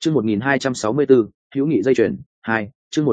Chương 1264, hữu nghị dây chuyền 2, chương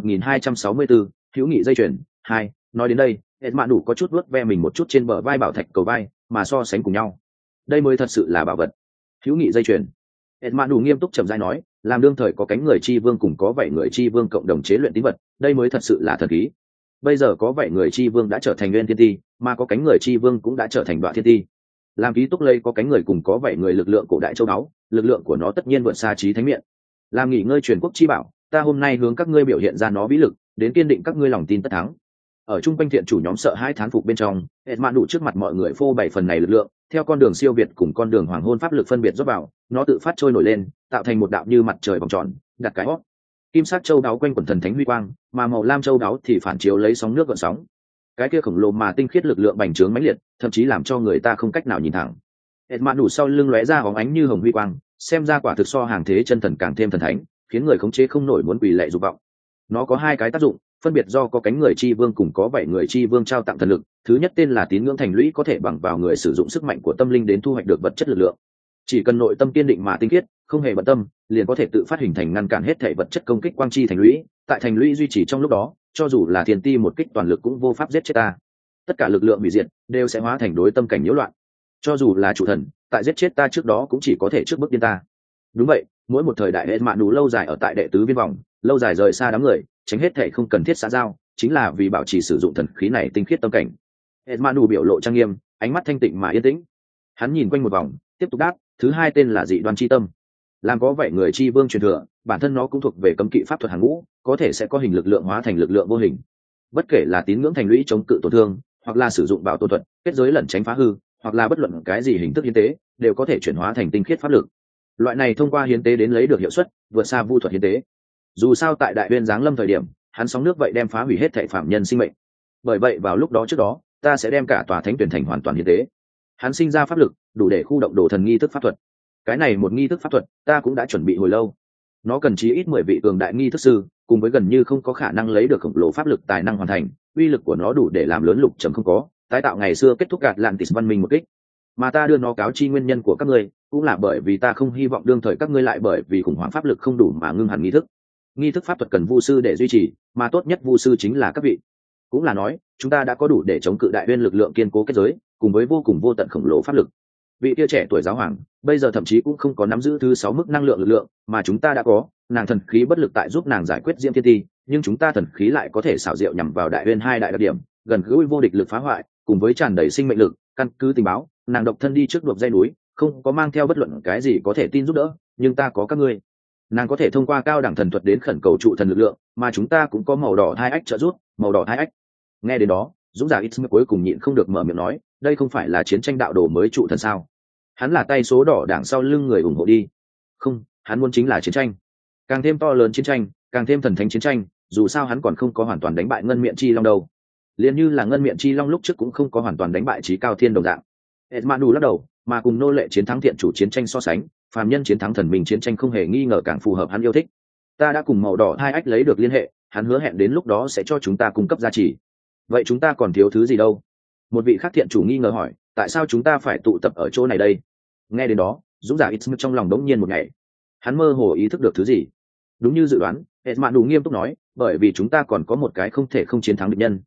1264, hữu nghị dây chuyền 2. Nói đến đây, Mạn đủ có chút vuốt ve mình một chút trên bờ vai bảo thạch cầu vai, mà so sánh cùng nhau. Đây mới thật sự là bảo vật. Hữu nghị dây chuyền. Mạn đủ nghiêm túc trầm rãi nói, làm đương thời có cánh người chi vương cùng có vậy người chi vương cộng đồng chế luyện tín vật, đây mới thật sự là thần khí. Bây giờ có vậy người chi vương đã trở thành nguyên thiên ti, mà có cánh người chi vương cũng đã trở thành đoạn thiên ti. Làm ký túc lây có cánh người cùng có vậy người lực lượng cổ đại châu báu, lực lượng của nó tất nhiên vượt xa trí thánh miện. Làm nghỉ ngơi truyền quốc chi bảo, ta hôm nay hướng các ngươi biểu hiện ra nó vĩ lực, đến kiên định các ngươi lòng tin tất thắng. Ở trung quanh thiện chủ nhóm sợ hai thán phục bên trong, Mạn đủ trước mặt mọi người phô bày phần này lực lượng, theo con đường siêu việt cùng con đường hoàng hôn pháp lực phân biệt rót vào, nó tự phát trôi nổi lên, tạo thành một đạo như mặt trời vòng tròn, đặt cái hót. Kim sắc châu đáo quanh quần thần thánh huy quang, mà màu lam châu đáo thì phản chiếu lấy sóng nước gợn sóng. Cái kia khổng lồ mà tinh khiết lực lượng bành trướng mãnh liệt, thậm chí làm cho người ta không cách nào nhìn thẳng. Mạn đủ sau lưng lóe ra bóng ánh như hồng huy quang, xem ra quả thực so hàng thế chân thần càng thêm thần thánh, khiến người khống chế không nổi muốn quỳ lạy dục vọng. Nó có hai cái tác dụng, phân biệt do có cánh người chi vương cùng có bảy người chi vương trao tặng thần lực. Thứ nhất tên là tín ngưỡng thành lũy, có thể bằng vào người sử dụng sức mạnh của tâm linh đến thu hoạch được vật chất lực lượng. Chỉ cần nội tâm kiên định mà tinh khiết, không hề bận tâm, liền có thể tự phát hình thành ngăn cản hết thể vật chất công kích quang chi thành lũy. Tại thành lũy duy trì trong lúc đó, cho dù là thiên ti một kích toàn lực cũng vô pháp giết chết ta. Tất cả lực lượng hủy diệt đều sẽ hóa thành đối tâm cảnh nhiễu loạn. Cho dù là chủ thần, tại giết chết ta trước đó cũng chỉ có thể trước bước điên ta. Đúng vậy, mỗi một thời đại Mạn đủ lâu dài ở tại đệ tứ viên vòng, lâu dài rời xa đám người, tránh hết thể không cần thiết xã giao, chính là vì bảo trì sử dụng thần khí này tinh khiết tâm cảnh. Mạn đủ biểu lộ trang nghiêm, ánh mắt thanh tịnh mà yên tĩnh. Hắn nhìn quanh một vòng, tiếp tục đáp, thứ hai tên là dị đoan chi tâm. Làm có vậy người chi vương truyền thừa, bản thân nó cũng thuộc về cấm kỵ pháp thuật hàng ngũ, có thể sẽ có hình lực lượng hóa thành lực lượng vô hình. Bất kể là tín ngưỡng thành lũy chống cự tổn thương, hoặc là sử dụng bảo tồn thuật, kết giới lẩn tránh phá hư, hoặc là bất luận cái gì hình thức hiến tế, đều có thể chuyển hóa thành tinh khiết pháp lực. Loại này thông qua hiến tế đến lấy được hiệu suất vượt xa vu thuật hiến tế. Dù sao tại đại uyên giáng lâm thời điểm, hắn sóng nước vậy đem phá hủy hết thảy phạm nhân sinh mệnh. Bởi vậy vào lúc đó trước đó, ta sẽ đem cả tòa thánh tuyển thành hoàn toàn hiến tế. Hắn sinh ra pháp lực, đủ để khu động đồ thần nghi thức pháp thuật. Cái này một nghi thức pháp thuật, ta cũng đã chuẩn bị hồi lâu. Nó cần chí ít 10 vị cường đại nghi thức sư, cùng với gần như không có khả năng lấy được khổng lồ pháp lực tài năng hoàn thành, uy lực của nó đủ để làm lớn lục trầm không có, tái tạo ngày xưa kết thúc Atlantis văn minh một kích. Mà ta đưa nó cáo chi nguyên nhân của các ngươi, cũng là bởi vì ta không hy vọng đương thời các ngươi lại bởi vì khủng hoảng pháp lực không đủ mà ngưng hẳn nghi thức. Nghi thức pháp thuật cần vu sư để duy trì, mà tốt nhất vu sư chính là các vị. Cũng là nói, chúng ta đã có đủ để chống cự đại uyên lực lượng kiên cố kết giới, cùng với vô cùng vô tận khổng lồ pháp lực. Vị kia trẻ tuổi giáo hoàng, bây giờ thậm chí cũng không có nắm giữ thứ 6 mức năng lượng lực lượng, mà chúng ta đã có, nàng thần khí bất lực tại giúp nàng giải quyết Diễm Thiên Ti, nhưng chúng ta thần khí lại có thể xảo diệu nhằm vào đại uyên hai đại đặc điểm, gần gũi vô địch lực phá hoại, cùng với tràn đầy sinh mệnh lực, căn cứ tình báo, nàng độc thân đi trước đuộc dây núi, không có mang theo bất luận cái gì có thể tin giúp đỡ, nhưng ta có các ngươi. Nàng có thể thông qua cao đẳng thần thuật đến khẩn cầu trụ thần lực lượng, mà chúng ta cũng có màu đỏ hai ách trợ giúp, màu đỏ hai ách. Nghe đến đó, dũng giả ít cuối cùng nhịn không được mở miệng nói, đây không phải là chiến tranh đạo đồ mới trụ thần sao? Hắn là tay số đỏ đảng sau lưng người ủng hộ đi. Không, hắn muốn chính là chiến tranh, càng thêm to lớn chiến tranh, càng thêm thần thánh chiến tranh. Dù sao hắn còn không có hoàn toàn đánh bại ngân miệng chi long đâu, liền như là ngân miệng chi long lúc trước cũng không có hoàn toàn đánh bại trí cao thiên đồng dạng. Edmanu lắc đầu, mà cùng nô lệ chiến thắng thiện chủ chiến tranh so sánh, phàm nhân chiến thắng thần minh chiến tranh không hề nghi ngờ càng phù hợp hắn yêu thích. Ta đã cùng màu đỏ hai ách lấy được liên hệ, hắn hứa hẹn đến lúc đó sẽ cho chúng ta cung cấp giá trị. Vậy chúng ta còn thiếu thứ gì đâu? Một vị khác thiện chủ nghi ngờ hỏi, tại sao chúng ta phải tụ tập ở chỗ này đây? Nghe đến đó, dũng giả ít trong lòng đống nhiên một ngày, hắn mơ hồ ý thức được thứ gì. Đúng như dự đoán, Edmanu nghiêm túc nói, bởi vì chúng ta còn có một cái không thể không chiến thắng địch nhân,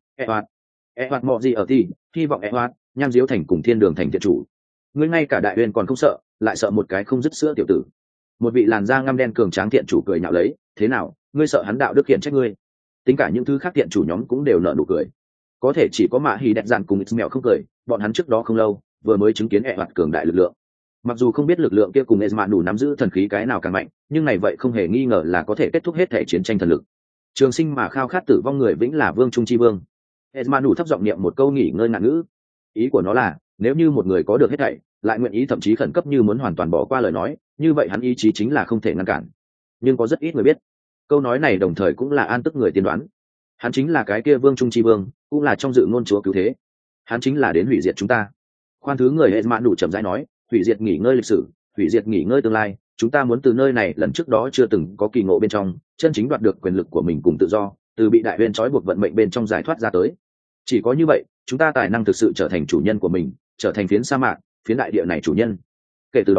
Eoat mọ gì ở thì, hy vọng Eoat, Nham Diếu thành cùng Thiên Đường thành thiện chủ. Ngươi ngay cả đại uyên còn không sợ, lại sợ một cái không dứt sữa tiểu tử. Một vị làn da ngăm đen cường tráng thiện chủ cười nhạo lấy, thế nào, ngươi sợ hắn đạo đức hiện trách ngươi? Tính cả những thứ khác thiện chủ nhóm cũng đều nở nụ cười. Có thể chỉ có Mạ Hỉ đẹp dạn cùng Ismael không cười, bọn hắn trước đó không lâu vừa mới chứng kiến Eoat cường đại lực lượng. Mặc dù không biết lực lượng kia cùng Edmanu nắm giữ thần khí cái nào càng mạnh, nhưng này vậy không hề nghi ngờ là có thể kết thúc hết thể chiến tranh thần lực. Trường sinh mà khao khát tử vong người vĩnh là vương trung chi vương. Edmanu thấp giọng niệm một câu nghỉ ngơi ngạn ngữ. Ý của nó là, nếu như một người có được hết thảy, lại nguyện ý thậm chí khẩn cấp như muốn hoàn toàn bỏ qua lời nói, như vậy hắn ý chí chính là không thể ngăn cản. Nhưng có rất ít người biết, câu nói này đồng thời cũng là an tức người tiên đoán. Hắn chính là cái kia vương trung chi vương, cũng là trong dự ngôn chúa cứu thế. Hắn chính là đến hủy diệt chúng ta. Khoan thứ người Edmanu chậm rãi nói, hủy diệt nghỉ ngơi lịch sử, hủy diệt nghỉ ngơi tương lai. Chúng ta muốn từ nơi này lần trước đó chưa từng có kỳ ngộ bên trong, chân chính đoạt được quyền lực của mình cùng tự do, từ bị đại uyên trói buộc vận mệnh bên trong giải thoát ra tới. Chỉ có như vậy, chúng ta tài năng thực sự trở thành chủ nhân của mình, trở thành phiến sa mạc, phiến đại địa này chủ nhân. Kể từ đó,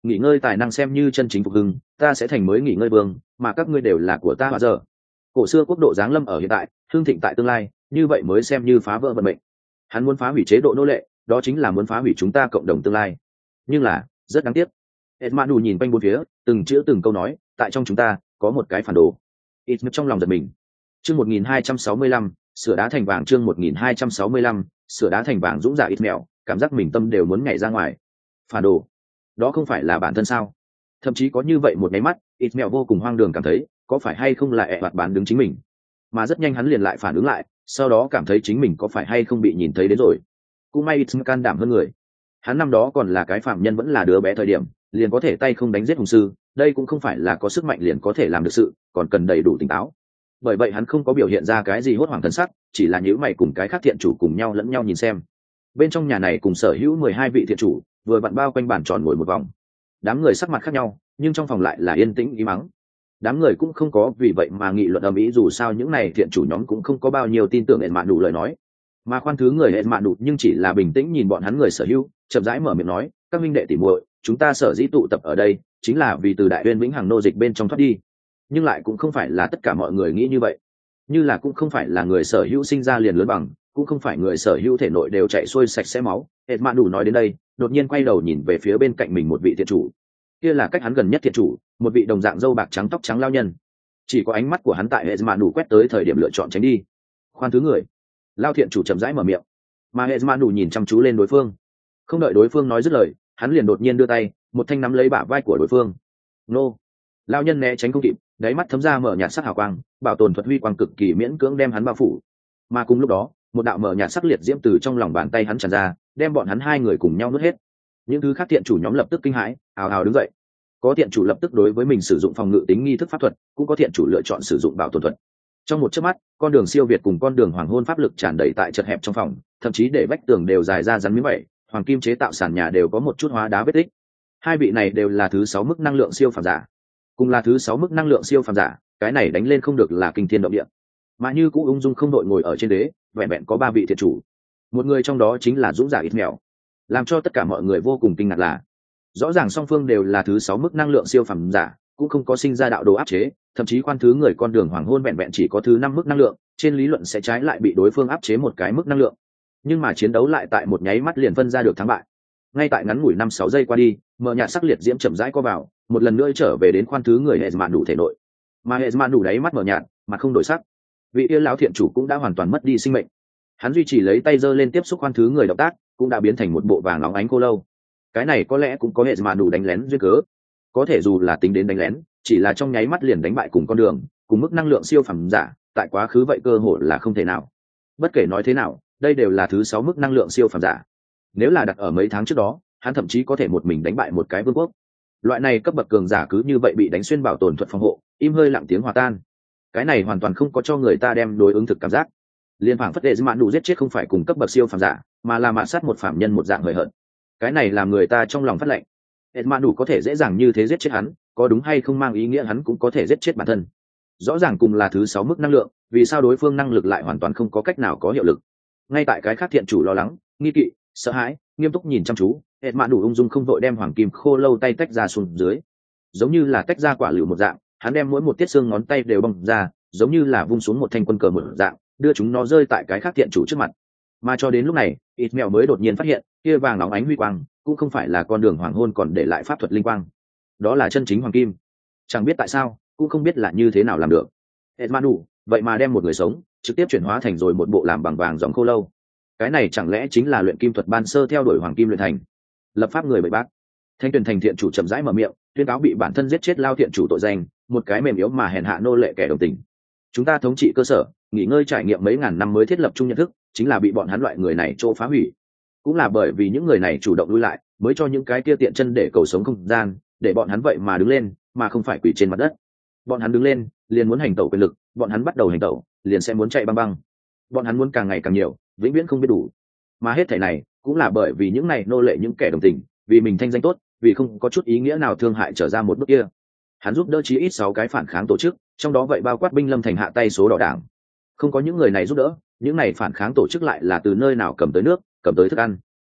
nghỉ ngơi tài năng xem như chân chính phục hưng, ta sẽ thành mới nghỉ ngơi vương, mà các ngươi đều là của ta hóa giờ. Cổ xưa quốc độ giáng lâm ở hiện tại, hưng thịnh tại tương lai, như vậy mới xem như phá vỡ vận mệnh. Hắn muốn phá hủy chế độ nô lệ, đó chính là muốn phá hủy chúng ta cộng đồng tương lai. Nhưng là rất đáng tiếc. Edmanu nhìn quanh bốn phía, từng chữ từng câu nói, tại trong chúng ta có một cái phản đồ. Ít trong lòng giật mình. Chương 1265, sửa đá thành vàng. Chương 1265, sửa đá thành vàng. Dũng dạ ít mèo, cảm giác mình tâm đều muốn nhảy ra ngoài. Phản đồ, đó không phải là bản thân sao? Thậm chí có như vậy một cái mắt, ít mèo vô cùng hoang đường cảm thấy, có phải hay không là ẹ hoạt bán đứng chính mình? Mà rất nhanh hắn liền lại phản ứng lại, sau đó cảm thấy chính mình có phải hay không bị nhìn thấy đến rồi. Cũng may ít can đảm hơn người. Hắn năm đó còn là cái phạm nhân, vẫn là đứa bé thời điểm, liền có thể tay không đánh giết hùng sư, đây cũng không phải là có sức mạnh liền có thể làm được sự, còn cần đầy đủ tỉnh táo. Bởi vậy hắn không có biểu hiện ra cái gì hốt hoảng thần sắc, chỉ là nhíu mày cùng cái khác thiện chủ cùng nhau lẫn nhau nhìn xem. Bên trong nhà này cùng sở hữu 12 vị thiện chủ, vừa vặn bao quanh bàn tròn ngồi một vòng. Đám người sắc mặt khác nhau, nhưng trong phòng lại là yên tĩnh ý mắng. Đám người cũng không có vì vậy mà nghị luận ầm ĩ, dù sao những này thiện chủ nhóm cũng không có bao nhiêu tin tưởng hẹn mạn đủ lời nói. Mà khoan thứ người hẹn mạn đủ nhưng chỉ là bình tĩnh nhìn bọn hắn người sở hữu, chậm rãi mở miệng nói, các minh đệ tỉ muội, chúng ta sở dĩ tụ tập ở đây chính là vì từ đại uyên vĩnh hằng nô dịch bên trong thoát đi, nhưng lại cũng không phải là tất cả mọi người nghĩ như vậy, như là cũng không phải là người sở hữu sinh ra liền lớn bằng, cũng không phải người sở hữu thể nội đều chạy xuôi sạch sẽ máu. Hệt mạn đủ nói đến đây, đột nhiên quay đầu nhìn về phía bên cạnh mình một vị thiện chủ, kia là cách hắn gần nhất thiện chủ, một vị đồng dạng râu bạc trắng tóc trắng lao nhân. Chỉ có ánh mắt của hắn tại Hệt mạn đủ quét tới thời điểm lựa chọn tránh đi. Khoan thứ người, lao thiện chủ chậm rãi mở miệng, mà Hệt mạn đủ nhìn chăm chú lên đối phương, không đợi đối phương nói dứt lời, hắn liền đột nhiên đưa tay một thanh nắm lấy bả vai của đối phương. Nô, lao nhân né tránh không kịp, đáy mắt thấm ra mở nhạt sắc hào quang, bảo tồn thuật huy quang cực kỳ miễn cưỡng đem hắn bao phủ. Mà cùng lúc đó, một đạo mở nhạt sắc liệt diễm từ trong lòng bàn tay hắn tràn ra, đem bọn hắn hai người cùng nhau nuốt hết. Những thứ khác thiện chủ nhóm lập tức kinh hãi, ào ào đứng dậy. Có thiện chủ lập tức đối với mình sử dụng phòng ngự tính nghi thức pháp thuật, cũng có thiện chủ lựa chọn sử dụng bảo tồn thuật. Trong một chớp mắt, con đường siêu việt cùng con đường hoàng hôn pháp lực tràn đầy tại chật hẹp trong phòng, thậm chí để vách tường đều dài ra rắn miếng vậy, hoàng kim chế tạo sàn nhà đều có một chút hóa đá vết tích. Hai vị này đều là thứ 6 mức năng lượng siêu phàm giả, cùng là thứ 6 mức năng lượng siêu phàm giả, cái này đánh lên không được là kinh thiên động địa. Mà như cũ ung dung không đội ngồi ở trên đế, vẹn vẹn có 3 vị thiện chủ, một người trong đó chính là dũng giả ít mèo. Làm cho tất cả mọi người vô cùng kinh ngạc là, rõ ràng song phương đều là thứ 6 mức năng lượng siêu phàm giả, cũng không có sinh ra đạo đồ áp chế, thậm chí quan thứ người con đường hoàng hôn vẹn vẹn chỉ có thứ 5 mức năng lượng, trên lý luận sẽ trái lại bị đối phương áp chế một cái mức năng lượng. Nhưng mà chiến đấu lại tại một nháy mắt liền phân ra được thắng bại. Ngay tại ngắn ngủi 5-6 giây qua đi, mở nhạt sắc liệt diễm chậm rãi co vào, một lần nữa trở về đến khoan thứ người hệ mạn đủ thể nội. Mà hệ mạn đủ đáy mắt mở nhạt, mà không đổi sắc. Vị yêu lão thiện chủ cũng đã hoàn toàn mất đi sinh mệnh. Hắn duy trì lấy tay giơ lên tiếp xúc khoan thứ người động tác, cũng đã biến thành một bộ vàng óng ánh cô lâu. Cái này có lẽ cũng có hệ mạn đủ đánh lén duyên cớ. Có thể dù là tính đến đánh lén, chỉ là trong nháy mắt liền đánh bại cùng con đường, cùng mức năng lượng siêu phàm giả, tại quá khứ vậy cơ hội là không thể nào. Bất kể nói thế nào, đây đều là thứ 6 mức năng lượng siêu phàm giả. Nếu là đặt ở mấy tháng trước đó, hắn thậm chí có thể một mình đánh bại một cái vương quốc. Loại này cấp bậc cường giả cứ như vậy bị đánh xuyên bảo tồn thuật phòng hộ, im hơi lặng tiếng hòa tan. Cái này hoàn toàn không có cho người ta đem đối ứng thực cảm giác. Liên phảng phất đệ mạn đủ giết chết không phải cùng cấp bậc siêu phàm giả, mà là mạn sát một phạm nhân một dạng hời hợt. Cái này làm người ta trong lòng phát lạnh. Mạn đủ có thể dễ dàng như thế giết chết hắn, có đúng hay không mang ý nghĩa hắn cũng có thể giết chết bản thân. Rõ ràng cùng là thứ 6 mức năng lượng, vì sao đối phương năng lực lại hoàn toàn không có cách nào có hiệu lực? Ngay tại cái khác thiện chủ lo lắng, nghi kỵ, sợ hãi, nghiêm túc nhìn chăm chú, mạn đủ ung dung không vội đem hoàng kim khô lâu tay tách ra xuống dưới, giống như là tách ra quả lựu một dạng. Hắn đem mỗi một tiết xương ngón tay đều bong ra, giống như là vung xuống một thanh quân cờ một dạng, đưa chúng nó rơi tại cái khác thiện chủ trước mặt. Mà cho đến lúc này, ít mèo mới đột nhiên phát hiện, kia vàng óng ánh huy quang cũng không phải là con đường hoàng hôn còn để lại pháp thuật linh quang, đó là chân chính hoàng kim. Chẳng biết tại sao, cũng không biết là như thế nào làm được. Edmanu vậy mà đem một người sống trực tiếp chuyển hóa thành rồi một bộ làm bằng vàng dòng khô lâu. Cái này chẳng lẽ chính là luyện kim thuật ban sơ theo đuổi hoàng kim luyện thành? Lập pháp người bậy bác. Thanh Tuyền thành thiện chủ chậm rãi mở miệng, tuyên cáo bị bản thân giết chết lao thiện chủ tội danh, một cái mềm yếu mà hèn hạ nô lệ kẻ đồng tình. Chúng ta thống trị cơ sở, nghỉ ngơi trải nghiệm mấy ngàn năm mới thiết lập chung nhận thức, chính là bị bọn hắn loại người này chỗ phá hủy. Cũng là bởi vì những người này chủ động lui lại, mới cho những cái kia tiện chân để cầu sống không gian, để bọn hắn vậy mà đứng lên, mà không phải quỳ trên mặt đất. Bọn hắn đứng lên, liền muốn hành tẩu quyền lực, bọn hắn bắt đầu hành tẩu, liền sẽ muốn chạy băng băng. Bọn hắn muốn càng ngày càng nhiều, vĩnh viễn không biết đủ. Mà hết thảy này, cũng là bởi vì những này nô lệ những kẻ đồng tình, vì mình thanh danh tốt, vì không có chút ý nghĩa nào thương hại trở ra một bước kia. Hắn giúp đỡ chí ít 6 cái phản kháng tổ chức, trong đó vậy bao quát binh lâm thành hạ tay số đỏ đảng. Không có những người này giúp đỡ, những này phản kháng tổ chức lại là từ nơi nào cầm tới nước, cầm tới thức ăn.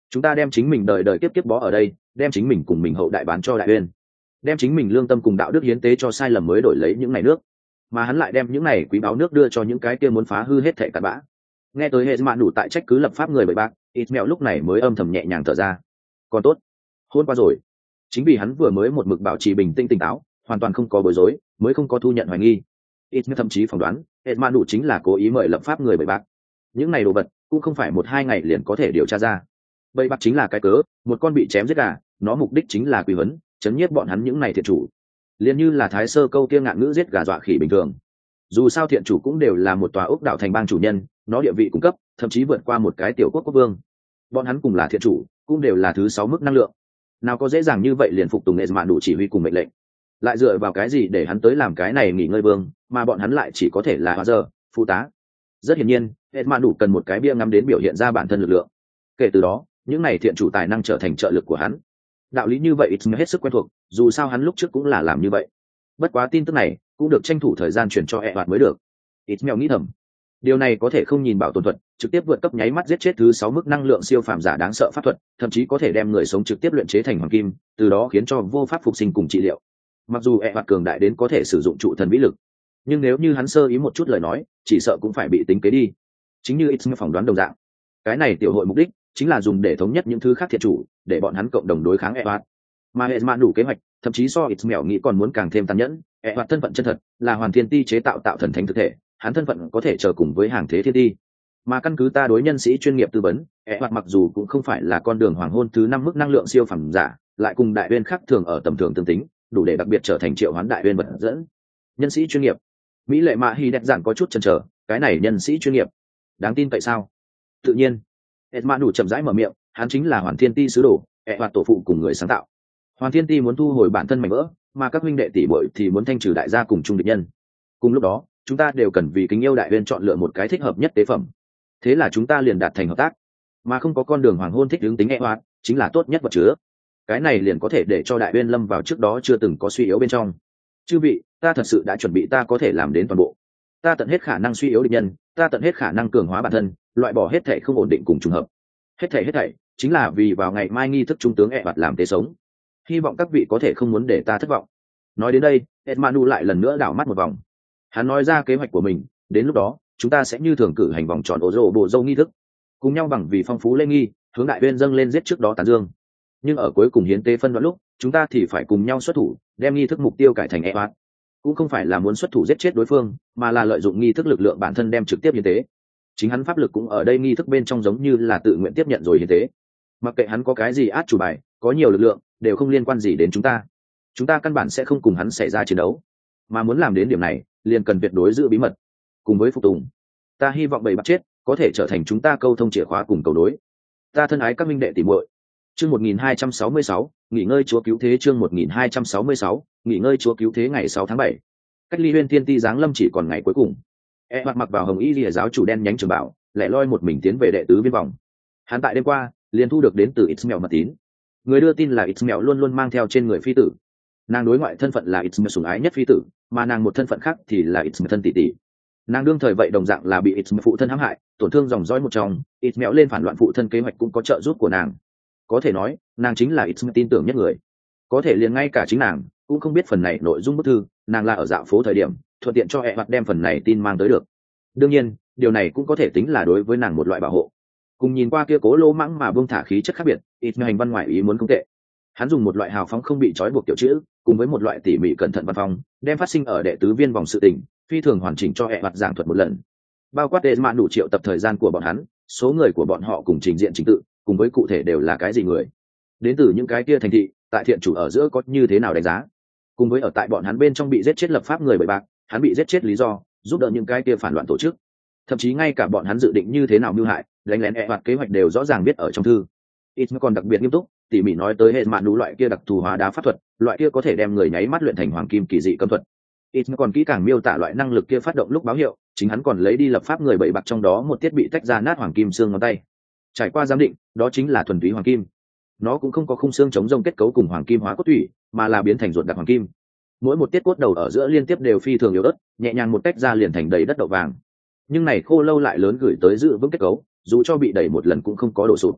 chúng ta đem chính mình đời đời kiếp kiếp bó ở đây, đem chính mình cùng mình hậu đại bán cho đại uyên, đem chính mình lương tâm cùng đạo đức hiến tế cho sai lầm mới đổi lấy những này nước, mà hắn lại đem những này quý báu nước đưa cho những cái kia muốn phá hư hết thệ cặn bã. Nghe tới hệ mạn đủ tại trách cứ lập pháp người bậy bạc, ít mẹo lúc này mới âm thầm nhẹ nhàng thở ra. Còn tốt, hôn qua rồi. Chính vì hắn vừa mới một mực bảo trì bình tĩnh tỉnh táo, hoàn toàn không có bối rối, mới không có thu nhận hoài nghi. Ít mẹo thậm chí phỏng đoán hệ mạn đủ chính là cố ý mời lập pháp người bậy bạc. Những này đồ vật cũng không phải 1-2 ngày liền có thể điều tra ra. Bậy bạc chính là cái cớ, một con bị chém giết gà, nó mục đích chính là quy huấn, chấn nhiếp bọn hắn những này thiện chủ. Liên như là Thái Sơ câu kia ngạn ngữ giết gà dọa khỉ bình thường. Dù sao thiện chủ cũng đều là một tòa ốc đảo thành bang chủ nhân, nó địa vị cung cấp thậm chí vượt qua một cái tiểu quốc quốc vương. Bọn hắn cùng là thiện chủ, cũng đều là thứ 6 mức năng lượng. Nào có dễ dàng như vậy liền phục tùng nghệ mạn đủ chỉ huy cùng mệnh lệnh. Lại dựa vào cái gì để hắn tới làm cái này nghỉ ngơi vương, mà bọn hắn lại chỉ có thể là hóa giờ phụ tá. Rất hiển nhiên nghệ mạn đủ cần một cái bia ngắm đến biểu hiện ra bản thân lực lượng. Kể từ đó những này thiện chủ tài năng trở thành trợ lực của hắn. Đạo lý như vậy ít hết sức quen thuộc, dù sao hắn lúc trước cũng là làm như vậy. Bất quá tin tức này cũng được tranh thủ thời gian chuyển cho hoạt mới được. Ít mèo nghĩ thầm, điều này có thể không nhìn bảo tồn thuật, trực tiếp vượt cấp nháy mắt giết chết thứ 6 mức năng lượng siêu phàm giả đáng sợ pháp thuật, thậm chí có thể đem người sống trực tiếp luyện chế thành hoàng kim, từ đó khiến cho vô pháp phục sinh cùng trị liệu. Mặc dù hoạt cường đại đến có thể sử dụng trụ thần vĩ lực, nhưng nếu như hắn sơ ý một chút lời nói, chỉ sợ cũng phải bị tính kế đi. Chính như ít phỏng đoán đồng dạng, cái này tiểu hội mục đích chính là dùng để thống nhất những thứ khác thiệt chủ, để bọn hắn cộng đồng đối kháng hoạt. Mà hệ mạn đủ kế hoạch thậm chí so ít mèo nghĩ còn muốn càng thêm tàn nhẫn. Hoạt thân phận chân thật là hoàn thiên ti chế tạo tạo thần thánh thực thể, hắn thân phận có thể chờ cùng với hàng thế thiên ti. Mà căn cứ ta đối nhân sĩ chuyên nghiệp tư vấn, Hoạt mặc dù cũng không phải là con đường hoàng hôn thứ 5 mức năng lượng siêu phẩm giả, lại cùng đại uyên khác thường ở tầm thường tương tính, đủ để đặc biệt trở thành triệu hoán đại uyên vật dẫn. Nhân sĩ chuyên nghiệp. Mỹ lệ mạ hy đẹp giản có chút chần chờ, cái này nhân sĩ chuyên nghiệp đáng tin tại sao? Tự nhiên Edmund đủ chậm rãi mở miệng, hắn chính là hoàn thiên ti sứ đồ, Hoạt tổ phụ cùng người sáng tạo. Hoàn thiên ti muốn thu hồi bản thân mảnh vỡ, mà các huynh đệ tỷ muội thì muốn thanh trừ đại gia cùng chung địch nhân. Cùng lúc đó chúng ta đều cần vì kính yêu đại uyên chọn lựa một cái thích hợp nhất tế phẩm, thế là chúng ta liền đạt thành hợp tác, mà không có con đường hoàng hôn thích hướng tính Hoạt chính là tốt nhất vật chứa. Cái này liền có thể để cho đại uyên lâm vào trước đó chưa từng có suy yếu bên trong. Chư vị, ta thật sự đã chuẩn bị ta có thể làm đến toàn bộ. Ta tận hết khả năng suy yếu địch nhân, ta tận hết khả năng cường hóa bản thân, loại bỏ hết thảy không ổn định cùng trùng hợp. Hết thảy chính là vì vào ngày mai nghi thức trung tướng Hoạt làm tế sống. Hy vọng các vị có thể không muốn để ta thất vọng. Nói đến đây Edmanu lại lần nữa đảo mắt một vòng. Hắn nói ra kế hoạch của mình, đến lúc đó chúng ta sẽ như thường cử hành vòng tròn ổ rộ bộ dâu nghi thức, cùng nhau bằng vì phong phú lễ nghi hướng đại uyên dâng lên giết trước đó tán dương. Nhưng ở cuối cùng hiến tế phân đoạn lúc, chúng ta thì phải cùng nhau xuất thủ, đem nghi thức mục tiêu cải thành Hoạt. Cũng không phải là muốn xuất thủ giết chết đối phương, mà là lợi dụng nghi thức lực lượng bản thân đem trực tiếp hiến tế. Chính hắn pháp lực cũng ở đây nghi thức bên trong giống như là tự nguyện tiếp nhận rồi hiến tế. Mặc kệ hắn có cái gì át chủ bài, có nhiều lực lượng, đều không liên quan gì đến chúng ta căn bản sẽ không cùng hắn xảy ra chiến đấu. Mà muốn làm đến điểm này, liền cần tuyệt đối giữ bí mật cùng với phục tùng. Ta hy vọng bầy bắt chết có thể trở thành chúng ta câu thông chìa khóa cùng cầu đối. Ta thân ái các minh đệ tỉ muội. Chương 1266, nghỉ ngơi chúa cứu thế. Chương 1266, nghỉ ngơi chúa cứu thế. Ngày 6 tháng 7, cách ly huyên tiên ti giáng lâm chỉ còn ngày cuối cùng. Hoạt mặc vào hồng y lìa giáo chủ đen nhánh trường bảo, lẻ loi một mình tiến về đệ tứ viên vòng. Hắn tại đêm qua liền thu được đến từ Ismael mật tín. Người đưa tin là Ismael luôn luôn mang theo trên người phi tử. Nàng đối ngoại thân phận là Ismael sủng ái nhất phi tử, mà nàng một thân phận khác thì là Ismael thân tỷ tỷ. Nàng đương thời vậy đồng dạng là bị Ismael phụ thân hãm hại, tổn thương dòng dõi một trong. Ismael lên phản loạn phụ thân kế hoạch cũng có trợ giúp của nàng. Có thể nói nàng chính là Ismael tin tưởng nhất người. Có thể liền ngay cả chính nàng cũng không biết phần này nội dung bức thư, nàng là ở dạo phố thời điểm thuận tiện cho Hoạt đem phần này tin mang tới được. Đương nhiên điều này cũng có thể tính là đối với nàng một loại bảo hộ. Cùng nhìn qua kia cố lỗ mãng mà buông thả khí chất khác biệt, Ismael hành văn ngoại ý muốn không tệ. Hắn dùng một loại hào phóng không bị trói buộc tiểu chữ, cùng với một loại tỉ mỉ cẩn thận văn phong, đem phát sinh ở đệ tứ viên vòng sự tình phi thường hoàn chỉnh cho Hoạt giảng thuật một lần, bao quát đề mạn đủ triệu tập thời gian của bọn hắn, số người của bọn họ cùng trình diện trình tự, cùng với cụ thể đều là cái gì người, đến từ những cái kia thành thị, tại thiện chủ ở giữa có như thế nào đánh giá, cùng với ở tại bọn hắn bên trong bị giết chết lập pháp người bậy bạc, hắn bị giết chết lý do, giúp đỡ những cái kia phản loạn tổ chức, thậm chí ngay cả bọn hắn dự định như thế nào mưu hại, đánh lén Hoạt kế hoạch đều rõ ràng viết ở trong thư. Ít còn đặc biệt nghiêm túc tỉ mỉ nói tới hệ mạn đủ loại kia đặc thù hóa đá pháp thuật, loại kia có thể đem người nháy mắt luyện thành hoàng kim kỳ dị cấm thuật. Ít còn kỹ càng miêu tả loại năng lực kia phát động lúc báo hiệu, chính hắn còn lấy đi lập pháp người bậy bạc trong đó một tiết bị tách ra nát hoàng kim xương ngón tay. Trải qua giám định, đó chính là thuần túy hoàng kim. Nó cũng không có khung xương chống rông kết cấu cùng hoàng kim hóa cốt thủy, mà là biến thành ruột đặc hoàng kim. Mỗi một tiết cốt đầu ở giữa liên tiếp đều phi thường yếu ớt, nhẹ nhàng một tách ra liền thành đầy đất đậu vàng. Nhưng này khô lâu lại lớn gửi tới giữ vững kết cấu, dù cho bị đẩy một lần cũng không có đổ sụp.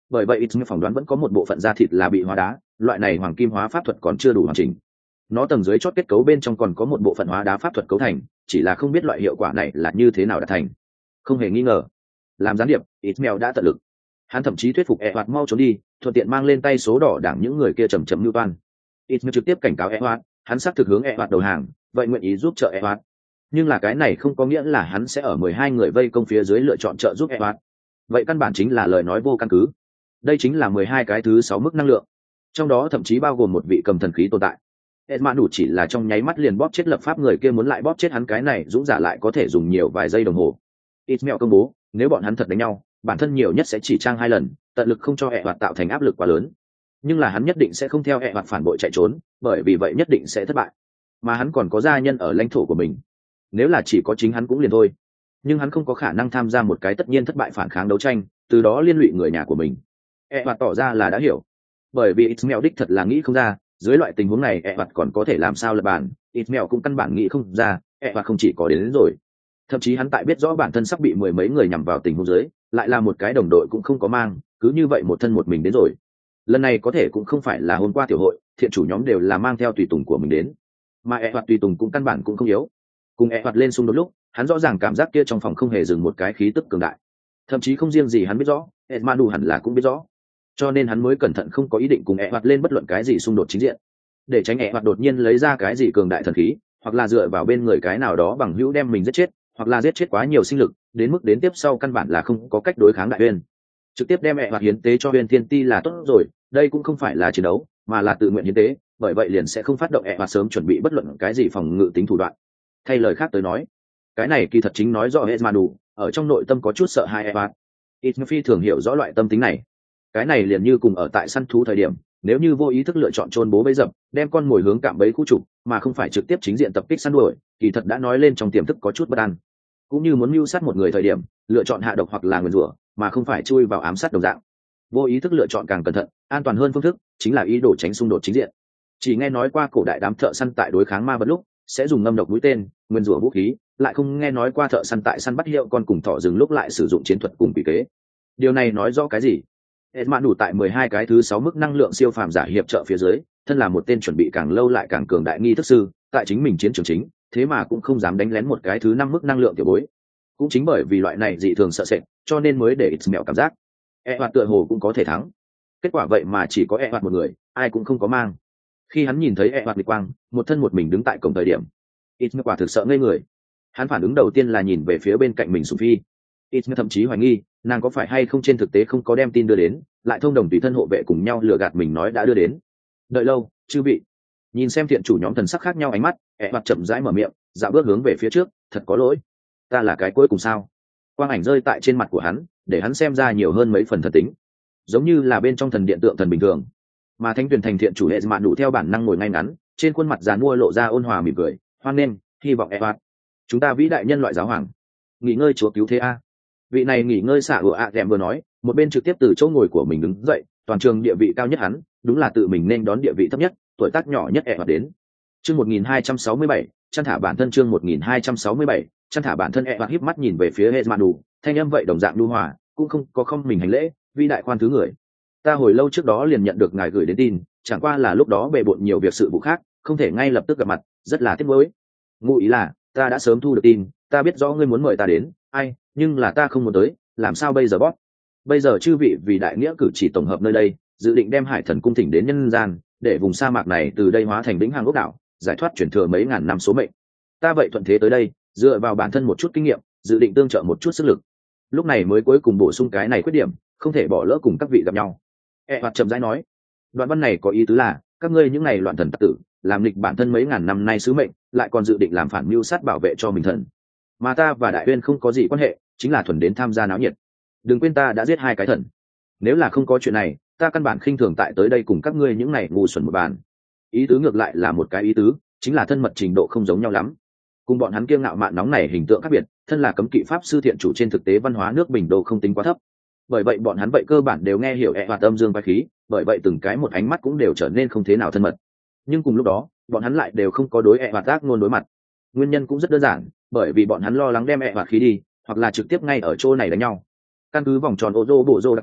bởi vậy ít phỏng đoán vẫn có một bộ phận da thịt là bị hóa đá, loại này hoàng kim hóa pháp thuật còn chưa đủ hoàn chỉnh. Nó tầng dưới chót kết cấu bên trong còn có một bộ phận hóa đá pháp thuật cấu thành, chỉ là không biết loại hiệu quả này là như thế nào đạt thành. Không hề nghi ngờ, làm gián điệp, Ismail đã tận lực. Hắn thậm chí thuyết phục Edward mau trốn đi, thuận tiện mang lên tay số đỏ đảng những người kia chầm chậm lưu toan. Ismail trực tiếp cảnh cáo Edward, hắn xác thực hướng Edward đầu hàng, vậy nguyện ý giúp trợ Edward. Nhưng là cái này không có nghĩa là hắn sẽ ở 12 người vây công phía dưới lựa chọn trợ giúp Edward. Vậy căn bản chính là lời nói vô căn cứ. Đây chính là 12 cái thứ 6 mức năng lượng, trong đó thậm chí bao gồm một vị cầm thần khí tồn tại. Edmund đủ chỉ là trong nháy mắt liền bóp chết lập pháp người kia, muốn lại bóp chết hắn cái này dũng giả lại có thể dùng nhiều vài giây đồng hồ. Ismail công bố, nếu bọn hắn thật đánh nhau, bản thân nhiều nhất sẽ chỉ trang 2 lần, tận lực không cho Edward tạo thành áp lực quá lớn. Nhưng là hắn nhất định sẽ không theo Edward phản bội chạy trốn, bởi vì vậy nhất định sẽ thất bại. Mà hắn còn có gia nhân ở lãnh thổ của mình. Nếu là chỉ có chính hắn cũng liền thôi. Nhưng hắn không có khả năng tham gia một cái tất nhiên thất bại phản kháng đấu tranh, từ đó liên lụy người nhà của mình. Edward tỏ ra là đã hiểu. Bởi vì Ismail đích thật là nghĩ không ra, dưới loại tình huống này Edward còn có thể làm sao lật bàn, Ismail cũng căn bản nghĩ không ra, Edward không chỉ có đến rồi. Thậm chí hắn tại biết rõ bản thân sắp bị mười mấy người nhằm vào tình huống dưới, lại là một cái đồng đội cũng không có mang, cứ như vậy một thân một mình đến rồi. Lần này có thể cũng không phải là hôm qua tiểu hội, thiện chủ nhóm đều là mang theo tùy tùng của mình đến. Mà Edward tùy tùng cũng căn bản cũng không yếu. Cùng Edward lên xung đột lúc, hắn rõ ràng cảm giác kia trong phòng không hề dừng một cái khí tức cường đại. Thậm chí không riêng gì hắn biết rõ, Edmanu hẳn là cũng biết rõ. Cho nên hắn mới cẩn thận không có ý định cùng Edward lên bất luận cái gì xung đột chính diện, để tránh Edward đột nhiên lấy ra cái gì cường đại thần khí, hoặc là dựa vào bên người cái nào đó bằng hữu đem mình giết chết, hoặc là giết chết quá nhiều sinh lực, đến mức đến tiếp sau căn bản là không có cách đối kháng đại uyên. Trực tiếp đem Edward hiến tế cho Huyền Thiên Ti là tốt rồi, đây cũng không phải là chiến đấu, mà là tự nguyện hiến tế, bởi vậy liền sẽ không phát động Edward sớm chuẩn bị bất luận cái gì phòng ngự tính thủ đoạn. Thay lời khác tới nói, cái này kỳ thật chính nói rõ Edmanu ở trong nội tâm có chút sợ hãi Edward. Ismail thường hiểu rõ loại tâm tính này. Cái này liền như cùng ở tại săn thú thời điểm, nếu như vô ý thức lựa chọn chôn bố bẫy dập, đem con mồi hướng cạm bẫy khu trục, mà không phải trực tiếp chính diện tập kích săn đuổi, kỳ thật đã nói lên trong tiềm thức có chút bất an. Cũng như muốn mưu sát một người thời điểm, lựa chọn hạ độc hoặc là nguyền rủa, mà không phải chui vào ám sát đồng dạng. Vô ý thức lựa chọn càng cẩn thận, an toàn hơn phương thức, chính là ý đồ tránh xung đột chính diện. Chỉ nghe nói qua cổ đại đám thợ săn tại đối kháng ma vật lúc, sẽ dùng ngâm độc mũi tên, nguyền rủa vũ khí, lại không nghe nói qua thợ săn tại săn bắt hiệu con cùng thỏ rừng lúc lại sử dụng chiến thuật cùng quỷ kế. Điều này nói rõ cái gì? Edmund đủ tại 12 cái thứ 6 mức năng lượng siêu phàm giả hiệp trợ phía dưới, thân là một tên chuẩn bị càng lâu lại càng cường đại nghi thức sư, tại chính mình chiến trường chính, thế mà cũng không dám đánh lén một cái thứ 5 mức năng lượng tiểu bối. Cũng chính bởi vì loại này dị thường sợ sệt, cho nên mới để Ismail cảm giác Edward tựa hồ cũng có thể thắng. Kết quả vậy mà chỉ có Edward một người, ai cũng không có mang. Khi hắn nhìn thấy Edward lịch quang, một thân một mình đứng tại cổng thời điểm, Ismail quả thực sợ ngây người. Hắn phản ứng đầu tiên là nhìn về phía bên cạnh mình Sophie. Ismail thậm chí hoài nghi, nàng có phải hay không trên thực tế không có đem tin đưa đến, lại thông đồng tùy thân hộ vệ cùng nhau lừa gạt mình nói đã đưa đến. Đợi lâu, chư vị. Nhìn xem thiện chủ nhóm thần sắc khác nhau ánh mắt, Edward chậm rãi mở miệng, dạo bước hướng về phía trước, thật có lỗi. Ta là cái cuối cùng sao? Quang ảnh rơi tại trên mặt của hắn, để hắn xem ra nhiều hơn mấy phần thần tính, giống như là bên trong thần điện tượng thần bình thường. Mà Thánh Tuyền thành thiện chủ hệ mạn đủ theo bản năng ngồi ngay ngắn, trên khuôn mặt giàn mua lộ ra ôn hòa mỉm cười, hoan nghênh, hy vọng Edward. Chúng ta vĩ đại nhân loại giáo hoàng, nghỉ ngơi chúa cứu thế a. Vị này nghỉ ngơi xạ ủa ạ dẹm vừa nói, một bên trực tiếp từ chỗ ngồi của mình đứng dậy, toàn trường địa vị cao nhất hắn, đúng là tự mình nên đón địa vị thấp nhất, tuổi tác nhỏ nhất Edward đến. Chương 1267, chăn thả bản thân chương 1267, chăn thả bản thân Edward híp mắt nhìn về phía Edmanu, thanh âm vậy đồng dạng nhu hòa, cũng không có không mình hành lễ, vĩ đại khoan thứ người. Ta hồi lâu trước đó liền nhận được ngài gửi đến tin, chẳng qua là lúc đó bề bộn nhiều việc sự vụ khác, không thể ngay lập tức gặp mặt, rất là tiếc nuối. Ngụ ý là, ta đã sớm thu được tin, ta biết rõ ngươi muốn mời ta đến, ai, nhưng là ta không muốn tới, làm sao bây giờ bót? Bây giờ chư vị vì đại nghĩa cử chỉ tổng hợp nơi đây, dự định đem Hải Thần cung thỉnh đến nhân gian, để vùng sa mạc này từ đây hóa thành vĩnh hằng ốc đảo, giải thoát chuyển thừa mấy ngàn năm số mệnh. Ta vậy thuận thế tới đây, dựa vào bản thân một chút kinh nghiệm, dự định tương trợ một chút sức lực. Lúc này mới cuối cùng bổ sung cái này khuyết điểm, không thể bỏ lỡ cùng các vị gặp nhau. Hoạt chậm rãi nói, đoạn văn này có ý tứ là, các ngươi những này loạn thần tặc tử, làm nghịch bản thân mấy ngàn năm nay sứ mệnh, lại còn dự định làm phản mưu sát bảo vệ cho mình thần. Mà ta và Đại Uyên không có gì quan hệ, chính là thuần đến tham gia náo nhiệt. Đừng quên ta đã giết 2 cái thần. Nếu là không có chuyện này, ta căn bản khinh thường tại tới đây cùng các ngươi những này ngu xuẩn một bàn. Ý tứ ngược lại là một cái ý tứ, chính là thân mật trình độ không giống nhau lắm. Cùng bọn hắn kiêu ngạo mạn nóng này hình tượng khác biệt, thân là cấm kỵ pháp sư thiện chủ trên thực tế văn hóa nước Bình Đô không tính quá thấp. Bởi vậy bọn hắn vậy cơ bản đều nghe hiểu hoạt âm dương vai khí, bởi vậy từng cái một ánh mắt cũng đều trở nên không thế nào thân mật. Nhưng cùng lúc đó, bọn hắn lại đều không có đối hoạt ác ngôn đối mặt. Nguyên nhân cũng rất đơn giản, bởi vì bọn hắn lo lắng đem hoạt khí đi, hoặc là trực tiếp ngay ở chỗ này đánh nhau. Căn cứ vòng tròn ô tô bộ rô đặc tính,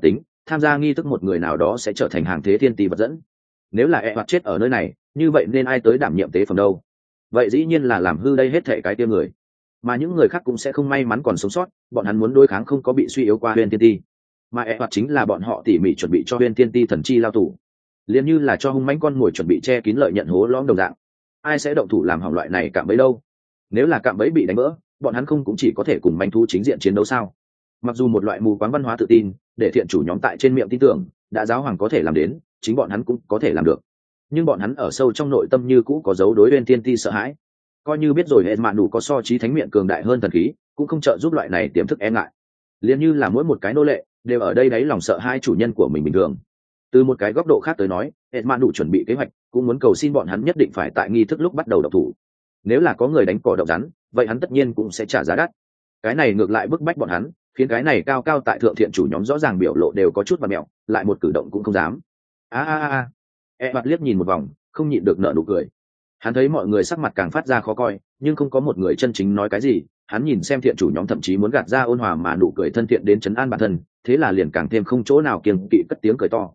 tham gia nghi thức một người nào đó sẽ trở thành hàng thế thiên tỷ vật dẫn. Nếu là hoặc chết ở nơi này, như vậy nên ai tới đảm nhiệm tế phẩm đâu? Vậy dĩ nhiên là làm hư đây hết thệ cái tia người, mà những người khác cũng sẽ không may mắn còn sống sót. Bọn hắn muốn đối kháng không có bị suy yếu qua huyền tiên ti, mà hoặc chính là bọn họ tỉ mỉ chuẩn bị cho huyền tiên ti thần chi lao tù, liền như là cho hung mãnh con mồi chuẩn bị che kín lợi nhận hố lõm đồng dạng. Ai sẽ động thủ làm hỏng loại này cạm bẫy đâu? Nếu là cạm bẫy bị đánh vỡ, bọn hắn không cũng chỉ có thể cùng manh thú chính diện chiến đấu sao? Mặc dù một loại mù quáng văn hóa tự tin để thiện chủ nhóm tại trên miệng tin tưởng đã giáo hoàng có thể làm đến, chính bọn hắn cũng có thể làm được, nhưng bọn hắn ở sâu trong nội tâm như cũ có dấu đối bên tiên ti sợ hãi. Coi như biết rồi hệ mạn đủ có so trí thánh miệng cường đại hơn thần khí, cũng không trợ giúp loại này tiềm thức e ngại. Liền như là mỗi một cái nô lệ đều ở đây đáy lòng sợ hai chủ nhân của mình bình thường. Từ một cái góc độ khác tới nói, hệ mạn đủ chuẩn bị kế hoạch cũng muốn cầu xin bọn hắn nhất định phải tại nghi thức lúc bắt đầu độc thủ. Nếu là có người đánh cỏ độc rắn, vậy hắn tất nhiên cũng sẽ trả giá đắt. Cái này ngược lại bức bách bọn hắn, khiến cái này cao cao tại thượng thiện chủ nhóm rõ ràng biểu lộ đều có chút vặt mẹo, lại một cử động cũng không dám. Mặt liếc nhìn một vòng, không nhịn được nở nụ cười. Hắn thấy mọi người sắc mặt càng phát ra khó coi, nhưng không có một người chân chính nói cái gì. Hắn nhìn xem thiện chủ nhóm thậm chí muốn gạt ra ôn hòa mà nụ cười thân thiện đến trấn an bản thân, thế là liền càng thêm không chỗ nào kiêng kỵ cất tiếng cười to,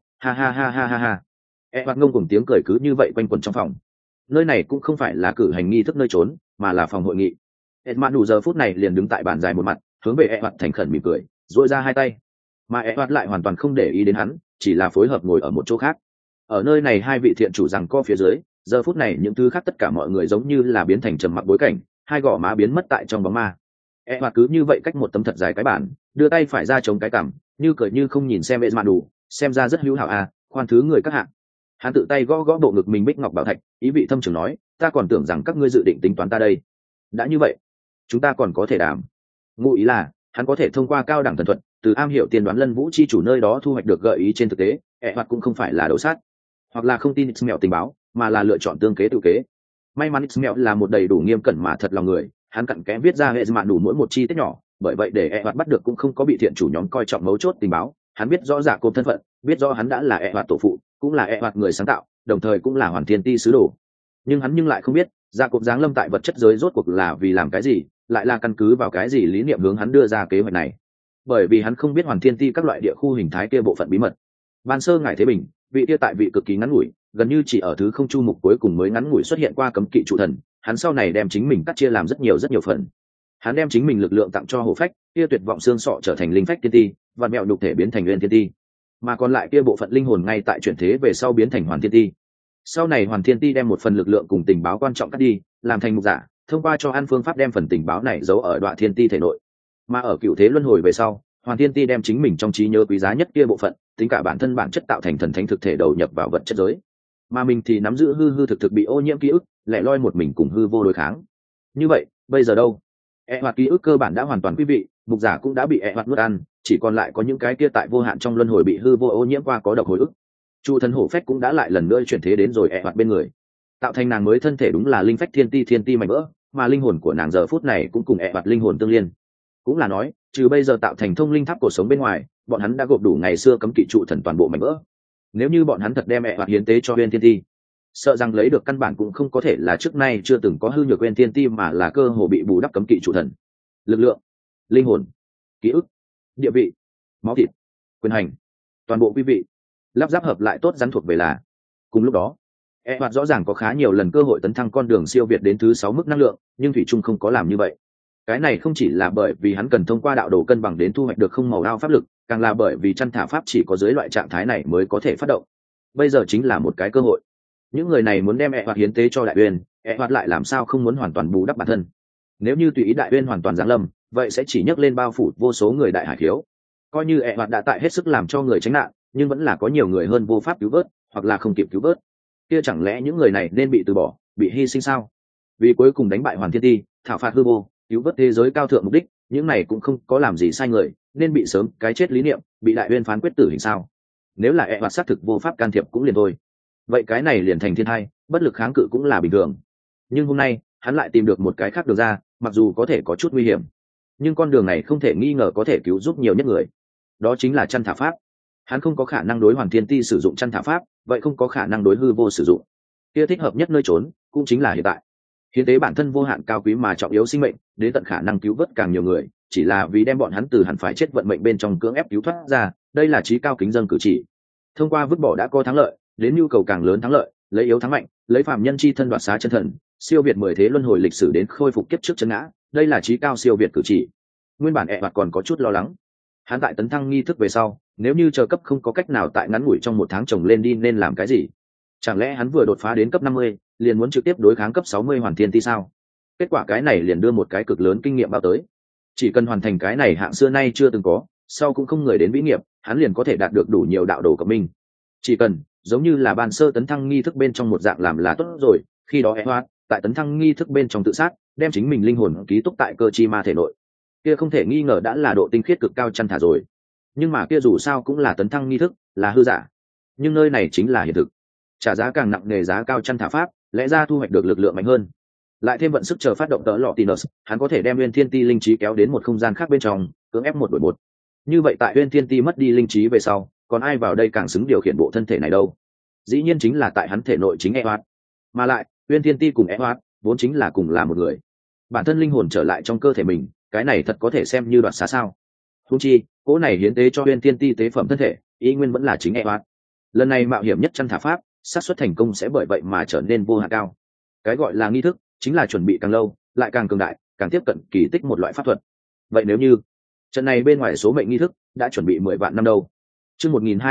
ha. Mặt ngông cùng tiếng cười cứ như vậy quanh quẩn trong phòng. Nơi này cũng không phải là cử hành nghi thức nơi trốn, mà là phòng hội nghị. Mặt đủ giờ phút này liền đứng tại bàn dài một mặt, hướng về mặt thành khẩn mỉm cười, duỗi ra hai tay. Mà mặt lại hoàn toàn không để ý đến hắn, chỉ là phối hợp ngồi ở một chỗ khác. Ở nơi này hai vị thiện chủ rằng co phía dưới, giờ phút này những thứ khác tất cả mọi người giống như là biến thành trầm mặc bối cảnh, hai gò má biến mất tại trong bóng ma. Hoặc cứ như vậy cách một tấm thật dài cái bản, đưa tay phải ra chống cái cằm, như cười như không nhìn xem mặt đủ, xem ra rất hữu hảo khoan thứ người các hạng. Hắn tự tay gõ gõ bộ ngực mình bích ngọc bảo thạch, ý vị thâm trường nói, ta còn tưởng rằng các ngươi dự định tính toán ta đây. Đã như vậy, chúng ta còn có thể đàm. Ngụ ý là hắn có thể thông qua cao đẳng thần thuật từ am hiểu tiên đoán lân vũ chi chủ nơi đó thu hoạch được gợi ý trên thực tế. Hoặc cũng không phải là đấu sát, hoặc là không tin Ismail tình báo, mà là lựa chọn tương kế tự kế. May mắn Ismail là một đầy đủ nghiêm cẩn mà thật lòng người, hắn cặn kẽ viết ra hệ mạn đủ mỗi một chi tiết nhỏ, bởi vậy để Hoặc bắt được cũng không có bị thiện chủ nhóm coi trọng mấu chốt tình báo. Hắn biết rõ giả cộp thân phận, biết rõ hắn đã là Hoặc tổ phụ, cũng là Hoặc người sáng tạo, đồng thời cũng là hoàn thiên ti sứ đồ. Nhưng hắn lại không biết giả cộp giáng lâm tại vật chất giới rốt cuộc là vì làm cái gì, lại là căn cứ vào cái gì lý niệm hướng hắn đưa ra kế hoạch này. Bởi vì hắn không biết hoàn thiên ti các loại địa khu hình thái kia bộ phận bí mật. Ban sơ ngài thế bình, vị kia tại vị cực kỳ ngắn ngủi, gần như chỉ ở thứ không chu mục cuối cùng mới ngắn ngủi xuất hiện qua cấm kỵ trụ thần. Hắn sau này đem chính mình cắt chia làm rất nhiều phần. Hắn đem chính mình lực lượng tặng cho hồ phách, kia tuyệt vọng xương sọ trở thành linh phách thiên ti, vạn mẹo nhục thể biến thành nguyên thiên ti, mà còn lại kia bộ phận linh hồn ngay tại chuyển thế về sau biến thành hoàn thiên ti. Sau này hoàn thiên ti đem một phần lực lượng cùng tình báo quan trọng cắt đi, làm thành mục giả, thông qua cho ăn phương pháp đem phần tình báo này giấu ở đoạn thiên ti thể nội. Mà ở cựu thế luân hồi về sau, hoàn thiên ti đem chính mình trong trí nhớ quý giá nhất kia bộ phận, tính cả bản thân bản chất tạo thành thần thánh thực thể đầu nhập vào vật chất giới, mà mình thì nắm giữ hư thực bị ô nhiễm ký ức, lẻ loi một mình cùng hư vô đối kháng. Như vậy bây giờ đâu? Hoặc ký ức cơ bản đã hoàn toàn quý vị, mục giả cũng đã bị hoặc nuốt ăn, chỉ còn lại có những cái kia tại vô hạn trong luân hồi bị hư vô ô nhiễm qua có độc hồi ức. Chu thần hổ phách cũng đã lại lần nữa chuyển thế đến rồi hoặc bên người, tạo thành nàng mới thân thể đúng là linh phách thiên ti mạnh vỡ, mà linh hồn của nàng giờ phút này cũng cùng hoặc linh hồn tương liên. Cũng là nói, trừ bây giờ tạo thành thông linh tháp cuộc sống bên ngoài, bọn hắn đã gộp đủ ngày xưa cấm kỵ trụ thần toàn bộ mạnh vỡ. Nếu như bọn hắn thật đem hoặc hiến tế cho Uyên Thiên Ti, sợ rằng lấy được căn bản cũng không có thể là trước nay chưa từng có hư nhược Uyên Thiên Ti, mà là cơ hồ bị bù đắp cấm kỵ trụ thần. Lực lượng, linh hồn, ký ức, địa vị, máu thịt, quyền hành, toàn bộ quý vị lắp ráp hợp lại tốt rắn thuộc về là. Cùng lúc đó, Hoạt rõ ràng có khá nhiều lần cơ hội tấn thăng con đường siêu việt đến thứ 6 mức năng lượng, nhưng thủy trung không có làm như vậy. Cái này không chỉ là bởi vì hắn cần thông qua đạo đồ cân bằng đến thu hoạch được không màu đao pháp lực, càng là bởi vì chăn thả pháp chỉ có dưới loại trạng thái này mới có thể phát động. Bây giờ chính là một cái cơ hội. Những người này muốn đem Hoạt hiến tế cho Đại Uyên, Hoạt lại làm sao không muốn hoàn toàn bù đắp bản thân. Nếu như tùy ý Đại Uyên hoàn toàn giáng lâm, vậy sẽ chỉ nhấc lên bao phủ vô số người đại hải khiếu. Coi như Hoạt đã tại hết sức làm cho người tránh nạn, nhưng vẫn là có nhiều người hơn vô pháp cứu vớt, hoặc là không kịp cứu vớt. Kia chẳng lẽ những người này nên bị từ bỏ, bị hy sinh sao? Vì cuối cùng đánh bại Hoàn Thiên Ti, thảo phạt hư vô, cứu vớt thế giới cao thượng mục đích, những này cũng không có làm gì sai người, nên bị sớm cái chết lý niệm, bị Đại Uyên phán quyết tử hình sao? Nếu là Hoạt xác thực vô pháp can thiệp cũng liền thôi. Vậy cái này liền thành thiên hai, bất lực kháng cự cũng là bình thường. Nhưng hôm nay, hắn lại tìm được một cái khác đường ra, mặc dù có thể có chút nguy hiểm, nhưng con đường này không thể nghi ngờ có thể cứu giúp nhiều nhất người. Đó chính là chăn thả pháp. Hắn không có khả năng đối Hoàn Thiên Ti sử dụng chăn thả pháp, vậy không có khả năng đối hư vô sử dụng. Kia thích hợp nhất nơi trốn cũng chính là hiện tại. Hiến tế bản thân vô hạn cao quý mà trọng yếu sinh mệnh, đến tận khả năng cứu vớt càng nhiều người, chỉ là vì đem bọn hắn từ hẳn phải chết vận mệnh bên trong cưỡng ép cứu thoát ra, đây là trí cao kính dâng cử chỉ. Thông qua vứt bỏ đã có thắng lợi đến nhu cầu càng lớn thắng lợi, lấy yếu thắng mạnh, lấy phạm nhân chi thân đoạt xá chân thần, siêu việt 10 thế luân hồi lịch sử đến khôi phục kiếp trước chân ngã, đây là trí cao siêu việt cử chỉ. Nguyên bản hoạt còn có chút lo lắng, hắn tại tấn thăng nghi thức về sau, nếu như chờ cấp không có cách nào tại ngắn ngủi trong một tháng trồng lên đi nên làm cái gì? Chẳng lẽ hắn vừa đột phá đến cấp 50, liền muốn trực tiếp đối kháng cấp 60 hoàn thiên ti sao? Kết quả cái này liền đưa một cái cực lớn kinh nghiệm bao tới. Chỉ cần hoàn thành cái này hạng xưa nay chưa từng có, sau cũng không người đến vĩ nghiệp, hắn liền có thể đạt được đủ nhiều đạo đồ cộng minh. Chỉ cần giống như là ban sơ tấn thăng nghi thức bên trong một dạng làm là tốt rồi, khi đó Edward tại tấn thăng nghi thức bên trong tự sát, đem chính mình linh hồn ký túc tại cơ chi ma thể nội. Kia không thể nghi ngờ đã là độ tinh khiết cực cao chăn thả rồi. Nhưng mà kia dù sao cũng là tấn thăng nghi thức, là hư giả. Nhưng nơi này chính là hiện thực. Trả giá càng nặng nề giá cao chăn thả pháp, lẽ ra thu hoạch được lực lượng mạnh hơn. Lại thêm vận sức chờ phát động tớ lọ Tinus, hắn có thể đem Nguyên Thiên Ti linh trí kéo đến một không gian khác bên trong, cưỡng ép 1 đổi 1. Như vậy tại Nguyên Thiên Ti mất đi linh trí về sau, còn ai vào đây càng xứng điều khiển bộ thân thể này đâu? Dĩ nhiên chính là tại hắn thể nội chính Edward. Mà lại, Nguyên Thiên Ti cùng Edward vốn chính là cùng là một người. Bản thân linh hồn trở lại trong cơ thể mình, cái này thật có thể xem như đoạt xá sao? Huống chi, cỗ này hiến tế cho Nguyên Thiên Ti tế phẩm thân thể, ý nguyên vẫn là chính Edward. Lần này mạo hiểm nhất chăn thả pháp, xác suất thành công sẽ bởi vậy mà trở nên vô hạn cao. Cái gọi là nghi thức, chính là chuẩn bị càng lâu, lại càng cường đại, càng tiếp cận kỳ tích một loại pháp thuật. Vậy nếu như trận này bên ngoài số mệnh nghi thức đã chuẩn bị 10 vạn năm đâu? Chương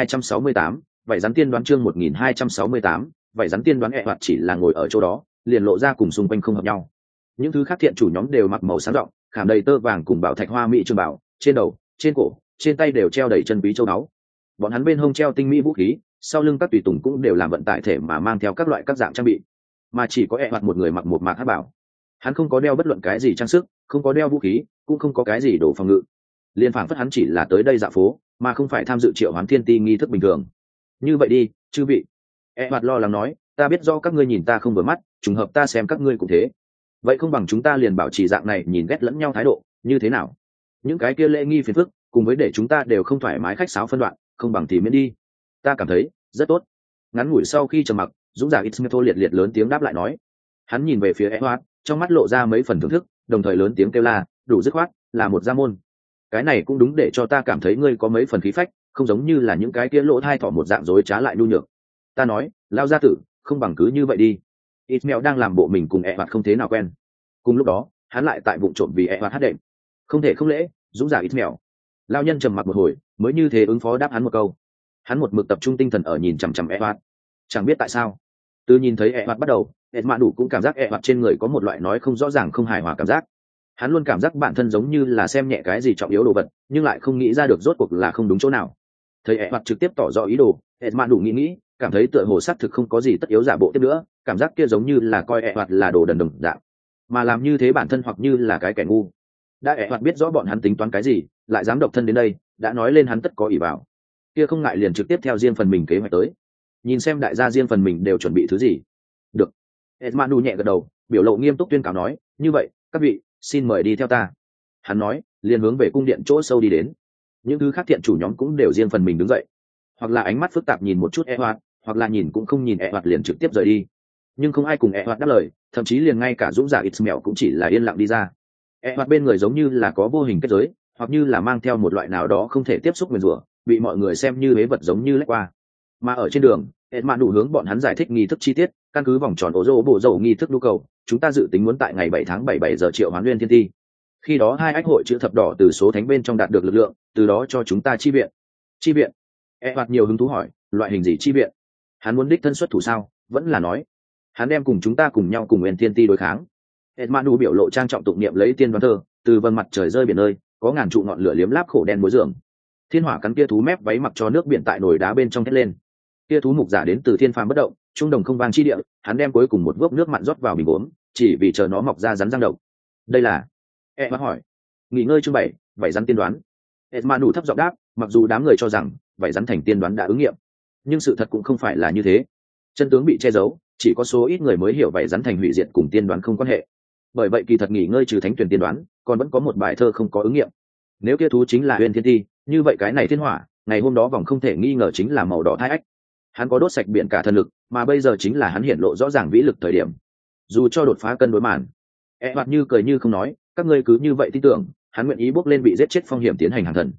1268, vậy rắn tiên đoán chương 1268, vậy rắn tiên đoán hoặc chỉ là ngồi ở chỗ đó, liền lộ ra cùng xung quanh không hợp nhau. Những thứ khác thiện chủ nhóm đều mặc màu sáng rộng, khảm đầy tơ vàng cùng bảo thạch hoa mỹ trường bảo, trên đầu, trên cổ, trên tay đều treo đầy chân quý châu báu. Bọn hắn bên hông treo tinh mỹ vũ khí, sau lưng các tùy tùng cũng đều làm vận tải thể mà mang theo các loại các dạng trang bị. Mà chỉ có hoặc một người mặc một mạc hắc bảo. Hắn không có đeo bất luận cái gì trang sức, không có đeo vũ khí, cũng không có cái gì đồ phòng ngự. Liên phảng phất hắn chỉ là tới đây dạo phố, mà không phải tham dự triệu hoán thiên ti nghi thức bình thường. Như vậy đi, chư vị. Hoạt lo lắng nói, ta biết do các ngươi nhìn ta không vừa mắt, trùng hợp ta xem các ngươi cũng thế. Vậy không bằng chúng ta liền bảo trì dạng này nhìn ghét lẫn nhau thái độ, như thế nào? Những cái kia lễ nghi phiền phức, cùng với để chúng ta đều không thoải mái khách sáo phân đoạn, không bằng thì miễn đi. Ta cảm thấy rất tốt. Ngắn ngủi sau khi trầm mặc, dũng giả Ismetho liệt liệt lớn tiếng đáp lại nói. Hắn nhìn về phía Edward, trong mắt lộ ra mấy phần thưởng thức, đồng thời lớn tiếng kêu la, đủ dứt khoát, là một gia môn. Cái này cũng đúng để cho ta cảm thấy ngươi có mấy phần khí phách, không giống như là những cái kia lỗ thai thỏ một dạng dối trá lại nhu nhược. Ta nói, lao gia tử, không bằng cứ như vậy đi. Ismail đang làm bộ mình cùng Edward không thế nào quen. Cùng lúc đó, hắn lại tại vụ trộm vì Edward hát đệm. Không thể không lễ, dũng giả Ismail. Lao nhân trầm mặc một hồi, mới như thế ứng phó đáp hắn một câu. Hắn một mực tập trung tinh thần ở nhìn chằm chằm Edward. Chẳng biết tại sao, từ nhìn thấy Edward bắt đầu, Edmạn đủ cũng cảm giác Edward trên người có một loại nói không rõ ràng không hài hòa cảm giác. Hắn luôn cảm giác bản thân giống như là xem nhẹ cái gì trọng yếu đồ vật, nhưng lại không nghĩ ra được rốt cuộc là không đúng chỗ nào. Thấy Edward trực tiếp tỏ rõ ý đồ, Edmạn đủ nghĩ, cảm thấy tựa hồ xác thực không có gì tất yếu giả bộ tiếp nữa, cảm giác kia giống như là coi Edward là đồ đần đồng dạng, mà làm như thế bản thân hoặc như là cái kẻ ngu. Đã Edward biết rõ bọn hắn tính toán cái gì, lại dám độc thân đến đây, đã nói lên hắn tất có ỷ vào. Kia không ngại liền trực tiếp theo riêng phần mình kế hoạch tới. Nhìn xem đại gia riêng phần mình đều chuẩn bị thứ gì. Được. Edmanu nhẹ gật đầu, biểu lộ nghiêm túc tuyên cáo nói, như vậy, các vị, xin mời đi theo ta. Hắn nói, liền hướng về cung điện chỗ sâu đi đến. Những thứ khác thiện chủ nhóm cũng đều riêng phần mình đứng dậy, hoặc là ánh mắt phức tạp nhìn một chút Edward, hoặc là nhìn cũng không nhìn Edward liền trực tiếp rời đi. Nhưng không ai cùng Edward đáp lời, thậm chí liền ngay cả dũng giả Ismail cũng chỉ là yên lặng đi ra. Edward bên người giống như là có vô hình kết giới, hoặc như là mang theo một loại nào đó không thể tiếp xúc nguyền rủa, bị mọi người xem như bế vật giống như lách qua. Mà ở trên đường, Edmạn đủ hướng bọn hắn giải thích nghi thức chi tiết, căn cứ vòng tròn ổ rô bộ dầu nghi thức nhu cầu, chúng ta dự tính muốn tại ngày 7 tháng 7 giờ triệu hoán nguyên thiên ti. Khi đó hai ách hội chữ thập đỏ từ số thánh bên trong đạt được lực lượng, từ đó cho chúng ta chi viện. Chi viện? Edward nhiều hứng thú hỏi, loại hình gì chi viện? Hắn muốn đích thân xuất thủ sao? Vẫn là nói, hắn đem cùng chúng ta cùng nhau cùng nguyên thiên ti đối kháng. Edmạn đủ biểu lộ trang trọng tụng niệm lấy tiên đoán thơ, từ vầng mặt trời rơi biển ơi, có ngàn trụ ngọn lửa liếm láp khổ đen mối giường. Thiên hỏa cắn kia thú mép váy mặc cho nước biển tại nồi đá bên trong thét lên. Kia thú mục giả đến từ thiên phàm bất động, trung đồng không vang chi địa, hắn đem cuối cùng một vốc nước mặn rót vào bình uống, chỉ vì chờ nó mọc ra rắn răng độc. Đây là? Edmund hỏi. Nghỉ ngơi chương 7, vảy rắn tiên đoán. Edmund đủ thấp giọng đáp, mặc dù đám người cho rằng vảy rắn thành tiên đoán đã ứng nghiệm, nhưng sự thật cũng không phải là như thế. Chân tướng bị che giấu, chỉ có số ít người mới hiểu vảy rắn thành hủy diệt cùng tiên đoán không quan hệ. Bởi vậy kỳ thật nghỉ ngơi trừ thánh tuyển tiên đoán, còn vẫn có một bài thơ không có ứng nghiệm. Nếu kia thú chính là Huyền Thiên Ti, như vậy cái này thiên hỏa, ngày hôm đó vòng không thể nghi ngờ chính là màu đỏ thai ách. Hắn có đốt sạch biển cả thần lực, mà bây giờ chính là hắn hiển lộ rõ ràng vĩ lực thời điểm. Dù cho đột phá cân đối màn, hoặc như cười như không nói, các ngươi cứ như vậy tin tưởng, hắn nguyện ý bước lên bị giết chết phong hiểm tiến hành hàng thần.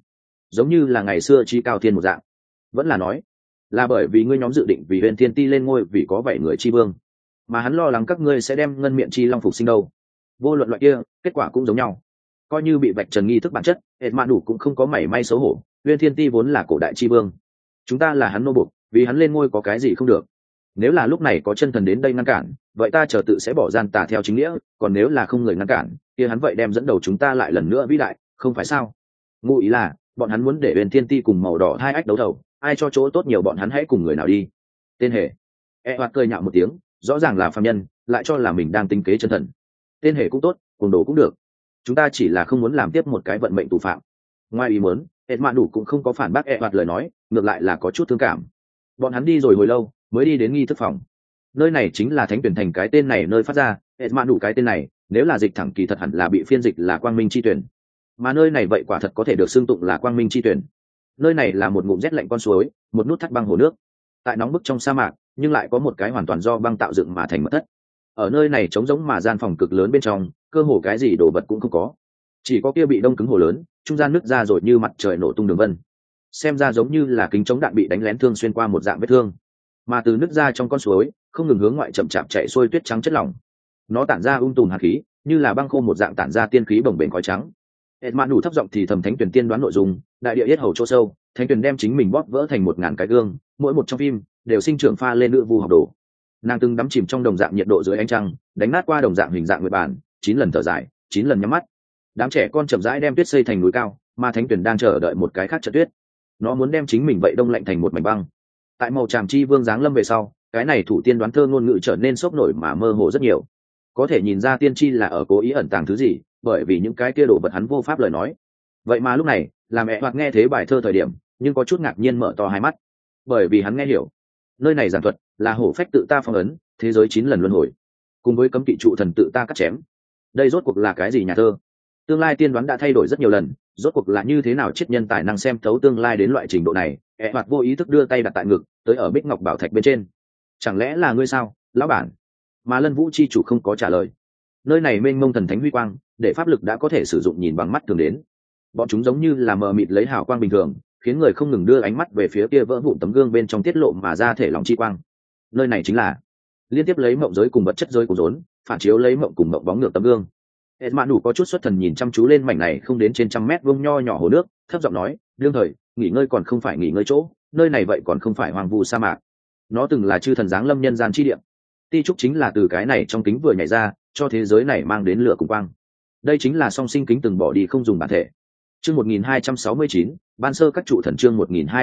giống như là ngày xưa chi cao thiên một dạng. Vẫn là nói là bởi vì ngươi nhóm dự định vì huyền thiên ti lên ngôi vì có 7 người chi vương, mà hắn lo lắng các ngươi sẽ đem ngân miệng chi long phục sinh đâu. Vô luận loại kia kết quả cũng giống nhau, coi như bị vạch trần nghi thức bản chất, hệt mạn đủ cũng không có mảy may xấu hổ. Huyền thiên ti vốn là cổ đại chi vương, chúng ta là hắn nô bộc, vì hắn lên ngôi có cái gì không được. Nếu là lúc này có chân thần đến đây ngăn cản, vậy ta chờ tự sẽ bỏ gian tà theo chính nghĩa, còn nếu là không người ngăn cản, kia hắn vậy đem dẫn đầu chúng ta lại lần nữa vĩ đại, không phải sao? Ngụ ý là bọn hắn muốn để huyền thiên ti cùng màu đỏ hai ách đấu đầu, ai cho chỗ tốt nhiều bọn hắn hãy cùng người nào đi. Tên hề hoạt cười nhạo một tiếng, rõ ràng là phàm nhân lại cho là mình đang tính kế chân thần. Tên hề cũng tốt, cuồng đồ cũng được, chúng ta chỉ là không muốn làm tiếp một cái vận mệnh tù phạm. Ngoài ý muốn, mạn đủ cũng không có phản bác hoạt lời nói, ngược lại là có chút thương cảm. Bọn hắn đi rồi hồi lâu mới đi đến nghi thức phòng. Nơi này chính là thánh tuyển thành cái tên này nơi phát ra. mạn đủ cái tên này nếu là dịch thẳng kỳ thật hẳn là bị phiên dịch là quang minh chi tuyển, mà nơi này vậy quả thật có thể được xưng tụng là quang minh chi tuyển. Nơi này là một ngụm rét lạnh con suối, một nút thắt băng hồ nước, tại nóng bức trong sa mạc nhưng lại có một cái hoàn toàn do băng tạo dựng mà thành mật thất. Ở nơi này trống rỗng mà gian phòng cực lớn bên trong cơ hồ cái gì đồ vật cũng không có, chỉ có kia bị đông cứng hồ lớn, trung gian nứt ra rồi như mặt trời nổ tung đường vân, xem ra giống như là kính chống đạn bị đánh lén thương xuyên qua một dạng vết thương. Mà từ nứt ra trong con suối không ngừng hướng ngoại chậm chạp chạy xuôi tuyết trắng chất lỏng, nó tản ra tùm hạt khí, như là băng khô một dạng tản ra tiên khí bồng bềnh khói trắng. Mạn đủ thấp giọng thì thầm thánh tuyển tiên đoán nội dung, đại địa yết hầu chỗ sâu, thánh tuyển đem chính mình bóp vỡ thành 1000 cái gương, mỗi một trong phim đều sinh trưởng pha lên nữ vu học đồ. Nàng từng đắm chìm trong đồng dạng nhiệt độ dưới ánh trăng, đánh nát qua đồng dạng hình dạng nguyệt bản, 9 lần thở dài, 9 lần nhắm mắt. Đám trẻ con chậm rãi đem tuyết xây thành núi cao, mà thánh tuyển đang chờ đợi một cái khác trận tuyết. Nó muốn đem chính mình vậy đông lạnh thành một mảnh băng. Tại màu tràm chi vương giáng lâm về sau, cái này thủ tiên đoán thơ ngôn ngữ trở nên sốc nổi mà mơ hồ rất nhiều. Có thể nhìn ra tiên tri là ở cố ý ẩn tàng thứ gì, bởi vì những cái kia đồ vật hắn vô pháp lời nói. Vậy mà lúc này làm mẹ hoặc nghe thế bài thơ thời điểm nhưng có chút ngạc nhiên mở to hai mắt, bởi vì hắn nghe hiểu nơi này giảng thuật là hổ phách tự ta phong ấn, thế giới 9 lần luân hồi, cùng với cấm kỵ trụ thần tự ta cắt chém. Đây rốt cuộc là cái gì nhà thơ? Tương lai tiên đoán đã thay đổi rất nhiều lần, rốt cuộc là như thế nào triết nhân tài năng xem thấu tương lai đến loại trình độ này? Hoặc vô ý thức đưa tay đặt tại ngực, tới ở bích ngọc bảo thạch bên trên. Chẳng lẽ là ngươi sao, lão bản? Mà Lân Vũ chi chủ không có trả lời. Nơi này mênh mông thần thánh huy quang, để pháp lực đã có thể sử dụng nhìn bằng mắt thường đến. Bọn chúng giống như là mờ mịt lấy hào quang bình thường, khiến người không ngừng đưa ánh mắt về phía kia vỡ vụn tấm gương bên trong tiết lộ mà ra thể lòng chi quang. Nơi này chính là liên tiếp lấy mộng giới cùng vật chất giới cùng rốn, phản chiếu lấy mộng cùng mộng bóng ngược tấm gương. Mạn đủ có chút xuất thần nhìn chăm chú lên mảnh này không đến trên 100 mét vuông nho nhỏ hồ nước, thấp giọng nói, đương thời nghỉ ngơi còn không phải nghỉ ngơi chỗ, nơi này vậy còn không phải hoang vu sa mạc, nó từng là chư thần giáng lâm nhân gian chi địa. Ti trúc chính là từ cái này trong kính vừa nhảy ra, cho thế giới này mang đến lửa cùng quang. Đây chính là song sinh kính từng bỏ đi không dùng bản thể. Chương 1269, ban sơ các trụ thần. Chương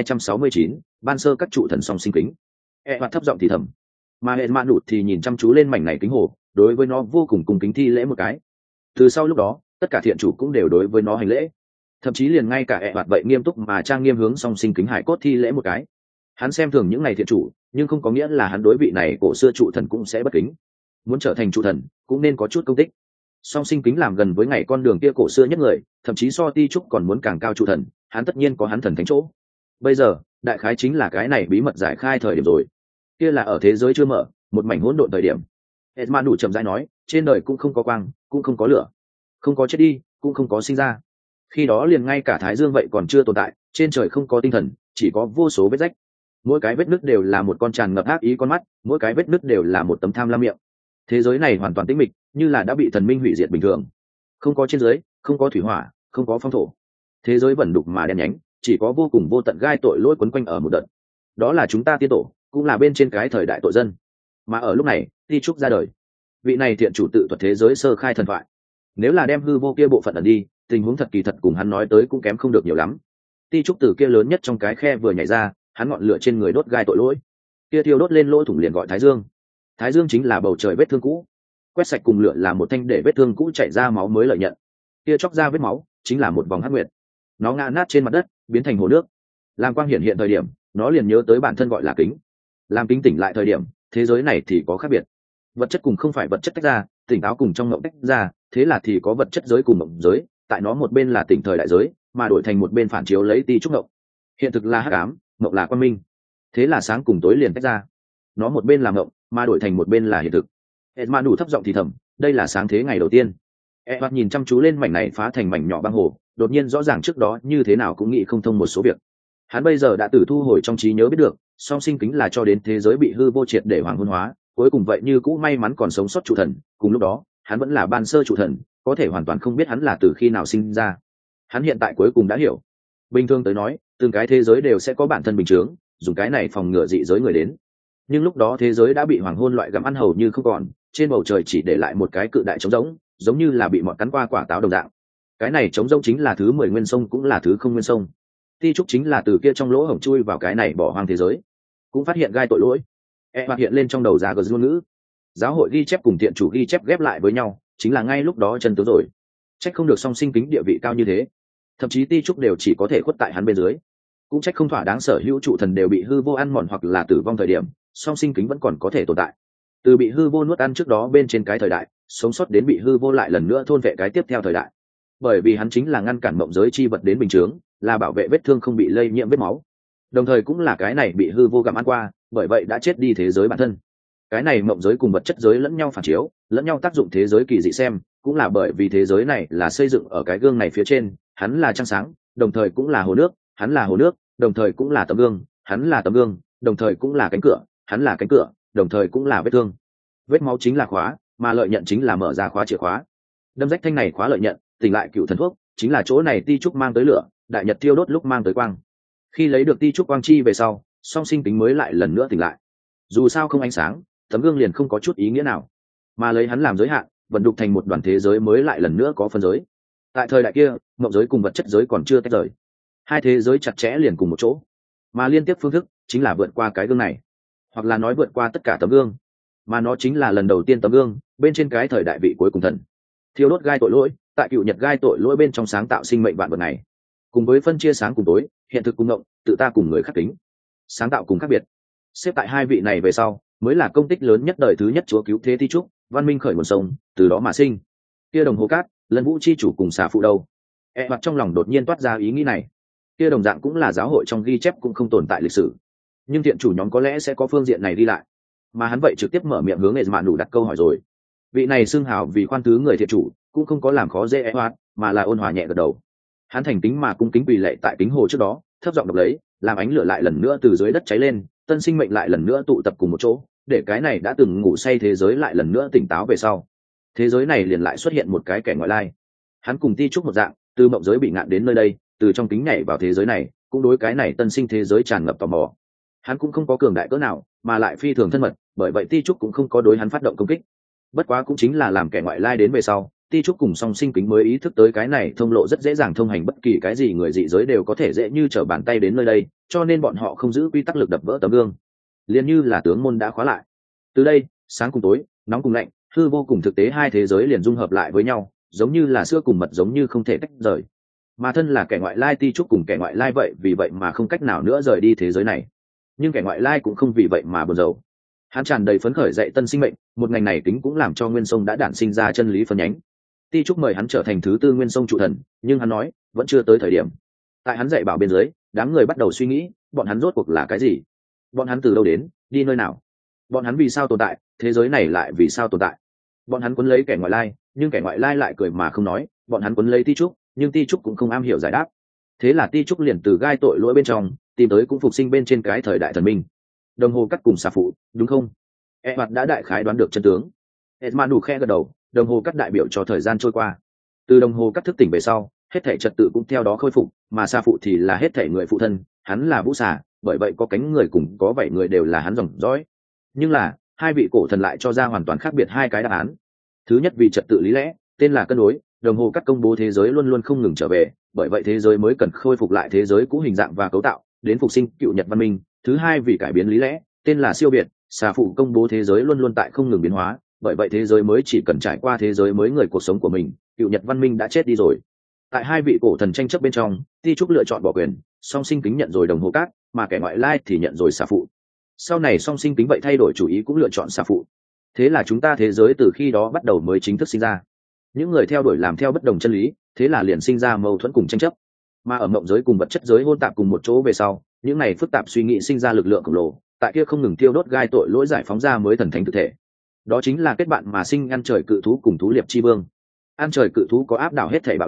1269, ban sơ các trụ thần song sinh kính. Hoạt thấp giọng thì thầm, mà hệ mạn đụt thì nhìn chăm chú lên mảnh này kính hồ, đối với nó vô cùng cung kính thi lễ một cái. Từ sau lúc đó tất cả thiện chủ cũng đều đối với nó hành lễ, thậm chí liền ngay cả Hoạt vậy nghiêm túc mà trang nghiêm hướng song sinh kính hải cốt thi lễ một cái. Hắn xem thường những này thiện chủ, nhưng không có nghĩa là hắn đối vị này cổ xưa trụ thần cũng sẽ bất kính. Muốn trở thành trụ thần cũng nên có chút công tích. Song sinh kính làm gần với ngày con đường kia cổ xưa nhất người, thậm chí so Ti trúc còn muốn càng cao trụ thần, hắn tất nhiên có hắn thần thánh chỗ. Bây giờ đại khái chính là cái này bí mật giải khai thời điểm rồi. Kia là ở thế giới chưa mở, một mảnh hỗn độn thời điểm. Edman đủ chậm rãi nói, trên đời cũng không có quang, cũng không có lửa, không có chết đi, cũng không có sinh ra. Khi đó liền ngay cả thái dương vậy còn chưa tồn tại, trên trời không có tinh thần, chỉ có vô số vết rách. Mỗi cái vết nứt đều là một con tràn ngập ác ý con mắt, mỗi cái vết nứt đều là một tấm tham lam miệng. Thế giới này hoàn toàn tĩnh mịch, như là đã bị thần minh hủy diệt bình thường. Không có trên dưới, không có thủy hỏa, không có phong thổ. Thế giới vẩn đục mà đen nhánh, chỉ có vô cùng vô tận gai tội lỗi quấn quanh ở một đợt. Đó là chúng ta tiên tổ, cũng là bên trên cái thời đại tội dân. Mà ở lúc này, Ti trúc ra đời. Vị này thiện chủ tự thuật thế giới sơ khai thần thoại. Nếu là đem hư vô kia bộ phận ẩn đi, tình huống thật kỳ thật cùng hắn nói tới cũng kém không được nhiều lắm. Ti trúc từ kia lớn nhất trong cái khe vừa nhảy ra, hắn ngọn lửa trên người đốt gai tội lỗi, kia thiêu đốt lên lỗ thủng liền gọi thái dương. Thái dương chính là bầu trời vết thương cũ, quét sạch cùng lửa là một thanh để vết thương cũ chảy ra máu mới lợi nhận. Kia chóc ra vết máu chính là một vòng hắc nguyệt, nó ngã nát trên mặt đất biến thành hồ nước. Làm quang hiện hiện thời điểm, nó liền nhớ tới bản thân gọi là kính. Làm kính tỉnh lại thời điểm, thế giới này thì có khác biệt. Vật chất cùng không phải vật chất tách ra, tỉnh táo cùng trong mộng tách ra, thế là thì có vật chất giới cùng mộng giới. Tại nó một bên là tỉnh thời đại giới, mà đổi thành một bên phản chiếu lấy Ti trúc mộng. Hiện thực là hắc ám, mộng là quang minh. Thế là sáng cùng tối liền tách ra. Nó một bên là mộng, mà đổi thành một bên là hiện thực. Edman đủ thấp giọng thì thầm, đây là sáng thế ngày đầu tiên. Edward nhìn chăm chú lên mảnh này phá thành mảnh nhỏ băng hồ, đột nhiên rõ ràng trước đó như thế nào cũng nghĩ không thông một số việc. Hắn bây giờ đã từ thu hồi trong trí nhớ biết được, song sinh kính là cho đến thế giới bị hư vô triệt để hoàng hôn hóa, cuối cùng vậy như cũ may mắn còn sống sót trụ thần. Cùng lúc đó hắn vẫn là ban sơ trụ thần, có thể hoàn toàn không biết hắn là từ khi nào sinh ra. Hắn hiện tại cuối cùng đã hiểu. Bình thường tới nói, từng cái thế giới đều sẽ có bản thân bình chướng, dùng cái này phòng ngừa dị giới người đến. Nhưng lúc đó thế giới đã bị hoàng hôn loại gặm ăn hầu như không còn, trên bầu trời chỉ để lại một cái cự đại trống rỗng, giống như là bị mọt cắn qua quả táo đồng dạng. Cái này trống rỗng chính là thứ 10 nguyên sông, cũng là thứ không nguyên sông. Ti trúc chính là từ kia trong lỗ hổng chui vào cái này bỏ hoang thế giới, cũng phát hiện gai tội lỗi. Hoặc hiện lên trong đầu ra gờ ngôn ngữ. Giáo hội ghi chép cùng thiện chủ ghi chép ghép lại với nhau, chính là ngay lúc đó chân tướng rồi. Trách không được song sinh kính địa vị cao như thế, thậm chí ti trúc đều chỉ có thể khuất tại hắn bên dưới. Cũng trách không thỏa đáng sở hữu trụ thần đều bị hư vô ăn mòn hoặc là tử vong thời điểm, song sinh kính vẫn còn có thể tồn tại. Từ bị hư vô nuốt ăn trước đó bên trên cái thời đại, sống sót đến bị hư vô lại lần nữa thôn vệ cái tiếp theo thời đại. Bởi vì hắn chính là ngăn cản mộng giới chi vật đến bình chướng, là bảo vệ vết thương không bị lây nhiễm vết máu, đồng thời cũng là cái này bị hư vô gặm ăn qua, bởi vậy đã chết đi thế giới bản thân. Cái này mộng giới cùng vật chất giới lẫn nhau phản chiếu, lẫn nhau tác dụng thế giới kỳ dị xem, cũng là bởi vì thế giới này là xây dựng ở cái gương này phía trên, hắn là trăng sáng, đồng thời cũng là hồ nước, hắn là hồ nước, đồng thời cũng là tấm gương, hắn là tấm gương, đồng thời cũng là cánh cửa, hắn là cánh cửa, đồng thời cũng là vết thương. Vết máu chính là khóa, mà lợi nhận chính là mở ra khóa chìa khóa. Đâm rách thanh này khóa lợi nhận, tỉnh lại cựu thần thuốc, chính là chỗ này ti trúc mang tới lửa, đại nhật thiêu đốt lúc mang tới quang. Khi lấy được ti trúc quang chi về sau, song sinh tính mới lại lần nữa tỉnh lại. Dù sao không ánh sáng, tấm gương liền không có chút ý nghĩa nào, mà lấy hắn làm giới hạn, vận đục thành một đoàn thế giới mới lại lần nữa có phân giới. Tại thời đại kia, mộng giới cùng vật chất giới còn chưa tách rời, hai thế giới chặt chẽ liền cùng một chỗ, mà liên tiếp phương thức chính là vượt qua cái gương này, hoặc là nói vượt qua tất cả tấm gương, mà nó chính là lần đầu tiên tấm gương bên trên cái thời đại vị cuối cùng thần thiêu đốt gai tội lỗi, tại cựu nhật gai tội lỗi bên trong sáng tạo sinh mệnh vạn vật này, cùng với phân chia sáng cùng tối, hiện thực cùng ngộng, tự ta cùng người khắc tính, sáng tạo cùng khác biệt. Xếp tại hai vị này về sau, mới là công tích lớn nhất đời thứ nhất chúa cứu thế ti trúc, văn minh khởi nguồn sông, từ đó mà sinh. Kia đồng hồ cát, lân vũ chi chủ cùng xà phụ đâu? Hoặc trong lòng đột nhiên toát ra ý nghĩ này. Kia đồng dạng cũng là giáo hội trong ghi chép cũng không tồn tại lịch sử, nhưng thiện chủ nhóm có lẽ sẽ có phương diện này đi lại, mà hắn vậy trực tiếp mở miệng hướng Mạn đủ đặt câu hỏi rồi. Vị này xưng hào vì khoan thứ người thiện chủ, cũng không có làm khó dễ Hoạt, mà là ôn hòa nhẹ gật đầu. Hắn thành kính mà cung kính quỳ lạy tại kính hồ trước đó, thấp giọng đọc lấy, làm ánh lửa lại lần nữa từ dưới đất cháy lên, tân sinh mệnh lại lần nữa tụ tập cùng một chỗ, để cái này đã từng ngủ say thế giới lại lần nữa tỉnh táo về sau. Thế giới này liền lại xuất hiện một cái kẻ ngoại lai. Hắn cùng ti trúc một dạng, từ mộng giới bị ngạn đến nơi đây, từ trong kính nhảy vào thế giới này, cũng đối cái này tân sinh thế giới tràn ngập tò mò. Hắn cũng không có cường đại cỡ nào, mà lại phi thường thân mật, bởi vậy ti trúc cũng không có đối hắn phát động công kích. Bất quá cũng chính là làm kẻ ngoại lai đến về sau, ti trúc cùng song sinh kính mới ý thức tới cái này thông lộ rất dễ dàng thông hành bất kỳ cái gì người dị giới đều có thể dễ như trở bàn tay đến nơi đây, cho nên bọn họ không giữ quy tắc lực đập vỡ tấm gương, liền như là tướng môn đã khóa lại. Từ đây, sáng cùng tối, nóng cùng lạnh, hư vô cùng thực tế hai thế giới liền dung hợp lại với nhau, giống như là sữa cùng mật, giống như không thể tách rời. Mà thân là kẻ ngoại lai ti trúc cùng kẻ ngoại lai vậy vì vậy mà không cách nào nữa rời đi thế giới này, nhưng kẻ ngoại lai cũng không vì vậy mà buồn rầu. Hắn tràn đầy phấn khởi dạy tân sinh mệnh, một ngành này tính cũng làm cho nguyên sông đã đản sinh ra chân lý phân nhánh. Ti trúc mời hắn trở thành thứ tư nguyên sông trụ thần, nhưng hắn nói vẫn chưa tới thời điểm. Tại hắn dạy bảo bên dưới, đám người bắt đầu suy nghĩ, bọn hắn rốt cuộc là cái gì, bọn hắn từ đâu đến, đi nơi nào, bọn hắn vì sao tồn tại, thế giới này lại vì sao tồn tại. Bọn hắn quấn lấy kẻ ngoại lai, nhưng kẻ ngoại lai lại cười mà không nói. Bọn hắn quấn lấy ti trúc, nhưng ti trúc cũng không am hiểu giải đáp. Thế là ti trúc liền từ gai tội lỗi bên trong tìm tới cũng phục sinh bên trên cái thời đại thần minh. Đồng hồ cắt cùng xà phụ, đúng không? Hoạt đã đại khái đoán được chân tướng. Mạn đủ khe gật đầu, đồng hồ cắt đại biểu cho thời gian trôi qua. Từ đồng hồ cắt thức tỉnh về sau, hết thể trật tự cũng theo đó khôi phục, mà xà phụ thì là hết thể người phụ thân, hắn là vũ xà, bởi vậy có cánh người cùng có vảy người đều là hắn dòng dõi. Nhưng là hai vị cổ thần lại cho ra hoàn toàn khác biệt hai cái đáp án. Thứ nhất vì trật tự lý lẽ, tên là cân đối, đồng hồ cắt công bố thế giới luôn luôn không ngừng trở về, bởi vậy thế giới mới cần khôi phục lại thế giới cũ hình dạng và cấu tạo, đến phục sinh cựu nhật văn minh. Thứ hai vì cải biến lý lẽ, tên là siêu biệt, xà phụ công bố thế giới luôn luôn tại không ngừng biến hóa, bởi vậy thế giới mới chỉ cần trải qua thế giới mới người cuộc sống của mình, cựu nhật văn minh đã chết đi rồi. Tại hai vị cổ thần tranh chấp bên trong, ti trúc lựa chọn bỏ quyền, song sinh kính nhận rồi đồng hồ cát, mà kẻ ngoại lai thì nhận rồi xà phụ. Sau này song sinh kính vậy thay đổi chủ ý cũng lựa chọn xà phụ. Thế là chúng ta thế giới từ khi đó bắt đầu mới chính thức sinh ra. Những người theo đuổi làm theo bất đồng chân lý, thế là liền sinh ra mâu thuẫn cùng tranh chấp. Mà ở mộng giới cùng vật chất giới hôn tạp cùng một chỗ về sau, những này phức tạp suy nghĩ sinh ra lực lượng khổng lồ, tại kia không ngừng tiêu đốt gai tội lỗi giải phóng ra mới thần thánh thực thể. Đó chính là kết bạn mà sinh ăn trời cự thú cùng thú liệp chi vương. Ăn trời cự thú có áp đảo hết thể bạo lực,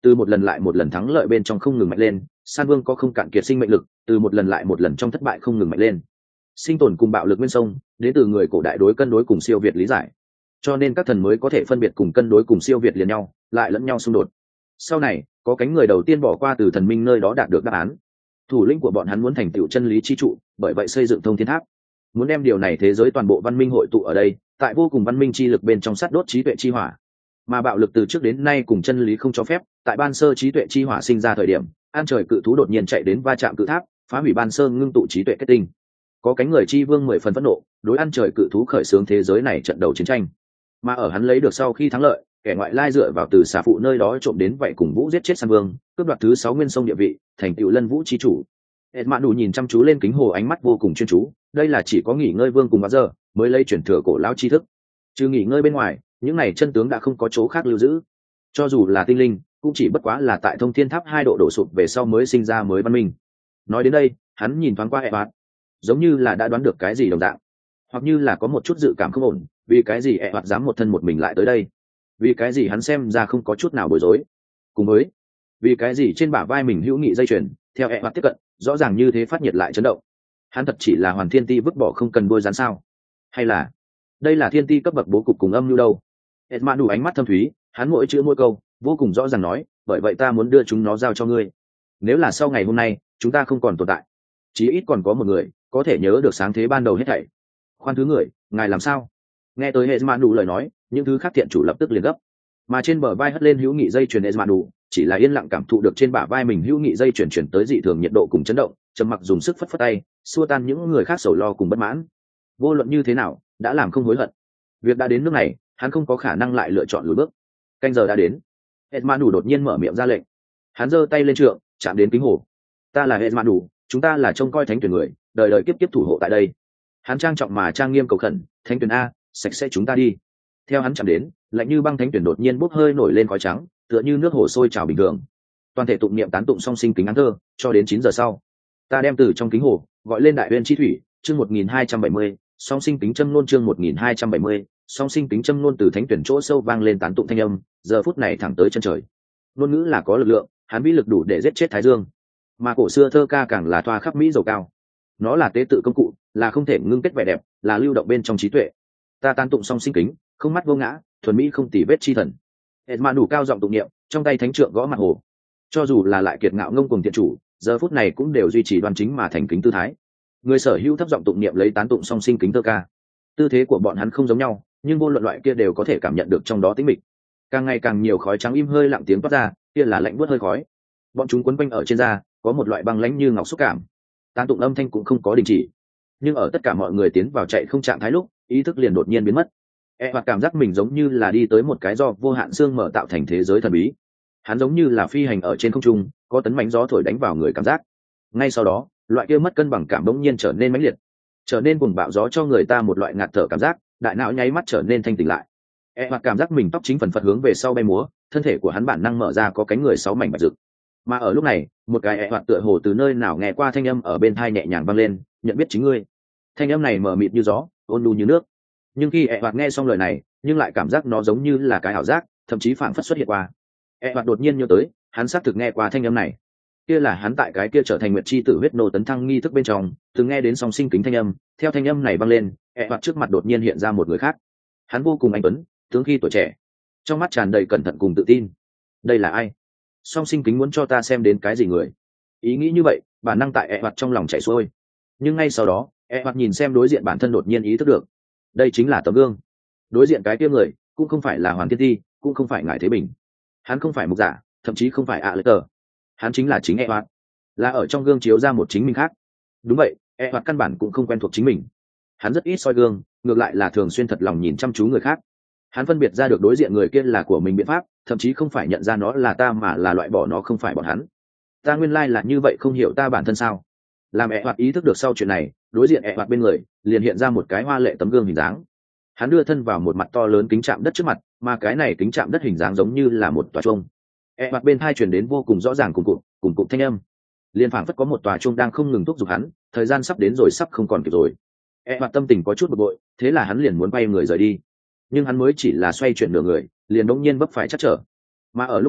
từ một lần lại một lần thắng lợi bên trong không ngừng mạnh lên. San Vương có không cạn kiệt sinh mệnh lực, từ một lần lại một lần trong thất bại không ngừng mạnh lên. Sinh tồn cùng bạo lực nguyên sông, đến từ người cổ đại đối cân đối cùng siêu việt lý giải, cho nên các thần mới có thể phân biệt cùng cân đối cùng siêu việt liền nhau, lại lẫn nhau xung đột. Sau này có cánh người đầu tiên bỏ qua từ thần minh nơi đó đạt được đáp án. Thủ lĩnh của bọn hắn muốn thành tựu chân lý chi trụ, bởi vậy xây dựng thông thiên tháp, muốn đem điều này thế giới toàn bộ văn minh hội tụ ở đây, tại vô cùng văn minh chi lực bên trong sát đốt trí tuệ chi hỏa. Mà bạo lực từ trước đến nay cùng chân lý không cho phép, tại ban sơ trí tuệ chi hỏa sinh ra thời điểm, an trời cự thú đột nhiên chạy đến va chạm cự tháp, phá hủy ban sơ ngưng tụ trí tuệ kết tinh. Có cánh người chi vương 10 phần phẫn nộ, đối an trời cự thú khởi xướng thế giới này trận đầu chiến tranh. Mà ở hắn lấy được sau khi thắng lợi, kẻ ngoại lai dựa vào từ xà phụ nơi đó trộm đến vậy cùng vũ giết chết San Vương, cướp đoạt thứ 6 nguyên sông địa vị, thành tựu Lân Vũ chi chủ. Mạn đủ nhìn chăm chú lên kính hồ, ánh mắt vô cùng chuyên chú. Đây là chỉ có nghỉ ngơi vương cùng bao giờ mới lấy chuyển thừa cổ lão tri thức. Trừ nghỉ ngơi bên ngoài, những này chân tướng đã không có chỗ khác lưu giữ. Cho dù là tinh linh, cũng chỉ bất quá là tại thông thiên tháp 2 độ đổ sụp về sau mới sinh ra mới văn minh. Nói đến đây, hắn nhìn thoáng qua Evat, giống như là đã đoán được cái gì đồng dạng, hoặc như là có một chút dự cảm không ổn. Vì cái gì Evat dám một thân một mình lại tới đây? Vì cái gì hắn xem ra không có chút nào bối rối? Cùng với vì cái gì trên bả vai mình hữu nghị dây chuyền theo Evat tiếp cận, rõ ràng như thế phát nhiệt lại chấn động? Hắn thật chỉ là hoàn thiên ti vứt bỏ không cần đôi rắn sao? Hay là đây là thiên ti cấp bậc bố cục cùng âm mưu đâu? Edmund đủ ánh mắt thâm thúy, hắn mỗi chữ mỗi câu vô cùng rõ ràng nói, bởi vậy ta muốn đưa chúng nó giao cho ngươi. Nếu là sau ngày hôm nay chúng ta không còn tồn tại, chí ít còn có một người có thể nhớ được sáng thế ban đầu hết thảy. Khoan thứ người, ngài làm sao? Nghe tới Edmund đủ lời nói, những thứ khác thiện chủ lập tức liền gấp. Mà trên bờ vai hất lên hữu nghị dây chuyền Edmund đủ chỉ là yên lặng cảm thụ được trên bả vai mình hữu nghị dây chuyển tới dị thường nhiệt độ cùng chấn động, trầm mặc dùng sức phất phất tay, xua tan những người khác sầu lo cùng bất mãn. Vô luận như thế nào, đã làm không hối hận. Việc đã đến nước này, hắn không có khả năng lại lựa chọn lùi bước. Canh giờ đã đến. Edmund đủ đột nhiên mở miệng ra lệnh. Hắn giơ tay lên trượng, chạm đến kính hồ. Ta là Edmund đủ, chúng ta là trông coi thánh tuyển người, đời đời kiếp kiếp thủ hộ tại đây. Hắn trang trọng mà trang nghiêm cầu khẩn, thánh tuyển a, sạch sẽ chúng ta đi. Theo hắn chạm đến, lạnh như băng thánh tuyển đột nhiên bốc hơi nổi lên khói trắng, tựa như nước hồ sôi trào bình thường. Toàn thể tụng niệm tán tụng song sinh kính án thơ, cho đến 9 giờ sau, ta đem từ trong kính hồ gọi lên đại uyên chi thủy, chương 1270, song sinh kính châm nôn chương 1270, song sinh kính châm nôn từ thánh tuyển chỗ sâu vang lên tán tụng thanh âm, giờ phút này thẳng tới chân trời. Ngôn ngữ là có lực lượng, hắn vĩ lực đủ để giết chết Thái Dương, mà cổ xưa thơ ca càng là thoa khắp mỹ dầu cao. Nó là tế tự công cụ, là không thể ngưng kết vẻ đẹp, là lưu động bên trong trí tuệ. Ta tán tụng song sinh kính, không mắt vô ngã, thuần mỹ không tì vết chi thần. Edmund đủ cao giọng tụng niệm, trong tay thánh trượng gõ mặt hồ. Cho dù là lại kiệt ngạo ngông cuồng thiện chủ, giờ phút này cũng đều duy trì đoan chính mà thành kính tư thái. Người sở hữu thấp giọng tụng niệm lấy tán tụng song sinh kính thơ ca. Tư thế của bọn hắn không giống nhau, nhưng vô luận loại kia đều có thể cảm nhận được trong đó tĩnh mịch. Càng ngày càng nhiều khói trắng im hơi lặng tiếng toát ra, kia là lạnh buốt hơi khói. Bọn chúng quấn quanh ở trên da, có một loại băng lãnh như ngọc xúc cảm. Tán tụng âm thanh cũng không có đình chỉ, nhưng ở tất cả mọi người tiến vào chạy không trạng thái lúc, ý thức liền đột nhiên biến mất. Hoặc cảm giác mình giống như là đi tới một cái do vô hạn xương mở tạo thành thế giới thần bí. Hắn giống như là phi hành ở trên không trung, có tấn mãnh gió thổi đánh vào người cảm giác. Ngay sau đó, loại kia mất cân bằng cảm bỗng nhiên trở nên mãnh liệt, trở nên cuồng bạo gió cho người ta một loại ngạt thở cảm giác, đại não nháy mắt trở nên thanh tỉnh lại. Hoặc cảm giác mình tóc chính phần phật hướng về sau bay múa, thân thể của hắn bản năng mở ra có cánh người 6 mảnh bạch rực. Mà ở lúc này, một cái hoặc tựa hồ từ nơi nào nghe qua thanh âm ở bên tai nhẹ nhàng vang lên, nhận biết chính ngươi. Thanh âm này mờ mịt như gió, ôn nhu như nước. Nhưng khi hoặc nghe xong lời này, nhưng lại cảm giác nó giống như là cái ảo giác, thậm chí phảng phất xuất hiện qua. Hoặc đột nhiên nhớ tới, hắn xác thực nghe qua thanh âm này. Kia là hắn tại cái kia trở thành nguyệt chi tử huyết nô tấn thăng nghi thức bên trong, từng nghe đến song sinh kính thanh âm, theo thanh âm này vang lên, hoặc trước mặt đột nhiên hiện ra một người khác. Hắn vô cùng anh tuấn, tướng khi tuổi trẻ, trong mắt tràn đầy cẩn thận cùng tự tin. Đây là ai? Song sinh kính muốn cho ta xem đến cái gì người? Ý nghĩ như vậy, bản năng tại hoặc trong lòng chảy xuôi. Nhưng ngay sau đó, hoặc nhìn xem đối diện bản thân đột nhiên ý thức được, đây chính là tấm gương. Đối diện cái kia người cũng không phải là Hoàn Thiên Ti, cũng không phải Ngải Thế Bình, hắn không phải mục giả, thậm chí không phải ạ lệ tờ, hắn chính là chính Hoạt, là ở trong gương chiếu ra một chính mình khác. Đúng vậy, Hoạt căn bản cũng không quen thuộc chính mình, hắn rất ít soi gương, ngược lại là thường xuyên thật lòng nhìn chăm chú người khác. Hắn phân biệt ra được đối diện người kia là của mình biện pháp, thậm chí không phải nhận ra nó là ta mà là loại bỏ nó không phải bọn hắn. Ta nguyên lai là như vậy, không hiểu ta bản thân sao? Làm Hoạt ý thức được sau chuyện này, đối diện Hoạt bên người liền hiện ra một cái hoa lệ tấm gương hình dáng. Hắn đưa thân vào một mặt to lớn kính chạm đất trước mặt, mà cái này kính chạm đất hình dáng giống như là một tòa chuông. Hoạt bên tai truyền đến vô cùng rõ ràng cùng cụm thanh âm, liên phảng phất có một tòa chuông đang không ngừng thúc giục hắn, thời gian sắp đến rồi, sắp không còn kịp rồi. Hoạt tâm tình có chút bực bội, thế là hắn liền muốn bay người rời đi, nhưng hắn mới chỉ là xoay chuyển nửa người, liền đột nhiên vấp phải chắc trở. Mà ở lúc này,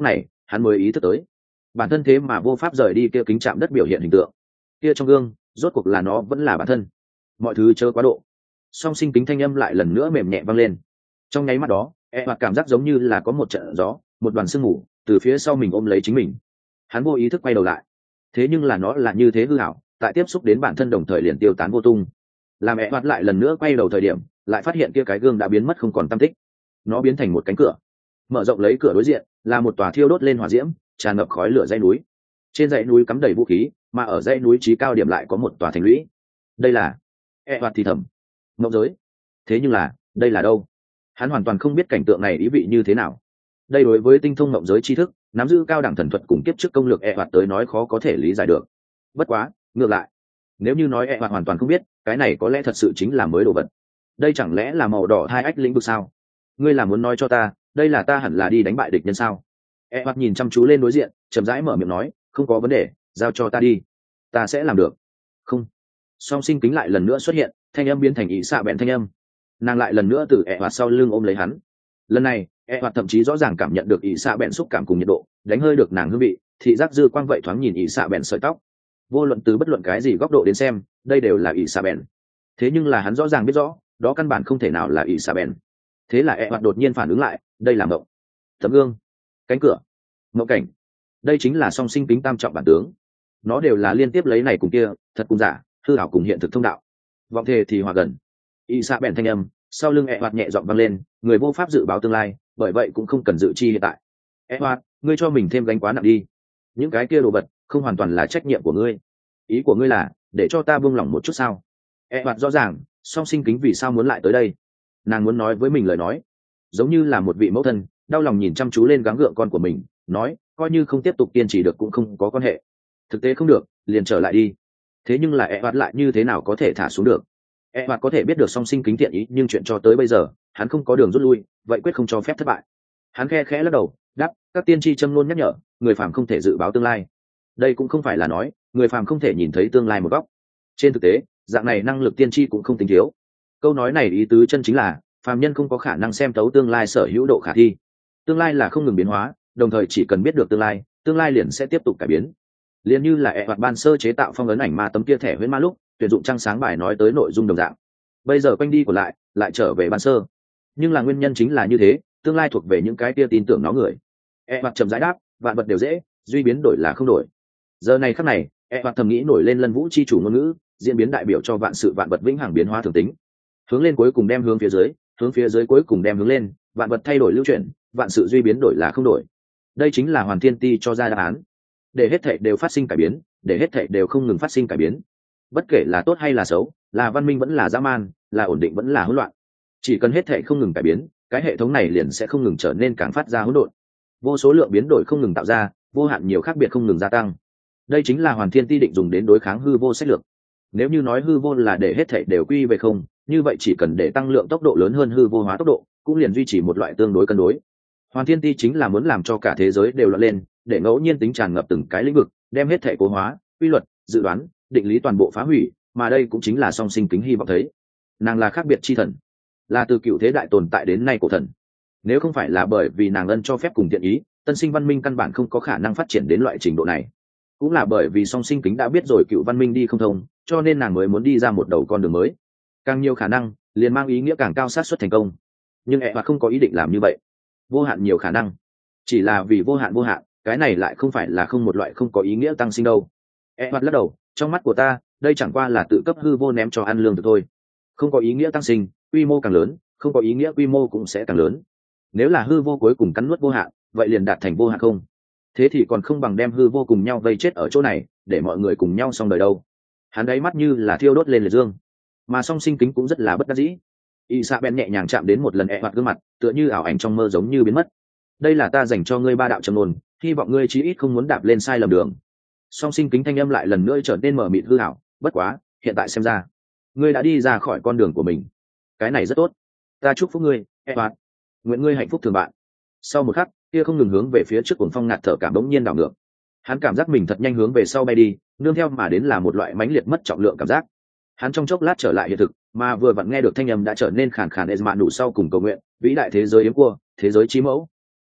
hắn mới ý thức tới bản thân thế mà vô pháp rời đi kia kính chạm đất biểu hiện hình tượng. Kia trong gương rốt cuộc là nó vẫn là bản thân, mọi thứ chớ quá độ. Song sinh kính thanh âm lại lần nữa mềm nhẹ vang lên. Trong nháy mắt đó hoặc cảm giác giống như là có một trận gió, một đoàn sương mù từ phía sau mình ôm lấy chính mình. Hắn vô ý thức quay đầu lại, thế nhưng là nó là như thế hư ảo, tại tiếp xúc đến bản thân đồng thời liền tiêu tán vô tung. Làm hoạt lại lần nữa quay đầu thời điểm, lại phát hiện kia cái gương đã biến mất không còn tăm tích. Nó biến thành một cánh cửa, mở rộng lấy cửa đối diện là một tòa thiêu đốt lên hỏa diễm, tràn ngập khói lửa dãy núi. Trên dãy núi cắm đầy vũ khí, mà ở dãy núi chí cao điểm lại có một tòa thành lũy. Đây là hoạt thì thầm ngộng giới. Thế nhưng là đây là đâu? Hắn hoàn toàn không biết cảnh tượng này ý vị như thế nào. Đây đối với tinh thông ngộng giới tri thức, nắm giữ cao đẳng thần thuật cùng kiếp trước công lược hoạt tới nói khó có thể lý giải được. Bất quá ngược lại, nếu như nói hoạt hoàn toàn không biết, cái này có lẽ thật sự chính là mới đồ vật. Đây chẳng lẽ là màu đỏ hai ách lĩnh vực sao? Ngươi là muốn nói cho ta đây là ta hẳn là đi đánh bại địch nhân sao? Hoạt nhìn chăm chú lên đối diện, chậm rãi mở miệng nói, không có vấn đề, giao cho ta đi, ta sẽ làm được. Không. Song sinh kính lại lần nữa xuất hiện, thanh âm biến thành ý xạ bẹn thanh âm. Nàng lại lần nữa từ hoạt sau lưng ôm lấy hắn. Lần này hoạt thậm chí rõ ràng cảm nhận được ý xạ bẹn xúc cảm cùng nhiệt độ, đánh hơi được nàng hương vị, thị giác dư quang vậy thoáng nhìn ý xạ bẹn sợi tóc. Vô luận từ bất luận cái gì góc độ đến xem, đây đều là ý xạ bẹn. Thế nhưng là hắn rõ ràng biết rõ đó căn bản không thể nào là ý xạ bẹn. Thế là hoạt đột nhiên phản ứng lại, đây là mộng. Tấm gương, cánh cửa, mộng cảnh, đây chính là song sinh kính tam trọng bản tướng. Nó đều là liên tiếp lấy này cùng kia, thật cùng giả, hư ảo cùng hiện thực thông đạo. Vọng thề thì hòa gần. Y xạ bèn thanh âm sau lưng hoạt nhẹ giọng vang lên, người vô pháp dự báo tương lai, bởi vậy cũng không cần dự chi hiện tại. Hoạt, ngươi cho mình thêm gánh quá nặng đi. Những cái kia đồ vật không hoàn toàn là trách nhiệm của ngươi. Ý của ngươi là để cho ta buông lỏng một chút sao? Hoạt rõ ràng song sinh kính vì sao muốn lại tới đây. Nàng muốn nói với mình lời nói, giống như là một vị mẫu thân đau lòng nhìn chăm chú lên gắng gượng con của mình, nói coi như không tiếp tục kiên trì được cũng không có quan hệ, thực tế không được liền trở lại đi. Thế nhưng là hoạt lại như thế nào có thể thả xuống được? Hoạt có thể biết được song sinh kính thiện ý, nhưng chuyện cho tới bây giờ hắn không có đường rút lui, vậy quyết không cho phép thất bại. Hắn khe khẽ lắc đầu đáp, các tiên tri châm luôn nhắc nhở người phàm không thể dự báo tương lai. Đây cũng không phải là nói người phàm không thể nhìn thấy tương lai một góc. Trên thực tế dạng này năng lực tiên tri cũng không tính thiếu. Câu nói này ý tứ chân chính là phàm nhân không có khả năng xem thấu tương lai sở hữu độ khả thi. Tương lai là không ngừng biến hóa, đồng thời chỉ cần biết được tương lai liền sẽ tiếp tục cải biến. Liền như là hoạt ban sơ chế tạo phong ấn ảnh ma tấm kia thẻ huyễn ma lúc tuyển dụng trăng sáng bài nói tới nội dung đồng dạng, bây giờ quanh đi của lại trở về ban sơ. Nhưng là nguyên nhân chính là như thế, tương lai thuộc về những cái kia tin tưởng nó người. Hoạt trầm giải đáp, vạn vật đều dễ, duy biến đổi là không đổi. Giờ này khắc này hoạt thầm nghĩ nổi lên Lân Vũ chi chủ ngôn ngữ, diễn biến đại biểu cho vạn sự vạn vật vĩnh hằng biến hóa thường tính. Hướng lên cuối cùng đem hướng phía dưới cuối cùng đem hướng lên, vạn vật thay đổi lưu chuyển, vạn sự duy biến đổi là không đổi. Đây chính là Hoàn Thiên Ti cho ra đáp án. Để hết thảy đều phát sinh cải biến, để hết thảy đều không ngừng phát sinh cải biến. Bất kể là tốt hay là xấu, là văn minh vẫn là dã man, là ổn định vẫn là hỗn loạn, chỉ cần hết thảy không ngừng cải biến, cái hệ thống này liền sẽ không ngừng trở nên càng phát ra hỗn độn. Vô số lượng biến đổi không ngừng tạo ra, vô hạn nhiều khác biệt không ngừng gia tăng. Đây chính là Hoàn Thiên Ti định dùng đến đối kháng hư vô sách lược. Nếu như nói hư vô là để hết thảy đều quy về không, như vậy chỉ cần để tăng lượng tốc độ lớn hơn hư vô hóa tốc độ, cũng liền duy trì một loại tương đối cân đối. Hoàn Thiên Ti chính là muốn làm cho cả thế giới đều loạn lên, để ngẫu nhiên tính tràn ngập từng cái lĩnh vực, đem hết thảy cố hóa, quy luật, dự đoán, định lý toàn bộ phá hủy, mà đây cũng chính là song sinh kính hy vọng thấy. Nàng là khác biệt chi thần, là từ cựu thế đại tồn tại đến nay cổ thần. Nếu không phải là bởi vì nàng ân cho phép cùng thiện ý, tân sinh văn minh căn bản không có khả năng phát triển đến loại trình độ này. Cũng là bởi vì song sinh kính đã biết rồi cựu văn minh đi không thông, cho nên nàng mới muốn đi ra một đầu con đường mới. Càng nhiều khả năng liền mang ý nghĩa càng cao xác suất thành công, nhưng hoạt không có ý định làm như vậy. Vô hạn nhiều khả năng chỉ là vì vô hạn, cái này lại không phải là không một loại không có ý nghĩa tăng sinh đâu. Hoạt lắc đầu, trong mắt của ta đây chẳng qua là tự cấp hư vô ném cho ăn lương thực thôi. Không có ý nghĩa tăng sinh, quy mô càng lớn, không có ý nghĩa quy mô cũng sẽ càng lớn. Nếu là hư vô cuối cùng cắn nuốt vô hạn, vậy liền đạt thành vô hạn không. Thế thì còn không bằng đem hư vô cùng nhau vây chết ở chỗ này, để mọi người cùng nhau xong đời đâu. Hắn đáy mắt như là thiêu đốt lên liệt dương, mà song sinh kính cũng rất là bất đắc dĩ. Isabel nhẹ nhàng chạm đến một lần hoạt gương mặt, tựa như ảo ảnh trong mơ giống như biến mất. Đây là ta dành cho ngươi 3 đạo trầm nôn, hy vọng ngươi chí ít không muốn đạp lên sai lầm đường. Song sinh kính thanh âm lại lần nữa trở nên mờ mịt hư ảo, bất quá hiện tại xem ra ngươi đã đi ra khỏi con đường của mình, cái này rất tốt. Ta chúc phúc ngươi Edward, nguyện ngươi hạnh phúc thường bạn. Sau một khắc kia không ngừng hướng về phía trước cuồng phong ngạt thở cảm đống nhiên đảo ngược. Hắn cảm giác mình thật nhanh hướng về sau bay đi, nương theo mà đến là một loại mãnh liệt mất trọng lượng cảm giác. Hắn trong chốc lát trở lại hiện thực, mà vừa vặn nghe được thanh âm đã trở nên khàn khàn Esma đủ sau cùng cầu nguyện, vĩ đại thế giới yếm cua, thế giới chí mẫu.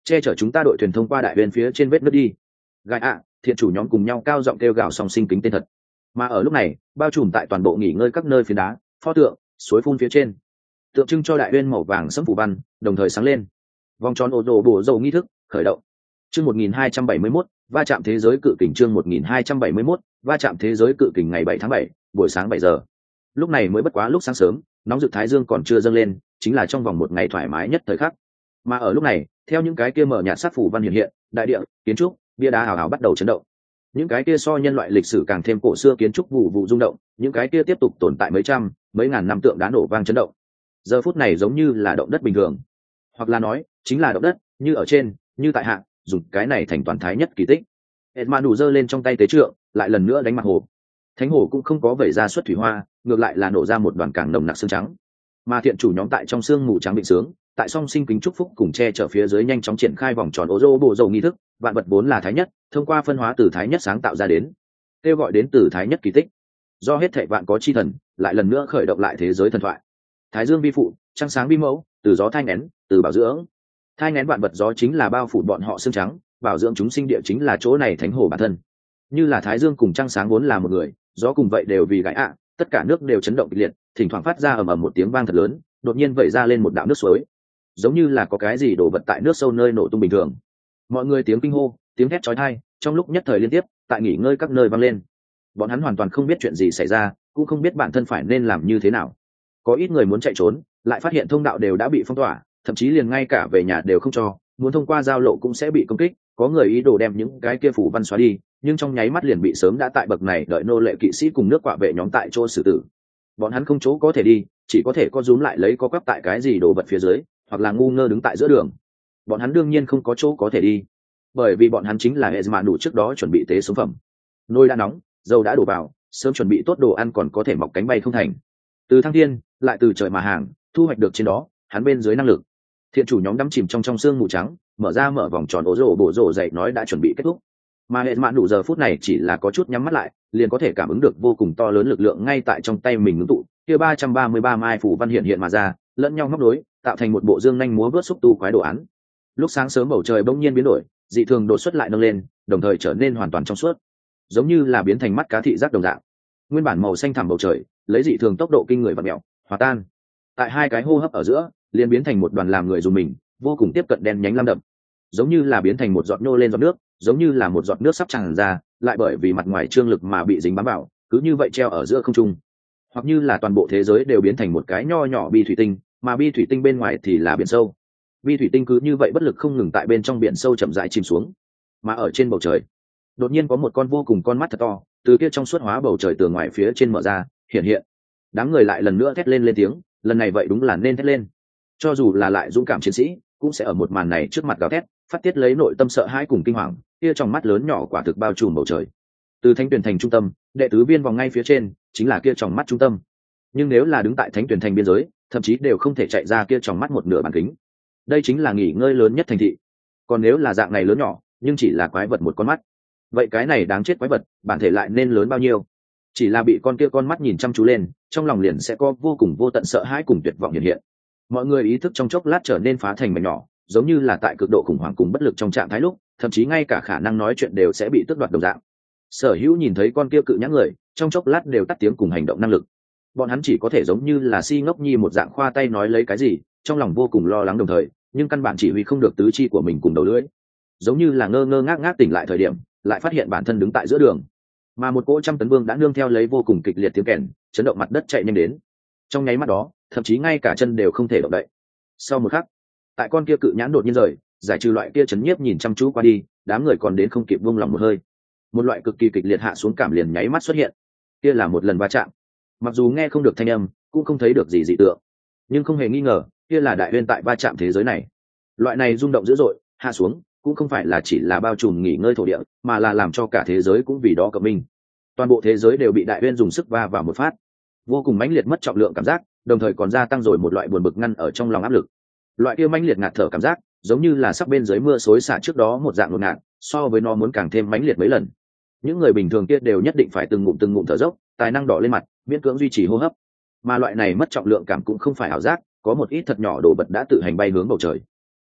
che chở chúng ta đội thuyền thông qua đại bên phía trên vết nước đi. Gai ạ, thiện chủ nhóm cùng nhau cao giọng kêu gào song sinh kính tên thật. Mà ở lúc này, bao trùm tại toàn bộ nghỉ ngơi các nơi phiến đá, pho tượng, suối phun phía trên, tượng trưng cho đại uyên màu vàng sẫm phủ văn đồng thời sáng lên. Vòng tròn ô đồ bổ dầu nghi thức khởi động. Chương 1271, va chạm thế giới cự kình. Chương 1271, va chạm thế giới cự kình. Ngày 7 tháng 7, buổi sáng 7 giờ. Lúc này mới bất quá lúc sáng sớm, nóng rực thái dương còn chưa dâng lên, chính là trong vòng một ngày thoải mái nhất thời khắc. Mà ở lúc này, theo những cái kia mở nhạt sắc phủ văn hiện hiện, đại địa, kiến trúc, bia đá ảo ảo bắt đầu chấn động. Những cái kia so nhân loại lịch sử càng thêm cổ xưa kiến trúc vụ vụ rung động, những cái kia tiếp tục tồn tại mấy trăm, mấy ngàn năm tượng đá nổ vang chấn động. Giờ phút này giống như là động đất bình thường, hoặc là nói chính là động đất, như ở trên, như tại hạ, dùng cái này thành toàn thái nhất kỳ tích. Edmund đủ giơ lên trong tay tế trượng, lại lần nữa đánh mặt hồ. Thánh hồ cũng không có vẩy ra xuất thủy hoa, ngược lại là nổ ra một đoàn càng nồng nặc xương trắng. Mà thiện chủ nhóm tại trong xương mù trắng định sướng, tại song sinh kính chúc phúc cùng che chở phía dưới nhanh chóng triển khai vòng tròn ô rô bộ dầu nghi thức, vạn vật vốn là thái nhất, thông qua phân hóa từ thái nhất sáng tạo ra đến, kêu gọi đến từ thái nhất kỳ tích. Do hết thảy vạn có chi thần, lại lần nữa khởi động lại thế giới thần thoại. Thái dương vi phụ, trăng sáng vi mẫu, từ gió thai nghén, từ bảo dưỡng. Thai nghén vạn vật gió chính là bao phủ bọn họ xương trắng, bảo dưỡng chúng sinh địa chính là chỗ này thánh hồ bản thân. Như là thái dương cùng trăng sáng vốn là một người, gió cùng vậy đều vì gãi ạ, tất cả nước đều chấn động kịch liệt, thỉnh thoảng phát ra ầm ầm một tiếng vang thật lớn, đột nhiên vẩy ra lên một đạo nước suối, giống như là có cái gì đổ vật tại nước sâu nơi nổ tung bình thường. Mọi người tiếng kinh hô, tiếng thét chói tai, trong lúc nhất thời liên tiếp, tại nghỉ ngơi các nơi vang lên. Bọn hắn hoàn toàn không biết chuyện gì xảy ra, cũng không biết bản thân phải nên làm như thế nào. Có ít người muốn chạy trốn, lại phát hiện thông đạo đều đã bị phong tỏa, thậm chí liền ngay cả về nhà đều không cho, muốn thông qua giao lộ cũng sẽ bị công kích. Có người ý đồ đem những cái kia phủ văn xóa đi, nhưng trong nháy mắt liền bị sớm đã tại bậc này đợi nô lệ kỵ sĩ cùng nước quạ vệ nhóm tại chỗ xử tử. Bọn hắn không chỗ có thể đi, chỉ có thể co rúm lại lấy co quắp tại cái gì đồ vật phía dưới, hoặc là ngu ngơ đứng tại giữa đường. Bọn hắn đương nhiên không có chỗ có thể đi, bởi vì bọn hắn chính là hệ mà đủ trước đó chuẩn bị tế sống phẩm. Nồi đã nóng, dầu đã đổ vào, sớm chuẩn bị tốt đồ ăn còn có thể mọc cánh bay không thành. Từ thăng thiên, lại từ trời mà hàng, thu hoạch được trên đó, hắn bên dưới năng lực. Thiện chủ nhóm đắm chìm trong sương mù trắng, mở vòng tròn ố rồ bổ rồ dậy nói đã chuẩn bị kết thúc. Mà hệ mạn đủ giờ phút này chỉ là có chút nhắm mắt lại, liền có thể cảm ứng được vô cùng to lớn lực lượng ngay tại trong tay mình ngưng tụ. Kia 333 mai phủ văn hiện mà ra, lẫn nhau móc đối, tạo thành một bộ dương nhanh múa vớt xúc tu quái đồ án. Lúc sáng sớm bầu trời bỗng nhiên biến đổi, dị thường đột xuất lại nâng lên, đồng thời trở nên hoàn toàn trong suốt, giống như là biến thành mắt cá thị giác đồng dạng. Nguyên bản màu xanh thẳm bầu trời, lấy dị thường tốc độ kinh người vặn mèo, hòa tan. Tại hai cái hô hấp ở giữa, liền biến thành một đoàn làm người dùng mình, vô cùng tiếp cận đen nhánh lam đậm, giống như là biến thành một giọt nhô lên giọt nước, giống như là một giọt nước sắp tràn ra, lại bởi vì mặt ngoài trương lực mà bị dính bám vào, cứ như vậy treo ở giữa không trung. Hoặc như là toàn bộ thế giới đều biến thành một cái nho nhỏ bi thủy tinh, mà bi thủy tinh bên ngoài thì là biển sâu. Bi thủy tinh cứ như vậy bất lực không ngừng tại bên trong biển sâu chậm rãi chìm xuống. Mà ở trên bầu trời, đột nhiên có một con vô cùng con mắt thật to, từ kia trong suốt hóa bầu trời tường ngoài phía trên mở ra, hiện. Đám người lại lần nữa thét lên tiếng, lần này vậy đúng là nên thét lên. Cho dù là lại dũng cảm chiến sĩ, cũng sẽ ở một màn này trước mặt gào thét, phát tiết lấy nội tâm sợ hãi cùng kinh hoàng. Kia trong mắt lớn nhỏ quả thực bao trùm bầu trời. Từ Thánh Tuyển Thành trung tâm, đệ tứ viên vòng ngay phía trên, chính là kia trong mắt trung tâm. Nhưng nếu là đứng tại Thánh Tuyển Thành biên giới, thậm chí đều không thể chạy ra kia trong mắt một nửa bán kính. Đây chính là nghỉ ngơi lớn nhất thành thị. Còn nếu là dạng này lớn nhỏ, nhưng chỉ là quái vật một con mắt, vậy cái này đáng chết quái vật, bản thể lại nên lớn bao nhiêu? Chỉ là bị con kia con mắt nhìn chăm chú lên, trong lòng liền sẽ có vô cùng vô tận sợ hãi cùng tuyệt vọng hiện. Mọi người ý thức trong chốc lát trở nên phá thành mảnh nhỏ, giống như là tại cực độ khủng hoảng cùng bất lực trong trạng thái lúc, thậm chí ngay cả khả năng nói chuyện đều sẽ bị tước đoạt đồng dạng. Sở Hữu nhìn thấy con kia cự nhãn người, trong chốc lát đều tắt tiếng cùng hành động năng lực. Bọn hắn chỉ có thể giống như là si ngốc nhi một dạng khoa tay nói lấy cái gì, trong lòng vô cùng lo lắng đồng thời, nhưng căn bản chỉ huy không được tứ chi của mình cùng đầu lưỡi. Giống như là ngơ ngơ ngác ngác tỉnh lại thời điểm, lại phát hiện bản thân đứng tại giữa đường, mà một cỗ trăm tấn vương đã nương theo lấy vô cùng kịch liệt tiếng kèn, chấn động mặt đất chạy nhanh đến. Trong nháy mắt đó, thậm chí ngay cả chân đều không thể động đậy. Sau một khắc, tại con kia cự nhãn đột nhiên rời, giải trừ loại kia chấn nhiếp nhìn chăm chú qua đi, đám người còn đến không kịp buông lòng một hơi. Một loại cực kỳ kịch liệt hạ xuống cảm liền nháy mắt xuất hiện. Kia là một lần va chạm. Mặc dù nghe không được thanh âm, cũng không thấy được gì dị tượng, nhưng không hề nghi ngờ, kia là đại uyên tại va chạm thế giới này. Loại này rung động dữ dội, hạ xuống, cũng không phải là chỉ là bao trùm nghỉ ngơi thổ địa, mà là làm cho cả thế giới cũng vì đó cộng minh. Toàn bộ thế giới đều bị đại uyên dùng sức va vào một phát, vô cùng mãnh liệt mất trọng lượng cảm giác, đồng thời còn gia tăng rồi một loại buồn bực ngăn ở trong lòng áp lực. Loại kia mãnh liệt ngạt thở cảm giác, giống như là sắp bên dưới mưa xối xả trước đó một dạng ngột ngạt, so với nó muốn càng thêm mãnh liệt mấy lần. Những người bình thường kia đều nhất định phải từng ngụm thở dốc, tài năng đỏ lên mặt, miễn cưỡng duy trì hô hấp. Mà loại này mất trọng lượng cảm cũng không phải ảo giác, có một ít thật nhỏ đồ vật đã tự hành bay hướng bầu trời.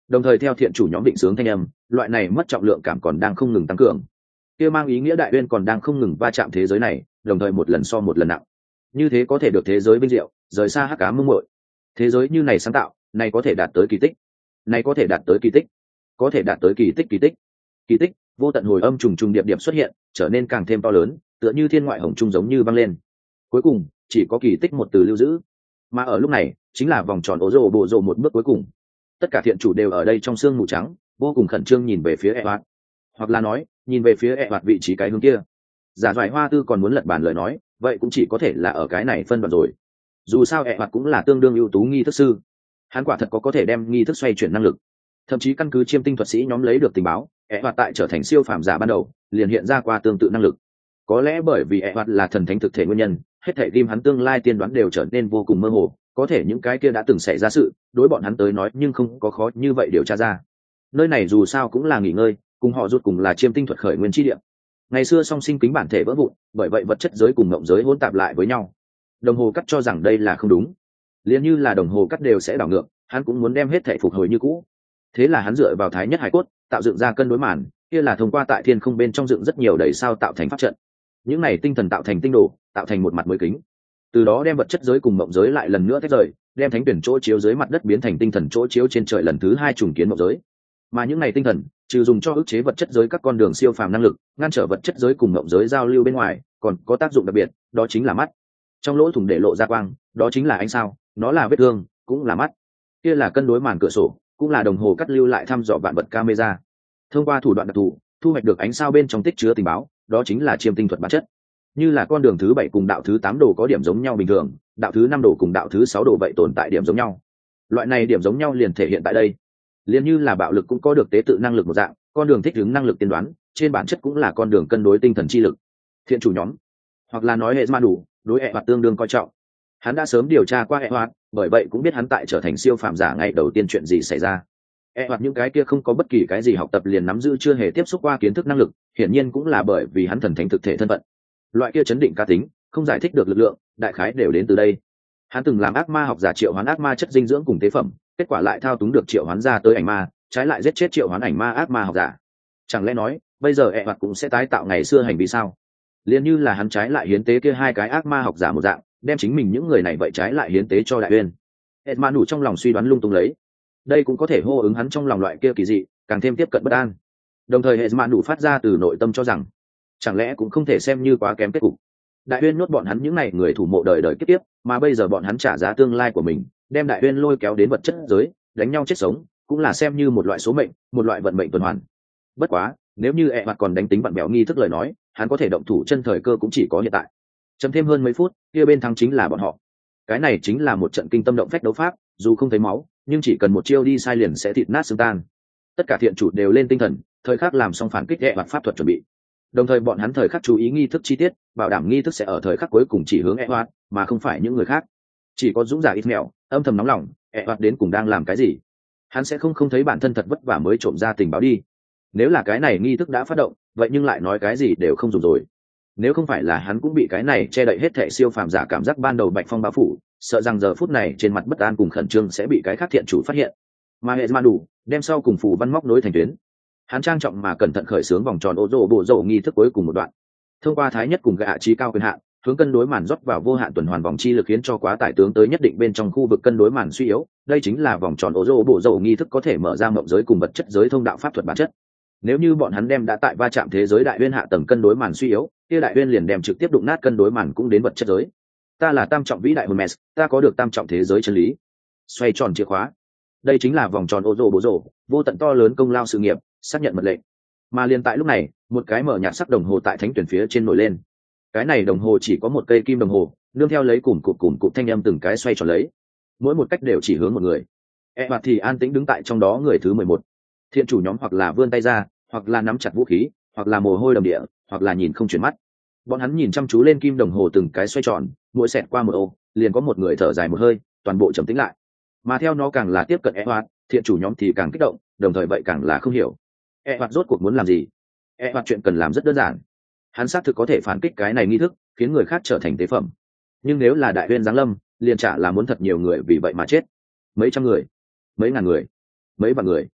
Đồng thời theo thiện chủ nhóm định sướng thanh âm, loại này mất trọng lượng cảm còn đang không ngừng tăng cường, kia mang ý nghĩa đại uyên còn đang không ngừng va chạm thế giới này, đồng thời một lần so một lần nặng. Như thế có thể được thế giới vinh diệu, rời xa hắc ám mông muội. Thế giới như này sáng tạo, này có thể đạt tới kỳ tích, này có thể đạt tới kỳ tích, có thể đạt tới kỳ tích, kỳ tích, kỳ tích. Vô tận hồi âm trùng trùng điệp điệp xuất hiện, trở nên càng thêm to lớn, tựa như thiên ngoại hồng trung giống như vang lên. Cuối cùng chỉ có kỳ tích một từ lưu giữ, mà ở lúc này chính là vòng tròn ố rồ bộ rồ một bước cuối cùng. Tất cả thiện chủ đều ở đây trong sương mù trắng, vô cùng khẩn trương nhìn về phía Eoat, hoặc là nói nhìn về phía Eoat vị trí cái hướng kia. Giả doài hoa tư còn muốn lật bàn lời nói, vậy cũng chỉ có thể là ở cái này phân đoạn rồi. Dù sao Eoat cũng là tương đương ưu tú nghi thức sư, hắn quả thật có thể đem nghi thức xoay chuyển năng lực. Thậm chí căn cứ chiêm tinh thuật sĩ nhóm lấy được tình báo, Eoat tại trở thành siêu phàm giả ban đầu liền hiện ra qua tương tự năng lực. Có lẽ bởi vì Eoat là thần thánh thực thể nguyên nhân, hết thảy tim hắn tương lai tiên đoán đều trở nên vô cùng mơ hồ, có thể những cái kia đã từng xảy ra sự, đối bọn hắn tới nói nhưng không có khó như vậy điều tra ra. Nơi này dù sao cũng là nghỉ ngơi, cùng họ rút cùng là chiêm tinh thuật khởi nguyên chi địa. Ngày xưa song sinh kính bản thể vỡ vụn, bởi vậy vật chất giới cùng mộng giới hỗn tạp lại với nhau. Đồng hồ cắt cho rằng đây là không đúng, liền như là đồng hồ cắt đều sẽ đảo ngược, hắn cũng muốn đem hết thảy phục hồi như cũ. Thế là hắn dựa vào thái nhất hải cốt, tạo dựng ra cân đối màn, kia là thông qua tại thiên không bên trong dựng rất nhiều đầy sao tạo thành pháp trận. Những này tinh thần tạo thành tinh đồ, tạo thành một mặt mới kính. Từ đó đem vật chất giới cùng mộng giới lại lần nữa tách rời, đem thánh tuyển chỗ chiếu dưới mặt đất biến thành tinh thần chỗ chiếu trên trời lần thứ hai trùng kiến mộng giới. Mà những này tinh thần trừ dùng cho ức chế vật chất giới các con đường siêu phàm năng lực, ngăn trở vật chất giới cùng mộng giới giao lưu bên ngoài, còn có tác dụng đặc biệt, đó chính là mắt. Trong lỗ thủng để lộ ra quang, đó chính là ánh sao, nó là vết thương, cũng là mắt. Kia là cân đối màn cửa sổ, cũng là đồng hồ cắt lưu lại thăm dò vạn vật camera. Thông qua thủ đoạn đặc thù, thu hoạch được ánh sao bên trong tích chứa tình báo, đó chính là chiêm tinh thuật bản chất. Như là con đường thứ 7 cùng đạo thứ 8 đồ có điểm giống nhau bình thường, đạo thứ 5 đồ cùng đạo thứ 6 đồ vậy tồn tại điểm giống nhau. Loại này điểm giống nhau liền thể hiện tại đây. Liền như là bạo lực cũng có được tế tự năng lực một dạng, con đường thích ứng năng lực tiên đoán, trên bản chất cũng là con đường cân đối tinh thần chi lực. Thiện chủ nhóm, hoặc là nói hệ ma đủ, đối Eoat tương đương coi trọng. Hắn đã sớm điều tra qua Eoat, bởi vậy cũng biết hắn tại trở thành siêu phàm giả ngày đầu tiên chuyện gì xảy ra. Eoat những cái kia không có bất kỳ cái gì học tập liền nắm giữ chưa hề tiếp xúc qua kiến thức năng lực, hiển nhiên cũng là bởi vì hắn thần thánh thực thể thân phận. Loại kia chấn định cá tính, không giải thích được lực lượng, đại khái đều đến từ đây. Hắn từng làm ác ma học giả triệu hoán ác ma chất dinh dưỡng cùng tế phẩm, kết quả lại thao túng được triệu hoán ra tới ảnh ma, trái lại giết chết triệu hoán ảnh ma ác ma học giả. Chẳng lẽ nói bây giờ Eoat cũng sẽ tái tạo ngày xưa hành vi sao? Liên như là hắn trái lại hiến tế kia hai cái ác ma học giả một dạng, đem chính mình những người này vậy trái lại hiến tế cho đại uyên. Edman đủ trong lòng suy đoán lung tung lấy, đây cũng có thể hô ứng hắn trong lòng loại kia kỳ dị, càng thêm tiếp cận bất an. Đồng thời Edman đủ phát ra từ nội tâm cho rằng, chẳng lẽ cũng không thể xem như quá kém kết cục. Đại uyên nuốt bọn hắn những này người thủ mộ đời đời kiếp tiếp, mà bây giờ bọn hắn trả giá tương lai của mình, đem đại uyên lôi kéo đến vật chất giới, đánh nhau chết sống, cũng là xem như một loại số mệnh, một loại vận mệnh tuần hoàn. Bất quá, nếu như Eoat còn đánh tính bạn bèo nghi thức lời nói, hắn có thể động thủ chân thời cơ cũng chỉ có hiện tại. Chậm thêm hơn mấy phút, kia bên thắng chính là bọn họ. Cái này chính là một trận kinh tâm động phách đấu pháp, dù không thấy máu, nhưng chỉ cần một chiêu đi sai liền sẽ thịt nát xương tan. Tất cả thiện chủ đều lên tinh thần, thời khắc làm xong phản kích Eoat pháp thuật chuẩn bị. Đồng thời bọn hắn thời khắc chú ý nghi thức chi tiết, bảo đảm nghi thức sẽ ở thời khắc cuối cùng chỉ hướng Eoat, mà không phải những người khác. Chỉ có dũng giả ít mèo, âm thầm nóng lòng, Eoat đến cùng đang làm cái gì? Hắn sẽ không thấy bản thân thật vất vả mới trộm ra tình báo đi. Nếu là cái này nghi thức đã phát động, vậy nhưng lại nói cái gì đều không dùng rồi. Nếu không phải là hắn cũng bị cái này che đậy hết thảy siêu phàm giả cảm giác ban đầu bạch phong bao phủ, sợ rằng giờ phút này trên mặt bất an cùng khẩn trương sẽ bị cái khác thiện chủ phát hiện. Mà hệ ma đủ đem sau cùng phù văn móc nối thành tuyến, hắn trang trọng mà cẩn thận khởi xướng vòng tròn ô rô bộ rổ nghi thức cuối cùng một đoạn. Thông qua thái nhất cùng gạ trí cao quyền hạn, hướng cân đối màn rót vào vô hạn tuần hoàn vòng chi lực khiến cho quá tải tướng tới nhất định bên trong khu vực cân đối màn suy yếu. Đây chính là vòng tròn ô rô bộ rổ nghi thức có thể mở ra mộng giới cùng vật chất giới thông đạo pháp thuật bản chất. Nếu như bọn hắn đem đã tại va chạm thế giới đại uyên hạ tầng cân đối màn suy yếu, kia đại uyên liền đem trực tiếp đụng nát cân đối màn cũng đến vật chất giới. Ta là tam trọng vĩ đại Hermes, ta có được tam trọng thế giới chân lý. Xoay tròn chìa khóa. Đây chính là vòng tròn ô rô bố rổ, vô tận to lớn công lao sự nghiệp, xác nhận mật lệnh. Mà liền tại lúc này, một cái mở nhạt sắc đồng hồ tại thánh tuyển phía trên nổi lên. Cái này đồng hồ chỉ có một cây kim đồng hồ, nương theo lấy cùm cụm thanh âm từng cái xoay tròn lấy. Mỗi một cách đều chỉ hướng một người. Eoat thì an tĩnh đứng tại trong đó người thứ 11. Thiện chủ nhóm hoặc là vươn tay ra, hoặc là nắm chặt vũ khí, hoặc là mồ hôi đầm địa, hoặc là nhìn không chuyển mắt. Bọn hắn nhìn chăm chú lên kim đồng hồ từng cái xoay tròn, mỗi xẹt qua một ô, liền có một người thở dài một hơi, toàn bộ trầm tĩnh lại. Mà theo nó càng là tiếp cận Eoat, thiện chủ nhóm thì càng kích động, đồng thời vậy càng là không hiểu. Eoat rốt cuộc muốn làm gì? Eoat chuyện cần làm rất đơn giản. Hắn xác thực có thể phản kích cái này nghi thức, khiến người khác trở thành tế phẩm. Nhưng nếu là đại uyên giáng lâm, liền trả là muốn thật nhiều người vì vậy mà chết. Mấy trăm người, mấy ngàn người, mấy vạn người.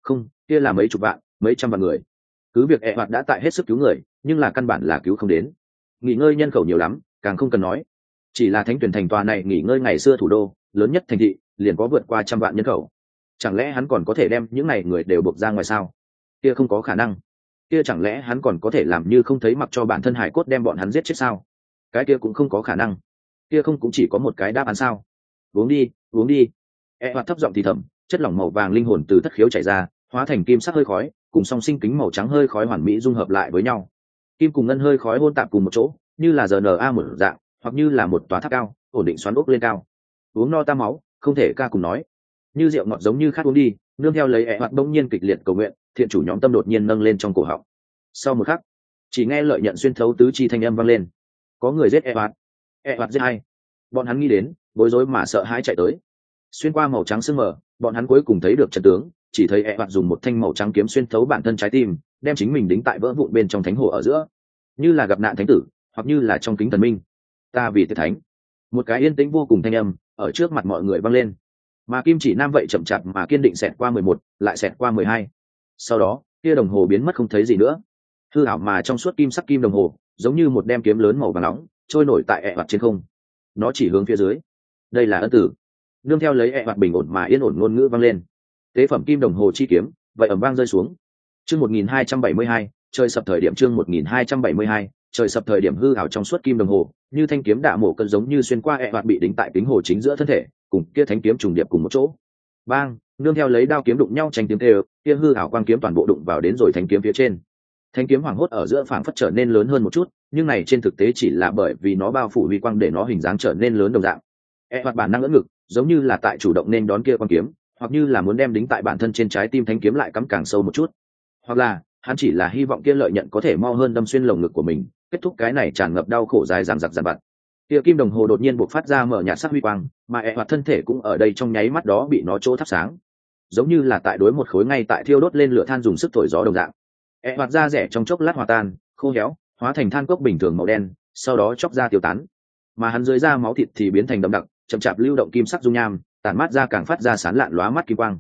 Không, kia là mấy chục vạn, mấy trăm vạn người. Cứ việc hoạt đã tại hết sức cứu người, nhưng là căn bản là cứu không đến. Nghỉ ngơi nhân khẩu nhiều lắm, càng không cần nói. Chỉ là thánh tuyển thành tòa này nghỉ ngơi ngày xưa thủ đô lớn nhất thành thị liền có vượt qua 100 vạn nhân khẩu. Chẳng lẽ hắn còn có thể đem những này người đều buộc ra ngoài sao? Kia không có khả năng. Kia chẳng lẽ hắn còn có thể làm như không thấy, mặc cho bản thân hải cốt đem bọn hắn giết chết sao? Cái kia cũng không có khả năng. Kia không cũng chỉ có một cái đáp án sao? Uống đi, uống đi. Hoạt thấp giọng thì thầm, chất lỏng màu vàng linh hồn từ thất khiếu chảy ra, hóa thành kim sắc hơi khói, cùng song sinh kính màu trắng hơi khói hoàn mỹ dung hợp lại với nhau. Kim cùng ngân hơi khói hôn tạp cùng một chỗ, như là RNA một dạng, hoặc như là một tòa tháp cao, ổn định xoắn ốc lên cao. Uống no ta máu, không thể ca cùng nói. Như rượu ngọt giống như khát uống đi, nương theo lấy hoạt bỗng nhiên kịch liệt cầu nguyện, thiện chủ nhóm tâm đột nhiên nâng lên trong cổ họng. Sau một khắc, chỉ nghe lợi nhận xuyên thấu tứ chi thanh âm vang lên. Có người giết hoạt giết ai? Bọn hắn nghĩ đến, bối rối mà sợ hãi chạy tới. Xuyên qua màu trắng sương mờ, bọn hắn cuối cùng thấy được trận tướng, chỉ thấy hoạt dùng một thanh màu trắng kiếm xuyên thấu bản thân trái tim, đem chính mình đính tại vỡ vụn bên trong thánh hồ ở giữa, như là gặp nạn thánh tử, hoặc như là trong kính thần minh. Ta vì thế thánh. Một cái yên tĩnh vô cùng thanh âm ở trước mặt mọi người vang lên, mà kim chỉ nam vậy chậm chạp mà kiên định xẹt qua 11, lại xẹt qua 12. Sau đó kia đồng hồ biến mất không thấy gì nữa, hư ảo mà trong suốt kim sắc kim đồng hồ giống như một đem kiếm lớn màu vàng nóng trôi nổi tại hoạt trên không. Nó chỉ hướng phía dưới. Đây là ân tử. Nương theo lấy hoạt bình ổn mà yên ổn ngôn ngữ vang lên, tế phẩm kim đồng hồ chi kiếm vậy ầm vang rơi xuống. Chương 1272, trời sập thời điểm. Chương 1272, trời sập thời điểm. Hư ảo trong suốt kim đồng hồ như thanh kiếm đạ mổ cân giống như xuyên qua hoạt bị đính tại kính hồ chính giữa thân thể, cùng kia thánh kiếm trùng điệp cùng một chỗ. Bang, nương theo lấy đao kiếm đụng nhau tranh tiếng kêu, kia hư ảo quang kiếm toàn bộ đụng vào đến rồi thánh kiếm phía trên. Thánh kiếm hoảng hốt ở giữa phảng phất trở nên lớn hơn một chút, nhưng này trên thực tế chỉ là bởi vì nó bao phủ huy quang để nó hình dáng trở nên lớn đồng dạng. Hoạt bản năng ưỡn ngực, giống như là tại chủ động nên đón kia quang kiếm, hoặc như là muốn đem đính tại bản thân trên trái tim thánh kiếm lại cắm càng sâu một chút, hoặc là hắn chỉ là hy vọng kia lợi nhận có thể mau hơn đâm xuyên lồng ngực của mình, kết thúc cái này tràn ngập đau khổ dài dằng dặc dằn vặt. Kia kim đồng hồ đột nhiên bộc phát ra mở nhạt sắc huy quang, mà hoạt thân thể cũng ở đây trong nháy mắt đó bị nó chỗ thắp sáng, giống như là tại đối một khối ngay tại thiêu đốt lên lửa than dùng sức thổi gió đồng dạng. Hoạt da rẻ trong chốc lát hòa tan, khô héo, hóa thành than cốc bình thường màu đen, sau đó chóc ra tiêu tán. Mà hắn dưới da máu thịt thì biến thành đậm đặc, chậm chạp lưu động kim sắc dung nham, tản mát ra càng phát ra sán lạn lóa mắt kim quang.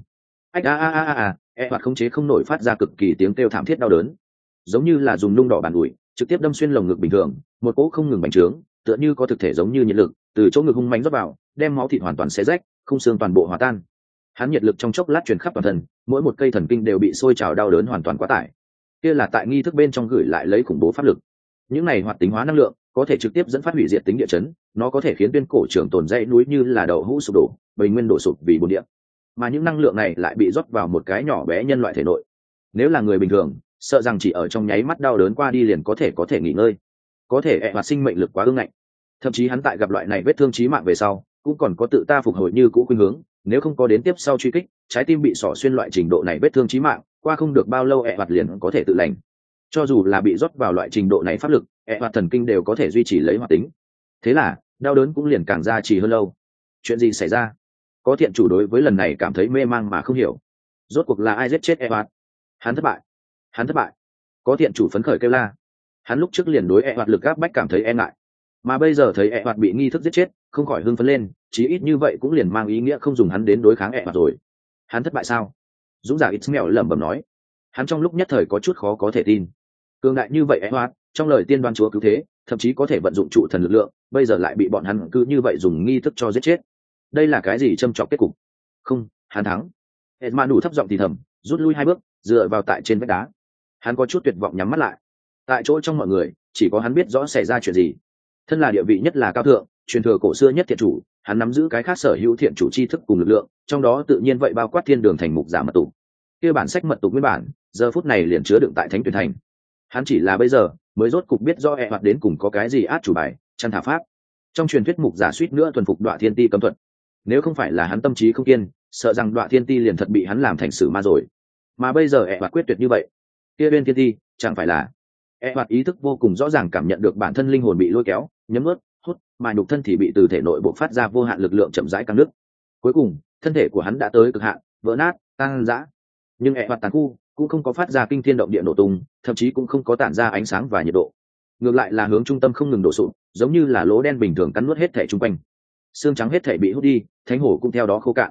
Hoạt khống chế không nổi phát ra cực kỳ tiếng kêu thảm thiết đau đớn, giống như là dùng nung đỏ bàn ủi trực tiếp đâm xuyên lồng ngực bình thường, một cỗ không ngừng bành trướng, tựa như có thực thể giống như nhiệt lực từ chỗ ngực hung mãnh rót vào, đem máu thịt hoàn toàn xé rách, khung xương toàn bộ hòa tan. Hắn nhiệt lực trong chốc lát truyền khắp toàn thân, mỗi một cây thần kinh đều bị sôi trào đau đớn hoàn toàn quá tải. Kia là tại nghi thức bên trong gửi lại lấy khủng bố pháp lực. Những này hoạt tính hóa năng lượng có thể trực tiếp dẫn phát hủy diệt tính địa chấn, nó có thể khiến tuyên cổ trường tồn dãy núi như là đậu hũ sụp đổ, bình nguyên đổ sụp vì bồn địa. Mà những năng lượng này lại bị rót vào một cái nhỏ bé nhân loại thể nội. Nếu là người bình thường, sợ rằng chỉ ở trong nháy mắt đau đớn qua đi liền có thể nghỉ ngơi. Có thể hoạt sinh mệnh lực quá ương ngạnh. Thậm chí hắn tại gặp loại này vết thương chí mạng về sau, cũng còn có tự ta phục hồi như cũ khuynh hướng, nếu không có đến tiếp sau truy kích, trái tim bị xỏ xuyên loại trình độ này vết thương chí mạng, qua không được bao lâu hoạt liền có thể tự lành. Cho dù là bị rót vào loại trình độ này pháp lực, hoạt thần kinh đều có thể duy trì lấy hoạt tính. Thế là đau đớn cũng liền càng gia trì hơn lâu. Chuyện gì xảy ra? Có thiện chủ đối với lần này cảm thấy mê mang mà không hiểu. Rốt cuộc là ai giết chết hoạt? Hắn thất bại. Có thiện chủ phấn khởi kêu la. Hắn lúc trước liền đối hoạt lực áp bách cảm thấy e ngại, mà bây giờ thấy hoạt bị nghi thức giết chết, không khỏi hưng phấn lên, chí ít như vậy cũng liền mang ý nghĩa không dùng hắn đến đối kháng hoạt rồi. Hắn thất bại sao? Dũng giả Ismail lẩm bẩm nói. Hắn trong lúc nhất thời có chút khó có thể tin. Cường đại như vậy hoạt, trong lời tiên đoan chúa cứu thế, thậm chí có thể vận dụng trụ thần lực lượng, bây giờ lại bị bọn hắn cứ như vậy dùng nghi thức cho giết chết. Đây là cái gì châm chọc kết cục? Không, hắn thắng. Edmund đủ thấp giọng thì thầm, rút lui 2 bước, dựa vào tại trên vách đá. Hắn có chút tuyệt vọng nhắm mắt lại. Tại chỗ trong mọi người, chỉ có hắn biết rõ xảy ra chuyện gì. Thân là địa vị nhất là cao thượng, truyền thừa cổ xưa nhất thiện chủ, hắn nắm giữ cái khác sở hữu thiện chủ tri thức cùng lực lượng, trong đó tự nhiên vậy bao quát thiên đường thành mục giả mật tụ. Kia bản sách mật tụ nguyên bản, giờ phút này liền chứa đựng tại Thánh Tuyển thành. Hắn chỉ là bây giờ mới rốt cục biết rõ hoạt đến cùng có cái gì át chủ bài, chăn thả pháp. Trong truyền thuyết mục giả suýt nữa thuần phục Đoạ Thiên Ti cấm thuật. Nếu không phải là hắn tâm trí không kiên, sợ rằng Đoạ Thiên Ti liền thật bị hắn làm thành sử ma rồi. Mà bây giờ hoạt quyết tuyệt như vậy, kia bên Thiên Ti chẳng phải là hoạt ý thức vô cùng rõ ràng cảm nhận được bản thân linh hồn bị lôi kéo, nhấm ướt, hút, mà nhục thân thì bị từ thể nội bộc phát ra vô hạn lực lượng chậm rãi căng nước. Cuối cùng, thân thể của hắn đã tới cực hạn, vỡ nát, tan rã. Nhưng hoạt tàn khu cũng không có phát ra kinh thiên động địa nổ tung, thậm chí cũng không có tản ra ánh sáng và nhiệt độ. Ngược lại là hướng trung tâm không ngừng đổ sụp, giống như là lỗ đen bình thường cắn nuốt hết thể chung quanh. Xương trắng hết thể bị hút đi, thánh hổ cũng theo đó khô cạn.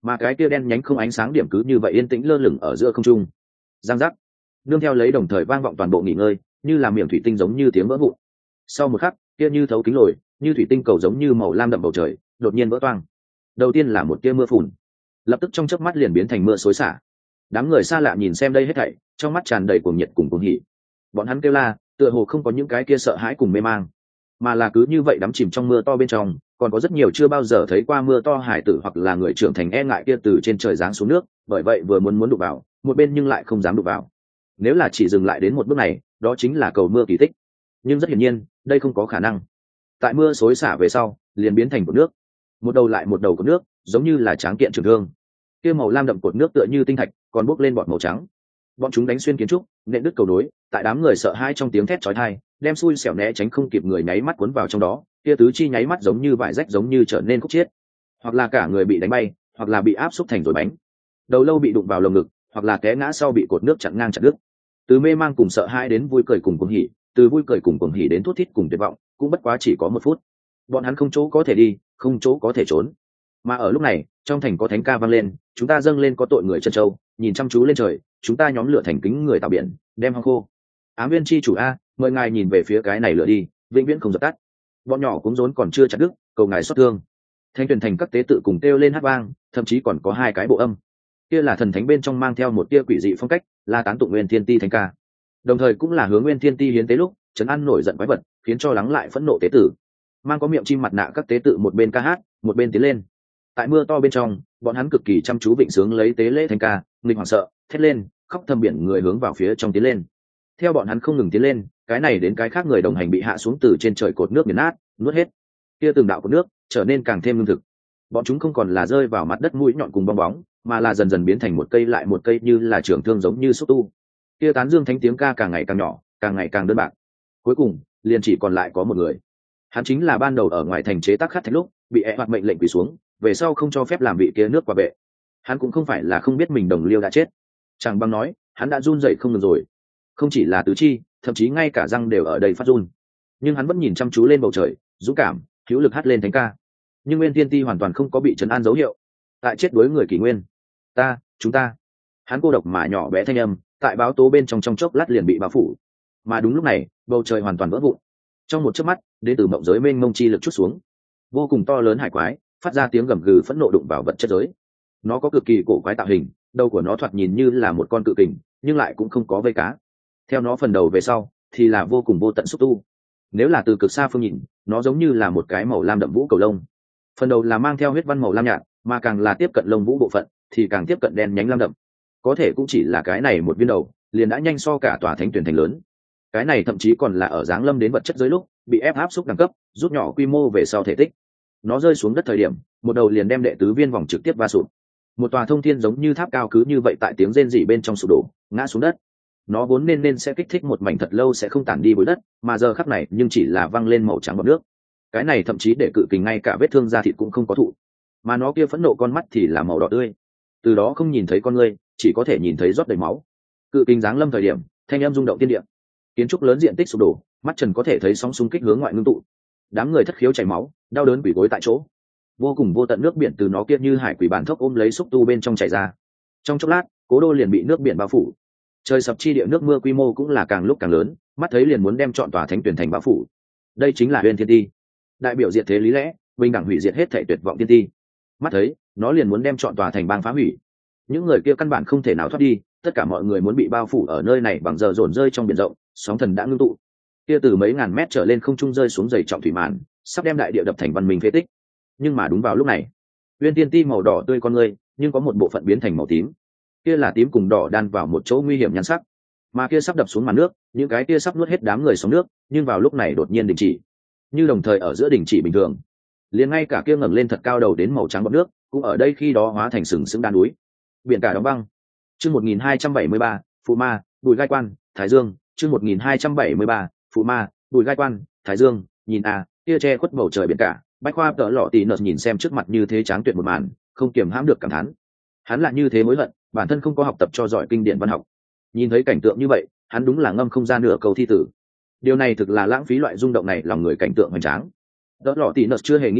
mà cái kia đen nhánh không ánh sáng điểm cứ như vậy yên tĩnh lơ lửng ở giữa không trung. Giang giác, nương theo lấy đồng thời vang vọng toàn bộ nghỉ ngơi, như là miệng thủy tinh giống như tiếng vỡ vụn. Sau một khắc, kia như thấu kính lồi, như thủy tinh cầu giống như màu lam đậm bầu trời, đột nhiên vỡ toang. Đầu tiên là một tia mưa phùn, lập tức trong chớp mắt liền biến thành mưa xối xả. Đám người xa lạ nhìn xem đây hết thảy, trong mắt tràn đầy cuồng nhiệt cùng cuồng hỉ. Bọn hắn kêu la, tựa hồ không có những cái kia sợ hãi cùng mê mang, mà là cứ như vậy đắm chìm trong mưa to bên trong. Còn có rất nhiều chưa bao giờ thấy qua mưa to hải tử hoặc là người trưởng thành e ngại kia từ trên trời giáng xuống nước, bởi vậy vừa muốn đụng vào một bên nhưng lại không dám đụng vào. Nếu là chỉ dừng lại đến một bước này, đó chính là cầu mưa kỳ tích, nhưng rất hiển nhiên đây không có khả năng. Tại mưa xối xả về sau liền biến thành cột nước, một đầu lại một đầu cột nước, giống như là tráng kiện trường thương. Kia màu lam đậm cột nước tựa như tinh thạch, còn bốc lên bọt màu trắng. Bọn chúng đánh xuyên kiến trúc, nện đứt cầu nối, tại đám người sợ hãi trong tiếng thét chói tai, đem xui xẻo né tránh không kịp người nháy mắt cuốn vào trong đó. Kia tứ chi nháy mắt giống như vải rách, giống như trở nên khúc chiết, hoặc là cả người bị đánh bay, hoặc là bị áp xúc thành rồi bánh. Đầu lâu bị đụng vào lồng ngực, hoặc là té ngã sau bị cột nước chặn ngang chặt đứt. Từ mê mang cùng sợ hãi đến vui cười cùng cuồng hỉ, từ vui cười cùng cuồng hỉ đến thút thít cùng tuyệt vọng, cũng bất quá chỉ có 1 phút. Bọn hắn không chỗ có thể đi, không chỗ có thể trốn. Mà ở lúc này, trong thành có thánh ca vang lên, chúng ta dâng lên có tội người chân châu, nhìn chăm chú lên trời, chúng ta nhóm lửa thành kính người tạo biển, đem hăng khô. Ám viên chi chủ a, mời ngài nhìn về phía cái này lửa đi, vĩnh viễn không dập tắt. Bọn nhỏ cũng rốn còn chưa chặt đứt, cầu ngài xót thương. Thanh tuyển thành các tế tự cùng kêu lên hát vang, thậm chí còn có 2 cái bộ âm. Kia là thần thánh bên trong mang theo một tia quỷ dị phong cách, là tán tụng Nguyên Thiên Ti thánh ca, đồng thời cũng là hướng Nguyên Thiên Ti hiến tế lúc trấn an nổi giận quái vật, khiến cho lắng lại phẫn nộ tế tử. Mang có miệng chim mặt nạ các tế tự một bên ca hát, một bên tiến lên. Tại mưa to bên trong, bọn hắn cực kỳ chăm chú vịnh sướng lấy tế lễ thánh ca, nghịch hoảng sợ, thét lên, khóc thầm biển người hướng vào phía trong tiến lên. Theo bọn hắn không ngừng tiến lên, cái này đến cái khác người đồng hành bị hạ xuống từ trên trời cột nước nghiền nát, nuốt hết. Kia từng đạo cột nước trở nên càng thêm lương thực. Bọn chúng không còn là rơi vào mặt đất mũi nhọn cùng bong bóng, mà là dần dần biến thành một cây lại một cây, như là trường thương giống như xúc tu. Kia tán dương thánh tiếng ca càng ngày càng nhỏ, càng ngày càng đơn bạc. Cuối cùng liền chỉ còn lại có một người. Hắn chính là ban đầu ở ngoài thành chế tác khát thạch lúc bị hoặc mệnh lệnh quỳ xuống, về sau không cho phép làm vị kia nước quả vệ. Hắn cũng không phải là không biết mình đồng liêu đã chết, chẳng bằng nói hắn đã run rẩy không ngừng rồi, không chỉ là tứ chi, thậm chí ngay cả răng đều ở đây phát run. Nhưng hắn vẫn nhìn chăm chú lên bầu trời, dũng cảm hữu lực hát lên thánh ca. Nhưng Nguyên Thiên Ti hoàn toàn không có bị trấn an dấu hiệu. Tại chết đối người kỷ nguyên, chúng ta, hắn cô độc mà nhỏ bé thanh âm tại báo tố bên trong chốc lát liền bị bao phủ. Mà đúng lúc này, bầu trời hoàn toàn vỡ vụn. Trong một chớp mắt, đến từ mộng giới mênh mông chi lực chút xuống, vô cùng to lớn hải quái phát ra tiếng gầm gừ phẫn nộ đụng vào vật chất giới. Nó có cực kỳ cổ quái tạo hình, đầu của nó thoạt nhìn như là một con cự kình, nhưng lại cũng không có vây cá. Theo nó phần đầu về sau thì là vô cùng vô tận xúc tu. Nếu là từ cực xa phương nhìn, nó giống như là một cái màu lam đậm vũ cầu lông. Phần đầu là mang theo huyết văn màu lam nhạt, mà càng là tiếp cận lông vũ bộ phận thì càng tiếp cận đen nhánh lam đậm. Có thể cũng chỉ là cái này một viên đầu liền đã nhanh so cả tòa thánh tuyển thành lớn. Cái này thậm chí còn là ở dáng lâm đến vật chất giới lúc bị ép áp xúc đẳng cấp, rút nhỏ quy mô về sau thể tích. Nó rơi xuống đất thời điểm, một đầu liền đem đệ tứ viên vòng trực tiếp va sụp. Một tòa thông thiên giống như tháp cao cứ như vậy tại tiếng rên rỉ bên trong sụp đổ, ngã xuống đất. Nó vốn nên sẽ kích thích một mảnh thật lâu sẽ không tản đi bụi đất, mà giờ khắc này nhưng chỉ là văng lên màu trắng bọt nước. Cái này thậm chí để cự kình ngay cả vết thương da thịt cũng không có thụ, mà nó kia phẫn nộ con mắt thì là màu đỏ tươi. Từ đó không nhìn thấy con người, chỉ có thể nhìn thấy rót đầy máu. Cự kình giáng lâm thời điểm, thanh âm rung động thiên địa. Kiến trúc lớn diện tích sụp đổ, mắt trần có thể thấy sóng xung kích hướng ngoại ngưng tụ. Đám người thất khiếu chảy máu, đau đớn quỳ gối tại chỗ. Vô cùng vô tận nước biển từ nó kia như hải quỷ bản thốc ôm lấy xúc tu bên trong chảy ra. Trong chốc lát, cố đô liền bị nước biển bao phủ. Trời sập chi địa, nước mưa quy mô cũng là càng lúc càng lớn, mắt thấy liền muốn đem trọn tòa thánh tuyển thành bao phủ. Đây chính là Huyền Thiên Ti, đại biểu diệt thế lý lẽ, bình đẳng hủy diệt hết thảy tuyệt vọng tiên ti. Mắt thấy nó liền muốn đem trọn tòa thành bang phá hủy. Những người kia căn bản không thể nào thoát đi, tất cả mọi người muốn bị bao phủ ở nơi này bằng giờ dồn rơi trong biển rộng, sóng thần đã ngưng tụ. Kia từ mấy ngàn mét trở lên không trung rơi xuống dày trọng thủy màn, sắp đem đại địa đập thành văn minh phế tích. Nhưng mà đúng vào lúc này, Huyền Tiên Ti màu đỏ tươi con người, nhưng có một bộ phận biến thành màu tím. Kia là tím cùng đỏ đan vào một chỗ nguy hiểm nhan sắc. Mà kia sắp đập xuống màn nước, những cái kia sắp nuốt hết đám người xuống nước, nhưng vào lúc này đột nhiên đình chỉ. Như đồng thời ở giữa đình chỉ bình thường, liền ngay cả kia ngẩng lên thật cao đầu đến màu trắng bọt nước cũng ở đây khi đó hóa thành sừng sững đan núi. Biển cả đóng băng. Chương 1273, Phụ Ma, Bùi Gai Quan, Thái Dương. Chương 1273, Phụ Ma, Bùi Gai Quan, Thái Dương. Nhìn kia che khuất bầu trời biển cả, Bách Khoa tợ lọ tỉ nợt nhìn xem trước mặt như thế tráng tuyệt một màn, không kiềm hãm được cảm thán. Hắn lại như thế mối hận, bản thân không có học tập cho giỏi kinh điển văn học. Nhìn thấy cảnh tượng như vậy, hắn đúng là ngâm không ra nửa câu thi tử. Điều này thực là lãng phí loại rung động này lòng người cảnh tượng hoành tráng. Đỡ lọ tỉ nợt chưa hề nghĩ tới,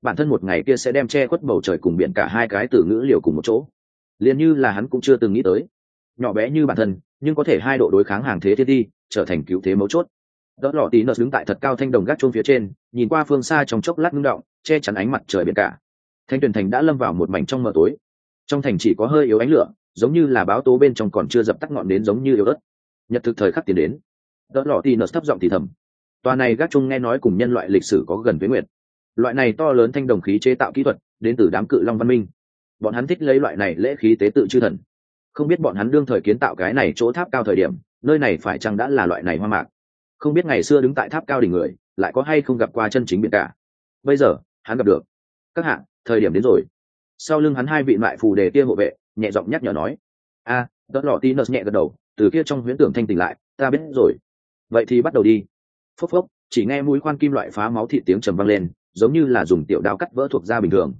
bản thân một ngày kia sẽ đem che khuất bầu trời cùng biển cả hai cái từ ngữ liều cùng một chỗ. Liền như là hắn cũng chưa từng nghĩ tới, nhỏ bé như bản thân nhưng có thể 2 độ đối kháng hàng thế thiên ti, trở thành cứu thế mấu chốt. Đỡ lọ tí nợ đứng tại thật cao thanh đồng gác chuông phía trên, nhìn qua phương xa trong chốc lát ngưng động, che chắn ánh mặt trời biển cả. Thanh Tuyền thành đã lâm vào một mảnh trong mờ tối, trong thành chỉ có hơi yếu ánh lửa, giống như là báo tố bên trong còn chưa dập tắt ngọn đến giống như yếu ớt. Nhật thực thời khắc tiến đến. Đỡ lọ tí nợ thấp giọng thì thầm. Tòa này gác chuông nghe nói cùng nhân loại lịch sử có gần với nguyệt. Loại này to lớn thanh đồng khí chế tạo kỹ thuật đến từ đám cự long văn minh. Bọn hắn thích lấy loại này lễ khí tế tự chư thần. Không biết bọn hắn đương thời kiến tạo cái này chỗ tháp cao thời điểm, nơi này phải chăng đã là loại này hoa mạc? Không biết ngày xưa đứng tại tháp cao đỉnh người, lại có hay không gặp qua chân chính biển cả. Bây giờ, hắn gặp được. Các hạ, thời điểm đến rồi. Sau lưng hắn 2 vị lại phù đề kia hộ vệ, nhẹ giọng nhắc nhở nói. Đỡ lọ tí nợ nhẹ gật đầu, từ kia trong huyễn tưởng thanh tỉnh lại, ta biết rồi. Vậy thì bắt đầu đi. Phốc phốc, chỉ nghe mũi khoan kim loại phá máu thịt tiếng trầm vang lên, giống như là dùng tiểu đao cắt vỡ thuộc da bình thường.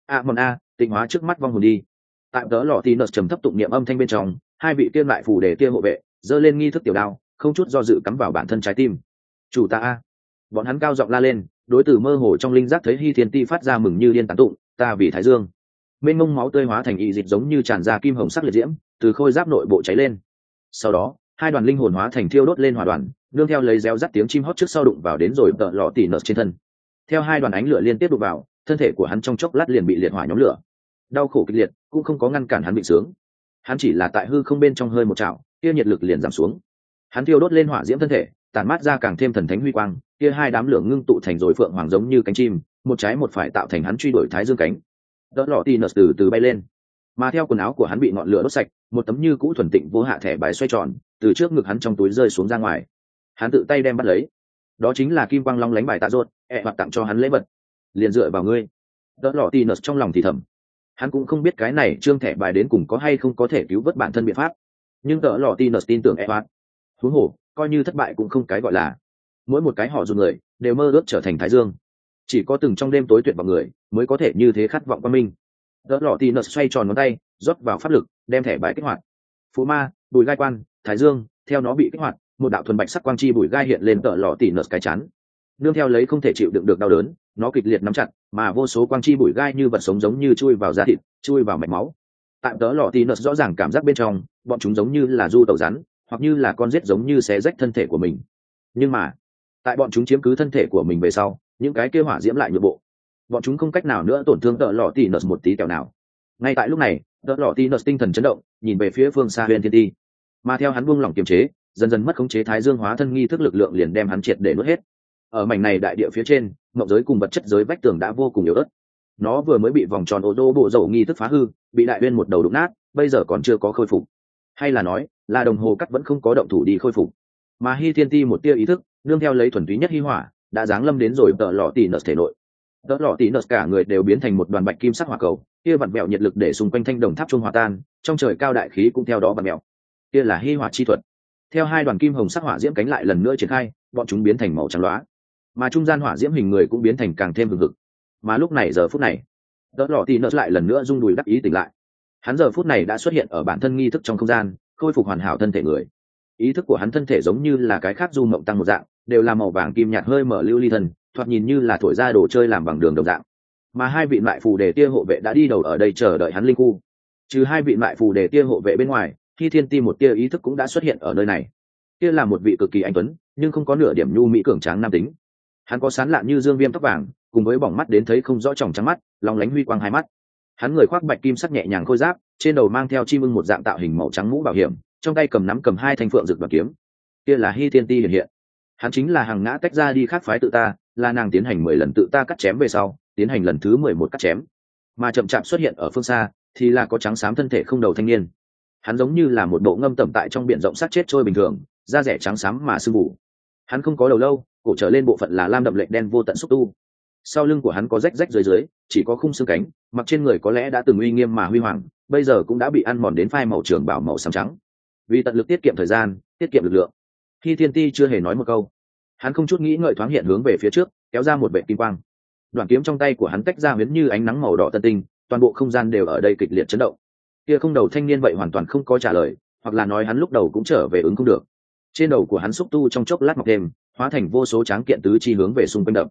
Tịnh hóa trước mắt vong hồn đi. Tại Đỡ lọ tí nợ trầm thấp tụng niệm âm thanh bên trong, 2 vị kia lại phù đề kia hộ vệ giơ lên nghi thức tiểu đao, không chút do dự cắm vào bản thân trái tim. Chủ ta a! Bọn hắn cao giọng la lên, đối tử mơ hồ trong linh giác thấy Hy Thiên Ti phát ra mừng như điên tán tụng, ta vì Thái Dương. Mênh mông máu tươi hóa thành y dịch giống như tràn ra kim hồng sắc liệt diễm, từ khôi giáp nội bộ cháy lên. Sau đó, 2 đoàn linh hồn hóa thành thiêu đốt lên hỏa đoàn, nương theo lấy réo rắt tiếng chim hót trước sau đụng vào đến rồi Đỡ lọ tí nợ trên thân. Theo 2 đoàn ánh lửa liên tiếp đụng vào, thân thể của hắn trong chốc lát liền bị liệt hỏa nhóm lửa. Đau khổ kịch liệt cũng không có ngăn cản hắn bị sướng. Hắn chỉ là tại hư không bên trong hơi một chảo, kia nhiệt lực liền giảm xuống. Hắn thiêu đốt lên hỏa diễm thân thể, tản mát ra càng thêm thần thánh huy quang, kia 2 đám lửa ngưng tụ thành rồi phượng hoàng giống như cánh chim, một trái một phải tạo thành hắn truy đuổi Thái Dương cánh. Đỡ lọ tí nợ từ từ bay lên, mà theo quần áo của hắn bị ngọn lửa đốt sạch, một tấm như cũ thuần tịnh vô hạ thẻ bài xoay tròn từ trước ngực hắn trong túi rơi xuống ra ngoài. Hắn tự tay đem bắt lấy, đó chính là kim quang long lánh bài tạ rốt, hoặc tặng cho hắn lễ vật. Liền dựa vào ngươi. Đỡ lọ tí nợ trong lòng thì thầm. Hắn cũng không biết cái này trương thẻ bài đến cùng có hay không có thể cứu vớt bản thân biện pháp, nhưng Đỡ lọ tí nợ tin tưởng Edward. Huống hồ, coi như thất bại cũng không cái gọi là. Mỗi một cái họ dùng người đều mơ ước trở thành Thái Dương. Chỉ có từng trong đêm tối tuyệt vọng người mới có thể như thế khát vọng quang minh. Đỡ lọ tí nợ xoay tròn ngón tay, rót vào pháp lực, đem thẻ bài kích hoạt. Phú ma, bùi gai quan, Thái Dương, theo nó bị kích hoạt, một đạo thuần bạch sắc quang chi bùi gai hiện lên Đỡ lọ tí nợ cái chắn. Nương theo lấy không thể chịu đựng được đau đớn, nó kịch liệt nắm chặt, mà vô số quang chi bùi gai như vật sống giống như chui vào da thịt, chui vào mạch máu. Tại Đỡ lọ tí nợ rõ ràng cảm giác bên trong, bọn chúng giống như là du tẩu rắn, hoặc như là con rết giống như xé rách thân thể của mình. Nhưng mà, tại bọn chúng chiếm cứ thân thể của mình về sau, những cái kia hỏa diễm lại nhượng bộ. Bọn chúng không cách nào nữa tổn thương Đỡ lọ tí nợ một tí tẹo nào. Ngay tại lúc này, Đỡ lọ tí nợ tinh thần chấn động, nhìn về phía phương xa Huyền Thiên Ti. Mà theo hắn buông lỏng kiềm chế, dần dần mất khống chế Thái Dương hóa thân nghi thức lực lượng liền đem hắn triệt để nuốt hết. Ở mảnh này đại địa phía trên, mộng giới cùng vật chất giới vách tường đã vô cùng yếu ớt. Nó vừa mới bị vòng tròn ô tô bộ dầu nghi thức phá hư, bị đại uyên một đầu đụng nát, bây giờ còn chưa có khôi phục. Hay là nói, là đồng hồ cắt vẫn không có động thủ đi khôi phục. Mà Hy Thiên Ti một tia ý thức, nương theo lấy thuần túy nhất hy hỏa, đã giáng lâm đến rồi Đỡ lọ tí nợ thể nội. Đỡ lọ tí nợ cả người đều biến thành một đoàn bạch kim sắc hỏa cầu, kia vặn vẹo nhiệt lực để xung quanh thanh đồng tháp trung hòa tan, trong trời cao đại khí cũng theo đó vặn vẹo. Kia là hy hỏa chi thuật. Theo 2 đoàn kim hồng sắc hỏa diễm cánh lại lần nữa triển khai, bọn chúng biến thành màu trắng loá, mà trung gian hỏa diễm hình người cũng biến thành càng thêm hừng hực. Mà lúc này giờ phút này, Đỡ lọ tí nợ lại lần nữa rung đùi đắc ý tỉnh lại. Hắn giờ phút này đã xuất hiện ở bản thân nghi thức trong không gian, khôi phục hoàn hảo thân thể người. Ý thức của hắn thân thể giống như là cái khác du mộng tăng một dạng, đều là màu vàng kim nhạt hơi mở lưu ly thân, thoạt nhìn như là thổi ra đồ chơi làm bằng đường đồng dạng. Mà 2 vị lại phù đề tia hộ vệ đã đi đầu ở đây chờ đợi hắn linh khu. Trừ 2 vị lại phù đề tia hộ vệ bên ngoài, Hy Thiên Ti một tia ý thức cũng đã xuất hiện ở nơi này. Kia là một vị cực kỳ anh tuấn, nhưng không có nửa điểm nhu mỹ cường tráng nam tính. Hắn có sán lạn như dương viêm tóc vàng, cùng với bỏng mắt đến thấy không rõ tròng trắng mắt, long lánh huy quang 2 mắt. Hắn người khoác bạch kim sắc nhẹ nhàng khôi giáp, trên đầu mang theo chim ưng một dạng tạo hình màu trắng mũ bảo hiểm, trong tay cầm 2 thanh phượng rực đoạt kiếm. Kia là Hy Thiên Ti hiện hiện. Hắn chính là hàng ngã tách ra đi khác phái tự ta, là nàng tiến hành 10 lần tự ta cắt chém về sau, tiến hành lần thứ 11 cắt chém. Mà chậm chạp xuất hiện ở phương xa, thì là có trắng xám thân thể không đầu thanh niên. Hắn giống như là một bộ ngâm tẩm tại trong biển rộng sát chết trôi bình thường, da rẻ trắng xám mà sưng mù. Hắn không có đầu lâu, cổ trở lên bộ phận là lam đậm lệch đen vô tận xúc tu. Sau lưng của hắn có rách rách dưới, chỉ có khung xương cánh, mặc trên người có lẽ đã từng uy nghiêm mà huy hoàng, bây giờ cũng đã bị ăn mòn đến phai màu trường bảo màu xám trắng. Vì tận lực tiết kiệm thời gian, tiết kiệm lực lượng, Hy Thiên Ti chưa hề nói một câu. Hắn không chút nghĩ ngợi thoáng hiện hướng về phía trước, kéo ra một vệt kim quang. Đoạn kiếm trong tay của hắn tách ra huyễn như ánh nắng màu đỏ tân tinh, toàn bộ không gian đều ở đây kịch liệt chấn động. Kia không đầu thanh niên vậy hoàn toàn không có trả lời, hoặc là nói hắn lúc đầu cũng trở về ứng không được. Trên đầu của hắn xúc tu trong chốc lát mọc thêm, hóa thành vô số tráng kiện tứ chi hướng về xung quanh đập.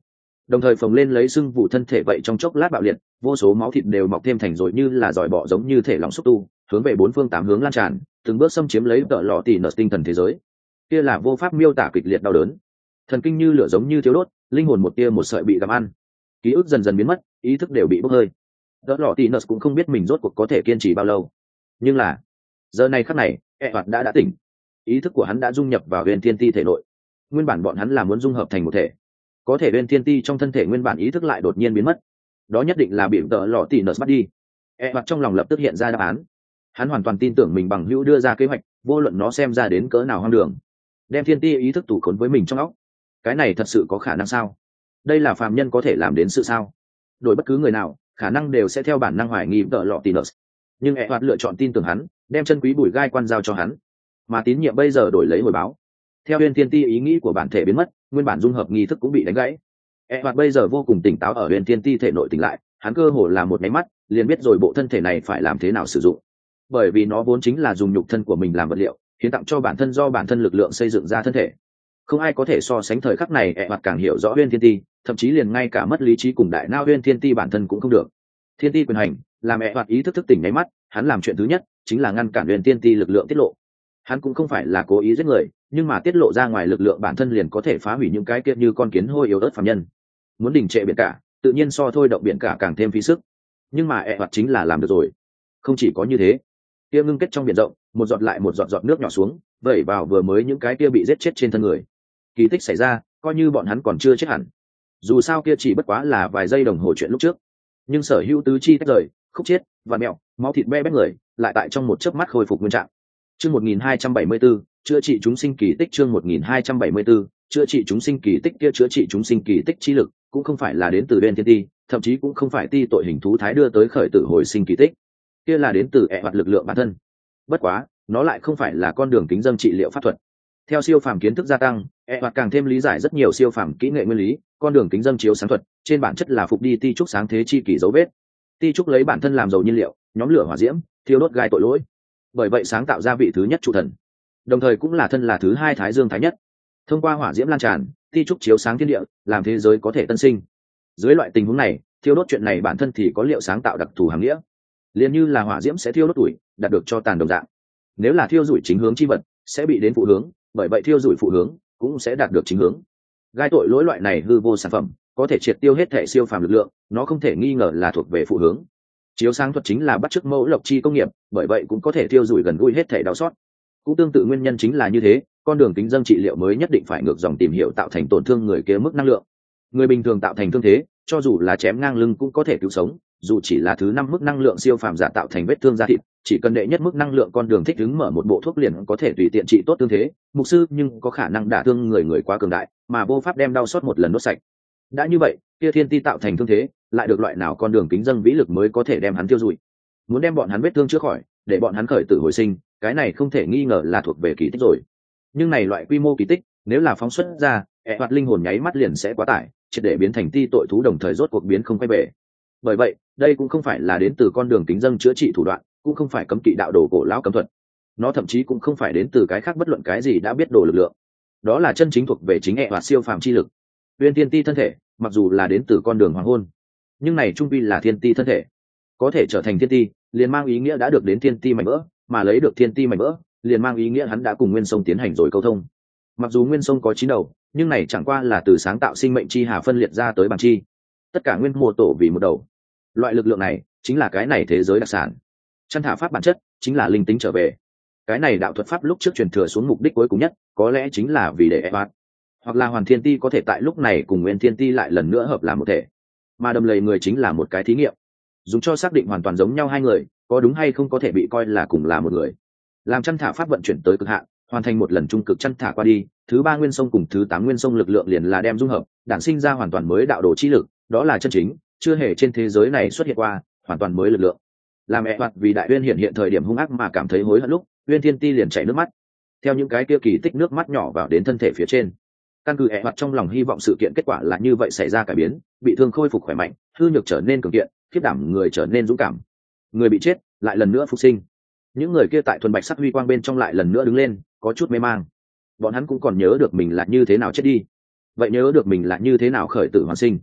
đồng thời phồng lên lấy sưng vụ thân thể vậy trong chốc lát bạo liệt, vô số máu thịt đều mọc thêm thành rồi như là giỏi bọ giống như thể lỏng xúc tu, hướng về bốn phương tám hướng lan tràn, từng bước xâm chiếm lấy tợ lọ tỉ nợ tinh thần thế giới. Kia là vô pháp miêu tả kịch liệt đau đớn, thần kinh như lửa giống như thiếu đốt, linh hồn một tia một sợi bị gặm ăn, ký ức dần dần biến mất, ý thức đều bị bốc hơi. Tợ lọ tỉ nợ cũng không biết mình rốt cuộc có thể kiên trì bao lâu, nhưng là giờ này khắc này, hoạt đã tỉnh, ý thức của hắn đã dung nhập vào huyền thiên ti thể nội. Nguyên bản bọn hắn là muốn dung hợp thành một thể, có thể huyền thiên ti trong thân thể nguyên bản ý thức lại đột nhiên biến mất, đó nhất định là bị tợ lọ tỉ nợ bắt đi. Hoạt trong lòng lập tức hiện ra đáp án, hắn hoàn toàn tin tưởng mình bằng hữu đưa ra kế hoạch, vô luận nó xem ra đến cỡ nào hoang đường, đem thiên ti ý thức tù khốn với mình trong óc. Cái này thật sự có khả năng sao? Đây là phàm nhân có thể làm đến sự sao? Đổi bất cứ người nào, khả năng đều sẽ theo bản năng hoài nghi tợ lọ tỉ nợ, nhưng Hoạt lựa chọn tin tưởng hắn, đem chân quý bùi gai quan giao cho hắn, mà tín nhiệm bây giờ đổi lấy hồi báo. Theo huyền thiên ti ý nghĩ của bản thể biến mất, nguyên bản dung hợp nghi thức cũng bị đánh gãy. Hoạt bây giờ vô cùng tỉnh táo, ở huyền thiên ti thể nội tỉnh lại, hắn cơ hồ là một máy mắt liền biết rồi bộ thân thể này phải làm thế nào sử dụng, bởi vì nó vốn chính là dùng nhục thân của mình làm vật liệu, hiến tặng cho bản thân, do bản thân lực lượng xây dựng ra thân thể. Không ai có thể so sánh thời khắc này. Hoạt càng hiểu rõ huyền thiên ti, thậm chí liền ngay cả mất lý trí cùng đại não huyền thiên ti bản thân cũng không được. Thiên ti quyền hành làm Hoạt ý thức thức tỉnh máy mắt, hắn làm chuyện thứ nhất chính là ngăn cản huyền thiên ti lực lượng tiết lộ. Hắn cũng không phải là cố ý giết người, nhưng mà tiết lộ ra ngoài lực lượng bản thân liền có thể phá hủy những cái kia như con kiến hôi yếu ớt phàm nhân. Muốn đình trệ biển cả, tự nhiên so thôi động biển cả càng thêm phí sức, nhưng mà Hoạt chính là làm được rồi. Không chỉ có như thế, kia ngưng kết trong biển rộng, một giọt lại một giọt giọt nước nhỏ xuống, vẩy vào vừa mới những cái kia bị giết chết trên thân người. Kỳ tích xảy ra, coi như bọn hắn còn chưa chết hẳn. Dù sao kia chỉ bất quá là vài giây đồng hồ chuyện lúc trước, nhưng sở hữu tứ chi tách rời, khúc chết và mẹo, máu thịt be bét người, lại tại trong một chớp mắt khôi phục nguyên trạng. Chương 1274, chữa trị chúng sinh kỳ tích. Chương 1274, chữa trị chúng sinh kỳ tích. Kia chữa trị chúng sinh kỳ tích chi lực cũng không phải là đến từ bên thiên ti, thậm chí cũng không phải ti tội hình thú thái đưa tới khởi tử hồi sinh kỳ tích, kia là đến từ Hoạt lực lượng bản thân. Bất quá, nó lại không phải là con đường kính dâng trị liệu pháp thuật. Theo siêu phàm kiến thức gia tăng, Hoạt càng thêm lý giải rất nhiều siêu phàm kỹ nghệ nguyên lý. Con đường kính dâng chiếu sáng thuật trên bản chất là phục đi ti trúc sáng thế chi kỷ dấu vết. Ti trúc lấy bản thân làm dầu nhiên liệu, nhóm lửa hỏa diễm, thiêu đốt gai tội lỗi, bởi vậy sáng tạo ra vị thứ nhất trụ thần, đồng thời cũng là thân là thứ hai thái dương thái nhất. Thông qua hỏa diễm lan tràn, ti trúc chiếu sáng thiên địa, làm thế giới có thể tân sinh. Dưới loại tình huống này, thiêu đốt chuyện này bản thân thì có liệu sáng tạo đặc thù hàm nghĩa, liền như là hỏa diễm sẽ thiêu đốt tuổi, đạt được cho tàn đồng dạng. Nếu là thiêu rủi chính hướng chi vật, sẽ bị đến phụ hướng, bởi vậy thiêu rủi phụ hướng cũng sẽ đạt được chính hướng. Gai tội lỗi loại này hư vô sản phẩm, có thể triệt tiêu hết thể siêu phàm lực lượng, nó không thể nghi ngờ là thuộc về phụ hướng. Chiếu sáng thuật chính là bắt chước mẫu lộc chi công nghiệp, bởi vậy cũng có thể thiêu rủi gần gũi hết thể đau xót. Cũng tương tự nguyên nhân chính là như thế, con đường kính dâng trị liệu mới nhất định phải ngược dòng tìm hiểu tạo thành tổn thương người kia mức năng lượng. Người bình thường tạo thành thương thế, cho dù là chém ngang lưng cũng có thể cứu sống, dù chỉ là thứ 5 mức năng lượng siêu phàm giả tạo thành vết thương da thịt, chỉ cần đệ nhất mức năng lượng con đường thích ứng mở một bộ thuốc liền có thể tùy tiện trị tốt thương thế. Mục sư nhưng có khả năng đả thương người quá cường đại, mà vô pháp đem đau xót một lần nuốt sạch. Đã như vậy, kia thiên ti tạo thành thương thế, lại được loại nào con đường kính dâng vĩ lực mới có thể đem hắn tiêu dụi. Muốn đem bọn hắn vết thương chữa khỏi, để bọn hắn khởi tử hồi sinh, cái này không thể nghi ngờ là thuộc về kỳ tích rồi. Nhưng này loại quy mô kỳ tích, nếu là phóng xuất ra, Hoạt linh hồn nháy mắt liền sẽ quá tải, triệt để biến thành ti tội thú, đồng thời rốt cuộc biến không quay về. Bởi vậy, đây cũng không phải là đến từ con đường kính dâng chữa trị thủ đoạn, cũng không phải cấm kỵ đạo đồ cổ lão cấm thuật. Nó thậm chí cũng không phải đến từ cái khác bất luận cái gì đã biết đồ lực lượng. Đó là chân chính thuộc về chính Hoạt siêu phàm chi lực. Nguyên tiên ti thân thể, mặc dù là đến từ con đường hoàng hôn, nhưng này trung quy là thiên ti thân thể. Có thể trở thành thiên ti, liền mang ý nghĩa đã được đến thiên ti mảnh vỡ, mà lấy được thiên ti mảnh vỡ, liền mang ý nghĩa hắn đã cùng nguyên sông tiến hành rồi câu thông. Mặc dù nguyên sông có 9 đầu, nhưng này chẳng qua là từ sáng tạo sinh mệnh chi hà phân liệt ra tới bản chi, tất cả nguyên mô tổ vì một đầu. Loại lực lượng này chính là cái này thế giới đặc sản. Chăn thả pháp bản chất chính là linh tính trở về. Cái này đạo thuật pháp lúc trước truyền thừa xuống mục đích cuối cùng nhất, có lẽ chính là vì để Hoạt hoặc là Hoàn Thiên Ti có thể tại lúc này cùng Nguyên Thiên Ti lại lần nữa hợp làm một thể. Mà đầm lầy người chính là một cái thí nghiệm, dùng cho xác định hoàn toàn giống nhau hai người có đúng hay không có thể bị coi là cùng là một người. Làm chăn thả pháp vận chuyển tới cực hạn, hoàn thành một lần trung cực chăn thả qua đi, thứ 3 nguyên sông cùng thứ 8 nguyên sông lực lượng liền là đem dung hợp, đản sinh ra hoàn toàn mới đạo đồ chi lực, đó là chân chính chưa hề trên thế giới này xuất hiện qua hoàn toàn mới lực lượng. Làm Hoạt vì đại uyên hiện thời điểm hung ác mà cảm thấy hối hận lúc, Uyên Thiên Ti liền chảy nước mắt, theo những cái kia kỳ tích nước mắt nhỏ vào đến thân thể phía trên. Căn cứ Hoạt trong lòng hy vọng sự kiện kết quả là như vậy xảy ra cải biến, bị thương khôi phục khỏe mạnh, hư nhược trở nên cường kiện, khiếp đảm người trở nên dũng cảm, người bị chết lại lần nữa phục sinh. Những người kia tại thuần bạch sắc huy quang bên trong lại lần nữa đứng lên, có chút mê mang. Bọn hắn cũng còn nhớ được mình là như thế nào chết đi, vậy nhớ được mình là như thế nào khởi tử hoàn sinh.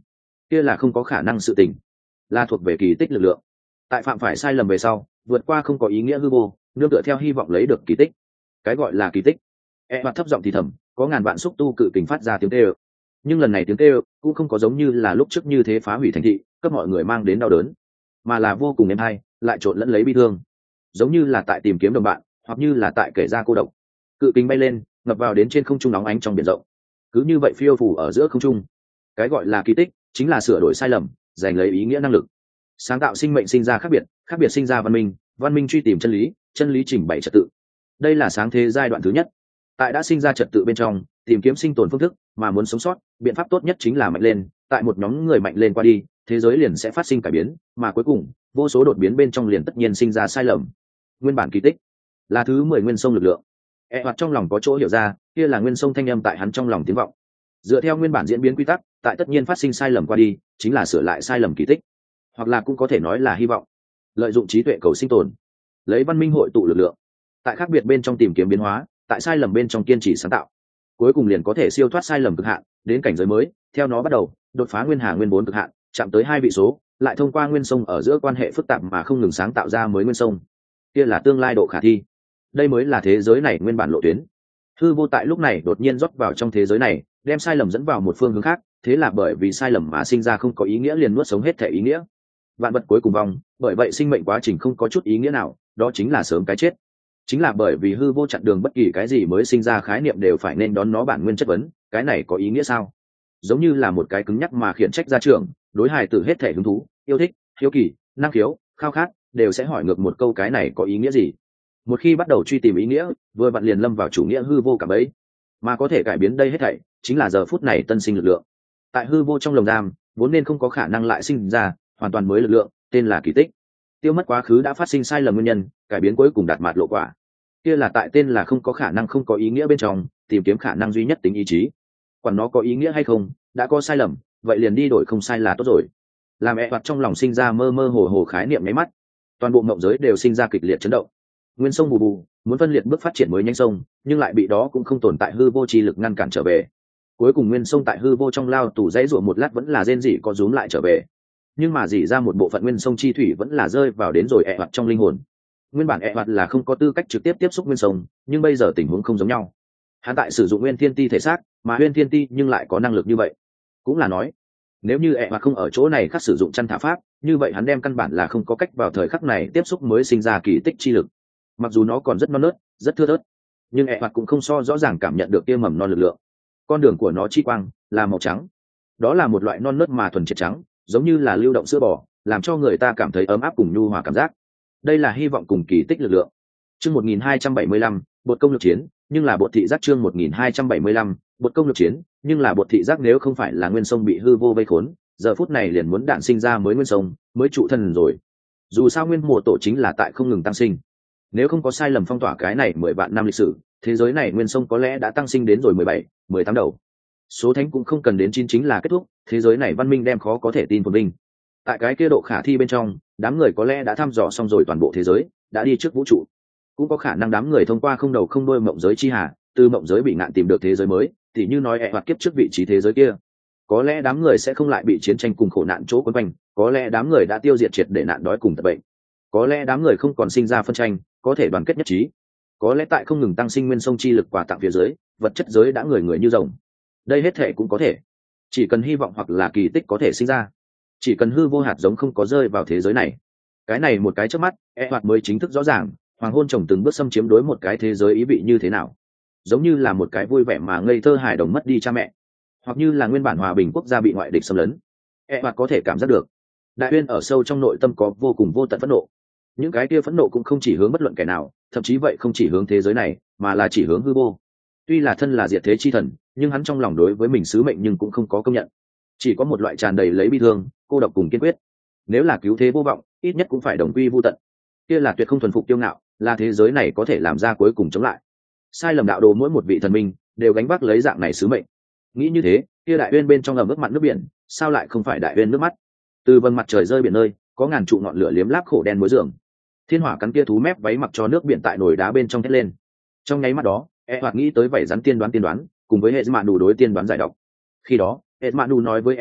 kia là không có khả năng sự tình, là thuộc về kỳ tích lực lượng. Tại phạm phải sai lầm về sau vượt qua không có ý nghĩa hư vô, nương tựa theo hy vọng lấy được kỳ tích. Cái gọi là kỳ tích, hoặc thấp giọng thì thầm, có ngàn vạn xúc tu cự kình phát ra tiếng kêu. Nhưng lần này tiếng kêu cũng không có giống như là lúc trước như thế phá hủy thành thị, cấp mọi người mang đến đau đớn, mà là vô cùng êm hay, lại trộn lẫn lấy bi thương, giống như là tại tìm kiếm đồng bạn, hoặc như là tại kể ra cô độc. Cự kình bay lên, ngập vào đến trên không trung nóng ánh trong biển rộng, cứ như vậy phiêu phù ở giữa không trung. Cái gọi là kỳ tích chính là sửa đổi sai lầm, giành lấy ý nghĩa năng lực, sáng tạo sinh mệnh sinh ra khác biệt, khác biệt sinh ra văn minh, văn minh truy tìm chân lý, chân lý trình bày trật tự. Đây là sáng thế giai đoạn thứ nhất. Tại đã sinh ra trật tự bên trong tìm kiếm sinh tồn phương thức, mà muốn sống sót biện pháp tốt nhất chính là mạnh lên. Tại một nhóm người mạnh lên qua đi, thế giới liền sẽ phát sinh cải biến, mà cuối cùng vô số đột biến bên trong liền tất nhiên sinh ra sai lầm. Nguyên bản kỳ tích là thứ 10 nguyên sông lực lượng. Hoặc trong lòng có chỗ hiểu ra, kia là nguyên sông thanh âm tại hắn trong lòng tiếng vọng. Dựa theo nguyên bản diễn biến quy tắc, tại tất nhiên phát sinh sai lầm qua đi chính là sửa lại sai lầm kỳ tích, hoặc là cũng có thể nói là hy vọng. Lợi dụng trí tuệ cầu sinh tồn, lấy văn minh hội tụ lực lượng, tại khác biệt bên trong tìm kiếm biến hóa, tại sai lầm bên trong kiên trì sáng tạo, cuối cùng liền có thể siêu thoát sai lầm cực hạn, đến cảnh giới mới. Theo nó bắt đầu đột phá nguyên hà nguyên 4 cực hạn, chạm tới 2 vị số, lại thông qua nguyên sông ở giữa quan hệ phức tạp mà không ngừng sáng tạo ra mới nguyên sông. Kia là tương lai độ khả thi. Đây mới là thế giới này nguyên bản lộ tuyến. Hư vô tại lúc này đột nhiên rót vào trong thế giới này, đem sai lầm dẫn vào một phương hướng khác. Thế là bởi vì sai lầm mà sinh ra không có ý nghĩa, liền nuốt sống hết thể ý nghĩa. Vạn vật cuối cùng vong, bởi vậy sinh mệnh quá trình không có chút ý nghĩa nào, đó chính là sớm cái chết. Chính là bởi vì hư vô chặn đường bất kỳ cái gì mới sinh ra khái niệm đều phải nên đón nó bản nguyên chất vấn, cái này có ý nghĩa sao? Giống như là một cái cứng nhắc mà khiển trách ra trường, đối hài tử hết thể hứng thú, yêu thích, hiếu kỳ, năng khiếu, khao khát đều sẽ hỏi ngược một câu, cái này có ý nghĩa gì? Một khi bắt đầu truy tìm ý nghĩa, vừa vặn liền lâm vào chủ nghĩa hư vô cảm ấy. Mà có thể cải biến đây hết thảy chính là giờ phút này tân sinh lực lượng. Tại hư vô trong lồng giam vốn nên không có khả năng lại sinh ra hoàn toàn mới lực lượng, tên là kỳ tích. Tiêu mất quá khứ đã phát sinh sai lầm nguyên nhân, cải biến cuối cùng đạt mạt lộ quả. Kia là tại tên là không có khả năng không có ý nghĩa bên trong tìm kiếm khả năng duy nhất tính ý chí. Quản nó có ý nghĩa hay không, đã có sai lầm, vậy liền đi đổi không sai là tốt rồi. Làm hoặc trong lòng sinh ra mơ mơ hồ hồ khái niệm nháy mắt, toàn bộ mộng giới đều sinh ra kịch liệt chấn động. Nguyên sông bù bù muốn phân liệt bước phát triển mới nhanh sông, nhưng lại bị đó cũng không tồn tại hư vô chi lực ngăn cản trở về. Cuối cùng nguyên sông tại hư vô trong lao tù dãy ruộng một lát vẫn là rên rỉ có rúm lại trở về, nhưng mà dỉ ra một bộ phận nguyên sông chi thủy vẫn là rơi vào đến rồi hoặc trong linh hồn. Nguyên bản hoặc là không có tư cách trực tiếp tiếp xúc nguyên sông, nhưng bây giờ tình huống không giống nhau. Hắn tại sử dụng nguyên thiên ti thể xác, mà nguyên thiên ti nhưng lại có năng lực như vậy. Cũng là nói, nếu như hoặc không ở chỗ này khắc sử dụng chăn thả pháp, như vậy hắn đem căn bản là không có cách vào thời khắc này tiếp xúc mới sinh ra kỳ tích chi lực. Mặc dù nó còn rất non nớt, rất thưa thớt, nhưng hoặc cũng không so rõ ràng cảm nhận được kia mầm non lực lượng. Con đường của nó chi quang là màu trắng, đó là một loại non nớt mà thuần triệt trắng, giống như là lưu động sữa bò, làm cho người ta cảm thấy ấm áp cùng nhu hòa cảm giác. Đây là hy vọng cùng kỳ tích lực lượng. Chương 1275, bột công lực chiến, nhưng là bột thị giác. Chương 1275, bột công lực chiến, nhưng là bột thị giác. Nếu không phải là nguyên sông bị hư vô vây khốn, giờ phút này liền muốn đạn sinh ra mới nguyên sông, mới trụ thân rồi. Dù sao nguyên mùa tổ chính là tại không ngừng tăng sinh. Nếu không có sai lầm phong tỏa cái này 10 vạn năm lịch sử, thế giới này nguyên sông có lẽ đã tăng sinh đến rồi 17, 18 đầu. Số thánh cũng không cần đến 9 chính là kết thúc, thế giới này văn minh đem khó có thể tin phồn vinh. Tại cái kia độ khả thi bên trong, đám người có lẽ đã thăm dò xong rồi toàn bộ thế giới, đã đi trước vũ trụ. Cũng có khả năng đám người thông qua không đầu không đuôi mộng giới chi hà, từ mộng giới bị ngạn tìm được thế giới mới, thì như nói hoặc kiếp trước vị trí thế giới kia. Có lẽ đám người sẽ không lại bị chiến tranh cùng khổ nạn chỗ quấn quanh, có lẽ đám người đã tiêu diệt triệt để nạn đói cùng tật bệnh. Có lẽ đám người không còn sinh ra phân tranh, có thể đoàn kết nhất trí. Có lẽ tại không ngừng tăng sinh nguyên sông chi lực quà tặng phía dưới, vật chất giới đã người người như rồng. Đây hết thể cũng có thể, chỉ cần hy vọng hoặc là kỳ tích có thể sinh ra, chỉ cần hư vô hạt giống không có rơi vào thế giới này. Cái này một cái chớp mắt, hoặc mới chính thức rõ ràng hoàng hôn chồng từng bước xâm chiếm đối một cái thế giới ý vị như thế nào. Giống như là một cái vui vẻ mà ngây thơ hài đồng mất đi cha mẹ, hoặc như là nguyên bản hòa bình quốc gia bị ngoại địch xâm lấn. Hoặc có thể cảm giác được đại uyên ở sâu trong nội tâm có vô cùng vô tận phẫn nộ. Những cái kia phẫn nộ cũng không chỉ hướng bất luận kẻ nào, thậm chí vậy không chỉ hướng thế giới này, mà là chỉ hướng hư vô. Tuy là thân là diệt thế chi thần, nhưng hắn trong lòng đối với mình sứ mệnh nhưng cũng không có công nhận, chỉ có một loại tràn đầy lấy bi thương, cô độc cùng kiên quyết. Nếu là cứu thế vô vọng, ít nhất cũng phải đồng quy vô tận. Kia là tuyệt không thuần phục kiêu ngạo, là thế giới này có thể làm ra cuối cùng chống lại. Sai lầm đạo đồ mỗi một vị thần minh đều gánh vác lấy dạng này sứ mệnh. Nghĩ như thế, kia đại uyên bên trong ẩm ướt mặn nước biển, sao lại không phải đại uyên nước mắt? Từ vầng mặt trời rơi biển nơi, có ngàn trụ ngọn lửa liếm láp khổ đen muối giường. Thiên hỏa cắn kia thú mép váy mặc cho nước biển tại nồi đá bên trong thét lên. Trong nháy mắt đó, hoặc nghĩ tới vảy rắn tiên đoán cùng với hệ mạn đủ đối tiên đoán giải độc. Khi đó, hệ mạn đủ nói với hoặc,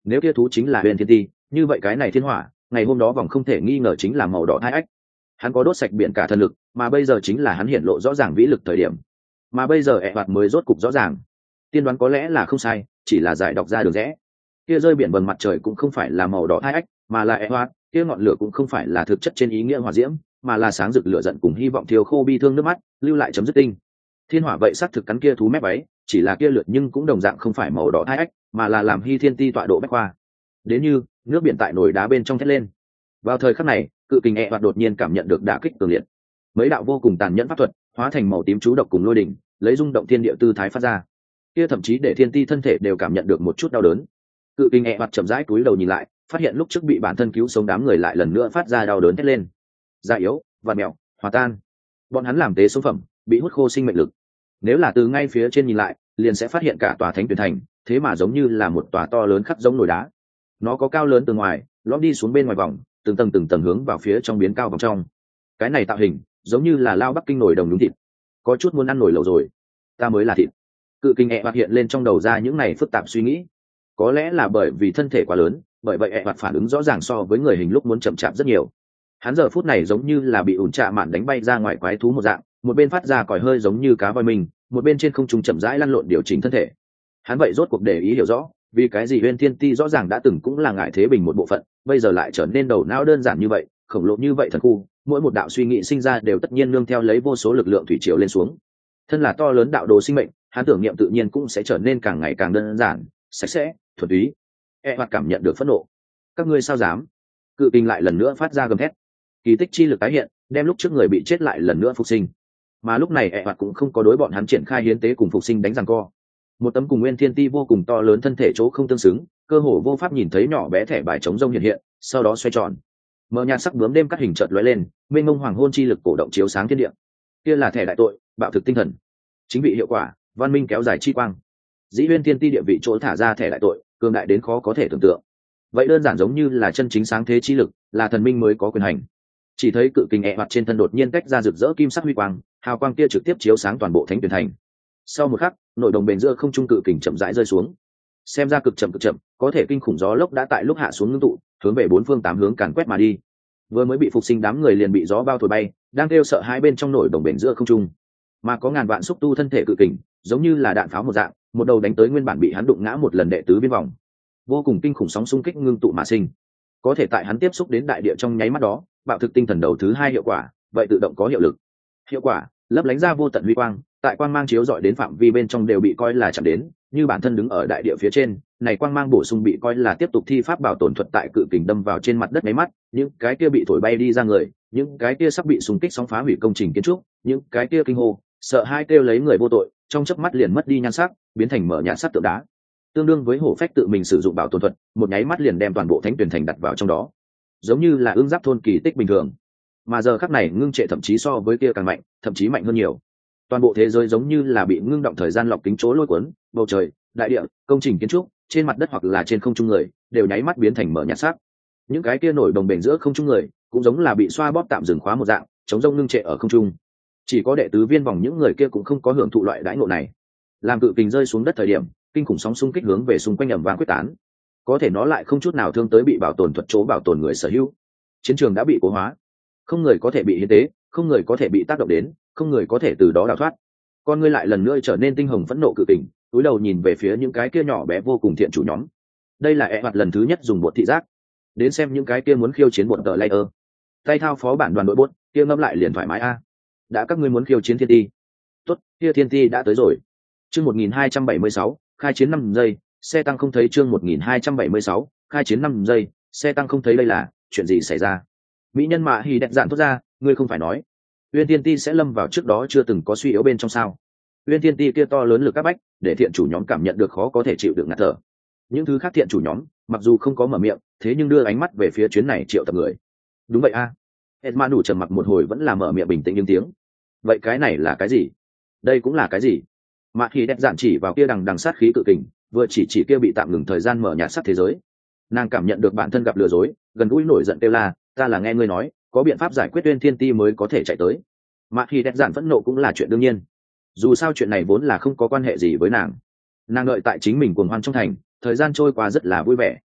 nếu kia thú chính là huyền thiên ti, như vậy cái này thiên hỏa ngày hôm đó vòng không thể nghi ngờ chính là màu đỏ thai ách. Hắn có đốt sạch biển cả thần lực, mà bây giờ chính là hắn hiện lộ rõ ràng vĩ lực thời điểm, mà bây giờ ẹ hoạt mới rốt cục rõ ràng. Tiên đoán có lẽ là không sai, chỉ là giải đọc ra được rẽ. Kia rơi biển vầng mặt trời cũng không phải là màu đỏ thai ách, mà là ẹ hoạt. Kia ngọn lửa cũng không phải là thực chất trên ý nghĩa hỏa diễm, mà là sáng rực lửa giận cùng hy vọng thiêu khô bi thương nước mắt, lưu lại chấm dứt tinh. Thiên hỏa vậy xác thực cắn kia thú mép váy, chỉ là kia lượt nhưng cũng đồng dạng không phải màu đỏ thai ách, mà là làm hy thiên ti tọa độ bách khoa. Đến như nước biển tại nồi đá bên trong thét lên. Vào thời khắc này, cự kình ẹ hoạt đột nhiên cảm nhận được đả kích cường liệt. Mấy đạo vô cùng tàn nhẫn pháp thuật hóa thành màu tím chú độc cùng lôi đỉnh, lấy rung động thiên địa tư thái phát ra. Kia thậm chí để thiên ti thân thể đều cảm nhận được một chút đau đớn. Cự kình ẹ hoạt chậm rãi cúi đầu nhìn lại, phát hiện lúc trước bị bản thân cứu sống đám người lại lần nữa phát ra đau đớn thét lên. Da yếu, vạt mèo, hòa tan. Bọn hắn làm tế số phẩm, bị hút khô sinh mệnh lực. Nếu là từ ngay phía trên nhìn lại, liền sẽ phát hiện cả tòa thánh tuyển thành, thế mà giống như là một tòa to lớn khắc giống nồi đá. Nó có cao lớn từ ngoài, lõm đi xuống bên ngoài vòng, từng tầng hướng vào phía trong biến cao vòng trong. Cái này tạo hình giống như là lao Bắc Kinh nồi đồng đúng thịt, có chút muốn ăn nồi lẩu rồi. Ta mới là thịt. Cự kình ẹ hoạt hiện lên trong đầu ra những này phức tạp suy nghĩ. Có lẽ là bởi vì thân thể quá lớn, bởi vậy ẹ hoạt phản ứng rõ ràng so với người hình lúc muốn chậm chạp rất nhiều. Hắn giờ phút này giống như là bị ủn trạ mạn đánh bay ra ngoài quái thú một dạng, một bên phát ra còi hơi giống như cá voi mình, một bên trên không trung chậm rãi lăn lộn điều chỉnh thân thể. Hắn vậy rốt cuộc để ý hiểu rõ, vì cái gì Huyền Thiên Ti rõ ràng đã từng cũng là ngải thế bình một bộ phận, bây giờ lại trở nên đầu não đơn giản như vậy, khổng lồ như vậy thần khu, mỗi một đạo suy nghĩ sinh ra đều tất nhiên nương theo lấy vô số lực lượng thủy triều lên xuống. Thân là to lớn đạo đồ sinh mệnh, hắn tưởng niệm tự nhiên cũng sẽ trở nên càng ngày càng đơn giản, sạch sẽ, thuần túy. Hoạt cảm nhận được phẫn nộ. Các ngươi sao dám? Cự kình lại lần nữa phát ra gầm thét. Kỳ tích chi lực tái hiện, đem lúc trước người bị chết lại lần nữa phục sinh. Mà lúc này Hoạt cũng không có đối bọn hắn triển khai hiến tế cùng phục sinh đánh giằng co. Một tấm cùng Nguyên Thiên Ti vô cùng to lớn thân thể chỗ không tương xứng, cơ hồ vô pháp nhìn thấy nhỏ bé thẻ bài chống rông hiện hiện, sau đó xoay tròn. Mở nhạt sắc bướm đêm cắt hình chợt lóe lên, mênh mông hoàng hôn chi lực cổ động chiếu sáng thiên địa. Kia là thẻ đại tội, bạo thực tinh thần. Chính vị hiệu quả, văn minh kéo dài chi quang. Dĩ Nguyên Thiên Ti địa vị chỗ thả ra thẻ đại tội, cường đại đến khó có thể tưởng tượng. Vậy đơn giản giống như là chân chính sáng thế chi lực, là thần minh mới có quyền hành. Chỉ thấy cự kình ẹ hoạt trên thân đột nhiên tách ra rực rỡ kim sắc huy quang, hào quang kia trực tiếp chiếu sáng toàn bộ thánh tuyển thành. Sau một khắc, nội đồng bền giữa không trung cự kình chậm rãi rơi xuống. Xem ra cực chậm, có thể kinh khủng gió lốc đã tại lúc hạ xuống ngưng tụ, hướng về bốn phương tám hướng càn quét mà đi. Vừa mới bị phục sinh đám người liền bị gió bao thổi bay, đang kêu sợ hai bên trong nội đồng bền giữa không trung. Mà có ngàn vạn xúc tu thân thể cự kình, giống như là đạn pháo một dạng, một đầu đánh tới nguyên bản bị hắn đụng ngã một lần đệ tứ biên vòng. Vô cùng kinh khủng sóng xung kích ngưng tụ mà sinh. Có thể tại hắn tiếp xúc đến đại địa trong nháy mắt đó, bạo thực tinh thần đầu thứ hai hiệu quả, vậy tự động có hiệu lực. Hiệu quả, lấp lánh ra vô tận huy quang, tại quang mang chiếu dọi đến phạm vi bên trong đều bị coi là chạm đến, như bản thân đứng ở đại địa phía trên, này quang mang bổ sung bị coi là tiếp tục thi pháp bảo tồn thuật tại cự kình đâm vào trên mặt đất mấy mắt, những cái kia bị thổi bay đi ra người, những cái kia sắp bị xung kích sóng phá hủy công trình kiến trúc, những cái kia kinh hô, sợ hai kêu lấy người vô tội, trong chớp mắt liền mất đi nhan sắc, biến thành mở nhạt sắt tượng đá. Tương đương với hổ phách tự mình sử dụng bảo tồn thuật, một nháy mắt liền đem toàn bộ thánh tuyển thành đặt vào trong đó, giống như là ương giáp thôn kỳ tích bình thường. Mà giờ khắc này ngưng trệ thậm chí so với kia càng mạnh, thậm chí mạnh hơn nhiều. Toàn bộ thế giới giống như là bị ngưng động thời gian lọc kính chỗ lôi cuốn, bầu trời, đại địa, công trình kiến trúc, trên mặt đất hoặc là trên không trung người, đều nháy mắt biến thành mở nhạt sắc. Những cái kia nổi đồng bền giữa không trung người, cũng giống là bị xoa bóp tạm dừng khóa một dạng, chống rông ngưng trệ ở không trung. Chỉ có đệ tứ viên vòng những người kia cũng không có hưởng thụ loại đãi ngộ này. Làm cự kình rơi xuống đất thời điểm, kinh khủng sóng xung kích hướng về xung quanh ầm vang quyết tán. Có thể nó lại không chút nào thương tới bị bảo tồn thuật chỗ bảo tồn người sở hữu. Chiến trường đã bị cố hóa, không người có thể bị hiến tế, không người có thể bị tác động đến, không người có thể từ đó đào thoát. Con ngươi lại lần nữa trở nên tinh hồng phẫn nộ cự kình, cúi đầu nhìn về phía những cái kia nhỏ bé vô cùng thiện chủ nhóm. Đây là hoạt lần thứ nhất dùng bột thị giác đến xem những cái kia muốn khiêu chiến bột tờ layer. Tay thao phó bản đoàn đội bốt kia ngâm lại liền thoải mái a. Đã các ngươi muốn khiêu chiến thiên ti, tốt, kia thiên ti đã tới rồi. Chương 1276, khai chiến 5 giây, xe tăng không thấy. Chương 1276, khai chiến 5 giây, xe tăng không thấy. Đây là chuyện gì xảy ra? Mỹ nhân Mạ Hỉ đẹp dạn thốt ra, ngươi không phải nói Uyên Thiên Ti sẽ lâm vào trước đó chưa từng có suy yếu bên trong sao? Uyên Thiên Ti kia to lớn lực các bách, để thiện chủ nhóm cảm nhận được khó có thể chịu được ngạt thở. Những thứ khác thiện chủ nhóm, mặc dù không có mở miệng, thế nhưng đưa ánh mắt về phía chuyến này triệu tập người. Đúng vậy a. Edma đủ trầm mặc một hồi vẫn là mở miệng bình tĩnh những tiếng. Vậy cái này là cái gì? Đây cũng là cái gì? Mạ Hỉ đẹp dạn chỉ vào kia đằng sát khí cự kình, vừa chỉ kia bị tạm ngừng thời gian mở nhạt sắc thế giới. Nàng cảm nhận được bản thân gặp lừa dối, gần gũi nổi giận kêu la, ta là nghe ngươi nói có biện pháp giải quyết Uyên Thiên Ti mới có thể chạy tới. Mà khi đẹp giản phẫn nộ cũng là chuyện đương nhiên, dù sao chuyện này vốn là không có quan hệ gì với nàng đợi tại chính mình cuồng hoan trong thành, thời gian trôi qua rất là vui vẻ,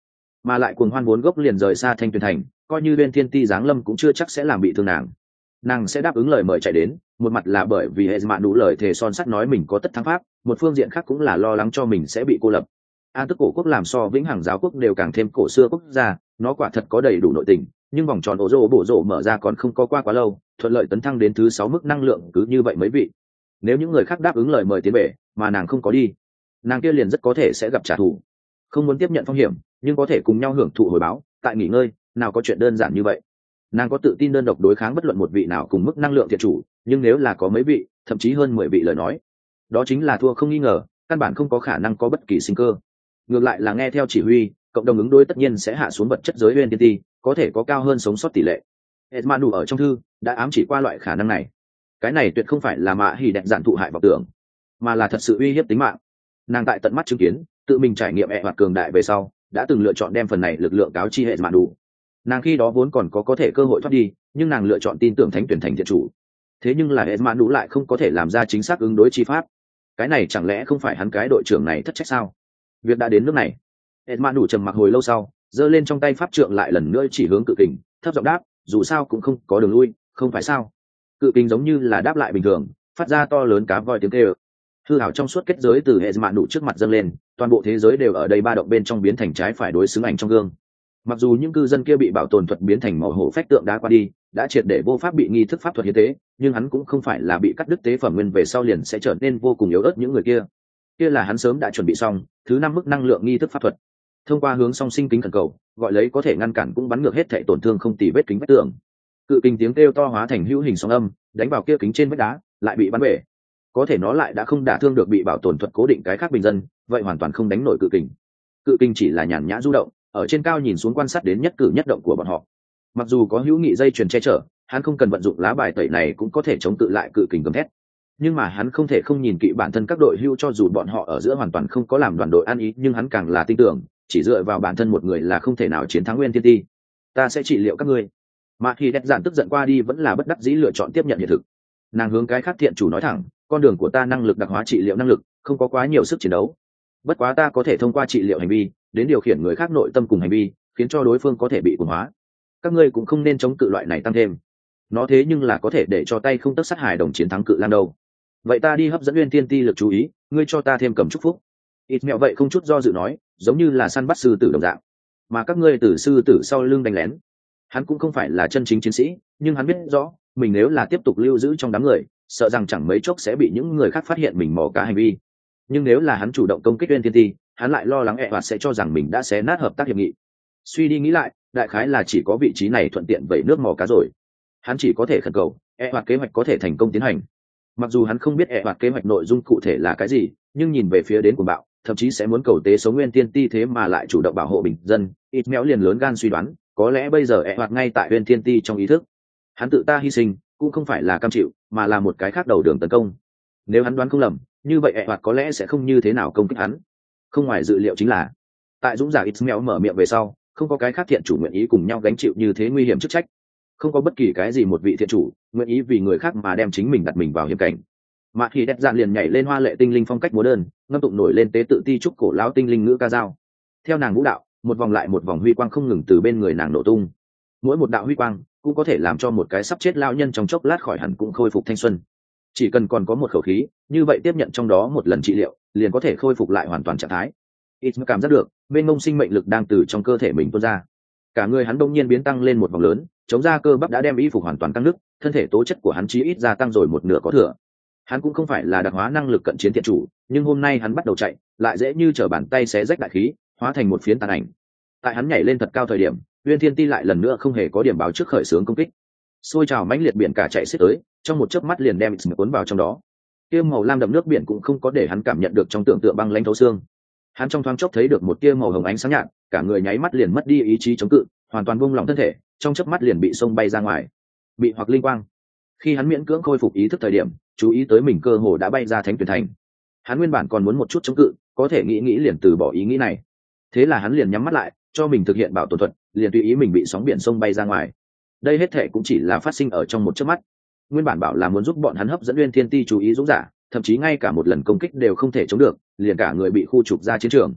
mà lại cuồng hoan vốn gốc liền rời xa Thanh Tuyền thành, coi như Uyên Thiên Ti giáng lâm cũng chưa chắc sẽ làm bị thương nàng sẽ đáp ứng lời mời chạy đến, một mặt là bởi vì hệ mạn đủ lời thề son sắt nói mình có tất thắng pháp, một phương diện khác cũng là lo lắng cho mình sẽ bị cô lập. An Tức cổ quốc làm so vĩnh hằng giáo quốc đều càng thêm cổ xưa quốc gia, nó quả thật có đầy đủ nội tình, nhưng vòng tròn ổ rô bổ rộ mở ra còn không có qua quá lâu, thuận lợi tấn thăng đến thứ 6 mức năng lượng cứ như vậy mấy vị. Nếu những người khác đáp ứng lời mời tiến về mà nàng không có đi, nàng kia liền rất có thể sẽ gặp trả thù. Không muốn tiếp nhận phong hiểm, nhưng có thể cùng nhau hưởng thụ hồi báo, tại nghỉ ngơi, nào có chuyện đơn giản như vậy. Nàng có tự tin đơn độc đối kháng bất luận một vị nào cùng mức năng lượng thiện chủ, nhưng nếu là có mấy vị, thậm chí hơn 10 vị lời nói, đó chính là thua không nghi ngờ, căn bản không có khả năng có bất kỳ sinh cơ. Ngược lại là nghe theo chỉ huy, cộng đồng ứng đối tất nhiên sẽ hạ xuống vật chất giới Uyên Thiên Ti, có thể có cao hơn sống sót tỷ lệ. Edmanu ở trong thư đã ám chỉ qua loại khả năng này. Cái này tuyệt không phải là mạ hỉ đẹp giản thụ hại vọng tưởng, mà là thật sự uy hiếp tính mạng. Nàng tại tận mắt chứng kiến, tự mình trải nghiệm hoạt cường đại về sau, đã từng lựa chọn đem phần này lực lượng cáo chi Edmanu. Nàng khi đó vốn còn có thể cơ hội thoát đi, nhưng nàng lựa chọn tin tưởng Thánh Tuyển thành thiện chủ. Thế nhưng là Edmanu lại không có thể làm ra chính xác ứng đối chi pháp. Cái này chẳng lẽ không phải hắn cái đội trưởng này thất trách sao? Việc đã đến nước này, Edmanu trầm mặc hồi lâu sau, giơ lên trong tay pháp trượng lại lần nữa chỉ hướng Cự Kình, thấp giọng đáp, dù sao cũng không có đường lui, không phải sao? Cự Kình giống như là đáp lại bình thường, phát ra to lớn cá voi tiếng kêu. Hư ảo trong suốt kết giới từ Edmanu trước mặt dâng lên, toàn bộ thế giới đều ở đây ba động bên trong biến thành trái phải đối xứng ảnh trong gương. Mặc dù những cư dân kia bị bảo tồn thuật biến thành màu hổ phách tượng đá qua đi, đã triệt để vô pháp bị nghi thức pháp thuật hiến tế, nhưng hắn cũng không phải là bị cắt đứt tế phẩm nguyên về sau liền sẽ trở nên vô cùng yếu ớt những người kia. Kia là hắn sớm đã chuẩn bị xong, thứ 5 mức năng lượng nghi thức pháp thuật. Thông qua hướng song sinh kính khẩn cầu, gọi lấy có thể ngăn cản cũng bắn ngược hết thảy tổn thương không tì vết kính vách tường. Cự Kình tiếng kêu to hóa thành hữu hình sóng âm, đánh vào kia kính trên vách đá, lại bị bắn bể. Có thể nó lại đã không đả thương được bị bảo tồn thuật cố định cái khác bình dân, vậy hoàn toàn không đánh nổi Cự Kình. Cự Kình chỉ là nhàn nhã du động, ở trên cao nhìn xuống quan sát đến nhất cử nhất động của bọn họ. Mặc dù có hữu nghị dây chuyền che chở, hắn không cần vận dụng lá bài tẩy này cũng có thể chống cự lại Cự Kình gầm thét. Nhưng mà hắn không thể không nhìn kỹ bản thân các đội hưu, cho dù bọn họ ở giữa hoàn toàn không có làm đoàn đội ăn ý, nhưng hắn càng là tin tưởng, chỉ dựa vào bản thân một người là không thể nào chiến thắng Uyên Thiên Ti. Ta sẽ trị liệu các ngươi. Mà khi đẹp giản tức giận qua đi vẫn là bất đắc dĩ lựa chọn tiếp nhận hiện thực. Nàng hướng cái khác thiện chủ nói thẳng, con đường của ta năng lực đặc hóa trị liệu năng lực, không có quá nhiều sức chiến đấu. Bất quá ta có thể thông qua trị liệu hành vi, đến điều khiển người khác nội tâm cùng hành vi, khiến cho đối phương có thể bị cuồng hóa. Các ngươi cũng không nên chống cự loại này tăng thêm. Nó thế nhưng là có thể để cho tay không tấc sát hài đồng chiến thắng Cự Lang đâu. Vậy ta đi hấp dẫn Uyên Thiên Ti lực chú ý, ngươi cho ta thêm cầm chúc phúc. Ít mẹo vậy không chút do dự nói, giống như là săn bắt sư tử đồng dạng. Mà các ngươi tử sư tử sau lưng đánh lén. Hắn cũng không phải là chân chính chiến sĩ, nhưng hắn biết rõ, mình nếu là tiếp tục lưu giữ trong đám người, sợ rằng chẳng mấy chốc sẽ bị những người khác phát hiện mình mò cá hành vi. Nhưng nếu là hắn chủ động công kích Uyên Thiên Ti, hắn lại lo lắng và sẽ cho rằng mình đã xé nát hợp tác hiệp nghị. Suy đi nghĩ lại, đại khái là chỉ có vị trí này thuận tiện vẩy nước mò cá rồi. Hắn chỉ có thể khẩn cầu, hoặc kế hoạch có thể thành công tiến hành. Mặc dù hắn không biết hoặc kế hoạch nội dung cụ thể là cái gì, nhưng nhìn về phía đến cuồng bạo, thậm chí sẽ muốn cầu tế sống Uyên Thiên Ti thế mà lại chủ động bảo hộ bình dân, ít méo liền lớn gan suy đoán, có lẽ bây giờ hoặc ngay tại Uyên Thiên Ti trong ý thức, hắn tự ta hy sinh cũng không phải là cam chịu, mà là một cái khác đầu đường tấn công. Nếu hắn đoán không lầm, như vậy hoặc có lẽ sẽ không như thế nào công kích hắn. Không ngoài dự liệu chính là, tại dũng giả Ismail mở miệng về sau, không có cái khác thiện chủ nguyện ý cùng nhau gánh chịu như thế nguy hiểm chức trách. Không có bất kỳ cái gì một vị thiện chủ nguyện ý vì người khác mà đem chính mình đặt mình vào hiểm cảnh. Mà khi đẹp dạn liền nhảy lên hoa lệ tinh linh phong cách múa đơn, ngâm tụng nổi lên tế tự ti trúc cổ lão tinh linh ngữ ca dao. Theo nàng vũ đạo, một vòng lại một vòng huy quang không ngừng từ bên người nàng nổ tung. Mỗi một đạo huy quang cũng có thể làm cho một cái sắp chết lão nhân trong chốc lát khỏi hẳn cũng khôi phục thanh xuân. Chỉ cần còn có một khẩu khí, như vậy tiếp nhận trong đó một lần trị liệu, liền có thể khôi phục lại hoàn toàn trạng thái. Ít cảm giác được, bên ngông sinh mệnh lực đang từ trong cơ thể mình tuôn ra. Cả người hắn đông nhiên biến tăng lên một vòng lớn, chống ra cơ bắp đã đem y phục hoàn toàn căng nứt, thân thể tố chất của hắn chí ít gia tăng rồi một nửa có thừa. Hắn cũng không phải là đặc hóa năng lực cận chiến thiện chủ, nhưng hôm nay hắn bắt đầu chạy, lại dễ như trở bàn tay xé rách đại khí, hóa thành một phiến tàn ảnh. Tại hắn nhảy lên thật cao thời điểm, Uyên Thiên Ti lại lần nữa không hề có điểm báo trước khởi xướng công kích. Xôi trào mãnh liệt biển cả chạy xiết tới, trong một chớp mắt liền đem X cuốn vào trong đó. Tia màu lam đậm nước biển cũng không có để hắn cảm nhận được trong tưởng tượng băng lãnh thấu xương. Hắn trong thoáng chốc thấy được một tia màu hồng ánh sáng nhạt, cả người nháy mắt liền mất đi ý chí chống cự, hoàn toàn buông lỏng thân thể, trong chớp mắt liền bị xông bay ra ngoài. Bị hoặc linh quang. Khi hắn miễn cưỡng khôi phục ý thức thời điểm, chú ý tới mình cơ hồ đã bay ra Thánh Tuyển thành. Hắn nguyên bản còn muốn một chút chống cự, có thể nghĩ liền từ bỏ ý nghĩ này. Thế là hắn liền nhắm mắt lại, cho mình thực hiện bảo tồn thuật, liền tùy ý mình bị sóng biển xông bay ra ngoài. Đây hết thể cũng chỉ là phát sinh ở trong một chớp mắt. Nguyên bản bảo là muốn giúp bọn hắn hấp dẫn Uyên Thiên Ti chú ý dũng giả, thậm chí ngay cả một lần công kích đều không thể chống được, liền cả người bị khu trục ra chiến trường.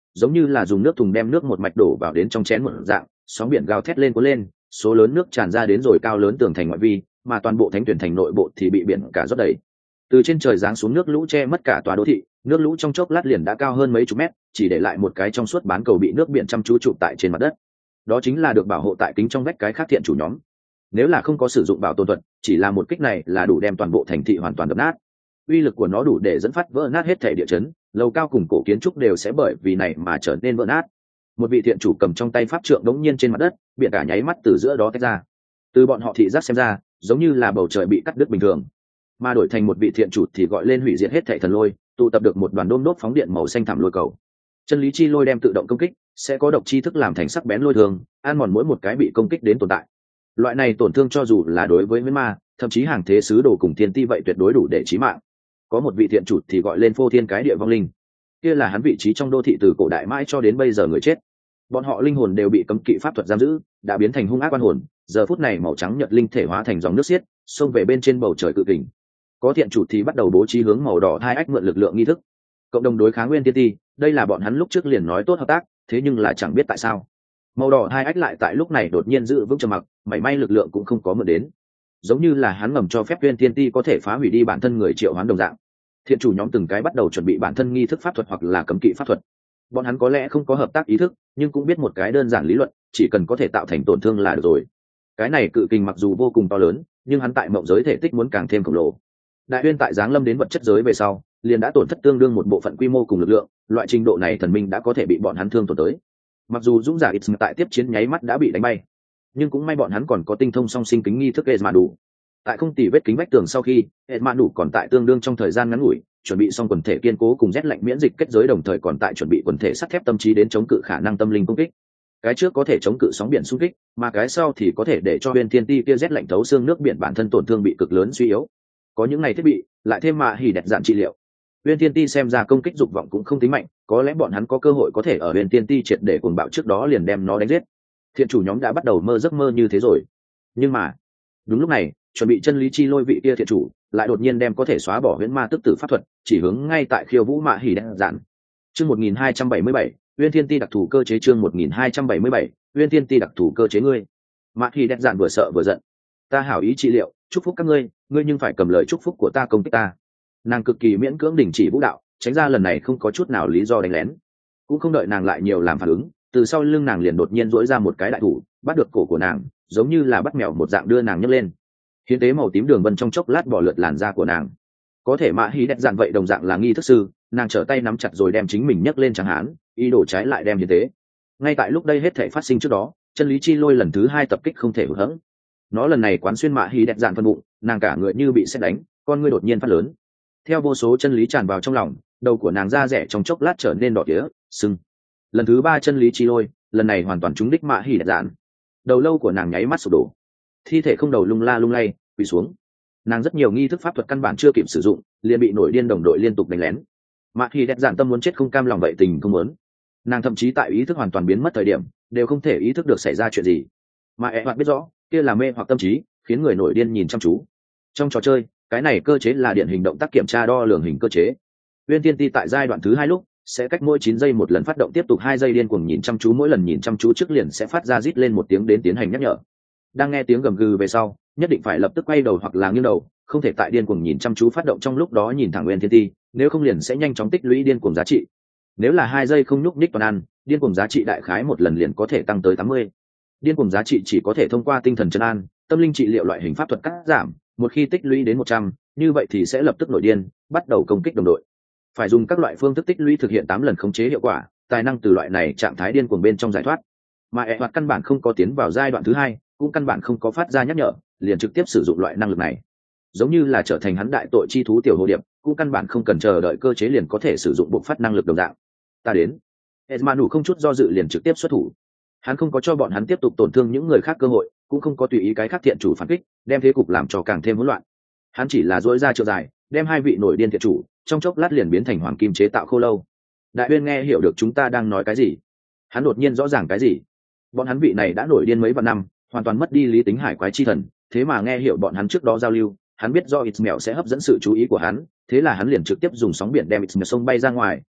giống như là dùng nước thùng đem nước một mạch đổ vào đến trong chén một dạng, sóng biển gào thét lên cuốn lên, số lớn nước tràn ra đến rồi cao lớn tường thành ngoại vi, mà toàn bộ thánh tuyển thành nội bộ thì bị biển cả rót đầy. Từ trên trời giáng xuống nước lũ che mất cả tòa đô thị, nước lũ trong chốc lát liền đã cao hơn mấy chục mét, chỉ để lại một cái trong suốt bán cầu bị nước biển chăm chú chụp tại trên mặt đất. Đó chính là được bảo hộ tại kính trong vách cái khác thiện chủ nhóm. Nếu là không có sử dụng bảo tồn thuật, chỉ là một kích này là đủ đem toàn bộ thành thị hoàn toàn đập nát. Uy lực của nó đủ để dẫn phát vỡ nát hết thể địa chấn, lầu cao cùng cổ kiến trúc đều sẽ bởi vì này mà trở nên vỡ nát. Một vị thiện chủ cầm trong tay pháp trượng đống nhiên trên mặt đất, biển cả nháy mắt từ giữa đó tách ra. Từ bọn họ thị giác xem ra, giống như là bầu trời bị cắt đứt bình thường, mà đổi thành một vị thiện chủ thì gọi lên hủy diệt hết thảy thần lôi, tụ tập được một đoàn đôm đốt phóng điện màu xanh thẳm lôi cầu. Chân lý chi lôi đem tự động công kích, sẽ có độc chi thức làm thành sắc bén lôi thường, ăn mòn mỗi một cái bị công kích đến tồn tại. Loại này tổn thương cho dù là đối với nguyên ma, thậm chí hàng thế sứ đồ cùng thiên ti vậy tuyệt đối đủ để chí mạng. Có một vị thiện chủ thì gọi lên phô thiên cái địa vong linh, kia là hắn vị trí trong đô thị từ cổ đại mãi cho đến bây giờ người chết. Bọn họ linh hồn đều bị cấm kỵ pháp thuật giam giữ, đã biến thành hung ác oan hồn, giờ phút này màu trắng nhợt linh thể hóa thành dòng nước xiết, xông về bên trên bầu trời cự kình. Có thiện chủ thì bắt đầu bố trí hướng màu đỏ hai ách mượn lực lượng nghi thức, cộng đồng đối kháng nguyên tiên ti. Đây là bọn hắn lúc trước liền nói tốt hợp tác, thế nhưng là chẳng biết tại sao màu đỏ hai ách lại tại lúc này đột nhiên giữ vững trầm mặc, mảy may lực lượng cũng không có mượn đến, giống như là hắn ngầm cho phép nguyên tiên ti có thể phá hủy đi bản thân người triệu hoán đồng dạng. Thiện chủ nhóm từng cái bắt đầu chuẩn bị bản thân nghi thức pháp thuật hoặc là cấm kỵ pháp thuật. Bọn hắn có lẽ không có hợp tác ý thức, nhưng cũng biết một cái đơn giản lý luận, chỉ cần có thể tạo thành tổn thương là được rồi. Cái này cự kình mặc dù vô cùng to lớn, nhưng hắn tại mộng giới thể tích muốn càng thêm khổng lồ. Đại uyên tại giáng lâm đến vật chất giới về sau, liền đã tổn thất tương đương một bộ phận quy mô cùng lực lượng, loại trình độ này thần minh đã có thể bị bọn hắn thương tổn tới. Mặc dù dũng giả ít tại tiếp chiến nháy mắt đã bị đánh bay, nhưng cũng may bọn hắn còn có tinh thông song sinh kính nghi thức mà đủ. Tại không tỉ vết kính vách tường sau khi, mà đủ còn tại tương đương trong thời gian ngắn ngủi, chuẩn bị xong quần thể kiên cố cùng rét lạnh miễn dịch kết giới, đồng thời còn tại chuẩn bị quần thể sắt thép tâm trí đến chống cự khả năng tâm linh công kích. Cái trước có thể chống cự sóng biển xung kích, mà cái sau thì có thể để cho bên thiên ti kia rét lạnh thấu xương nước biển bản thân tổn thương bị cực lớn suy yếu. Có những ngày thiết bị, lại thêm mạ hỉ đẹp dạn trị liệu, Uyên Tiên Ti xem ra công kích dục vọng cũng không tính mạnh, có lẽ bọn hắn có cơ hội có thể ở Uyên Tiên Ti triệt để cuồng bạo trước đó liền đem nó đánh giết. Thiện chủ nhóm đã bắt đầu mơ giấc mơ như thế rồi. Nhưng mà, đúng lúc này, chuẩn bị chân lý chi lôi vị kia thiện chủ lại đột nhiên đem có thể xóa bỏ huyễn ma tức tử pháp thuật chỉ hướng ngay tại khiêu vũ mạ hỉ đen dạn. Chương 1277, Uyên Thiên Ti đặc thù cơ chế. Chương 1277, Uyên Thiên Ti đặc thù cơ chế. Ngươi mạ hỉ đen dạn vừa sợ vừa giận. Ta hảo ý trị liệu, chúc phúc các ngươi nhưng phải cầm lời chúc phúc của ta công kích ta. Nàng cực kỳ miễn cưỡng đình chỉ vũ đạo, tránh ra lần này không có chút nào lý do đánh lén. Cũng không đợi nàng lại nhiều làm phản ứng, từ sau lưng nàng liền đột nhiên duỗi ra một cái đại thủ, bắt được cổ của nàng, giống như là bắt mèo một dạng đưa nàng nhấc lên. Hiến tế màu tím đường vân trong chốc lát bỏ lượt làn da của nàng. Có thể mạ hí đẹp dạn vậy đồng dạng là nghi thức sư, nàng trở tay nắm chặt rồi đem chính mình nhấc lên chẳng hạn, ý đồ trái lại đem hiến tế. Ngay tại lúc đây hết thể phát sinh trước đó, chân lý chi lôi lần thứ 2 tập kích không thể hụt hẫng. Nó lần này quán xuyên mạ hí đẹp dạn phân bụng, nàng cả người như bị sét đánh, con ngươi đột nhiên phát lớn. Theo vô số chân lý tràn vào trong lòng, đầu của nàng da rẻ trong chốc lát trở nên đỏ tía, sưng. Lần thứ 3 chân lý chi lôi, lần này hoàn toàn trúng đích mạ hỉ đẹp dạn. Đầu lâu của nàng nháy mắt sụp đổ, thi thể không đầu lung la lung lay quỳ xuống. Nàng rất nhiều nghi thức pháp thuật căn bản chưa kịp sử dụng, liền bị nổi điên đồng đội liên tục đánh lén. Mạ hỉ đẹp dạn tâm muốn chết không cam lòng vậy tình không muốn. Nàng thậm chí tại ý thức hoàn toàn biến mất thời điểm, đều không thể ý thức được xảy ra chuyện gì. Mà hoặc biết rõ, kia là mê hoặc tâm trí, khiến người nổi điên nhìn chăm chú. Trong trò chơi, cái này cơ chế là điển hình động tác kiểm tra đo lường hình cơ chế. Uyên Tiên Ti tại giai đoạn thứ 2 lúc sẽ cách mỗi 9 giây một lần phát động, tiếp tục 2 giây điên cuồng nhìn chăm chú, mỗi lần nhìn chăm chú trước liền sẽ phát ra rít lên một tiếng đến tiến hành nhắc nhở. Đang nghe tiếng gầm gừ về sau, nhất định phải lập tức quay đầu hoặc là nghiêng đầu, không thể tại điên cuồng nhìn chăm chú phát động trong lúc đó nhìn thẳng Uyên Tiên Ti, nếu không liền sẽ nhanh chóng tích lũy điên cuồng giá trị. Nếu là 2 giây không nhúc nhích toàn ăn, điên cuồng giá trị đại khái một lần liền có thể tăng tới 80. Điên cuồng giá trị chỉ có thể thông qua tinh thần trấn an, tâm linh trị liệu loại hình pháp thuật cắt giảm, một khi tích lũy đến 100, như vậy thì sẽ lập tức nổi điên, bắt đầu công kích đồng đội. Phải dùng các loại phương thức tích lũy thực hiện 8 lần khống chế hiệu quả, tài năng từ loại này trạng thái điên cuồng bên trong giải thoát. Mà hoạt căn bản không có tiến vào giai đoạn thứ 2, cũng căn bản không có phát ra nhắc nhở, liền trực tiếp sử dụng loại năng lực này. Giống như là trở thành hắn đại tội chi thú tiểu hồ điệp, cũng căn bản không cần chờ đợi cơ chế liền có thể sử dụng bộc phát năng lực đồng dạng. Ta đến. Esmanu không chút do dự liền trực tiếp xuất thủ. Hắn không có cho bọn hắn tiếp tục tổn thương những người khác cơ hội, cũng không có tùy ý cái khác thiện chủ phản kích, đem thế cục làm cho càng thêm hỗn loạn. Hắn chỉ là duỗi ra chiều dài, đem 2 vị nổi điên thiện chủ trong chốc lát liền biến thành hoàng kim chế tạo khô lâu. Đại Uyên nghe hiểu được chúng ta đang nói cái gì. Hắn đột nhiên rõ ràng cái gì. Bọn hắn vị này đã nổi điên mấy vạn năm, hoàn toàn mất đi lý tính hải quái chi thần, thế mà nghe hiểu bọn hắn trước đó giao lưu, hắn biết do Ismail sẽ hấp dẫn sự chú ý của hắn, thế là hắn liền trực tiếp dùng sóng biển đem Ismail sông bay ra ngoài,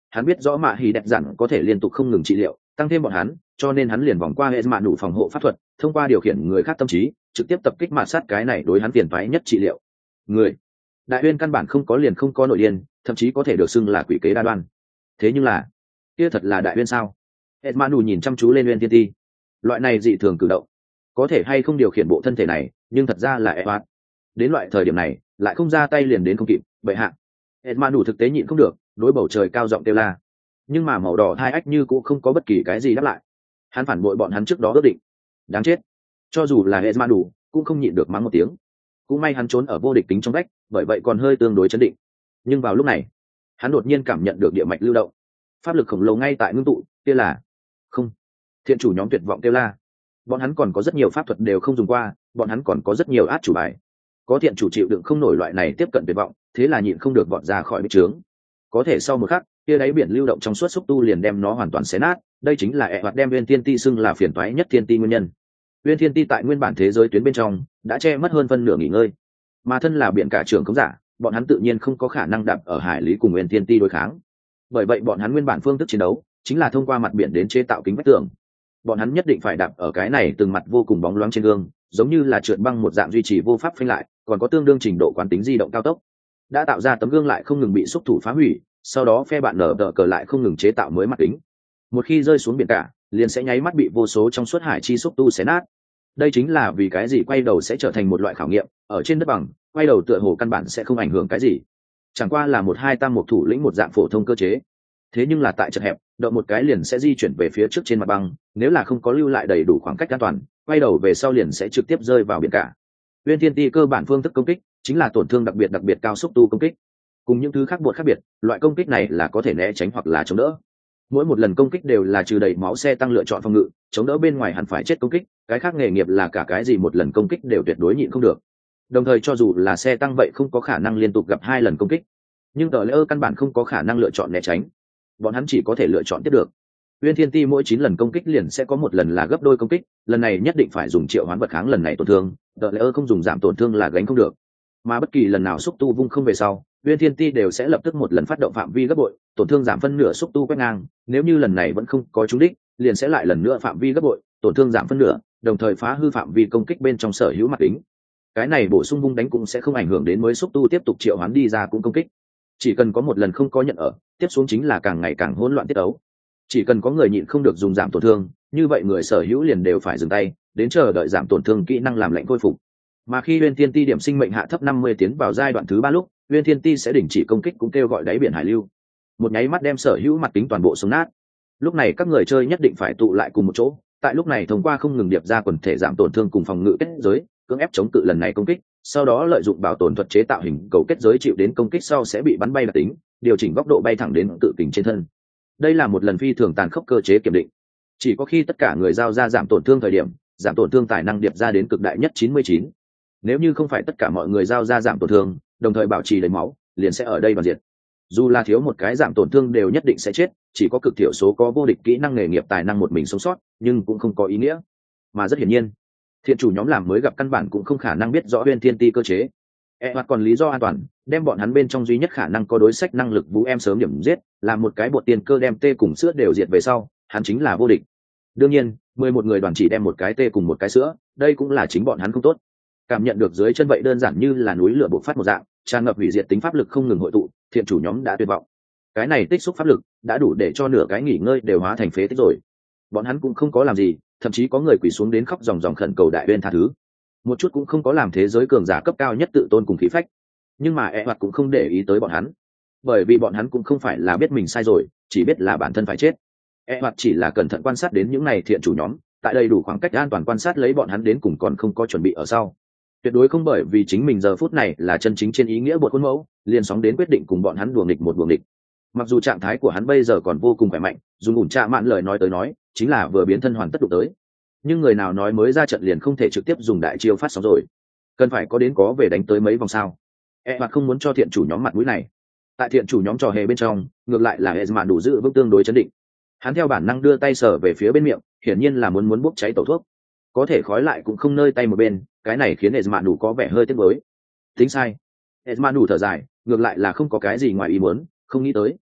hắn biết rõ mạ hỉ đẹp dặn có thể liên tục không ngừng trị liệu tăng thêm bọn hắn, cho nên hắn liền vòng qua hệ mạ đủ phòng hộ pháp thuật, thông qua điều khiển người khác tâm trí trực tiếp tập kích mạt sát cái này đối hắn phiền toái nhất trị liệu người. Đại uyên căn bản không có liền không có nội điên, thậm chí có thể được xưng là quỷ kế đa đoan. Thế nhưng là kia thật là đại uyên sao? hệ mạ đủ nhìn chăm chú lên uyên tiên ti, loại này dị thường cử động có thể hay không điều khiển bộ thân thể này, nhưng thật ra là Edward. Đến loại thời điểm này lại không ra tay liền đến không kịp, bệ hạ. Edmund đủ thực tế nhịn không được, đối bầu trời cao giọng kêu la. Nhưng mà màu đỏ hai ách như cũng không có bất kỳ cái gì đáp lại. Hắn phản bội bọn hắn trước đó ước định. Đáng chết. Cho dù là Edmund đủ cũng không nhịn được mắng một tiếng. Cũng may hắn trốn ở vô địch tính trong vách, bởi vậy còn hơi tương đối chấn định. Nhưng vào lúc này, hắn đột nhiên cảm nhận được địa mạch lưu động, pháp lực khổng lồ ngay tại ngưng tụ, kia là không. Thiện chủ nhóm tuyệt vọng kêu la. Bọn hắn còn có rất nhiều pháp thuật đều không dùng qua, bọn hắn còn có rất nhiều át chủ bài. Có thiện chủ chịu đựng không nổi loại này tiếp cận tuyệt vọng, thế là nhịn không được vọt ra khỏi bích trướng. Có thể sau một khắc, kia đáy biển lưu động trong suốt xúc tu liền đem nó hoàn toàn xé nát. Đây chính là hoạt đem Uyên Thiên Ti xưng là phiền toái nhất Thiên Ti nguyên nhân. Uyên Thiên Ti tại nguyên bản thế giới tuyến bên trong đã che mất hơn phân nửa nghỉ ngơi, mà thân là biển cả trưởng khống giả, bọn hắn tự nhiên không có khả năng đạp ở hải lý cùng Uyên Thiên Ti đối kháng. Bởi vậy bọn hắn nguyên bản phương thức chiến đấu chính là thông qua mặt biển đến chế tạo kính vách tường. Bọn hắn nhất định phải đạp ở cái này từng mặt vô cùng bóng loáng trên gương, giống như là trượt băng một dạng duy trì vô pháp phanh lại, còn có tương đương trình độ quán tính di động cao tốc. Đã tạo ra tấm gương lại không ngừng bị xúc thủ phá hủy, sau đó phe bạn nở đỡ cờ lại không ngừng chế tạo mới mặt kính. Một khi rơi xuống biển cả, liền sẽ nháy mắt bị vô số trong suốt hải chi xúc tu xé nát. Đây chính là vì cái gì quay đầu sẽ trở thành một loại khảo nghiệm, ở trên đất bằng, quay đầu tựa hồ căn bản sẽ không ảnh hưởng cái gì. Chẳng qua là một hai tam một thủ lĩnh một dạng phổ thông cơ chế. Thế nhưng là tại chật hẹp, động một cái liền sẽ di chuyển về phía trước trên mặt băng, nếu là không có lưu lại đầy đủ khoảng cách an toàn, quay đầu về sau liền sẽ trực tiếp rơi vào biển cả. Uyên Thiên Ti cơ bản phương thức công kích chính là tổn thương đặc biệt cao xúc tu công kích. Cùng những thứ khác biệt, loại công kích này là có thể né tránh hoặc là chống đỡ. Mỗi một lần công kích đều là trừ đầy máu xe tăng lựa chọn phòng ngự, chống đỡ bên ngoài hẳn phải chết công kích, cái khác nghề nghiệp là cả cái gì một lần công kích đều tuyệt đối nhịn không được. Đồng thời cho dù là xe tăng vậy không có khả năng liên tục gặp hai lần công kích, nhưng tờ lễ căn bản không có khả năng lựa chọn né tránh, bọn hắn chỉ có thể lựa chọn tiếp được. Uyên Thiên Ti mỗi 9 lần công kích liền sẽ có một lần là gấp đôi công kích, lần này nhất định phải dùng triệu hoán vật kháng lần này tổn thương, tờ lễ không dùng giảm tổn thương là gánh không được. Mà bất kỳ lần nào xúc tu vung không về sau, Uyên Thiên Ti đều sẽ lập tức một lần phát động phạm vi gấp bội, tổn thương giảm phân nửa xúc tu quét ngang, nếu như lần này vẫn không có trúng đích, liền sẽ lại lần nữa phạm vi gấp bội, tổn thương giảm phân nửa, đồng thời phá hư phạm vi công kích bên trong sở hữu mặt kính. Cái này bổ sung vung đánh cũng sẽ không ảnh hưởng đến mới xúc tu tiếp tục triệu hoán đi ra cũng công kích. Chỉ cần có một lần không có nhận ở, tiếp xuống chính là càng ngày càng hỗn loạn tiết ấu. Chỉ cần có người nhịn không được dùng giảm tổn thương, như vậy người sở hữu liền đều phải dừng tay, đến chờ đợi giảm tổn thương kỹ năng làm lệnh khôi phục. Mà khi Uyên Thiên Ti điểm sinh mệnh hạ thấp 50 tiến vào giai đoạn thứ 3 lúc, Uyên Thiên Ti sẽ đình chỉ công kích cũng kêu gọi đáy biển hải lưu. Một nháy mắt đem sở hữu mặt kính toàn bộ xuống nát. Lúc này các người chơi nhất định phải tụ lại cùng một chỗ, tại lúc này thông qua không ngừng điệp ra quần thể giảm tổn thương cùng phòng ngự kết giới, cưỡng ép chống cự lần này công kích, sau đó lợi dụng bảo tồn thuật chế tạo hình cầu kết giới chịu đến công kích sau sẽ bị bắn bay đặc tính, điều chỉnh góc độ bay thẳng đến tự kình trên thân. Đây là một lần phi thường tàn khốc cơ chế kiểm định. Chỉ có khi tất cả người giao ra giảm tổn thương thời điểm, giảm tổn thương tài năng điệp ra đến cực đại nhất 99. Nếu như không phải tất cả mọi người giao ra giảm tổn thương, đồng thời bảo trì lấy máu, liền sẽ ở đây đoàn diệt. Dù là thiếu một cái giảm tổn thương đều nhất định sẽ chết, chỉ có cực thiểu số có vô địch kỹ năng nghề nghiệp tài năng một mình sống sót, nhưng cũng không có ý nghĩa. Mà rất hiển nhiên, thiện chủ nhóm làm mới gặp căn bản cũng không khả năng biết rõ Uyên Thiên Ti cơ chế. Hoặc còn lý do an toàn, đem bọn hắn bên trong duy nhất khả năng có đối sách năng lực vũ em sớm điểm giết, làm một cái bột tiền cơ đem tê cùng sữa đều diệt về sau, hắn chính là vô địch. Đương nhiên, 11 người đoàn chỉ đem một cái tê cùng một cái sữa, đây cũng là chính bọn hắn không tốt. Cảm nhận được dưới chân vậy đơn giản như là núi lửa bộc phát một dạng, tràn ngập hủy diệt tính pháp lực không ngừng hội tụ, thiện chủ nhóm đã tuyệt vọng. Cái này tích xúc pháp lực đã đủ để cho nửa cái nghỉ ngơi đều hóa thành phế tích rồi. Bọn hắn cũng không có làm gì, thậm chí có người quỳ xuống đến khóc ròng ròng khẩn cầu đại uyên tha thứ. Một chút cũng không có làm thế giới cường giả cấp cao nhất tự tôn cùng khí phách. Nhưng mà hoạt cũng không để ý tới bọn hắn, bởi vì bọn hắn cũng không phải là biết mình sai rồi, chỉ biết là bản thân phải chết. Hoạt chỉ là cẩn thận quan sát đến những này thiện chủ nhóm, tại đây đủ khoảng cách an toàn quan sát lấy bọn hắn đến cùng còn không có chuẩn bị ở sau. Tuyệt đối không bởi vì chính mình giờ phút này là chân chính trên ý nghĩa bột khuôn mẫu, liền sóng đến quyết định cùng bọn hắn đùa nghịch một đùa nghịch. Mặc dù trạng thái của hắn bây giờ còn vô cùng khỏe mạnh, dùng ủn trạ mạn lời nói tới nói, chính là vừa biến thân hoàn tất đụng tới. Nhưng người nào nói mới ra trận liền không thể trực tiếp dùng đại chiêu phát sóng rồi, cần phải có đến có về đánh tới mấy vòng sao. Hoặc không muốn cho thiện chủ nhóm mặt mũi này. Tại thiện chủ nhóm trò hề bên trong, ngược lại là Esman đủ giữ vững tương đối chấn định. Hắn theo bản năng đưa tay sờ về phía bên miệng, hiển nhiên là muốn bốc cháy tẩu thuốc. Có thể khói lại cũng không nơi tay một bên, cái này khiến Esman đủ có vẻ hơi tiếc nuối. Tính sai. Esman đủ thở dài, ngược lại là không có cái gì ngoài ý muốn, không nghĩ tới.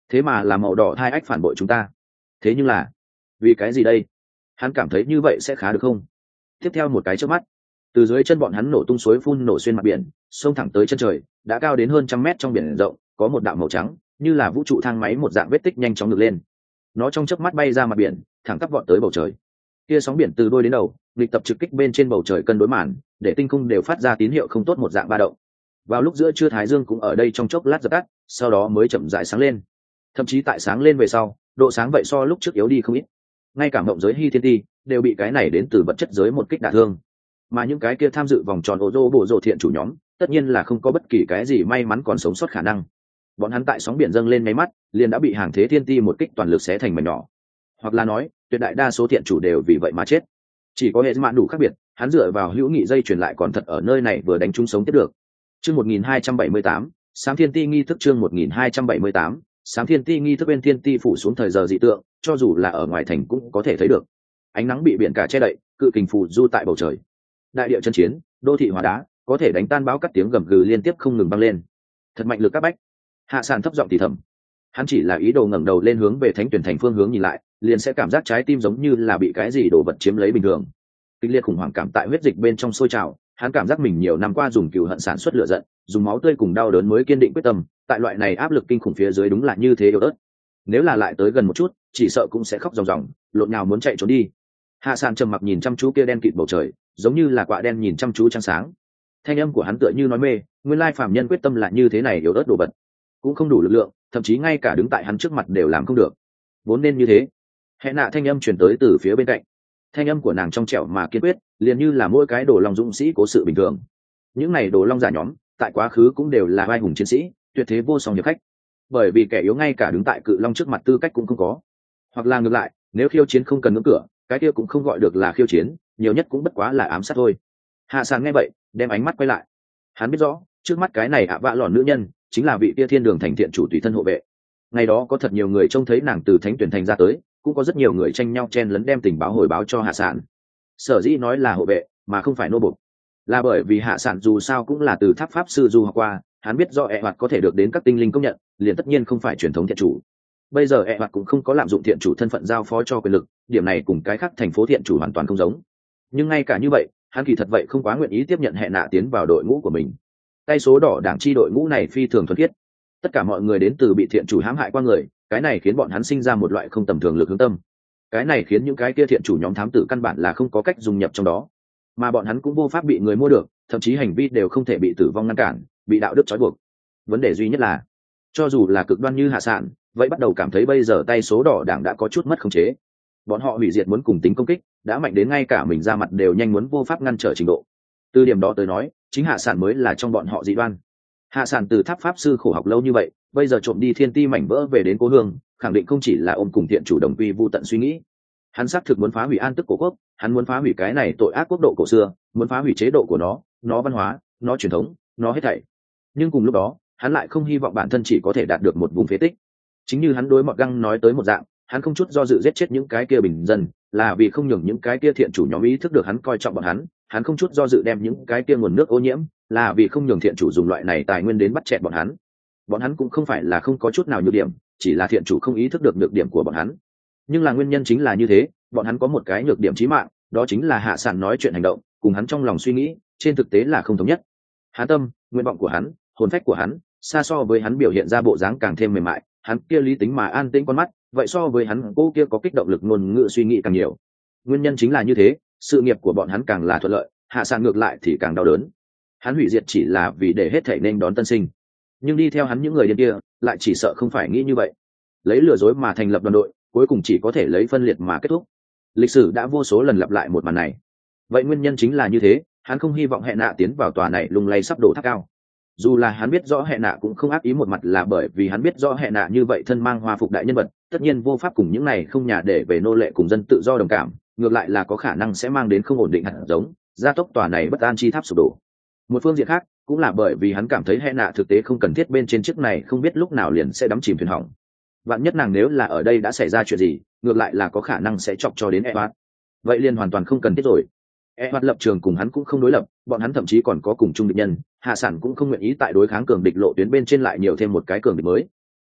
thế mà là màu đỏ hai ách phản bội chúng ta. Thế nhưng là vì cái gì đây? Hắn cảm thấy như vậy sẽ khá được không? Tiếp theo một cái chớp mắt, từ dưới chân bọn hắn nổ tung suối phun nổ xuyên mặt biển, xông thẳng tới chân trời, đã cao đến hơn 100 mét trong biển rộng, có một đạo màu trắng như là vũ trụ thang máy một dạng vết tích nhanh chóng ngược lên. Nó trong chớp mắt bay ra mặt biển, thẳng tắp vọt tới bầu trời. Kia sóng biển từ đôi đến đầu, nghịch tập trực kích bên trên bầu trời cân đối màn, để tinh cung đều phát ra tín hiệu không tốt một dạng ba động. Vào lúc giữa trưa thái dương cũng ở đây trong chốc lát dập tắt, sau đó mới chậm rãi sáng lên. Thậm chí tại sáng lên về sau, độ sáng vậy so lúc trước yếu đi không ít. Ngay cả mộng giới Hy Thiên Ti đều bị cái này đến từ vật chất giới một kích đả thương. Mà những cái kia tham dự vòng tròn ô tô bộ rồ thiện chủ nhóm, tất nhiên là không có bất kỳ cái gì may mắn còn sống sót khả năng. Bọn hắn tại sóng biển dâng lên mấy mắt, liền đã bị hàng thế thiên ti một kích toàn lực xé thành mảnh nhỏ. Hoặc là nói, tuyệt đại đa số thiện chủ đều vì vậy mà chết. Chỉ có hệ mạn đủ khác biệt, hắn dựa vào hữu nghị dây truyền lại còn thật ở nơi này vừa đánh trúng sống tiếp được. Chương 1278, Sám Thiên Ti nghi thức chương 1278, Sám Thiên Ti nghi thức bên thiên ti phủ xuống thời giờ dị tượng, cho dù là ở ngoài thành cũng có thể thấy được. Ánh nắng bị biển cả che đậy, cự kình phù du tại bầu trời. Đại địa chân chiến, đô thị hóa đá, có thể đánh tan báo cắt tiếng gầm gừ liên tiếp không ngừng vang lên. Thật mạnh lực các bách. Hạ Sàn thấp giọng thì thầm. Hắn chỉ là ý đồ ngẩng đầu lên hướng về Thánh Tuyển thành phương hướng nhìn lại, liền sẽ cảm giác trái tim giống như là bị cái gì đồ vật chiếm lấy bình thường. Kịch liệt khủng hoảng cảm tại huyết dịch bên trong sôi trào, hắn cảm giác mình nhiều năm qua dùng cừu hận sản xuất lửa giận, dùng máu tươi cùng đau đớn mới kiên định quyết tâm, tại loại này áp lực kinh khủng phía dưới đúng là như thế yếu ớt. Nếu là lại tới gần một chút, chỉ sợ cũng sẽ khóc ròng ròng, lộn nhào muốn chạy trốn đi. Hạ Sàn trầm mặc nhìn chăm chú kia đen kịt bầu trời, giống như là quạ đen nhìn chăm chú trăng sáng. Thanh âm của hắn tựa như nói mê, nguyên lai phàm nhân quyết tâm là như thế này yếu ớt đồ vật, cũng không đủ lực lượng, thậm chí ngay cả đứng tại hắn trước mặt đều làm không được. Vốn nên như thế. Hẹ nạ thanh âm truyền tới từ phía bên cạnh. Thanh âm của nàng trong trẻo mà kiên quyết, liền như là mỗi cái đồ long dũng sĩ cố sự bình thường. Những này đồ long giả nhóm, tại quá khứ cũng đều là vai hùng chiến sĩ, tuyệt thế vô song hiệp khách. Bởi vì kẻ yếu ngay cả đứng tại cự long trước mặt tư cách cũng không có. Hoặc là ngược lại, nếu khiêu chiến không cần ngưỡng cửa, cái kia cũng không gọi được là khiêu chiến, nhiều nhất cũng bất quá là ám sát thôi. Hạ Sàn nghe vậy, đem ánh mắt quay lại. Hắn biết rõ, trước mắt cái này ạ vạ lòn nữ nhân, chính là vị kia thiên đường thành thiện chủ tùy thân hộ vệ. Ngày đó có thật nhiều người trông thấy nàng từ Thánh Tuyển thành ra tới, cũng có rất nhiều người tranh nhau chen lấn đem tình báo hồi báo cho Hạ Sàn. Sở dĩ nói là hộ vệ, mà không phải nô bộc, là bởi vì Hạ Sàn dù sao cũng là từ tháp pháp sư du học qua, hắn biết do hoạt có thể được đến các tinh linh công nhận, liền tất nhiên không phải truyền thống thiện chủ. Bây giờ hoạt cũng không có lạm dụng thiện chủ thân phận giao phó cho quyền lực, điểm này cùng cái khác thành phố thiện chủ hoàn toàn không giống. Nhưng ngay cả như vậy, hắn kỳ thật vậy không quá nguyện ý tiếp nhận Hẹ Nạ tiến vào đội ngũ của mình. Tay số đỏ đảng chi đội ngũ này phi thường thuần khiết, tất cả mọi người đến từ bị thiện chủ hãm hại qua người, cái này khiến bọn hắn sinh ra một loại không tầm thường lực hướng tâm. Cái này khiến những cái kia thiện chủ nhóm thám tử căn bản là không có cách dung nhập trong đó, mà bọn hắn cũng vô pháp bị người mua được, thậm chí hành vi đều không thể bị tử vong ngăn cản, bị đạo đức trói buộc. Vấn đề duy nhất là, cho dù là cực đoan như Hạ Sàn, vậy bắt đầu cảm thấy bây giờ tay số đỏ đảng đã có chút mất khống chế. Bọn họ hủy diệt muốn cùng tính công kích, đã mạnh đến ngay cả mình ra mặt đều nhanh muốn vô pháp ngăn trở trình độ. Từ điểm đó tới nói, chính Hạ Sàn mới là trong bọn họ dị đoan. Hạ Sàn từ tháp pháp sư khổ học lâu như vậy, bây giờ trộm đi thiên ti mảnh vỡ về đến cố hương, khẳng định không chỉ là ôm cùng thiện chủ đồng quy vu tận suy nghĩ. Hắn xác thực muốn phá hủy an tức cổ quốc, hắn muốn phá hủy cái này tội ác quốc độ cổ xưa, muốn phá hủy chế độ của nó văn hóa, nó truyền thống, nó hết thảy. Nhưng cùng lúc đó, hắn lại không hy vọng bản thân chỉ có thể đạt được một vùng phế tích. Chính như hắn đối Mọt Găng nói tới một dạng, hắn không chút do dự giết chết những cái kia bình dân, là vì không nhường những cái kia thiện chủ nhóm ý thức được hắn coi trọng bọn hắn không chút do dự đem những cái kia nguồn nước ô nhiễm, là vì không nhường thiện chủ dùng loại này tài nguyên đến bắt chẹt bọn hắn cũng không phải là không có chút nào nhược điểm, chỉ là thiện chủ không ý thức được nhược điểm của bọn hắn. Nhưng là nguyên nhân chính là như thế, bọn hắn có một cái nhược điểm chí mạng, đó chính là Hạ Sàn nói chuyện hành động cùng hắn trong lòng suy nghĩ trên thực tế là không thống nhất. Hắn tâm, nguyện vọng của hắn, hồn phách của hắn, xa so với hắn biểu hiện ra bộ dáng càng thêm mềm mại, hắn kia lý tính mà an tĩnh con mắt, vậy so với hắn cô kia có kích động lực ngôn ngữ suy nghĩ càng nhiều. Nguyên nhân chính là như thế, sự nghiệp của bọn hắn càng là thuận lợi, Hạ Sàn ngược lại thì càng đau đớn. Hắn hủy diệt chỉ là vì để hết thảy nên đón tân sinh, nhưng đi theo hắn những người điên kia lại chỉ sợ không phải nghĩ như vậy. Lấy lừa dối mà thành lập đoàn đội, cuối cùng chỉ có thể lấy phân liệt mà kết thúc. Lịch sử đã vô số lần lặp lại một màn này. Vậy nguyên nhân chính là như thế, hắn không hy vọng Hẹ Nạ tiến vào tòa này lung lay sắp đổ tháp cao. Dù là hắn biết rõ Hẹ Nạ cũng không ác ý, một mặt là bởi vì hắn biết rõ Hẹ Nạ như vậy thân mang hoa phục đại nhân vật, tất nhiên vô pháp cùng những này không nhà để về nô lệ cùng dân tự do đồng cảm, ngược lại là có khả năng sẽ mang đến không ổn định hạt giống, gia tốc tòa này bất an chi tháp sụp đổ. Một phương diện khác, cũng là bởi vì hắn cảm thấy Hẹ Nạ thực tế không cần thiết bên trên chiếc này không biết lúc nào liền sẽ đắm chìm thuyền hỏng. Vạn nhất nàng nếu là ở đây đã xảy ra chuyện gì, ngược lại là có khả năng sẽ chọc cho đến Edward. Vậy liền hoàn toàn không cần thiết rồi. Edward lập trường cùng hắn cũng không đối lập, bọn hắn thậm chí còn có cùng chung địch nhân, Hạ Sản cũng không nguyện ý tại đối kháng cường địch lộ tuyến bên trên lại nhiều thêm một cái cường địch mới.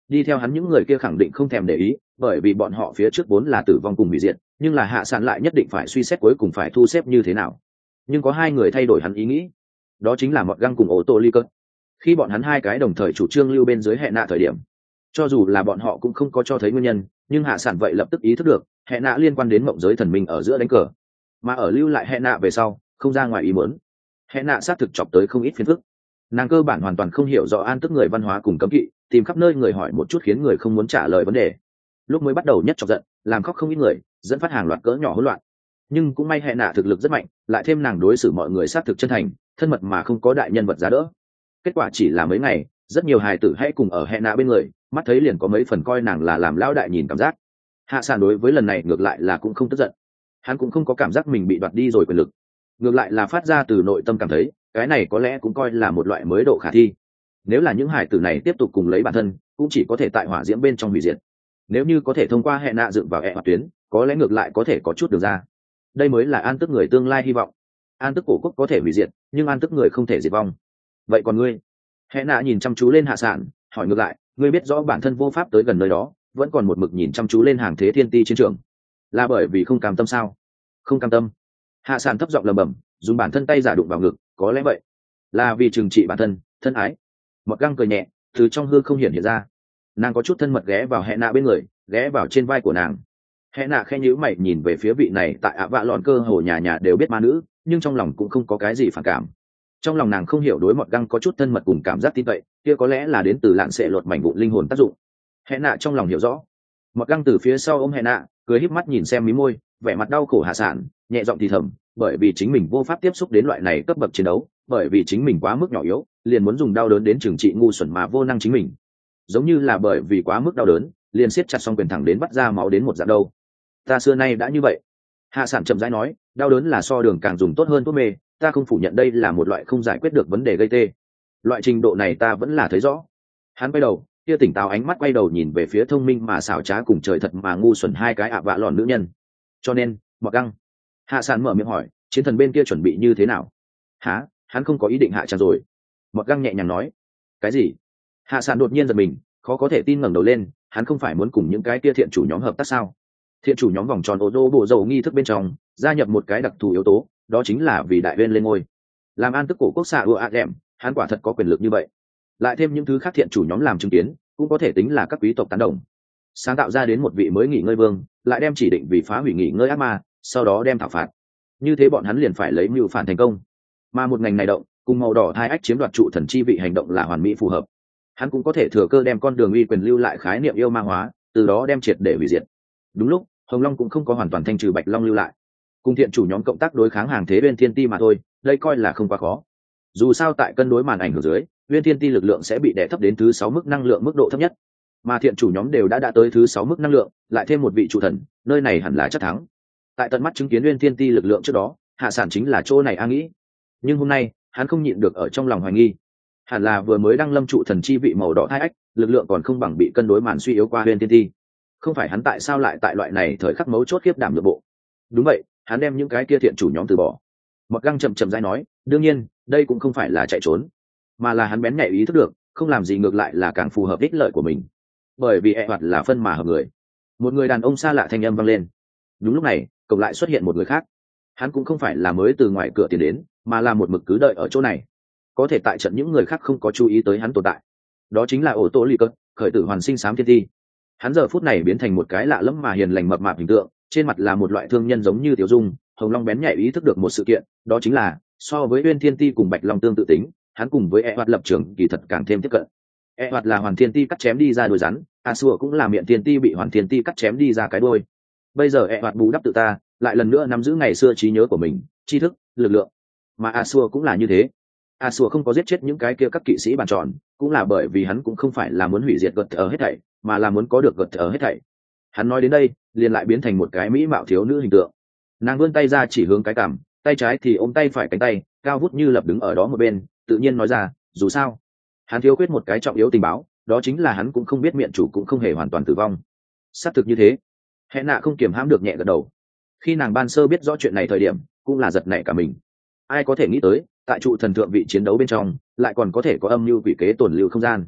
đi theo hắn những người kia khẳng định không thèm để ý, bởi vì bọn họ phía trước vốn là tử vong cùng hủy diệt, nhưng là hạ sản lại nhất định phải suy xét cuối cùng phải thu xếp như thế nào. Nhưng có hai người thay đổi hắn ý nghĩ, đó chính là Mọt Găng cùng Ô Tô Ly Cơn. Khi bọn hắn hai cái đồng thời chủ trương lưu bên dưới hệ nạ thời điểm, cho dù là bọn họ cũng không có cho thấy nguyên nhân, nhưng hạ sản vậy lập tức ý thức được hệ nạ liên quan đến mộng giới thần minh ở giữa đánh cờ, mà ở lưu lại hệ nạ về sau không ra ngoài ý muốn, hệ nạ xác thực chọc tới không ít phiền phức. Nàng cơ bản hoàn toàn không hiểu rõ an tức người văn hóa cùng cấm kỵ, tìm khắp nơi người hỏi một chút khiến người không muốn trả lời vấn đề. Lúc mới bắt đầu nhất chọc giận, làm khóc không ít người, dẫn phát hàng loạt cỡ nhỏ hỗn loạn. Nhưng cũng may hệ nạ thực lực rất mạnh, lại thêm nàng đối xử mọi người xác thực chân thành, thân mật mà không có đại nhân vật giá đỡ. Kết quả chỉ là mấy ngày, rất nhiều hài tử hãy cùng ở hệ nạ bên người, mắt thấy liền có mấy phần coi nàng là làm lão đại nhìn cảm giác. Hạ sản đối với lần này ngược lại là cũng không tức giận, hắn cũng không có cảm giác mình bị đoạt đi rồi quyền lực, ngược lại là phát ra từ nội tâm cảm thấy cái này có lẽ cũng coi là một loại mới độ khả thi. Nếu là những hải tử này tiếp tục cùng lấy bản thân, cũng chỉ có thể tại hỏa diễm bên trong hủy diệt. Nếu như có thể thông qua hệ nạ dựng vào hoạt tuyến, có lẽ ngược lại có thể có chút được ra. Đây mới là an tức người tương lai hy vọng. An tức cổ quốc có thể hủy diệt, nhưng an tức người không thể diệt vong. Vậy còn ngươi? Hệ nạ nhìn chăm chú lên hạ sản, hỏi ngược lại, ngươi biết rõ bản thân vô pháp tới gần nơi đó, vẫn còn một mực nhìn chăm chú lên hàng thế thiên ti chiến trường, là bởi vì không cam tâm sao? Không cam tâm. Hạ sản thấp giọng lẩm bẩm, dùng bản thân tay giả đụng vào ngực, có lẽ vậy, là vì trừng trị bản thân, thân ái. Mọt Găng cười nhẹ, từ trong hư không hiện ra. Nàng có chút thân mật ghé vào hệ nạ bên người, ghé vào trên vai của nàng. Hệ nạ khẽ nhíu mày nhìn về phía vị này tại ạ vạ lọn cơ hồ nhà nhà đều biết ma nữ, nhưng trong lòng cũng không có cái gì phản cảm. Trong lòng nàng không hiểu đối Mọt Găng có chút thân mật cùng cảm giác tin cậy, kia có lẽ là đến từ lạn sệ lột mảnh vụn linh hồn tác dụng. Hệ nạ trong lòng hiểu rõ. Mọt Găng từ phía sau ôm hệ nạ, cười híp mắt nhìn xem mí môi, vẻ mặt đau khổ hạ sản, nhẹ giọng thì thầm, bởi vì chính mình vô pháp tiếp xúc đến loại này cấp bậc chiến đấu, bởi vì chính mình quá mức nhỏ yếu, liền muốn dùng đau đớn đến trừng trị ngu xuẩn mà vô năng chính mình. Giống như là bởi vì quá mức đau đớn, liền siết chặt song quyền thẳng đến bắt ra máu đến một dạng đâu. Ta xưa nay đã như vậy. Hạ sản chậm rãi nói, đau đớn là so đường càng dùng tốt hơn thuốc mê, ta không phủ nhận đây là một loại không giải quyết được vấn đề gây tê. Loại trình độ này ta vẫn là thấy rõ. Hắn quay đầu, kia tỉnh táo ánh mắt quay đầu nhìn về phía thông minh mà xảo trá cùng trời thật mà ngu xuẩn hai cái ạ vạ lòn nữ nhân. Cho nên, Mọt Găng. Hạ sản mở miệng hỏi, chiến thần bên kia chuẩn bị như thế nào? Hả? Hắn không có ý định hạ tràng rồi. Mọt Găng nhẹ nhàng nói. Cái gì? Hạ sản đột nhiên giật mình, khó có thể tin ngẩng đầu lên, hắn không phải muốn cùng những cái kia thiện chủ nhóm hợp tác sao? Thiện chủ nhóm vòng tròn ô tô bộ dầu nghi thức bên trong gia nhập một cái đặc thù yếu tố, đó chính là vì đại uyên lên ngôi, làm an tức cổ quốc xạ ưa ạ đệm, hắn quả thật có quyền lực như vậy. Lại thêm những thứ khác thiện chủ nhóm làm chứng kiến, cũng có thể tính là các quý tộc tán đồng, sáng tạo ra đến một vị mới nghỉ ngơi vương, lại đem chỉ định vì phá hủy nghỉ ngơi ác ma, sau đó đem thảo phạt. Như thế bọn hắn liền phải lấy mưu phản thành công, mà một ngành này động cùng màu đỏ thai ách chiếm đoạt trụ thần chi vị hành động là hoàn mỹ phù hợp. Hắn cũng có thể thừa cơ đem con đường uy quyền lưu lại khái niệm yêu ma hóa, từ đó đem triệt để hủy diệt. Đúng lúc Hồng Long cũng không có hoàn toàn thanh trừ Bạch Long lưu lại, cùng thiện chủ nhóm cộng tác đối kháng hàng thế Uyên Thiên Ti mà thôi, đây coi là không quá khó. Dù sao tại cân đối màn ảnh ở dưới, Uyên Thiên Ti lực lượng sẽ bị đè thấp đến thứ 6 mức năng lượng mức độ thấp nhất, mà thiện chủ nhóm đều đã tới thứ 6 mức năng lượng, lại thêm một vị chủ thần, nơi này hẳn là chắc thắng. Tại tận mắt chứng kiến Uyên Thiên Ti lực lượng trước đó, hạ sản chính là chỗ này a nghĩ. Nhưng hôm nay, hắn không nhịn được ở trong lòng hoài nghi, hẳn là vừa mới đăng lâm trụ thần chi vị màu đỏ thai ách, lực lượng còn không bằng bị cân đối màn suy yếu qua Uyên Thiên Ti. Không phải hắn tại sao lại tại loại này thời khắc mấu chốt khiếp đảm nội bộ? Đúng vậy, hắn đem những cái kia thiện chủ nhóm từ bỏ. Mọt Găng chậm chậm rãi nói, đương nhiên, đây cũng không phải là chạy trốn, mà là hắn bén nhạy ý thức được, không làm gì ngược lại là càng phù hợp ích lợi của mình. Bởi vì hoạt là phân mà hợp người. Một người đàn ông xa lạ thanh âm vang lên. Đúng lúc này, cổng lại xuất hiện một người khác. Hắn cũng không phải là mới từ ngoài cửa tiến đến, mà là một mực cứ đợi ở chỗ này. Có thể tại trận những người khác không có chú ý tới hắn tồn tại. Đó chính là Ô Tô Ly Cơn, khởi tử hoàn sinh xám thiên ti. Hắn giờ phút này biến thành một cái lạ lẫm mà hiền lành mập mạp hình tượng, trên mặt là một loại thương nhân giống như Tiểu Dung. Hồng Long bén nhạy ý thức được một sự kiện, đó chính là so với Uyên Thiên Ti cùng Bạch Long tương tự tính, hắn cùng với hoạt lập trường kỳ thật càng thêm tiếp cận. Hoạt là Hoàn Thiên Ti cắt chém đi ra đuôi rắn, Asua cũng là Miện Thiên Ti bị Hoàn Thiên Ti cắt chém đi ra cái đuôi. Bây giờ hoạt bù đắp tự ta, lại lần nữa nắm giữ ngày xưa trí nhớ của mình, tri thức, lực lượng. Mà Asua cũng là như thế. Asua không có giết chết những cái kia các kỵ sĩ bàn tròn, cũng là bởi vì hắn cũng không phải là muốn hủy diệt gật ở hết thảy, mà là muốn có được gật ở hết thảy. Hắn nói đến đây, liền lại biến thành một cái mỹ mạo thiếu nữ hình tượng. Nàng vươn tay ra chỉ hướng cái cằm, tay trái thì ôm tay phải cánh tay, cao vút như lập đứng ở đó một bên, tự nhiên nói ra, dù sao, hắn thiếu khuyết một cái trọng yếu tình báo, đó chính là hắn cũng không biết Miện chủ cũng không hề hoàn toàn tử vong. Xác thực như thế. Hẹn nạ không kiềm hãm được nhẹ gật đầu. Khi nàng ban sơ biết rõ chuyện này thời điểm, cũng là giật nảy cả mình. Ai có thể nghĩ tới, tại trụ thần thượng vị chiến đấu bên trong, lại còn có thể có âm mưu quỷ kế tổn lưu không gian.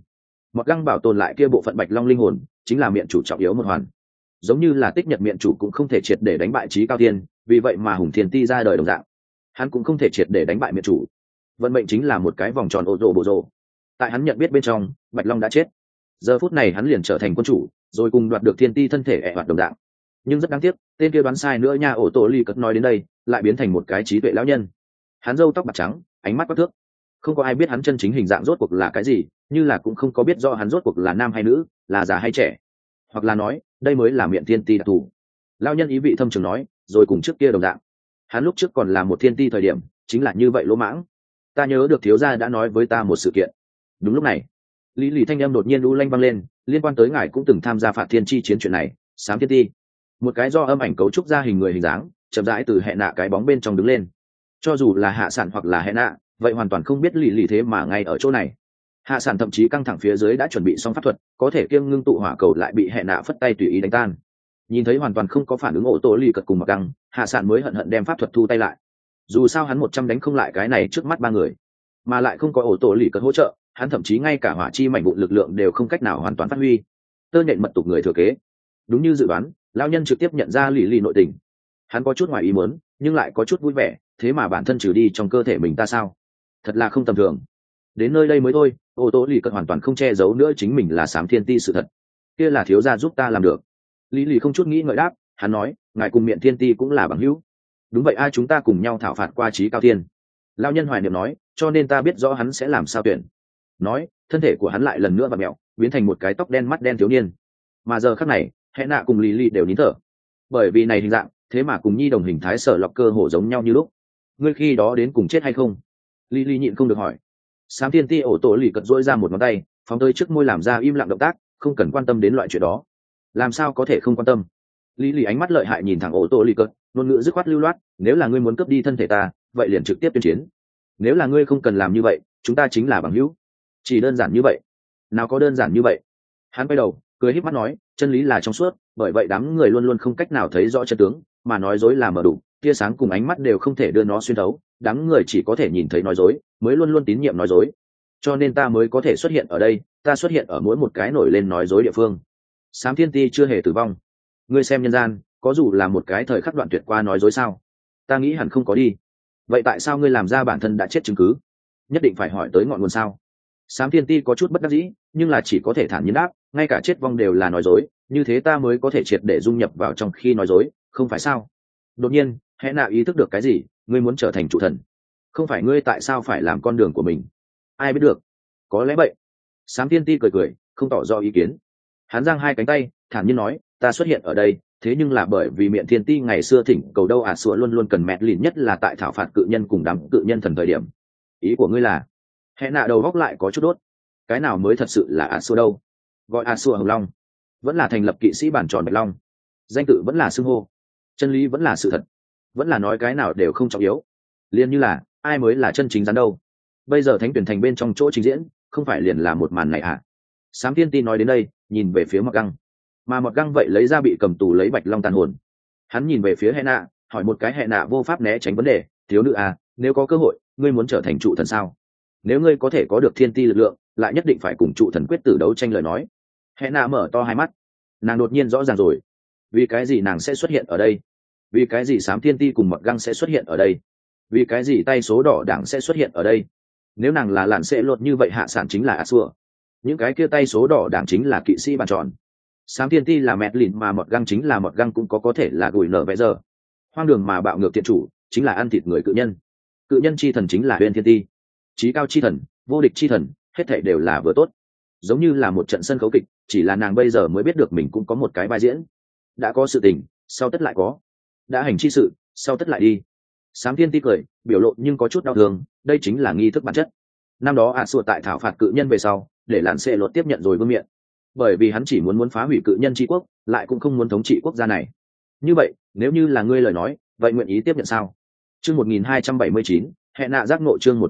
Mọt găng bảo tồn lại kia bộ phận bạch long linh hồn chính là miệng chủ trọng yếu một hoàn, giống như là tích nhật miệng chủ cũng không thể triệt để đánh bại trí cao tiên, vì vậy mà hùng thiên ti ra đời đồng dạng, hắn cũng không thể triệt để đánh bại miệng chủ. Vận mệnh chính là một cái vòng tròn ô rồ bộ rồ, tại hắn nhận biết bên trong bạch long đã chết, giờ phút này hắn liền trở thành quân chủ, rồi cùng đoạt được thiên ti thân thể ẹ hoạt đồng dạng. Nhưng rất đáng tiếc, tên kia đoán sai nữa nha. Ổ tổ ly cất nói đến đây lại biến thành một cái trí tuệ lão nhân. Hắn râu tóc bạc trắng, ánh mắt quắc thước, không có ai biết hắn chân chính hình dạng rốt cuộc là cái gì, như là cũng không có biết rõ hắn rốt cuộc là nam hay nữ, là già hay trẻ, hoặc là nói đây mới là miệng thiên ti đặc thù. Lão nhân ý vị thâm trường nói, rồi cùng trước kia đồng dạng, hắn lúc trước còn là một thiên ti thời điểm chính là như vậy lỗ mãng. Ta nhớ được thiếu gia đã nói với ta một sự kiện. Đúng lúc này lý lì thanh em đột nhiên u lanh vang lên, liên quan tới ngài cũng từng tham gia phạt thiên chi chiến chuyện này. Xám thiên ti, một cái do âm ảnh cấu trúc ra hình người hình dáng chậm rãi từ hệ nạ cái bóng bên trong đứng lên. Cho dù là hạ sản hoặc là hệ nạ vậy hoàn toàn không biết lì lì thế mà ngay ở chỗ này. Hạ sản thậm chí căng thẳng phía dưới đã chuẩn bị xong pháp thuật, có thể kiêng ngưng tụ hỏa cầu lại bị hệ nạ phất tay tùy ý đánh tan. Nhìn thấy hoàn toàn không có phản ứng ổ tổ lì cật cùng mặc căng, hạ sản mới hận hận đem pháp thuật thu tay lại. Dù sao hắn 100 đánh không lại cái này trước mắt ba người, mà lại không có ổ tổ lì cật hỗ trợ, hắn thậm chí ngay cả hỏa chi mảnh vụn lực lượng đều không cách nào hoàn toàn phát huy. Tơ nhện mật tục người thừa kế. Đúng như dự đoán, lão nhân trực tiếp nhận ra lì lì nội tình. Hắn có chút ngoài ý muốn, nhưng lại có chút vui vẻ, thế mà bản thân trừ đi trong cơ thể mình ta sao? Thật là không tầm thường. Đến nơi đây mới thôi, ô tô lì cật hoàn toàn không che giấu nữa chính mình là Xám Thiên Ti sự thật. Kia là thiếu gia giúp ta làm được. Lý lì không chút nghĩ ngợi đáp, hắn nói, ngài cùng Miện Thiên Ti cũng là bằng hữu. Đúng vậy, ai chúng ta cùng nhau thảo phạt qua trí cao thiên. Lão nhân hoài niệm nói, cho nên ta biết rõ hắn sẽ làm sao tuyển. Nói, thân thể của hắn lại lần nữa vặn mẹo, biến thành một cái tóc đen mắt đen thiếu niên. Mà giờ khắc này, Hẹ nạ cùng Lý lì đều nín thở, bởi vì này hình dạng thế mà cùng nhi đồng hình thái sở lọc cơ hồ giống nhau như lúc. Ngươi khi đó đến cùng chết hay không? Lý lì nhịn không được hỏi. Xám Thiên Ti ổ tổ lì cật dỗi ra một ngón tay, phóng tới trước môi làm ra im lặng động tác, không cần quan tâm đến loại chuyện đó. Làm sao có thể không quan tâm? Lý lì ánh mắt lợi hại nhìn thẳng ổ tổ lì cật, ngôn ngữ dứt khoát lưu loát, nếu là ngươi muốn cướp đi thân thể ta, vậy liền trực tiếp tuyên chiến. Nếu là ngươi không cần làm như vậy, chúng ta chính là bằng hữu. Chỉ đơn giản như vậy. Nào có đơn giản như vậy. Hắn quay đầu cười híp mắt nói, chân lý là trong suốt, bởi vậy đám người luôn luôn không cách nào thấy rõ chân tướng, mà nói dối là mờ đủ, tia sáng cùng ánh mắt đều không thể đưa nó xuyên thấu, đám người chỉ có thể nhìn thấy nói dối, mới luôn luôn tín nhiệm nói dối. Cho nên ta mới có thể xuất hiện ở đây, ta xuất hiện ở mỗi một cái nổi lên nói dối địa phương. Xám Thiên Ti chưa hề tử vong. Ngươi xem nhân gian, có dù là một cái thời khắc đoạn tuyệt qua nói dối sao? Ta nghĩ hẳn không có đi. Vậy tại sao ngươi làm ra bản thân đã chết chứng cứ? Nhất định phải hỏi tới ngọn nguồn sao? Xám Thiên Ti có chút bất đắc dĩ, nhưng là chỉ có thể thản nhiên đáp, ngay cả chết vong đều là nói dối, như thế ta mới có thể triệt để dung nhập vào trong khi nói dối, không phải sao? Đột nhiên, Hẹ nạ ý thức được cái gì, ngươi muốn trở thành trụ thần, không phải ngươi tại sao phải làm con đường của mình? Ai biết được, có lẽ vậy. Xám Thiên Ti cười cười, không tỏ rõ ý kiến. Hắn giang hai cánh tay, thản nhiên nói, ta xuất hiện ở đây, thế nhưng là bởi vì Miện Thiên Ti ngày xưa thỉnh cầu đâu sủa luôn luôn cần mẹ lìn, nhất là tại thảo phạt cự nhân cùng đám cự nhân thần thời điểm. Ý của ngươi là? Hẹ nạ đầu góc lại có chút đốt. Cái nào mới thật sự là sủa đâu? Gọi sủa Hồng Long, vẫn là thành lập kỵ sĩ bản tròn Bạch Long, danh tự vẫn là xưng hô, chân lý vẫn là sự thật, vẫn là nói cái nào đều không trọng yếu. Liên như là ai mới là chân chính rắn đâu? Bây giờ thánh tuyển thành bên trong chỗ trình diễn không phải liền là một màn này à? Xám Thiên Ti nói đến đây, nhìn về phía Mọt Găng, mà Mọt Găng vậy lấy ra bị cầm tù lấy Bạch Long tàn hồn. Hắn nhìn về phía Hẹ nạ, hỏi một cái Hẹ nạ vô pháp né tránh vấn đề, thiếu nữ à, nếu có cơ hội ngươi muốn trở thành trụ thần sao? Nếu ngươi có thể có được thiên ti lực lượng, lại nhất định phải cùng trụ thần quyết tử đấu tranh lời nói. Hẹ nạ mở to hai mắt, nàng đột nhiên rõ ràng rồi, vì cái gì nàng sẽ xuất hiện ở đây, vì cái gì Xám Thiên Ti cùng Mọt Găng sẽ xuất hiện ở đây, vì cái gì tay số đỏ đảng sẽ xuất hiện ở đây. Nếu nàng là lạn sẽ lột như vậy, hạ sản chính là sủa, những cái kia tay số đỏ đảng chính là kỵ sĩ bàn tròn, Xám Thiên Ti là mẹ lìn, mà Mọt Găng chính là Mọt Găng, cũng có thể là gùi nở vẽ giờ. Hoang đường mà bạo ngược thiện chủ chính là ăn thịt người cự nhân, cự nhân chi thần chính là Huyền Thiên Ti, trí cao chi thần, vô địch chi thần, hết thảy đều là vừa tốt, giống như là một trận sân khấu kịch, chỉ là nàng bây giờ mới biết được mình cũng có một cái vai diễn. Đã có sự tình, sau tất lại có, đã hành chi sự, sau tất lại đi. Xám Thiên Ti cười, biểu lộ nhưng có chút đau thương, đây chính là nghi thức bản chất. Năm đó sủa tại thảo phạt cự nhân về sau, để lạn xệ lột tiếp nhận rồi vương miện, bởi vì hắn chỉ muốn phá hủy cự nhân tri quốc, lại cũng không muốn thống trị quốc gia này. Như vậy, nếu như là ngươi lời nói, vậy nguyện ý tiếp nhận sao? Chương 1279, Hẹ nạ giác ngộ. Chương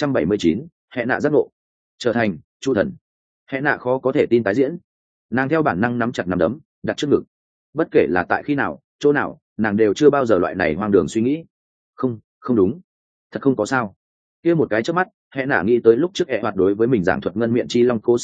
1279, Hẹ nạ giác ngộ. Trở thành trụ thần. Hẹ nạ khó có thể tin tái diễn. Nàng theo bản năng nắm chặt nắm đấm, đặt trước ngực. Bất kể là tại khi nào, chỗ nào, nàng đều chưa bao giờ loại này hoang đường suy nghĩ. Không đúng, thật không có sao. Kia một cái trước mắt, Hẹ nạ nghĩ tới lúc trước hoạt đối với mình giảng thuật ngân miệng chi long cố sự lúc,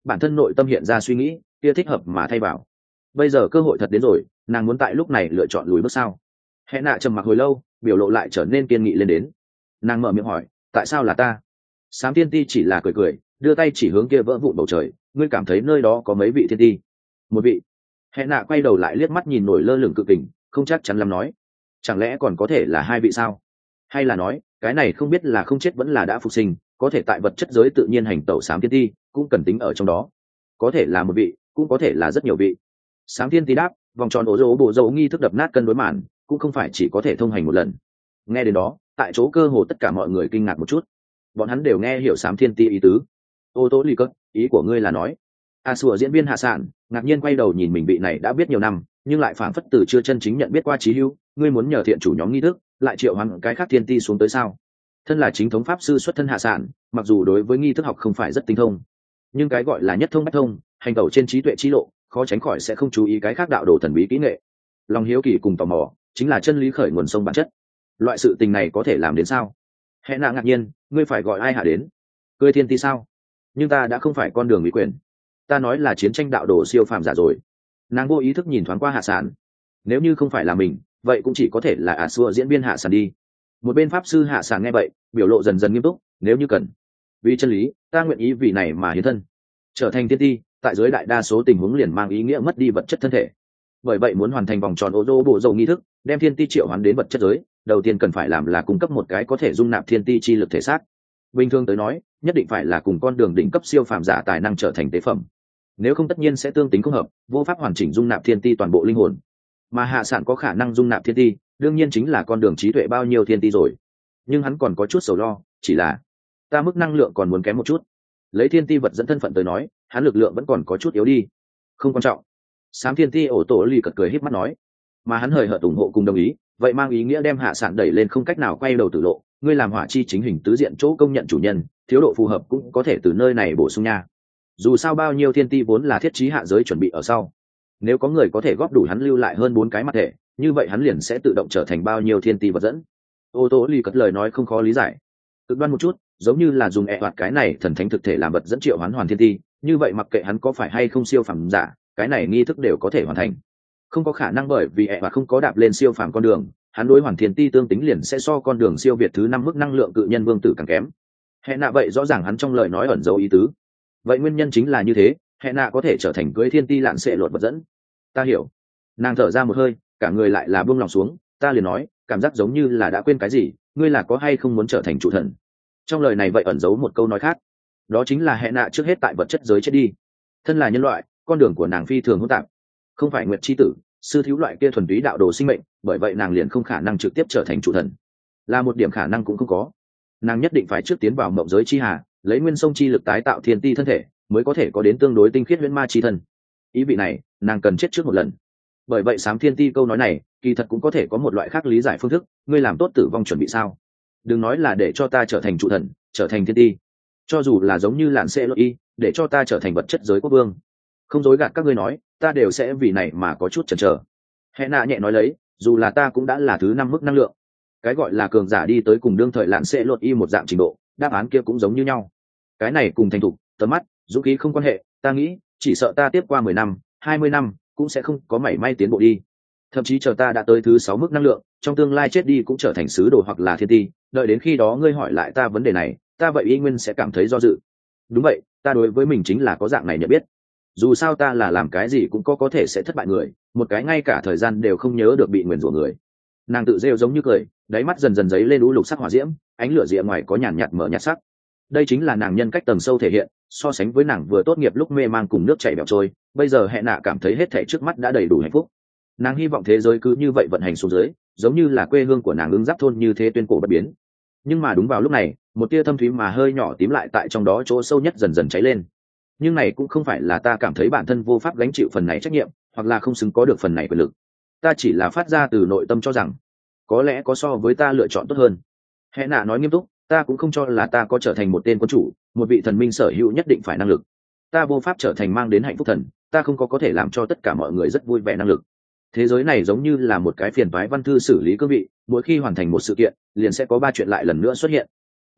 bản thân nội tâm hiện ra suy nghĩ kia thích hợp mà thay vào. Bây giờ cơ hội thật đến rồi, nàng muốn tại lúc này lựa chọn lùi bước sao? Hẹ nạ trầm mặc hồi lâu, biểu lộ lại trở nên kiên nghị lên đến. Nàng mở miệng hỏi, tại sao là ta? Sám thiên ti chỉ là cười cười, đưa tay chỉ hướng kia vỡ vụn bầu trời, ngươi cảm thấy nơi đó có mấy vị thiên ti? Một vị. Hẹ nạ quay đầu lại liếc mắt nhìn nổi lơ lửng cự kình, không chắc chắn lắm nói, chẳng lẽ còn có thể là hai vị sao? Hay là nói cái này không biết là không chết vẫn là đã phục sinh, có thể tại vật chất giới tự nhiên hành tẩu sám thiên ti cũng cần tính ở trong đó, có thể là một vị cũng có thể là rất nhiều vị. Sám thiên ti đáp, vòng tròn ổ dỗ bộ dấu nghi thức đập nát cân đối màn cũng không phải chỉ có thể thông hành một lần. Nghe đến đó, tại chỗ cơ hồ tất cả mọi người kinh ngạc một chút, bọn hắn đều nghe hiểu sám thiên ti ý tứ. Ô tô ly cất, ý của ngươi là nói? A sủa diễn viên hạ sản ngạc nhiên quay đầu nhìn mình vị này đã biết nhiều năm nhưng lại phảng phất từ chưa chân chính nhận biết qua chí hữu, ngươi muốn nhờ thiện chủ nhóm nghi thức lại triệu hoán cái khác thiên ti xuống tới sao? Thân là chính thống pháp sư xuất thân hạ sản, mặc dù đối với nghi thức học không phải rất tinh thông, nhưng cái gọi là nhất thông bách thông, hành tẩu trên trí tuệ trí lộ, khó tránh khỏi sẽ không chú ý cái khác đạo đồ thần bí kỹ nghệ. Lòng hiếu kỳ cùng tò mò chính là chân lý khởi nguồn sông bản chất. Loại sự tình này có thể làm đến sao? Hẹ nạ ngạc nhiên, ngươi phải gọi ai hạ đến? Cười thiên ti sao? Nhưng ta đã không phải con đường ủy quyền, ta nói là chiến tranh đạo đồ siêu phàm giả rồi. Nàng vô ý thức nhìn thoáng qua hạ sản, nếu như không phải là mình vậy cũng chỉ có thể là xua diễn viên hạ sản đi. Một bên pháp sư hạ sản nghe vậy, biểu lộ dần dần nghiêm túc, nếu như cần, vì chân lý ta nguyện ý vì này mà hiến thân, trở thành thiên ti. Tại dưới đại đa số tình huống liền mang ý nghĩa mất đi vật chất thân thể, bởi vậy muốn hoàn thành vòng tròn ô tô bộ dầu nghi thức, đem thiên ti triệu hoán đến vật chất giới, đầu tiên cần phải làm là cung cấp một cái có thể dung nạp thiên ti chi lực thể xác. Bình thường tới nói, nhất định phải là cùng con đường đỉnh cấp siêu phàm giả tài năng trở thành tế phẩm, nếu không tất nhiên sẽ tương tính không hợp, vô pháp hoàn chỉnh dung nạp thiên ti toàn bộ linh hồn. Mà hạ sản có khả năng dung nạp thiên ti, đương nhiên chính là con đường trí tuệ bao nhiêu thiên ti rồi. Nhưng hắn còn có chút sầu lo, chỉ là ta mức năng lượng còn muốn kém một chút. Lấy thiên ti vật dẫn thân phận tới nói, hắn lực lượng vẫn còn có chút yếu đi. Không quan trọng. Sám thiên ti ổ tổ lì cật cười híp mắt nói, mà hắn hời hợt ủng hộ cùng đồng ý, vậy mang ý nghĩa đem hạ sản đẩy lên không cách nào quay đầu tử lộ. Ngươi làm hỏa chi chính hình tứ diện chỗ công nhận chủ nhân, thiếu độ phù hợp cũng có thể từ nơi này bổ sung nha. Dù sao bao nhiêu thiên ti vốn là thiết trí hạ giới chuẩn bị ở sau, nếu có người có thể góp đủ hắn lưu lại hơn 4 cái mặt thể, như vậy hắn liền sẽ tự động trở thành bao nhiêu thiên ti vật dẫn. Ô tô lì cất lời nói không khó lý giải, cực đoan một chút, giống như là dùng hoạt cái này thần thánh thực thể làm vật dẫn triệu hoán hoàn thiên ti, như vậy mặc kệ hắn có phải hay không siêu phàm giả, cái này nghi thức đều có thể hoàn thành. Không có khả năng bởi vì hoạt không có đạp lên siêu phàm con đường, hắn đối hoàn thiên ti tương tính liền sẽ so con đường siêu việt thứ 5 mức năng lượng cự nhân vương tử càng kém. Hẹn nạ vậy rõ ràng hắn trong lời nói ẩn dấu ý tứ. Vậy nguyên nhân chính là như thế, hẹn nạ có thể trở thành cưới thiên ti lạn sệ lột vật dẫn. Ta hiểu. Nàng thở ra một hơi, cả người lại là buông lòng xuống, ta liền nói, cảm giác giống như là đã quên cái gì, ngươi là có hay không muốn trở thành chủ thần? Trong lời này vậy ẩn giấu một câu nói khác, đó chính là hẹn nạ trước hết tại vật chất giới chết đi. Thân là nhân loại, con đường của nàng phi thường hỗn tạp, không phải nguyệt chi tử, sư thiếu loại kia thuần túy đạo đồ sinh mệnh, bởi vậy nàng liền không khả năng trực tiếp trở thành chủ thần, là một điểm khả năng cũng không có. Nàng nhất định phải trước tiến vào mộng giới chi hà, lấy nguyên sông chi lực tái tạo thiên ti thân thể, mới có thể có đến tương đối tinh khiết huyễn ma chi thân. Ý vị này, nàng cần chết trước một lần. Bởi vậy sám thiên ti câu nói này, kỳ thật cũng có thể có một loại khác lý giải phương thức, ngươi làm tốt tử vong chuẩn bị sao? Đừng nói là để cho ta trở thành chủ thần, trở thành thiên ti, cho dù là giống như lạn xê lô y, để cho ta trở thành vật chất giới quốc vương, không dối gạt các ngươi nói, ta đều sẽ vì này mà có chút chần chờ. Hẹ nạ nhẹ nói lấy, dù là ta cũng đã là thứ 5 mức năng lượng, cái gọi là cường giả đi tới cùng đương thời lạn xê lột y một dạng trình độ, đáp án kia cũng giống như nhau. Cái này cùng thành thục, tầm mắt, dũng khí không quan hệ, ta nghĩ chỉ sợ ta tiếp qua 10 năm 20 năm cũng sẽ không có mảy may tiến bộ đi. Thậm chí chờ ta đã tới thứ 6 mức năng lượng, trong tương lai chết đi cũng trở thành sứ đồ hoặc là thiên ti, đợi đến khi đó ngươi hỏi lại ta vấn đề này, ta vậy y nguyên sẽ cảm thấy do dự. Đúng vậy, ta đối với mình chính là có dạng này nhận biết. Dù sao ta là làm cái gì cũng có thể sẽ thất bại người, một cái ngay cả thời gian đều không nhớ được bị nguyền rủa người. Nàng tự rêu giống như cười, đáy mắt dần dần dấy lên u lục sắc hỏa diễm, ánh lửa rịa ngoài có nhàn nhạt mở nhạt sắc. Đây chính là nàng nhân cách tầng sâu thể hiện, so sánh với nàng vừa tốt nghiệp lúc mê mang cùng nước chảy bẹo trôi, bây giờ hẹ nạ cảm thấy hết thảy trước mắt đã đầy đủ hạnh phúc. Nàng hy vọng thế giới cứ như vậy vận hành xuống dưới, giống như là quê hương của nàng ứng giáp thôn như thế tuyên cổ bất biến. Nhưng mà đúng vào lúc này, một tia thâm thúy mà hơi nhỏ tím lại tại trong đó chỗ sâu nhất dần dần cháy lên. Nhưng này cũng không phải là ta cảm thấy bản thân vô pháp gánh chịu phần này trách nhiệm, hoặc là không xứng có được phần này quyền lực. Ta chỉ là phát ra từ nội tâm cho rằng, có lẽ có so với ta lựa chọn tốt hơn. Hẹ nạ nói nghiêm túc, ta cũng không cho là ta có trở thành một tên quân chủ, một vị thần minh sở hữu nhất định phải năng lực. Ta vô pháp trở thành mang đến hạnh phúc thần, ta không có thể làm cho tất cả mọi người rất vui vẻ năng lực. Thế giới này giống như là một cái phiền toái văn thư xử lý cương vị, mỗi khi hoàn thành một sự kiện, liền sẽ có 3 chuyện lại lần nữa xuất hiện.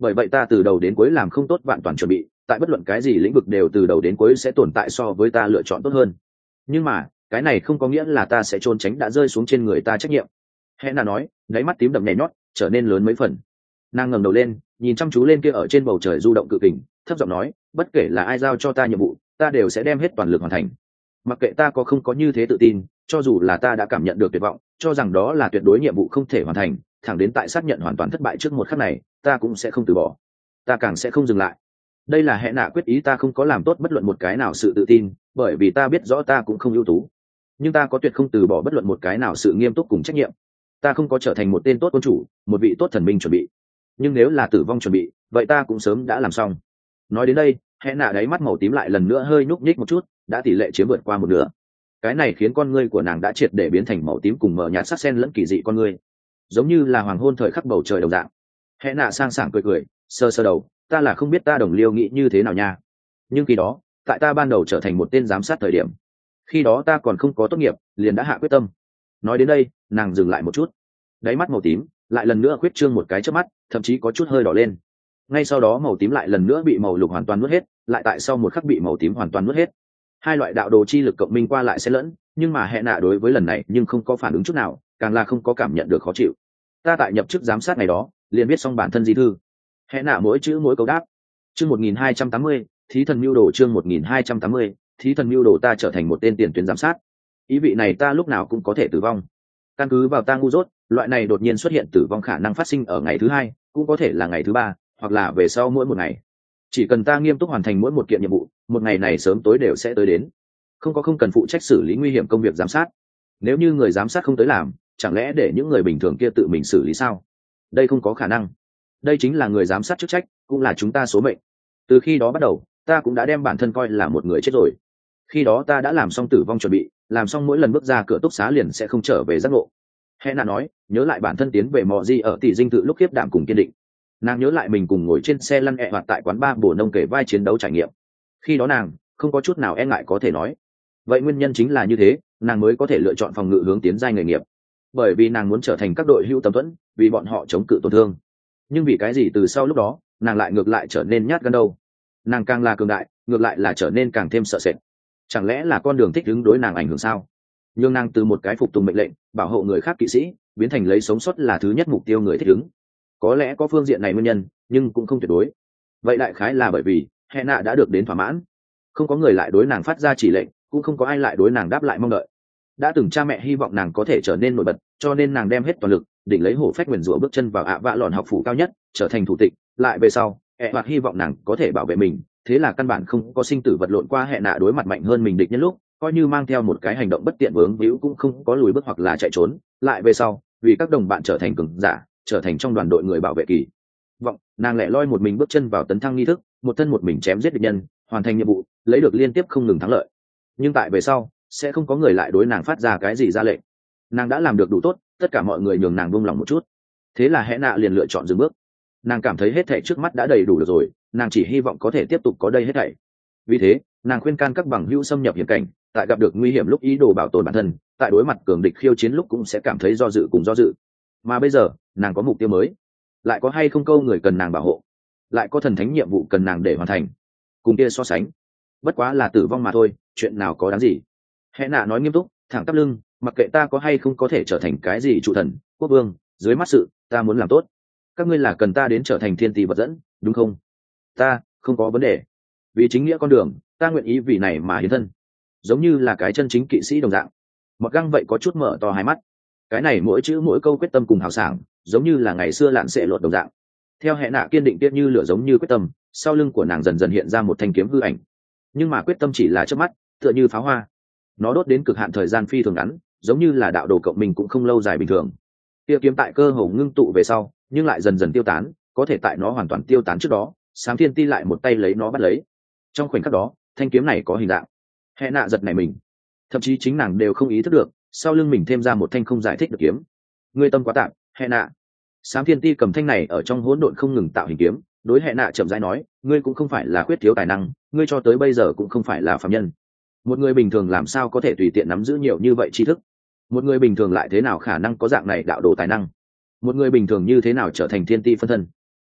bởi vậy ta từ đầu đến cuối làm không tốt vạn toàn chuẩn bị, tại bất luận cái gì lĩnh vực đều từ đầu đến cuối sẽ tồn tại so với ta lựa chọn tốt hơn. Nhưng mà cái này không có nghĩa là ta sẽ trốn tránh đã rơi xuống trên người ta trách nhiệm. Hẹn nói, đáy mắt tím đậm nhảy nhót trở nên lớn mấy phần. Nàng ngẩng đầu lên, nhìn chăm chú lên kia ở trên bầu trời du động cự kình, thấp giọng nói, bất kể là ai giao cho ta nhiệm vụ, ta đều sẽ đem hết toàn lực hoàn thành. Mặc kệ ta có không có như thế tự tin, cho dù là ta đã cảm nhận được tuyệt vọng, cho rằng đó là tuyệt đối nhiệm vụ không thể hoàn thành, thẳng đến tại xác nhận hoàn toàn thất bại trước một khắc này, ta cũng sẽ không từ bỏ, ta càng sẽ không dừng lại. Đây là Hẹn quyết ý, ta không có làm tốt bất luận một cái nào sự tự tin, bởi vì ta biết rõ ta cũng không ưu tú, nhưng ta có tuyệt không từ bỏ bất luận một cái nào sự nghiêm túc cùng trách nhiệm. Ta không có trở thành một tên tốt quân chủ, một vị tốt thần minh chuẩn bị, nhưng nếu là tử vong chuẩn bị, vậy ta cũng sớm đã làm xong. Nói đến đây, Hẹn đáy mắt màu tím lại lần nữa hơi nhúc nhích một chút, đã tỷ lệ chiếm vượt qua một nửa. Cái này khiến con ngươi của nàng đã triệt để biến thành màu tím cùng mờ nhạt sắc xen lẫn kỳ dị con ngươi, giống như là hoàng hôn thời khắc bầu trời đồng dạng. Hẹn sang sảng cười cười, sơ sơ đầu, ta là không biết ta đồng liêu nghĩ như thế nào nha, nhưng khi đó tại ta ban đầu trở thành một tên giám sát thời điểm, khi đó ta còn không có tốt nghiệp liền đã hạ quyết tâm. Nói đến đây, nàng dừng lại một chút, đáy mắt màu tím lại lần nữa khuyết trương một cái trước mắt, thậm chí có chút hơi đỏ lên. Ngay sau đó màu tím lại lần nữa bị màu lục hoàn toàn nuốt hết, lại tại sau một khắc bị màu tím hoàn toàn nuốt hết. Hai loại đạo đồ chi lực cộng minh qua lại xen lẫn, nhưng mà Hẹn đối với lần này nhưng không có phản ứng chút nào, càng là không có cảm nhận được khó chịu. Ta tại nhập chức giám sát ngày đó liền viết xong bản thân di thư. Hẹn mỗi chữ mỗi câu đáp. Chương 1280, thí thần mưu đồ. Chương 1280, thí thần mưu đồ. Ta trở thành một tên tiền tuyến giám sát, ý vị này ta lúc nào cũng có thể tử vong. Căn cứ vào ta ngu dốt, loại này đột nhiên xuất hiện tử vong khả năng phát sinh ở ngày thứ hai, cũng có thể là ngày thứ ba, hoặc là về sau mỗi một ngày. Chỉ cần ta nghiêm túc hoàn thành mỗi một kiện nhiệm vụ, một ngày này sớm tối đều sẽ tới đến. Không cần phụ trách xử lý nguy hiểm công việc giám sát. Nếu như người giám sát không tới làm, chẳng lẽ để những người bình thường kia tự mình xử lý sao? Đây không có khả năng. Đây chính là người giám sát chức trách, cũng là chúng ta số mệnh. Từ khi đó bắt đầu, ta cũng đã đem bản thân coi là một người chết rồi. Khi đó ta đã làm xong tử vong chuẩn bị, làm xong mỗi lần bước ra cửa túc xá liền sẽ không trở về giác ngộ. Hẹn nói, nhớ lại bản thân tiến về mò di ở tỷ dinh tự lúc khiếp đảm cùng kiên định. Nàng nhớ lại mình cùng ngồi trên xe lăn hoạt tại quán bar bổ nông kể vai chiến đấu trải nghiệm. Khi đó nàng không có chút nào e ngại có thể nói. Vậy nguyên nhân chính là như thế, nàng mới có thể lựa chọn phòng ngự hướng tiến giai nghề nghiệp. Bởi vì nàng muốn trở thành các đội hữu tấm thuẫn, vì bọn họ chống cự tổn thương. Nhưng vì cái gì từ sau lúc đó, nàng lại ngược lại trở nên nhát gan đâu? Nàng càng là cường đại, ngược lại là trở nên càng thêm sợ sệt. Chẳng lẽ là con đường thích ứng đối nàng ảnh hưởng sao? Nhưng nàng từ một cái phục tùng mệnh lệnh, bảo hộ người khác kỵ sĩ, biến thành lấy sống sót là thứ nhất mục tiêu người thích ứng. Có lẽ có phương diện này nguyên nhân, nhưng cũng không tuyệt đối. Vậy đại khái là bởi vì Hẹn đã được đến thỏa mãn, không có người lại đối nàng phát ra chỉ lệnh, cũng không có ai lại đối nàng đáp lại mong đợi. Đã từng cha mẹ hy vọng nàng có thể trở nên nổi bật, cho nên nàng đem hết toàn lực, định lấy hổ phách nguyền rủa bước chân vào vạ lòn học phủ cao nhất, trở thành thủ tịch. Lại về sau, hoặc hy vọng nàng có thể bảo vệ mình, thế là căn bản không có sinh tử vật lộn qua Hẹn đối mặt mạnh hơn mình địch nhân lúc, coi như mang theo một cái hành động bất tiện vướng víu cũng không có lùi bước hoặc là chạy trốn. Lại về sau, vì các đồng bạn trở thành cường giả, trở thành trong đoàn đội người bảo vệ kỳ vọng, nàng lẻ loi một mình bước chân vào tấn thăng nghi thức, một thân một mình chém giết địch nhân, hoàn thành nhiệm vụ, lấy được liên tiếp không ngừng thắng lợi. Nhưng tại về sau, sẽ không có người lại đối nàng phát ra cái gì ra lệnh. Nàng đã làm được đủ tốt, tất cả mọi người nhường nàng buông lòng một chút. Thế là Hẹn liền lựa chọn dừng bước. Nàng cảm thấy hết thảy trước mắt đã đầy đủ được rồi, nàng chỉ hy vọng có thể tiếp tục có đây hết thảy. Vì thế, nàng khuyên can các bằng hữu xâm nhập hiểm cảnh, tại gặp được nguy hiểm lúc ý đồ bảo tồn bản thân, tại đối mặt cường địch khiêu chiến lúc cũng sẽ cảm thấy do dự cùng do dự. Mà bây giờ, nàng có mục tiêu mới, lại có hay không câu người cần nàng bảo hộ, lại có thần thánh nhiệm vụ cần nàng để hoàn thành. Cùng kia so sánh, bất quá là tử vong mà thôi, chuyện nào có đáng gì. Hẹn nói nghiêm túc, thẳng tắp lưng, mặc kệ ta có hay không có thể trở thành cái gì trụ thần, quốc vương, dưới mắt sự, ta muốn làm tốt. Các ngươi là cần ta đến trở thành thiên tỷ vật dẫn, đúng không? Ta không có vấn đề. Vì chính nghĩa con đường, ta nguyện ý vì này mà hiến thân, giống như là cái chân chính kỵ sĩ đồng dạng. Mặc Găng vậy có chút mở to hai mắt. Cái này mỗi chữ mỗi câu quyết tâm cùng hào sảng, giống như là ngày xưa lạn sệ lột đồng dạng. Theo Hẹn kiên định tiếp như lửa giống như quyết tâm, sau lưng của nàng dần dần hiện ra một thanh kiếm hư ảnh. Nhưng mà quyết tâm chỉ là chớp mắt, tựa như pháo hoa, nó đốt đến cực hạn thời gian phi thường ngắn, giống như là đạo đồ cộng mình cũng không lâu dài bình thường. Tiêu kiếm tại cơ hồ ngưng tụ về sau, nhưng lại dần dần tiêu tán, có thể tại nó hoàn toàn tiêu tán trước đó, Sám Thiên Ti lại một tay lấy nó bắt lấy. Trong khoảnh khắc đó, thanh kiếm này có hình dạng. Hẹn giật nảy mình, thậm chí chính nàng đều không ý thức được, sau lưng mình thêm ra một thanh không giải thích được kiếm. Ngươi tâm quá tạm, Hẹn. Sám Thiên Ti cầm thanh này ở trong hỗn độn không ngừng tạo hình kiếm, đối Hẹn chậm rãi nói, ngươi cũng không phải là khuyết thiếu tài năng, ngươi cho tới bây giờ cũng không phải là phàm nhân. Một người bình thường làm sao có thể tùy tiện nắm giữ nhiều như vậy tri thức? Một người bình thường lại thế nào khả năng có dạng này đạo đồ tài năng? Một người bình thường như thế nào trở thành thiên ti phân thân?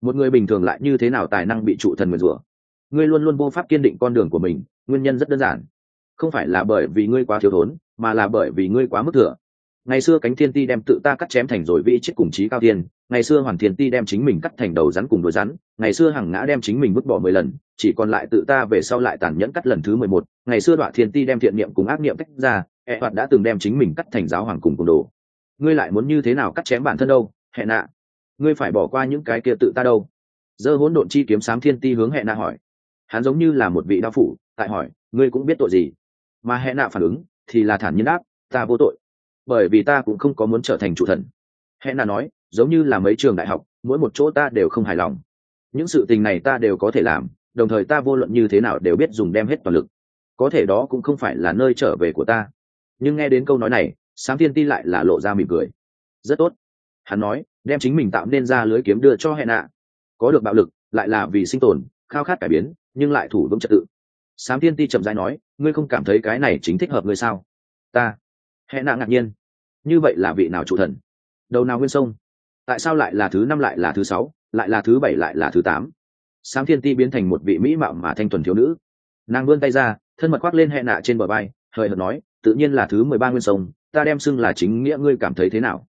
một người bình thường lại như thế nào tài năng bị trụ thần nguyền rủa? Ngươi luôn luôn vô pháp kiên định con đường của mình, nguyên nhân rất đơn giản, không phải là bởi vì ngươi quá thiếu thốn, mà là bởi vì ngươi quá mức thừa. Ngày xưa cánh thiên ti đem tự ta cắt chém thành rồi vĩ chết cùng chí cao thiên, ngày xưa hoàn thiên ti đem chính mình cắt thành đầu rắn cùng đuôi rắn, ngày xưa hằng ngã đem chính mình vứt bỏ 10 lần, chỉ còn lại tự ta về sau lại tàn nhẫn cắt lần thứ 11. Ngày xưa đoạn thiên ti đem thiện niệm cùng ác niệm tách ra, hoạt đã từng đem chính mình cắt thành giáo hoàng cùng đồ. Ngươi lại muốn như thế nào cắt chém bản thân đâu? Hệ nạ, ngươi phải bỏ qua những cái kia tự ta đâu? Giơ hỗn độn chi kiếm xám thiên ti hướng hệ nạ hỏi. Hắn giống như là một vị đao phủ tại hỏi, ngươi cũng biết tội gì? Mà hệ nạ phản ứng thì là thản nhiên đáp, ta vô tội, bởi vì ta cũng không có muốn trở thành trụ thần. Hệ nạ nói, giống như là mấy trường đại học, mỗi một chỗ ta đều không hài lòng. Những sự tình này ta đều có thể làm, đồng thời ta vô luận như thế nào đều biết dùng đem hết toàn lực. Có thể đó cũng không phải là nơi trở về của ta. Nhưng nghe đến câu nói này, Sám Thiên Ti lại là lộ ra mỉm cười. Rất tốt, hắn nói, đem chính mình tạo nên ra lưới kiếm đưa cho hệ nạ. Có được bạo lực, lại là vì sinh tồn, khao khát cải biến, nhưng lại thủ vững trật tự. Sám Thiên Ti chậm rãi nói, ngươi không cảm thấy cái này chính thích hợp ngươi sao? Ta. Hệ nạ ngạc nhiên, như vậy là vị nào trụ thần? Đầu nào nguyên sông? Tại sao lại là thứ 5 lại là thứ 6, lại là thứ 7 lại là thứ 8? Sám Thiên Ti biến thành một vị mỹ mạo mà thanh thuần thiếu nữ. Nàng vươn tay ra, thân mật khoác lên hệ nạ trên bờ vai, hời hợt nói, tự nhiên là thứ 13 nguyên sông, ta đem xưng là chính nghĩa, ngươi cảm thấy thế nào?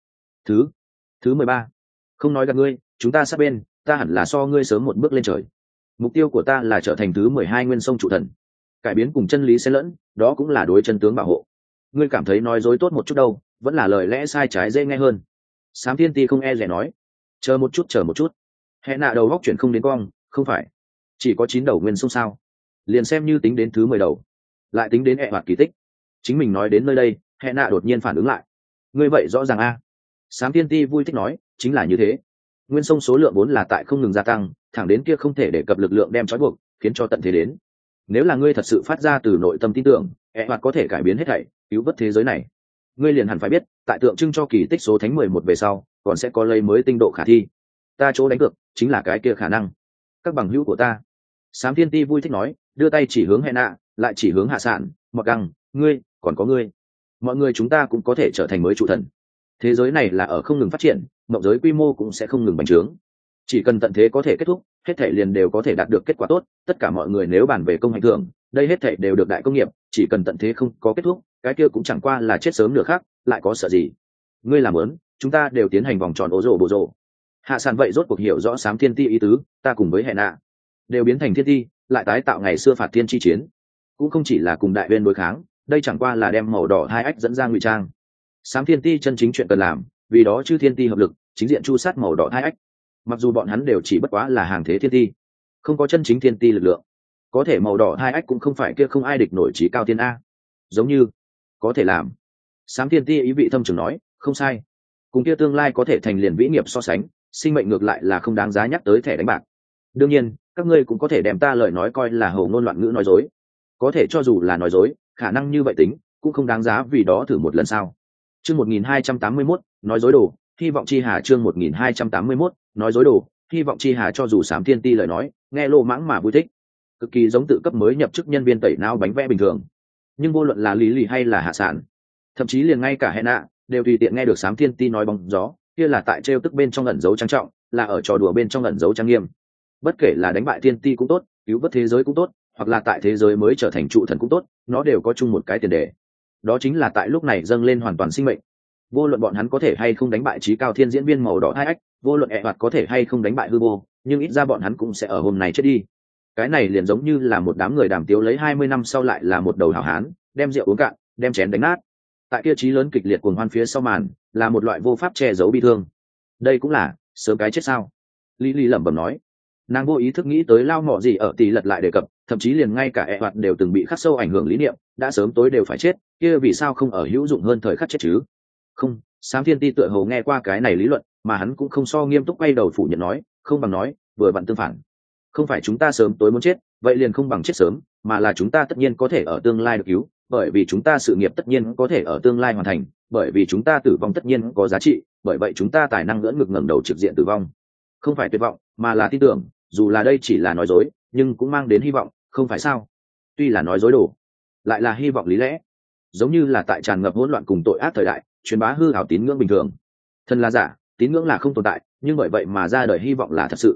Thứ 13. Không nói gạt ngươi, chúng ta sát bên, ta hẳn là so ngươi sớm một bước lên trời. Mục tiêu của ta là trở thành thứ 12 nguyên sông trụ thần. Cải biến cùng chân lý xen lẫn, đó cũng là đối chân tướng bảo hộ. Ngươi cảm thấy nói dối tốt một chút đâu, vẫn là lời lẽ sai trái dễ nghe hơn. Sám Thiên Ti không e dè nói, chờ một chút. Hệ nạ đầu góc chuyển không đến cong, không phải chỉ có 9 đầu nguyên sông sao? Liền xem như tính đến thứ 10 đầu, lại tính đến hoạt kỳ tích. Chính mình nói đến nơi đây, hệ nạ đột nhiên phản ứng lại. Ngươi vậy rõ ràng a? Sám Thiên Ti vui thích nói, chính là như thế. Nguyên sông số lượng vốn là tại không ngừng gia tăng, thẳng đến kia không thể đề cập lực lượng đem trói buộc, khiến cho tận thế đến. Nếu là ngươi thật sự phát ra từ nội tâm tin tưởng, hoạt có thể cải biến hết thảy, cứu vớt thế giới này. Ngươi liền hẳn phải biết, tại tượng trưng cho kỳ tích số thánh 11 về sau, còn sẽ có lấy mới tinh độ khả thi. Ta chỗ đánh cược chính là cái kia khả năng. Các bằng hữu của ta. Sám Thiên Ti vui thích nói, đưa tay chỉ hướng hệ nạ, lại chỉ hướng hạ sản, mặc găng, ngươi, còn có ngươi. Mọi người chúng ta cũng có thể trở thành mới trụ thần. Thế giới này là ở không ngừng phát triển, mộng giới quy mô cũng sẽ không ngừng bành trướng. Chỉ cần tận thế có thể kết thúc, hết thảy liền đều có thể đạt được kết quả tốt. Tất cả mọi người nếu bàn về công hành thưởng, đây hết thảy đều được đại công nghiệp. Chỉ cần tận thế không có kết thúc, cái kia cũng chẳng qua là chết sớm nửa khác, lại có sợ gì? Ngươi làm ớn, chúng ta đều tiến hành vòng tròn ố rồ bộ rồ. Hạ sản vậy rốt cuộc hiểu rõ Sám Thiên Ti ý tứ, ta cùng với hệ nạ đều biến thành thiên ti, lại tái tạo ngày xưa phạt thiên chi chiến, cũng không chỉ là cùng đại viên đối kháng, đây chẳng qua là đem màu đỏ hai ách dẫn ra ngụy trang. Sám Thiên Ti chân chính chuyện cần làm, vì đó chư thiên ti hợp lực, chính diện chu sát màu đỏ hai ách. Mặc dù bọn hắn đều chỉ bất quá là hàng thế thiên ti, không có chân chính thiên ti lực lượng, có thể màu đỏ hai ách cũng không phải kia không ai địch nổi trí cao thiên a. Giống như có thể làm. Sám Thiên Ti ý vị thâm trường nói, không sai. Cùng kia tương lai có thể thành liền vĩ nghiệp so sánh, sinh mệnh ngược lại là không đáng giá nhắc tới thẻ đánh bạc. Đương nhiên, các ngươi cũng có thể đem ta lời nói coi là hầu ngôn loạn ngữ nói dối. Có thể cho dù là nói dối, khả năng như vậy tính cũng không đáng giá vì đó thử một lần sao? Chương 1281, nói dối đồ, hy vọng chi hà. Chương 1281, nói dối đồ, hy vọng chi hà. Cho dù Sám Thiên Ti lời nói nghe lô mãng mà vui thích, cực kỳ giống tự cấp mới nhập chức nhân viên tẩy não bánh vẽ bình thường, nhưng vô luận là lý lì hay là hạ sản, thậm chí liền ngay cả hệ nạ đều tùy tiện nghe được Sám Thiên Ti nói bóng gió, kia là tại trêu tức bên trong ẩn dấu trang trọng, là ở trò đùa bên trong ẩn dấu trang nghiêm. Bất kể là đánh bại thiên ti cũng tốt, cứu vớt thế giới cũng tốt, hoặc là tại thế giới mới trở thành trụ thần cũng tốt, nó đều có chung một cái tiền đề, đó chính là tại lúc này dâng lên hoàn toàn sinh mệnh. Vô luận bọn hắn có thể hay không đánh bại trí cao thiên diễn viên màu đỏ hai ách, vô luận hoạt có thể hay không đánh bại hư vô, nhưng ít ra bọn hắn cũng sẽ ở hôm nay chết đi. Cái này liền giống như là một đám người đàm tiếu lấy 20 năm sau lại là một đầu hảo hán, đem rượu uống cạn, đem chén đánh nát. Tại kia trí lớn kịch liệt cuồng hoan phía sau màn, là một loại vô pháp che giấu bi thương. Đây cũng là sớm cái chết sao? Lý Lý lẩm bẩm nói. Nàng vô ý thức nghĩ tới lao mọ gì ở tỷ lật lại đề cập, thậm chí liền ngay cả hoạt đều từng bị khắc sâu ảnh hưởng lý niệm, đã sớm tối đều phải chết, kia vì sao không ở hữu dụng hơn thời khắc chết chứ? Không, Sám Thiên Ti tựa hồ nghe qua cái này lý luận, mà hắn cũng không so nghiêm túc quay đầu phủ nhận nói, không bằng nói, vừa vặn tương phản. Không phải chúng ta sớm tối muốn chết, vậy liền không bằng chết sớm, mà là chúng ta tất nhiên có thể ở tương lai được cứu, bởi vì chúng ta sự nghiệp tất nhiên có thể ở tương lai hoàn thành, bởi vì chúng ta tử vong tất nhiên có giá trị, bởi vậy chúng ta tài năng ngỡ ngực ngẩng đầu trực diện tử vong. Không phải tuyệt vọng, mà là tin tưởng, dù là đây chỉ là nói dối, nhưng cũng mang đến hy vọng, không phải sao? Tuy là nói dối đồ, lại là hy vọng lý lẽ. Giống như là tại tràn ngập hỗn loạn cùng tội ác thời đại, truyền bá hư ảo tín ngưỡng bình thường. Thần là giả, tín ngưỡng là không tồn tại, nhưng bởi vậy mà ra đời hy vọng là thật sự.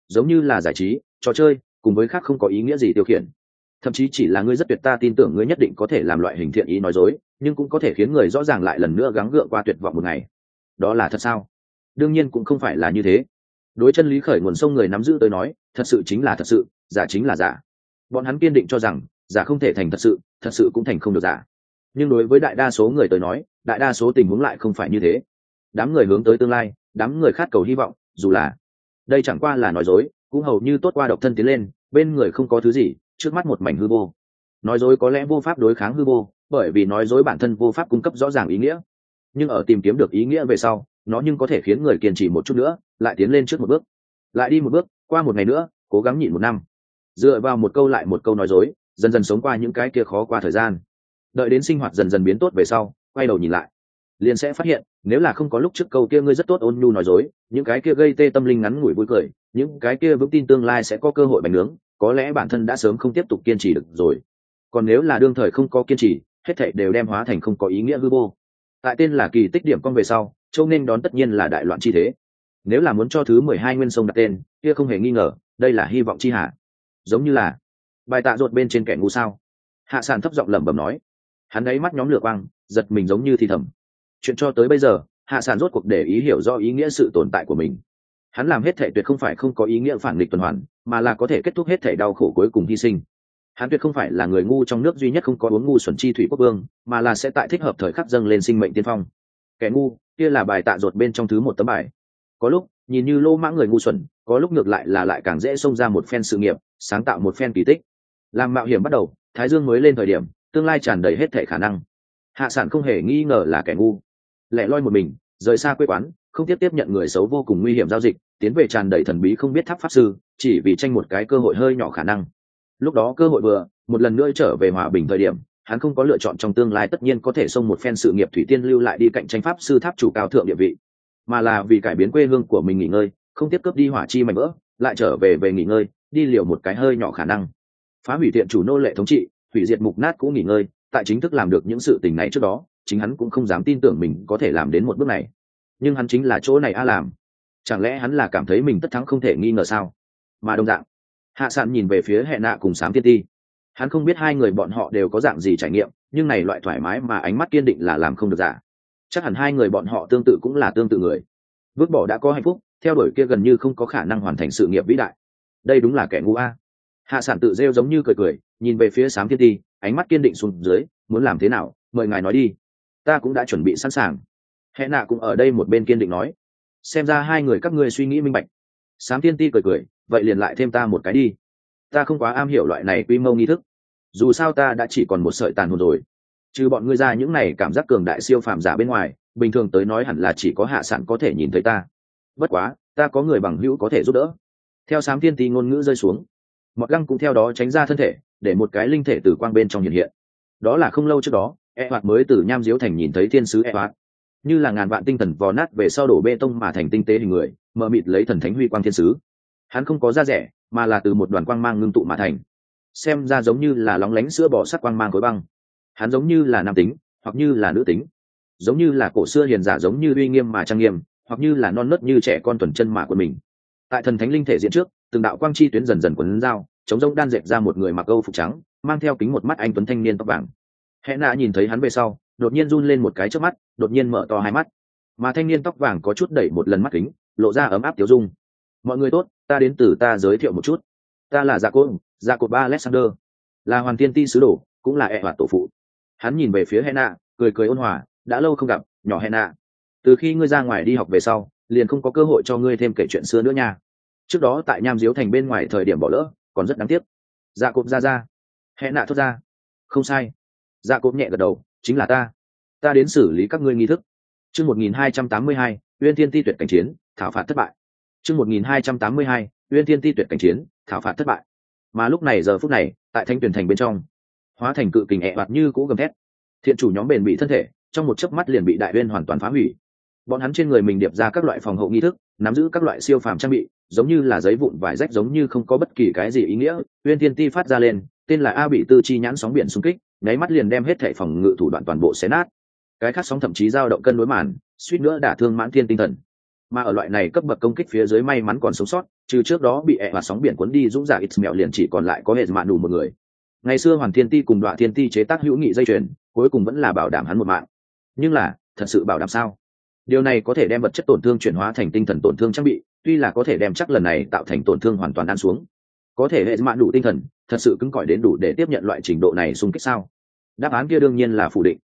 giống như là giải trí trò chơi cùng với khác không có ý nghĩa gì tiêu khiển. Thậm chí chỉ là ngươi rất tuyệt, ta tin tưởng ngươi nhất định có thể làm loại hình thiện ý nói dối, nhưng cũng có thể khiến người rõ ràng lại lần nữa gắng gượng qua tuyệt vọng một ngày. Đó là thật sao? Đương nhiên cũng không phải là như thế. Đối chân lý khởi nguồn sông người nắm giữ tới nói, thật sự chính là thật sự, giả chính là giả. Bọn hắn kiên định cho rằng giả không thể thành thật sự cũng thành không được giả. Nhưng đối với đại đa số người tới nói, đại đa số tình huống lại không phải như thế. Đám người hướng tới tương lai, đám người khát cầu hy vọng, dù là đây chẳng qua là nói dối, cũng hầu như tốt qua độc thân tiến lên, bên người không có thứ gì, trước mắt một mảnh hư vô. Nói dối có lẽ vô pháp đối kháng hư vô, bởi vì nói dối bản thân vô pháp cung cấp rõ ràng ý nghĩa. Nhưng ở tìm kiếm được ý nghĩa về sau, nó nhưng có thể khiến người kiên trì một chút nữa, lại tiến lên trước một bước, lại đi một bước, qua một ngày nữa, cố gắng nhịn một năm. Dựa vào một câu lại một câu nói dối, dần dần sống qua những cái kia khó qua thời gian. Đợi đến sinh hoạt dần dần biến tốt về sau, quay đầu nhìn lại, liền sẽ phát hiện, nếu là không có lúc trước câu kia ngươi rất tốt ôn nhu nói dối, những cái kia gây tê tâm linh ngắn ngủi vui cười, những cái kia vững tin tương lai sẽ có cơ hội bánh nướng, có lẽ bản thân đã sớm không tiếp tục kiên trì được rồi. Còn nếu là đương thời không có kiên trì, hết thảy đều đem hóa thành không có ý nghĩa hư vô. Tại tên là kỳ tích điểm con về sau, châu nên đón tất nhiên là đại loạn chi thế. Nếu là muốn cho thứ 12 nguyên sông đặt tên, kia không hề nghi ngờ, đây là hy vọng chi hạ. Giống như là bài tạ ruột bên trên kẻ ngu sao? Hạ Sản thấp giọng lẩm bẩm nói. Hắn ấy mắt nhóm lửa quang, giật mình giống như thì thầm. Chuyện cho tới bây giờ, Hạ Sản rốt cuộc để ý hiểu rõ ý nghĩa sự tồn tại của mình. Hắn làm hết thảy tuyệt không phải không có ý nghĩa phản nghịch tuần hoàn, mà là có thể kết thúc hết thảy đau khổ cuối cùng hy sinh. Hắn tuyệt không phải là người ngu trong nước duy nhất không có uống ngu xuẩn chi thủy quốc vương, mà là sẽ tại thích hợp thời khắc dâng lên sinh mệnh tiên phong. Kẻ ngu, kia là bài tạ ruột bên trong thứ một tấm bài. Có lúc nhìn như lô mãng người ngu xuẩn, có lúc ngược lại là lại càng dễ xông ra một phen sự nghiệp, sáng tạo một phen kỳ tích. Làm mạo hiểm bắt đầu, thái dương mới lên thời điểm, tương lai tràn đầy hết thảy khả năng. Hạ Sản không hề nghi ngờ là kẻ ngu, lẻ loi một mình, rời xa quê quán, không tiếp nhận người xấu vô cùng nguy hiểm giao dịch, tiến về tràn đầy thần bí không biết tháp pháp sư, chỉ vì tranh một cái cơ hội hơi nhỏ khả năng. Lúc đó cơ hội vừa, một lần nữa trở về hòa bình thời điểm, hắn không có lựa chọn trong tương lai tất nhiên có thể xông một phen sự nghiệp thủy tiên lưu lại đi cạnh tranh pháp sư tháp chủ cao thượng địa vị, mà là vì cải biến quê hương của mình nghỉ ngơi, không tiếp cướp đi hỏa chi mảnh vỡ, lại trở về nghỉ ngơi, đi liều một cái hơi nhỏ khả năng, phá hủy thiện chủ nô lệ thống trị, hủy diệt mục nát cũ nghỉ ngơi. Tại chính thức làm được những sự tình này trước đó, chính hắn cũng không dám tin tưởng mình có thể làm đến một bước này. Nhưng hắn chính là chỗ này làm. Chẳng lẽ hắn là cảm thấy mình tất thắng không thể nghi ngờ sao? Mà đồng dạng, Hạ Sản nhìn về phía Hệ Nạ cùng Sám Thiên Ti. Hắn không biết hai người bọn họ đều có dạng gì trải nghiệm, nhưng này loại thoải mái mà ánh mắt kiên định là làm không được giả. Chắc hẳn hai người bọn họ tương tự cũng là tương tự người. Vứt bỏ đã có hạnh phúc, theo đuổi kia gần như không có khả năng hoàn thành sự nghiệp vĩ đại. Đây đúng là kẻ ngu a. Hạ Sản tự rêu giống như cười, nhìn về phía Sám Thiên Ti, ánh mắt kiên định xuống dưới, muốn làm thế nào, mời ngài nói đi. Ta cũng đã chuẩn bị sẵn sàng. Hệ Nạ cũng ở đây một bên kiên định nói. Xem ra hai người các ngươi suy nghĩ minh bạch. Sám Thiên Ti cười, vậy liền lại thêm ta một cái đi. Ta không quá am hiểu loại này quy mô nghi thức. Dù sao ta đã chỉ còn một sợi tàn hồn rồi. Trừ bọn ngươi ra những này cảm giác cường đại siêu phàm giả bên ngoài, bình thường tới nói hẳn là chỉ có Hạ Sản có thể nhìn thấy ta. Bất quá, ta có người bằng hữu có thể giúp đỡ. Theo Sám Thiên Ti ngôn ngữ rơi xuống, Mọt Găng cũng theo đó tránh ra thân thể, để một cái linh thể từ quang bên trong hiện hiện. Đó là không lâu trước đó, Hoạt mới từ Nham Diếu Thành nhìn thấy thiên sứ Hoạt, như là ngàn vạn tinh thần vò nát về sau đổ bê tông mà thành tinh tế hình người, mờ mịt lấy thần thánh huy quang thiên sứ. Hắn không có da rẻ, mà là từ một đoàn quang mang ngưng tụ mà thành, xem ra giống như là lóng lánh sữa bò sắc quang mang khối băng. Hắn giống như là nam tính, hoặc như là nữ tính, giống như là cổ xưa hiền giả giống như uy nghiêm mà trang nghiêm, hoặc như là non nớt như trẻ con thuần chân mà của mình. Tại thần thánh linh thể diễn trước, từng đạo quang chi tuyến dần dần quấn dao, chống rông đan dệt ra một người mặc âu phục trắng, mang theo kính một mắt anh tuấn thanh niên tóc vàng. Hệ Nạ nhìn thấy hắn về sau, đột nhiên run lên một cái trước mắt, đột nhiên mở to hai mắt, mà thanh niên tóc vàng có chút đẩy một lần mắt kính, lộ ra ấm áp tiểu dung. Mọi người tốt, ta đến từ ta giới thiệu một chút, ta là Dạ Cột Ba Alexander, là Hoàn Tiên Ti sứ đồ, cũng là Hoạt tổ phụ. Hắn nhìn về phía Hệ Nạ, cười ôn hòa, đã lâu không gặp, nhỏ Hệ Nạ. Từ khi ngươi ra ngoài đi học về sau, liền không có cơ hội cho ngươi thêm kể chuyện xưa nữa nha. Trước đó tại Nham Diếu Thành bên ngoài thời điểm bỏ lỡ, còn rất đáng tiếc. Dạ Cột ra. Hệ Nạ thốt ra. Không sai. Dạ Cột nhẹ gật đầu, chính là ta đến xử lý các ngươi nghi thức. Chương 1282, Uyên Thiên Ti tuyệt cảnh chiến, thảo phạt thất bại. Chương 1282, Uyên Thiên Ti tuyệt cảnh chiến, thảo phạt thất bại. Mà lúc này giờ phút này, tại Thanh Tuyền thành bên trong, hóa thành cự kình Hoạt như cũ gầm thét. Thiện chủ nhóm bền bị thân thể, trong một chớp mắt liền bị đại uyên hoàn toàn phá hủy. Bọn hắn trên người mình điệp ra các loại phòng hộ nghi thức, nắm giữ các loại siêu phàm trang bị, giống như là giấy vụn vải rách, giống như không có bất kỳ cái gì ý nghĩa. Uyên Thiên Ti phát ra lên, tên là A Bị Tư chi nhãn sóng biển xung kích, nháy mắt liền đem hết thảy phòng ngự thủ đoạn toàn bộ xé nát. Cái khác sóng thậm chí dao động cân đối màn, suýt nữa đả thương Mãn Thiên tinh thần. Mà ở loại này cấp bậc công kích phía dưới may mắn còn sống sót, trừ trước đó bị và sóng biển cuốn đi dũng giả ít mẹo liền chỉ còn lại có hệ mạn đủ một người. Ngày xưa Hoàn Thiên Ti cùng Đoạ Thiên Ti chế tác hữu nghị dây chuyền, cuối cùng vẫn là bảo đảm hắn một mạng. Nhưng là, thật sự bảo đảm sao? Điều này có thể đem vật chất tổn thương chuyển hóa thành tinh thần tổn thương trang bị, tuy là có thể đem chắc lần này tạo thành tổn thương hoàn toàn ăn xuống. Có thể hệ mạn đủ tinh thần, thật sự cứng cỏi đến đủ để tiếp nhận loại trình độ này xung kích sao? Đáp án kia đương nhiên là phủ định.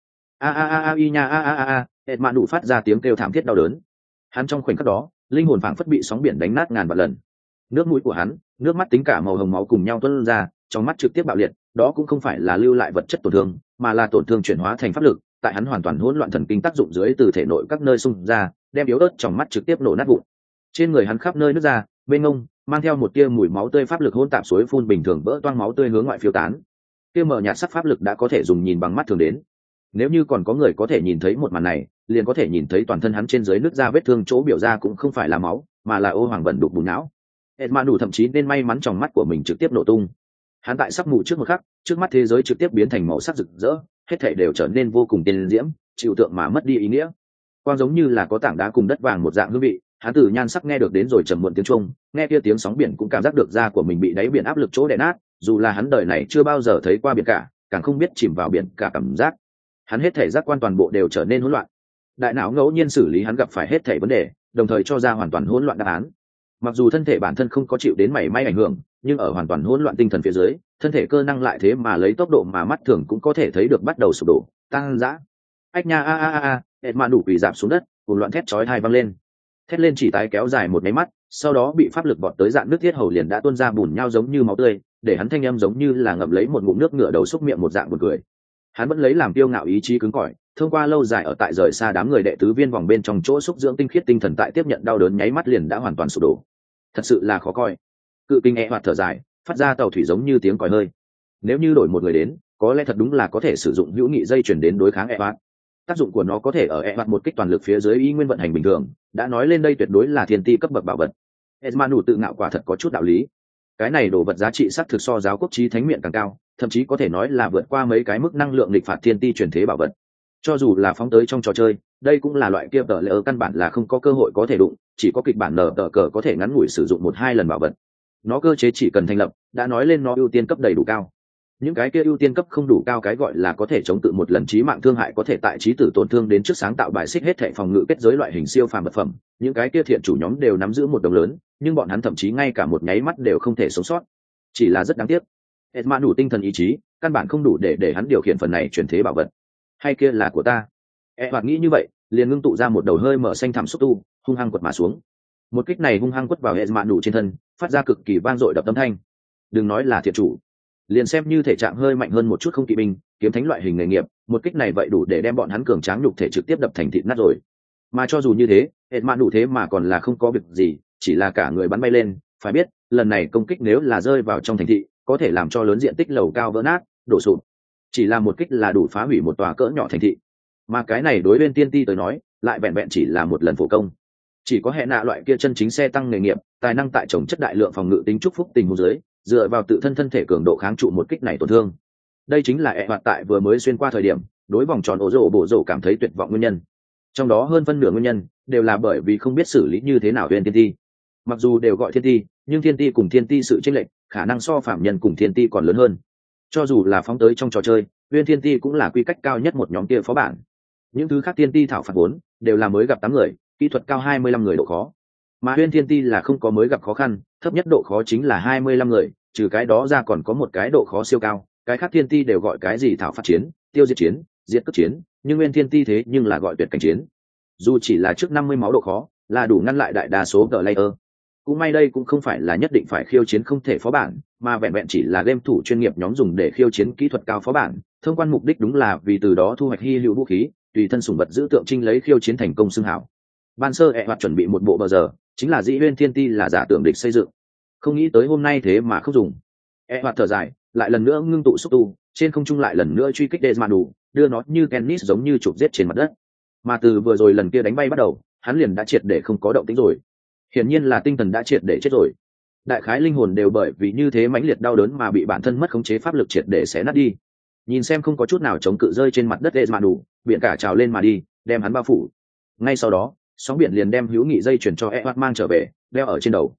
Hệ mạn đủ phát ra tiếng kêu thảm thiết đau đớn. Hắn trong khoảnh khắc đó, linh hồn phảng phất bị sóng biển đánh nát ngàn vạn lần. Nước mũi của hắn, nước mắt tính cả màu hồng máu cùng nhau tuôn ra, trong mắt trực tiếp bạo liệt, đó cũng không phải là lưu lại vật chất tổn thương, mà là tổn thương chuyển hóa thành pháp lực, tại hắn hoàn toàn hỗn loạn thần kinh tác dụng dưới từ thể nội các nơi xung ra, đem yếu ớt trong mắt trực tiếp nổ nát vụn. Trên người hắn khắp nơi nứt ra, bên ngông mang theo một tia mùi máu tươi pháp lực hỗn tạp suối phun bình thường vỡ toang máu tươi hướng ngoại phiêu tán. Kia mờ nhạt sắc pháp lực đã có thể dùng nhìn bằng mắt thường đến. Nếu như còn có người có thể nhìn thấy một màn này, liền có thể nhìn thấy toàn thân hắn trên dưới nứt ra vết thương chỗ biểu ra cũng không phải là máu, mà là ô hoàng bẩn đục bùn não. Edmanu thậm chí nên may mắn trong mắt của mình trực tiếp nổ tung. Hắn tại sắp mù trước một khắc, trước mắt thế giới trực tiếp biến thành màu sắc rực rỡ, hết thảy đều trở nên vô cùng tiên diễm, chịu tượng mà mất đi ý nghĩa. Quang giống như là có tảng đá cùng đất vàng một dạng hương vị, hắn từ nhan sắc nghe được đến rồi trầm muộn tiếng chuông, nghe kia tiếng sóng biển cũng cảm giác được da của mình bị đáy biển áp lực chỗ đè nát, dù là hắn đời này chưa bao giờ thấy qua biển cả, càng không biết chìm vào biển cả cảm giác. Hắn hết thảy giác quan toàn bộ đều trở nên hỗn loạn. Đại não ngẫu nhiên xử lý hắn gặp phải hết thảy vấn đề, đồng thời cho ra hoàn toàn hỗn loạn đáp án. Mặc dù thân thể bản thân không có chịu đến mảy may ảnh hưởng, nhưng ở hoàn toàn hỗn loạn tinh thần phía dưới, thân thể cơ năng lại thế mà lấy tốc độ mà mắt thường cũng có thể thấy được bắt đầu sụp đổ, tăng dã. Ách nha Edmạn đủ quỳ dạp xuống đất, cùng loạn thét chói tai vang lên. Thét lên chỉ tái kéo dài một cái mắt, sau đó bị pháp lực bọt tới dạn nước thiết hầu liền đã tuôn ra bùn nhau giống như máu tươi, để hắn thanh âm giống như là ngậm lấy một ngụm nước ngựa đầu xúc miệng một dạng buồn cười. Hắn vẫn lấy làm kiêu ngạo ý chí cứng cỏi, thông qua lâu dài ở tại rời xa đám người đệ tứ viên vòng bên trong chỗ xúc dưỡng tinh khiết tinh thần tại tiếp nhận đau đớn nháy mắt liền đã hoàn toàn sụp đổ. Thật sự là khó coi. Cự kinh hoạt thở dài, phát ra tàu thủy giống như tiếng còi hơi. Nếu như đổi một người đến, có lẽ thật đúng là có thể sử dụng hữu nghị dây chuyển đến đối kháng hoạt. Tác dụng của nó có thể ở hoạt một kích toàn lực phía dưới y nguyên vận hành bình thường, đã nói lên đây tuyệt đối là thiên ti cấp bậc bảo vật. Edmanu tự ngạo quả thật có chút đạo lý. Cái này đồ vật giá trị xác thực so giáo quốc chí thánh miệng càng cao, thậm chí có thể nói là vượt qua mấy cái mức năng lượng nghịch phạt thiên ti truyền thế bảo vật. Cho dù là phóng tới trong trò chơi, đây cũng là loại kia tờ lỡ căn bản là không có cơ hội có thể đụng, chỉ có kịch bản nở tờ cờ có thể ngắn ngủi sử dụng 1-2 lần bảo vật. Nó cơ chế chỉ cần thành lập, đã nói lên nó ưu tiên cấp đầy đủ cao. Những cái kia ưu tiên cấp không đủ cao cái gọi là có thể chống tự một lần chí mạng thương hại có thể tại chí tử tổn thương đến trước sáng tạo bài xích hết thể phòng ngự kết giới loại hình siêu phàm vật phẩm, những cái kia thiện chủ nhóm đều nắm giữ một đồng lớn, nhưng bọn hắn thậm chí ngay cả một nháy mắt đều không thể sống sót. Chỉ là rất đáng tiếc. Edman đủ tinh thần ý chí, căn bản không đủ để hắn điều khiển phần này chuyển thế bảo vật. Hay kia là của ta. Hoạt nghĩ như vậy, liền ngưng tụ ra một đầu hơi mở xanh thẳm xúc tu, hung hăng quật mà xuống. Một kích này hung hăng quất vào Edman đủ trên thân, phát ra cực kỳ vang dội đập âm thanh. Đừng nói là thiện chủ, liền xem như thể trạng hơi mạnh hơn một chút không kỵ binh, kiếm thánh loại hình nghề nghiệp, một kích này vậy đủ để đem bọn hắn cường tráng nhục thể trực tiếp đập thành thịt nát rồi. Mà cho dù như thế, Edman đủ thế mà còn là không có việc gì, chỉ là cả người bắn bay lên. Phải biết, lần này công kích nếu là rơi vào trong thành thị, có thể làm cho lớn diện tích lầu cao vỡ nát, đổ sụp. Chỉ là một kích là đủ phá hủy một tòa cỡ nhỏ thành thị. Mà cái này đối bên tiên ti tới nói, lại vẹn vẹn chỉ là một lần phổ công. Chỉ có hệ nạ loại kia chân chính xe tăng nghề nghiệp, tài năng tại trồng chất đại lượng phòng ngự tính chúc phúc tình huống dưới, dựa vào tự thân thân thể cường độ kháng trụ một kích này tổn thương. Đây chính là hoạt tại vừa mới xuyên qua thời điểm, đối vòng tròn ổ rổ bổ rổ cảm thấy tuyệt vọng nguyên nhân. Trong đó hơn phân nửa nguyên nhân đều là bởi vì không biết xử lý như thế nào bên tiên ti. Mặc dù đều gọi thiên ti, nhưng thiên ti cùng thiên ti sự chênh lệch, khả năng so phạm nhân cùng thiên ti còn lớn hơn. Cho dù là phóng tới trong trò chơi, Uyên Thiên Ti cũng là quy cách cao nhất một nhóm kia phó bản. Những thứ khác Thiên Ti thảo phạt 4, đều là mới gặp 8 người, kỹ thuật cao 25 người độ khó. Mà Uyên Thiên Ti là không có mới gặp khó khăn, thấp nhất độ khó chính là 25 người, trừ cái đó ra còn có một cái độ khó siêu cao, cái khác Thiên Ti đều gọi cái gì thảo phạt chiến, tiêu diệt chiến, diệt cướp chiến, nhưng Uyên Thiên Ti thế nhưng là gọi tuyệt cảnh chiến. Dù chỉ là trước 50 máu độ khó, là đủ ngăn lại đại đa số player. Cũng may đây cũng không phải là nhất định phải khiêu chiến không thể phó bản, mà vẹn vẹn chỉ là game thủ chuyên nghiệp nhóm dùng để khiêu chiến kỹ thuật cao phó bản. Thông quan mục đích đúng là vì từ đó thu hoạch hy hữu vũ khí, tùy thân sủng vật giữ tượng trưng lấy khiêu chiến thành công xưng hảo. Ban sơ hoạt chuẩn bị một bộ bờ giờ, chính là dĩ Uyên Thiên Ti là giả tưởng địch xây dựng. Không nghĩ tới hôm nay thế mà không dùng. Hoạt thở dài, lại lần nữa ngưng tụ xúc tu, trên không trung lại lần nữa truy kích Desmadu, đưa nó như tennis giống như chụp giết trên mặt đất. Mà từ vừa rồi lần kia đánh bay bắt đầu, hắn liền đã triệt để không có động tĩnh rồi. Hiển nhiên là tinh thần đã triệt để chết rồi. Đại khái linh hồn đều bởi vì như thế mãnh liệt đau đớn mà bị bản thân mất khống chế pháp lực triệt để xé nát đi. Nhìn xem không có chút nào chống cự rơi trên mặt đất Desmadu, biển cả trào lên mà đi, đem hắn bao phủ. Ngay sau đó, sóng biển liền đem hữu nghị dây chuyển cho Edward mang trở về, đeo ở trên đầu.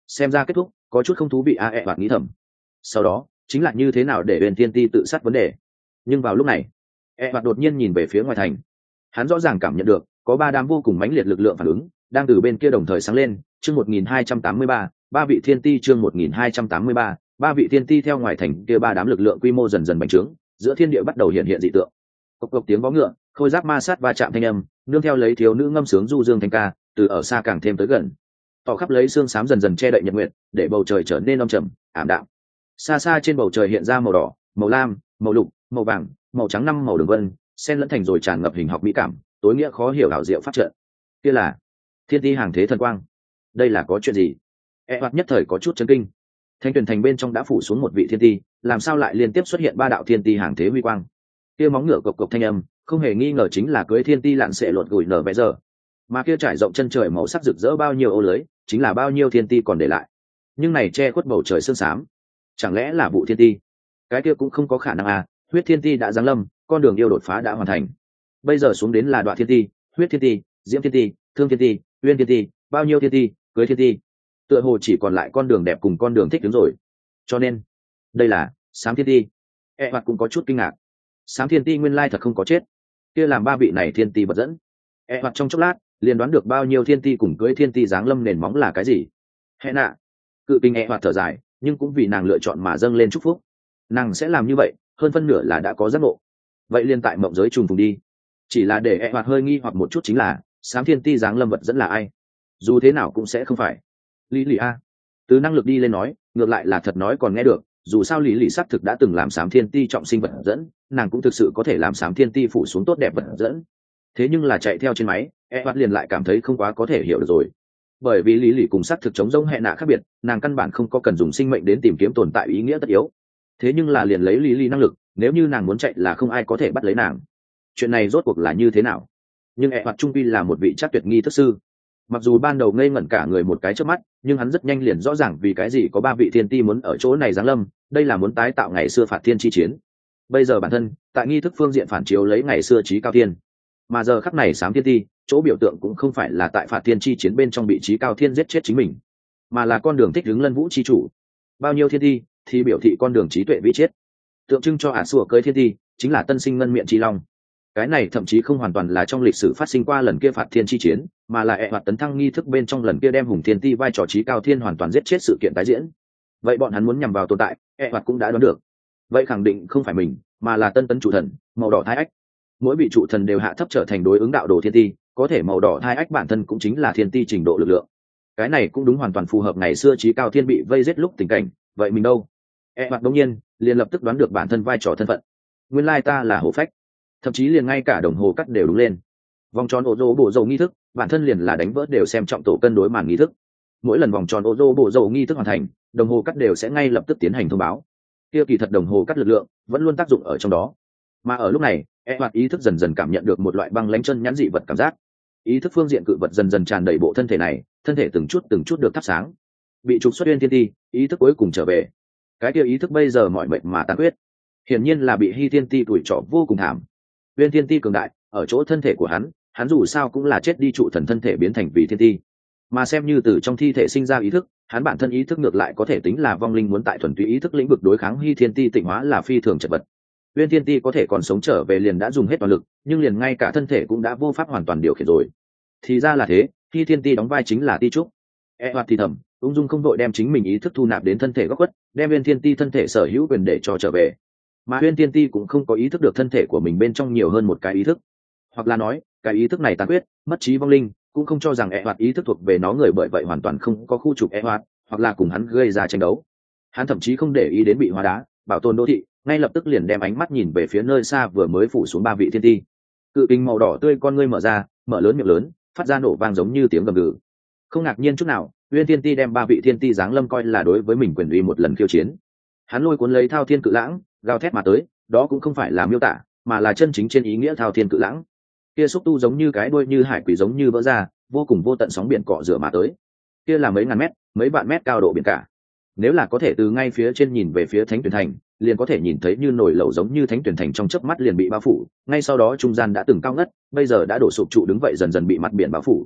xem ra kết thúc có chút không thú vị a hoạt nghĩ thầm. Sau đó chính là như thế nào để huyền thiên ti tự sát vấn đề. Nhưng vào lúc này hoạt đột nhiên nhìn về phía ngoài thành. Hắn rõ ràng cảm nhận được có ba đám vô cùng mãnh liệt lực lượng phản ứng đang từ bên kia đồng thời sáng lên. Chương 1283, ba vị thiên ti. Chương 1283, ba vị thiên ti. Theo ngoài thành kia ba đám lực lượng quy mô dần dần bành trướng, giữa thiên địa bắt đầu hiện hiện dị tượng. Cộc cộc tiếng vó ngựa, khôi giáp ma sát va chạm thanh âm, nương theo lấy thiếu nữ ngâm sướng du dương thanh ca, từ ở xa càng thêm tới gần. Tỏ khắp lấy xương xám dần dần che đậy nhật nguyệt, để bầu trời trở nên âm trầm, ảm đạm. Xa xa trên bầu trời hiện ra màu đỏ, màu lam, màu lục, màu vàng, màu trắng năm màu đường vân, xen lẫn thành rồi tràn ngập hình học mỹ cảm, tối nghĩa khó hiểu ảo diệu pháp trận. Kia là thiên ti hàng thế thần quang. Đây là có chuyện gì? Hoặc nhất thời có chút chấn kinh. Thanh tuyển thành bên trong đã phủ xuống một vị thiên ti, làm sao lại liên tiếp xuất hiện ba đạo thiên ti hàng thế huy quang? Kia móng ngựa cộc cộc thanh âm, không hề nghi ngờ chính là cưới thiên ti lạn sẽ lột gửi nở vẽ giờ. Mà kia trải rộng chân trời màu sắc rực rỡ bao nhiêu ô lưới, chính là bao nhiêu thiên ti còn để lại. Nhưng này che khuất bầu trời sương xám, chẳng lẽ là vụ thiên ti? Cái kia cũng không có khả năng à, huyết thiên ti đã giáng lâm, con đường yêu đột phá đã hoàn thành. Bây giờ xuống đến là đoạn thiên ti, huyết thiên ti, diễm thiên ti, thương thiên ti, uyên thiên ti, bao nhiêu thiên ti, cưới thiên ti. Tựa hồ chỉ còn lại con đường đẹp cùng con đường thích đứng rồi. Cho nên đây là xám thiên ti. Hoặc cũng có chút kinh ngạc. Xám thiên ti nguyên lai thật không có chết, kia làm ba vị này thiên ti bật dẫn. Hoặc trong chốc lát liền đoán được bao nhiêu thiên ti cùng cưới thiên ti giáng lâm nền móng là cái gì. Hẹ nạ cự kinh hoặc thở dài, nhưng cũng vì nàng lựa chọn mà dâng lên chúc phúc. Nàng sẽ làm như vậy hơn phân nửa là đã có giác ngộ. Vậy liên tại mộng giới trùng phùng đi. Chỉ là để hoặc hơi nghi hoặc một chút chính là xám thiên ti giáng lâm vật dẫn là ai. Dù thế nào cũng sẽ không phải lý lì a. Từ năng lực đi lên nói ngược lại là thật nói còn nghe được, dù sao lý lì xác thực đã từng làm xám thiên ti trọng sinh vật dẫn, nàng cũng thực sự có thể làm xám thiên ti phủ xuống tốt đẹp vật dẫn. Thế nhưng là chạy theo trên máy hoạt liền lại cảm thấy không quá có thể hiểu được rồi. Bởi vì lý lì cùng xác thực chống rông hẹ nạ khác biệt, nàng căn bản không có cần dùng sinh mệnh đến tìm kiếm tồn tại ý nghĩa tất yếu. Thế nhưng là liền lấy lý lì năng lực, nếu như nàng muốn chạy là không ai có thể bắt lấy nàng. Chuyện này rốt cuộc là như thế nào? Nhưng hoạt trung quy là một vị chắc tuyệt nghi thức sư. Mặc dù ban đầu ngây ngẩn cả người một cái trước mắt, nhưng hắn rất nhanh liền rõ ràng vì cái gì có ba vị thiên ti muốn ở chỗ này giáng lâm. Đây là muốn tái tạo ngày xưa phạt thiên chi chiến. Bây giờ bản thân tại nghi thức phương diện phản chiếu lấy ngày xưa trí cao thiên, mà giờ khắc này xám thiên ti chỗ biểu tượng cũng không phải là tại phạt thiên chi chiến bên trong bị trí cao thiên giết chết chính mình, mà là con đường thích ứng lân vũ chi chủ. Bao nhiêu thiên ti thì biểu thị con đường trí tuệ vĩ chết, tượng trưng cho sủa cưới thiên ti chính là tân sinh ngân miệng chi long. Cái này thậm chí không hoàn toàn là trong lịch sử phát sinh qua lần kia phạt thiên chi chiến, mà là hoạt tấn thăng nghi thức bên trong lần kia đem hùng thiên ti vai trò trí cao thiên hoàn toàn giết chết sự kiện tái diễn. Vậy bọn hắn muốn nhằm vào tồn tại hoạt cũng đã đoán được. Vậy khẳng định không phải mình, mà là tân tấn chủ thần màu đỏ thai ách. Mỗi vị trụ thần đều hạ thấp trở thành đối ứng đạo đồ thiên ti, có thể màu đỏ thai ách bản thân cũng chính là thiên ti trình độ lực lượng. Cái này cũng đúng hoàn toàn phù hợp ngày xưa trí cao thiên bị vây giết lúc tình cảnh. Vậy mình đâu? Hoạt đống nhiên liền lập tức đoán được bản thân vai trò thân phận. Nguyên lai ta là hổ phách. Thậm chí liền ngay cả đồng hồ cắt đều đúng lên. Vòng tròn ô dô bộ dầu nghi thức bản thân liền là đánh vỡ đều xem trọng tổ cân đối màn nghi thức. Mỗi lần vòng tròn ô dô bộ dầu nghi thức hoàn thành, đồng hồ cắt đều sẽ ngay lập tức tiến hành thông báo. Kia kỳ thật đồng hồ cắt lực lượng vẫn luôn tác dụng ở trong đó. Mà ở lúc này hoạt ý thức dần dần cảm nhận được một loại băng lãnh chân nhãn dị vật cảm giác. Ý thức phương diện cự vật dần dần tràn đầy bộ thân thể này, thân thể từng chút được thắp sáng. Bị trục xuất uyên thiên ti, ý thức cuối cùng trở về. Cái kia ý thức bây giờ mọi mệnh mà tàn huyết, hiển nhiên là bị hy thiên ti tuổi trọ vô cùng thảm. Uyên thiên ti cường đại ở chỗ thân thể của hắn dù sao cũng là chết đi trụ thần thân thể biến thành vì thiên ti, mà xem như từ trong thi thể sinh ra ý thức, hắn bản thân ý thức ngược lại có thể tính là vong linh muốn tại thuần túy ý thức lĩnh vực đối kháng hy thiên ti tịnh hóa là phi thường chật vật. Uyên thiên ti có thể còn sống trở về liền đã dùng hết toàn lực, nhưng liền ngay cả thân thể cũng đã vô pháp hoàn toàn điều khiển rồi. Thì ra là thế, hy thiên ti đóng vai chính là ti trúc. Hoạt thì thầm ung dung không đội đem chính mình ý thức thu nạp đến thân thể góc khuất, đem Uyên thiên ti thân thể sở hữu quyền để cho trở về. Mà Uyên thiên ti cũng không có ý thức được thân thể của mình bên trong nhiều hơn một cái ý thức, hoặc là nói cái ý thức này tàn quyết mất trí vong linh, cũng không cho rằng hoạt ý thức thuộc về nó người, bởi vậy hoàn toàn không có khu trục hoạt hoặc là cùng hắn gây ra tranh đấu. Hắn thậm chí không để ý đến bị hóa đá bảo tồn đô thị, ngay lập tức liền đem ánh mắt nhìn về phía nơi xa vừa mới phủ xuống ba vị thiên ti. Cự kính màu đỏ tươi con ngươi mở ra, mở lớn miệng lớn, phát ra nổ vang giống như tiếng gầm gừ. Không ngạc nhiên chút nào, Uyên thiên ti đem ba vị thiên ti giáng lâm coi là đối với mình quyền uy một lần khiêu chiến. Hắn lôi cuốn lấy thao thiên cự lãng gào thét mà tới, đó cũng không phải là miêu tả, mà là chân chính trên ý nghĩa thao thiên cự lãng. Kia xúc tu giống như cái đuôi như hải quỷ giống như vỡ ra, vô cùng vô tận sóng biển cọ rửa mà tới. Kia là mấy ngàn mét, mấy vạn mét cao độ biển cả. Nếu là có thể từ ngay phía trên nhìn về phía Thánh Tuyển Thành, liền có thể nhìn thấy như nổi lẩu giống như Thánh Tuyển Thành trong chớp mắt liền bị bao phủ, ngay sau đó trung gian đã từng cao ngất, bây giờ đã đổ sụp trụ đứng vậy dần dần bị mặt biển bao phủ.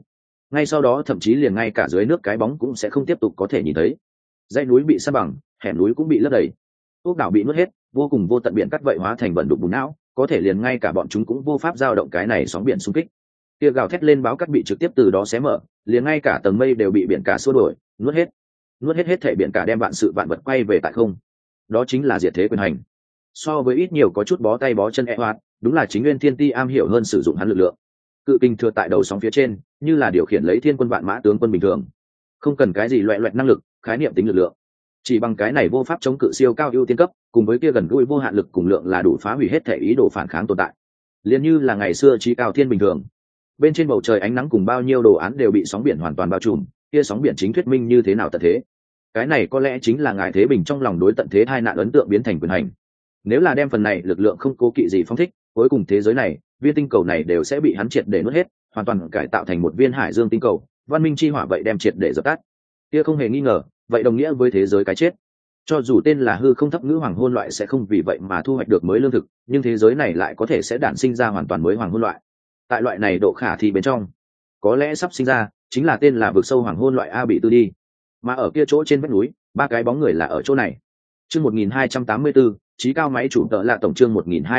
ngay sau đó thậm chí liền ngay cả dưới nước cái bóng cũng sẽ không tiếp tục có thể nhìn thấy. Dãy núi bị san bằng, hẻm núi cũng bị lấp đầy, ốc đảo bị nuốt hết, vô cùng vô tận biển cắt vậy hóa thành vận đục bùn não, có thể liền ngay cả bọn chúng cũng vô pháp dao động cái này sóng biển xung kích. Kia gào thét lên báo cắt bị trực tiếp từ đó xé mở, liền ngay cả tầng mây đều bị biển cả xua đuổi, nuốt hết thể biển cả, đem vạn sự vạn vật quay về tại không. Đó chính là diệt thế quyền hành. So với ít nhiều có chút bó tay bó chân hoạt, đúng là chính Nguyên Thiên Ti am hiểu hơn sử dụng hắn lực lượng. Cự kình thừa tại đầu sóng phía trên, như là điều khiển lấy thiên quân vạn mã tướng quân bình thường, không cần cái gì loẹ loẹt năng lực, khái niệm tính lực lượng, chỉ bằng cái này vô pháp chống cự siêu cao ưu tiên cấp, cùng với kia gần gũi vô hạn lực cùng lượng là đủ phá hủy hết thể ý đồ phản kháng tồn tại. Liên như là ngày xưa chí cao thiên bình thường, bên trên bầu trời ánh nắng cùng bao nhiêu đồ án đều bị sóng biển hoàn toàn bao trùm, kia sóng biển chính thuyết minh như thế nào tận thế. Cái này có lẽ chính là ngài Thế Bình trong lòng đối tận thế tai nạn ấn tượng biến thành quyền hành. Nếu là đem phần này lực lượng không cố kỵ gì phóng thích, cuối cùng thế giới này, viên tinh cầu này đều sẽ bị hắn triệt để nuốt hết, hoàn toàn cải tạo thành một viên hải dương tinh cầu, văn minh chi hỏa vậy đem triệt để dập tắt. Kia không hề nghi ngờ, vậy đồng nghĩa với thế giới cái chết. Cho dù tên là hư không thấp ngữ hoàng hôn loại sẽ không vì vậy mà thu hoạch được mới lương thực, nhưng thế giới này lại có thể sẽ đản sinh ra hoàn toàn mới hoàng hôn loại. Tại loại này độ khả thi bên trong, có lẽ sắp sinh ra chính là tên là vực sâu hoàng hôn loại A bị tư đi. Mà ở kia chỗ trên vách núi, ba cái bóng người là ở chỗ này. Chương 1284, chí cao máy chủ tợ là tổng. Chương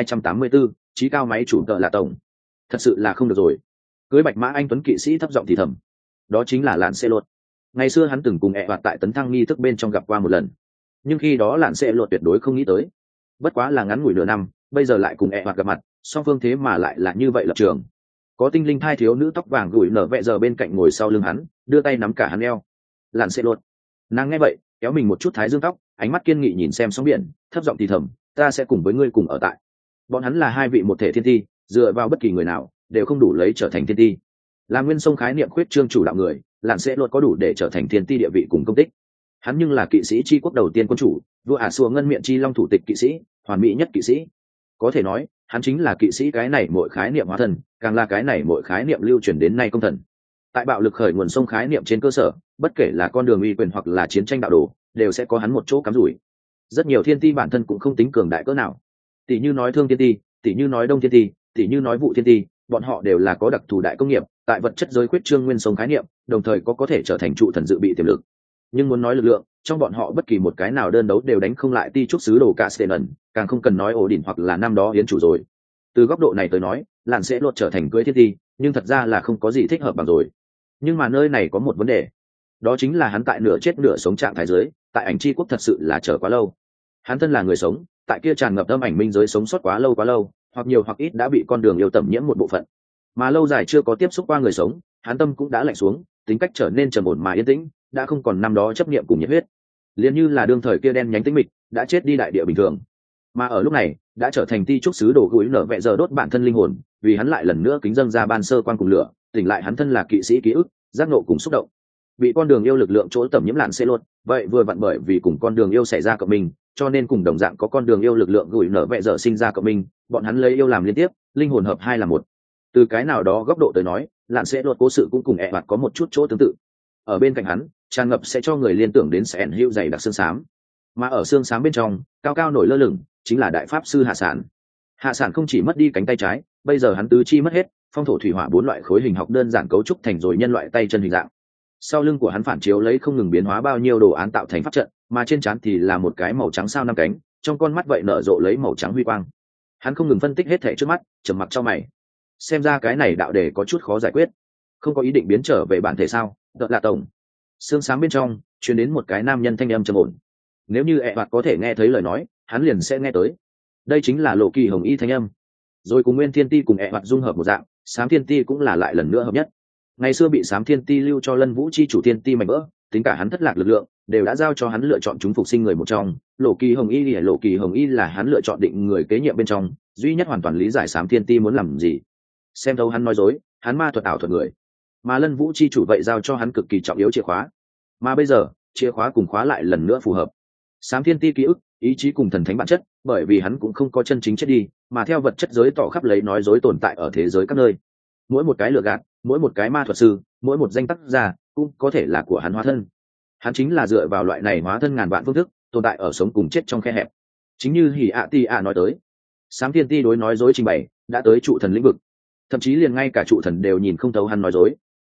1284, chí cao máy chủ tợ là tổng. Thật sự là không được rồi. Cưới bạch mã anh tuấn kỵ sĩ thấp giọng thì thầm. Đó chính là Lạn Xê Lột. Ngày xưa hắn từng cùng hoạt tại tấn thăng nghi thức bên trong gặp qua một lần, nhưng khi đó Lạn Xê Lột tuyệt đối không nghĩ tới. Bất quá là ngắn ngủi nửa năm, bây giờ lại cùng hoạt gặp mặt, song phương thế mà lại là như vậy lập trường. Có tinh linh thai thiếu nữ tóc vàng gửi nở vẹ giờ bên cạnh ngồi sau lưng hắn, đưa tay nắm cả hắn eo. Lạn Xê Lột. Nàng nghe vậy, kéo mình một chút thái dương tóc, ánh mắt kiên nghị nhìn xem sóng biển, thấp giọng thì thầm, ta sẽ cùng với ngươi cùng ở tại. Bọn hắn là hai vị một thể thiên ti, dựa vào bất kỳ người nào đều không đủ lấy trở thành thiên ti. Là nguyên sông khái niệm khuyết trương chủ đạo người, Lạn Xê Lột có đủ để trở thành thiên ti địa vị cùng công tích. Hắn nhưng là kỵ sĩ chi quốc đầu tiên quân chủ, vua ả xua ngân miệng chi long thủ tịch kỵ sĩ, hoàn mỹ nhất kỵ sĩ. Có thể nói, hắn chính là kỵ sĩ cái này mỗi khái niệm hóa thần, càng là cái này mỗi khái niệm lưu truyền đến nay công thần. Tại bạo lực khởi nguồn sông khái niệm trên cơ sở, bất kể là con đường uy quyền hoặc là chiến tranh đạo đồ, đều sẽ có hắn một chỗ cắm rủi. Rất nhiều thiên ti bản thân cũng không tính cường đại cỡ nào, tỷ như nói thương thiên ti, tỷ như nói đông thiên ti, tỷ như nói vụ thiên ti, bọn họ đều là có đặc thù đại công nghiệp, tại vật chất giới khuyết trương nguyên sông khái niệm, đồng thời có thể trở thành trụ thần dự bị tiềm lực. Nhưng muốn nói lực lượng, trong bọn họ bất kỳ một cái nào đơn đấu đều đánh không lại ti trúc sứ đồ cả Stenen, càng không cần nói ổ đỉnh hoặc là năm đó hiến chủ rồi. Từ góc độ này tới nói, Lạn sẽ lột trở thành cưới thiên ti, nhưng thật ra là không có gì thích hợp bằng rồi. Nhưng mà nơi này có một vấn đề, đó chính là hắn tại nửa chết nửa sống trạng thái giới, tại ảnh chi quốc thật sự là chờ quá lâu. Hắn thân là người sống, tại kia tràn ngập âm ảnh minh giới sống sót quá lâu, hoặc nhiều hoặc ít đã bị con đường yêu tẩm nhiễm một bộ phận, mà lâu dài chưa có tiếp xúc qua người sống, hắn tâm cũng đã lạnh xuống, tính cách trở nên trầm ổn mà yên tĩnh, đã không còn năm đó chấp niệm cùng nhiệt huyết, liền như là đương thời kia đen nhánh tĩnh mịch đã chết đi đại địa bình thường. Mà ở lúc này đã trở thành ti trúc sứ đồ gửi nở vẹ giờ đốt bản thân linh hồn, vì hắn lại lần nữa kính dâng ra ban sơ quan cùng lửa, tỉnh lại hắn thân là kỵ sĩ ký ức, giác nộ cùng xúc động. Bị con đường yêu lực lượng chỗ tẩm nhiễm Lạn sẽ lột, vậy vừa vặn bởi vì cùng con đường yêu xảy ra cộng minh, cho nên cùng đồng dạng có con đường yêu lực lượng gửi nở vẹ giờ sinh ra cộng minh, bọn hắn lấy yêu làm liên tiếp, linh hồn hợp hai là một. Từ cái nào đó góc độ tới nói, Lạn sẽ lột cố sự cũng cùng hoạt có một chút chỗ tương tự. Ở bên cạnh hắn, tràn ngập sẽ cho người liên tưởng đến sẻn hữu dày đặc xương xám, mà ở xương xám bên trong, cao cao nổi lơ lửng chính là đại pháp sư Hạ Sản. Hạ Sản không chỉ mất đi cánh tay trái, bây giờ hắn tứ chi mất hết, phong thổ thủy hỏa bốn loại khối hình học đơn giản cấu trúc thành rồi nhân loại tay chân hình dạng. Sau lưng của hắn phản chiếu lấy không ngừng biến hóa bao nhiêu đồ án tạo thành pháp trận, mà trên trán thì là một cái màu trắng sao năm cánh, trong con mắt vậy nở rộ lấy màu trắng huy quang. Hắn không ngừng phân tích hết thảy trước mắt, trầm mặc cho mày. Xem ra cái này đạo đề có chút khó giải quyết. Không có ý định biến trở về bản thể sao? Đợt là tổng. Sương sáng bên trong truyền đến một cái nam nhân thanh âm trầm ổn. Nếu như hoạt có thể nghe thấy lời nói, hắn liền sẽ nghe tới. Đây chính là Lộ Kỳ Hồng Y thanh âm. Rồi cùng Nguyên Thiên Ti cùng hoạt dung hợp một dạng, Sám Thiên Ti cũng là lại lần nữa hợp nhất. Ngày xưa bị Sám Thiên Ti lưu cho Lân Vũ chi chủ Thiên Ti mảnh vỡ, tính cả hắn thất lạc lực lượng, đều đã giao cho hắn lựa chọn chúng phục sinh người một trong. Lộ Kỳ Hồng Y Lộ Kỳ Hồng Y là hắn lựa chọn định người kế nhiệm bên trong, duy nhất hoàn toàn lý giải Sám Thiên Ti muốn làm gì. Xem thấu hắn nói dối, hắn ma thuật ảo thuật người. Mà Lân Vũ chi chủ vậy giao cho hắn cực kỳ trọng yếu chìa khóa. Mà bây giờ, chìa khóa cùng khóa lại lần nữa phù hợp. Sám Thiên Ti ký ức, ý chí cùng thần thánh bản chất, bởi vì hắn cũng không có chân chính chết đi, mà theo vật chất giới tỏ khắp lấy nói dối tồn tại ở thế giới các nơi. Mỗi một cái lừa gạt, mỗi một cái ma thuật sư, mỗi một danh tác giả cũng có thể là của hắn hóa thân. Hắn chính là dựa vào loại này hóa thân ngàn vạn phương thức tồn tại ở sống cùng chết trong khe hẹp. Chính như Hỉ ạ Ti ạ nói tới, Sám Thiên Ti đối nói dối trình bày đã tới trụ thần lĩnh vực, thậm chí liền ngay cả trụ thần đều nhìn không thấu hắn nói dối.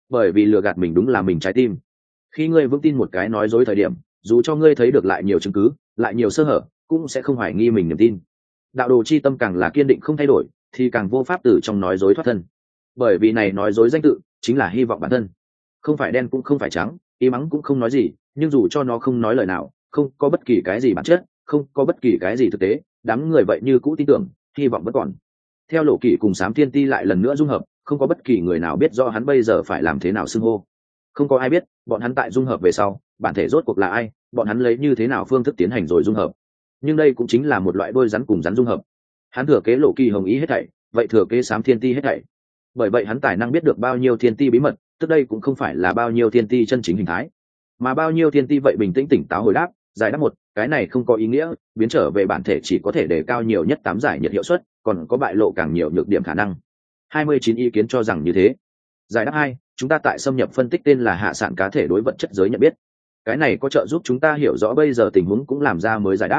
bởi vì lừa gạt mình đúng là mình trái tim. Khi ngươi vững tin một cái nói dối thời điểm, dù cho ngươi thấy được lại nhiều chứng cứ, lại nhiều sơ hở, cũng sẽ không hoài nghi mình niềm tin. Đạo đồ chi tâm càng là kiên định không thay đổi, thì càng vô pháp từ trong nói dối thoát thân. Bởi vì này nói dối danh tự chính là hy vọng bản thân, không phải đen cũng không phải trắng, ý mắng cũng không nói gì, nhưng dù cho nó không nói lời nào, không có bất kỳ cái gì bản chất, không có bất kỳ cái gì thực tế, đám người vậy như cũ tin tưởng, hy vọng vẫn còn. Theo Lộ Kỷ cùng Sám Thiên Ti lại lần nữa dung hợp, không có bất kỳ người nào biết rõ hắn bây giờ phải làm thế nào xưng hô. Không có ai biết bọn hắn tại dung hợp về sau bản thể rốt cuộc là ai, bọn hắn lấy như thế nào phương thức tiến hành rồi dung hợp. Nhưng đây cũng chính là một loại đôi rắn cùng rắn dung hợp. Hắn thừa kế Lộ Kỳ hồng ý hết thảy, vậy thừa kế Sám Thiên Ti hết thảy. Bởi vậy hắn tài năng biết được bao nhiêu thiên ti bí mật, tức đây cũng không phải là bao nhiêu thiên ti chân chính hình thái, mà bao nhiêu thiên ti vậy bình tĩnh tỉnh táo hồi đáp, giải đáp một cái này không có ý nghĩa, biến trở về bản thể chỉ có thể đề cao nhiều nhất 8 giải nhiệt hiệu suất, còn có bại lộ càng nhiều nhược điểm khả năng. 29 ý kiến cho rằng như thế. Giải đáp 2, chúng ta tại xâm nhập phân tích tên là hạ sản cá thể đối vật chất giới nhận biết. Cái này có trợ giúp chúng ta hiểu rõ bây giờ tình huống cũng làm ra mới giải đáp.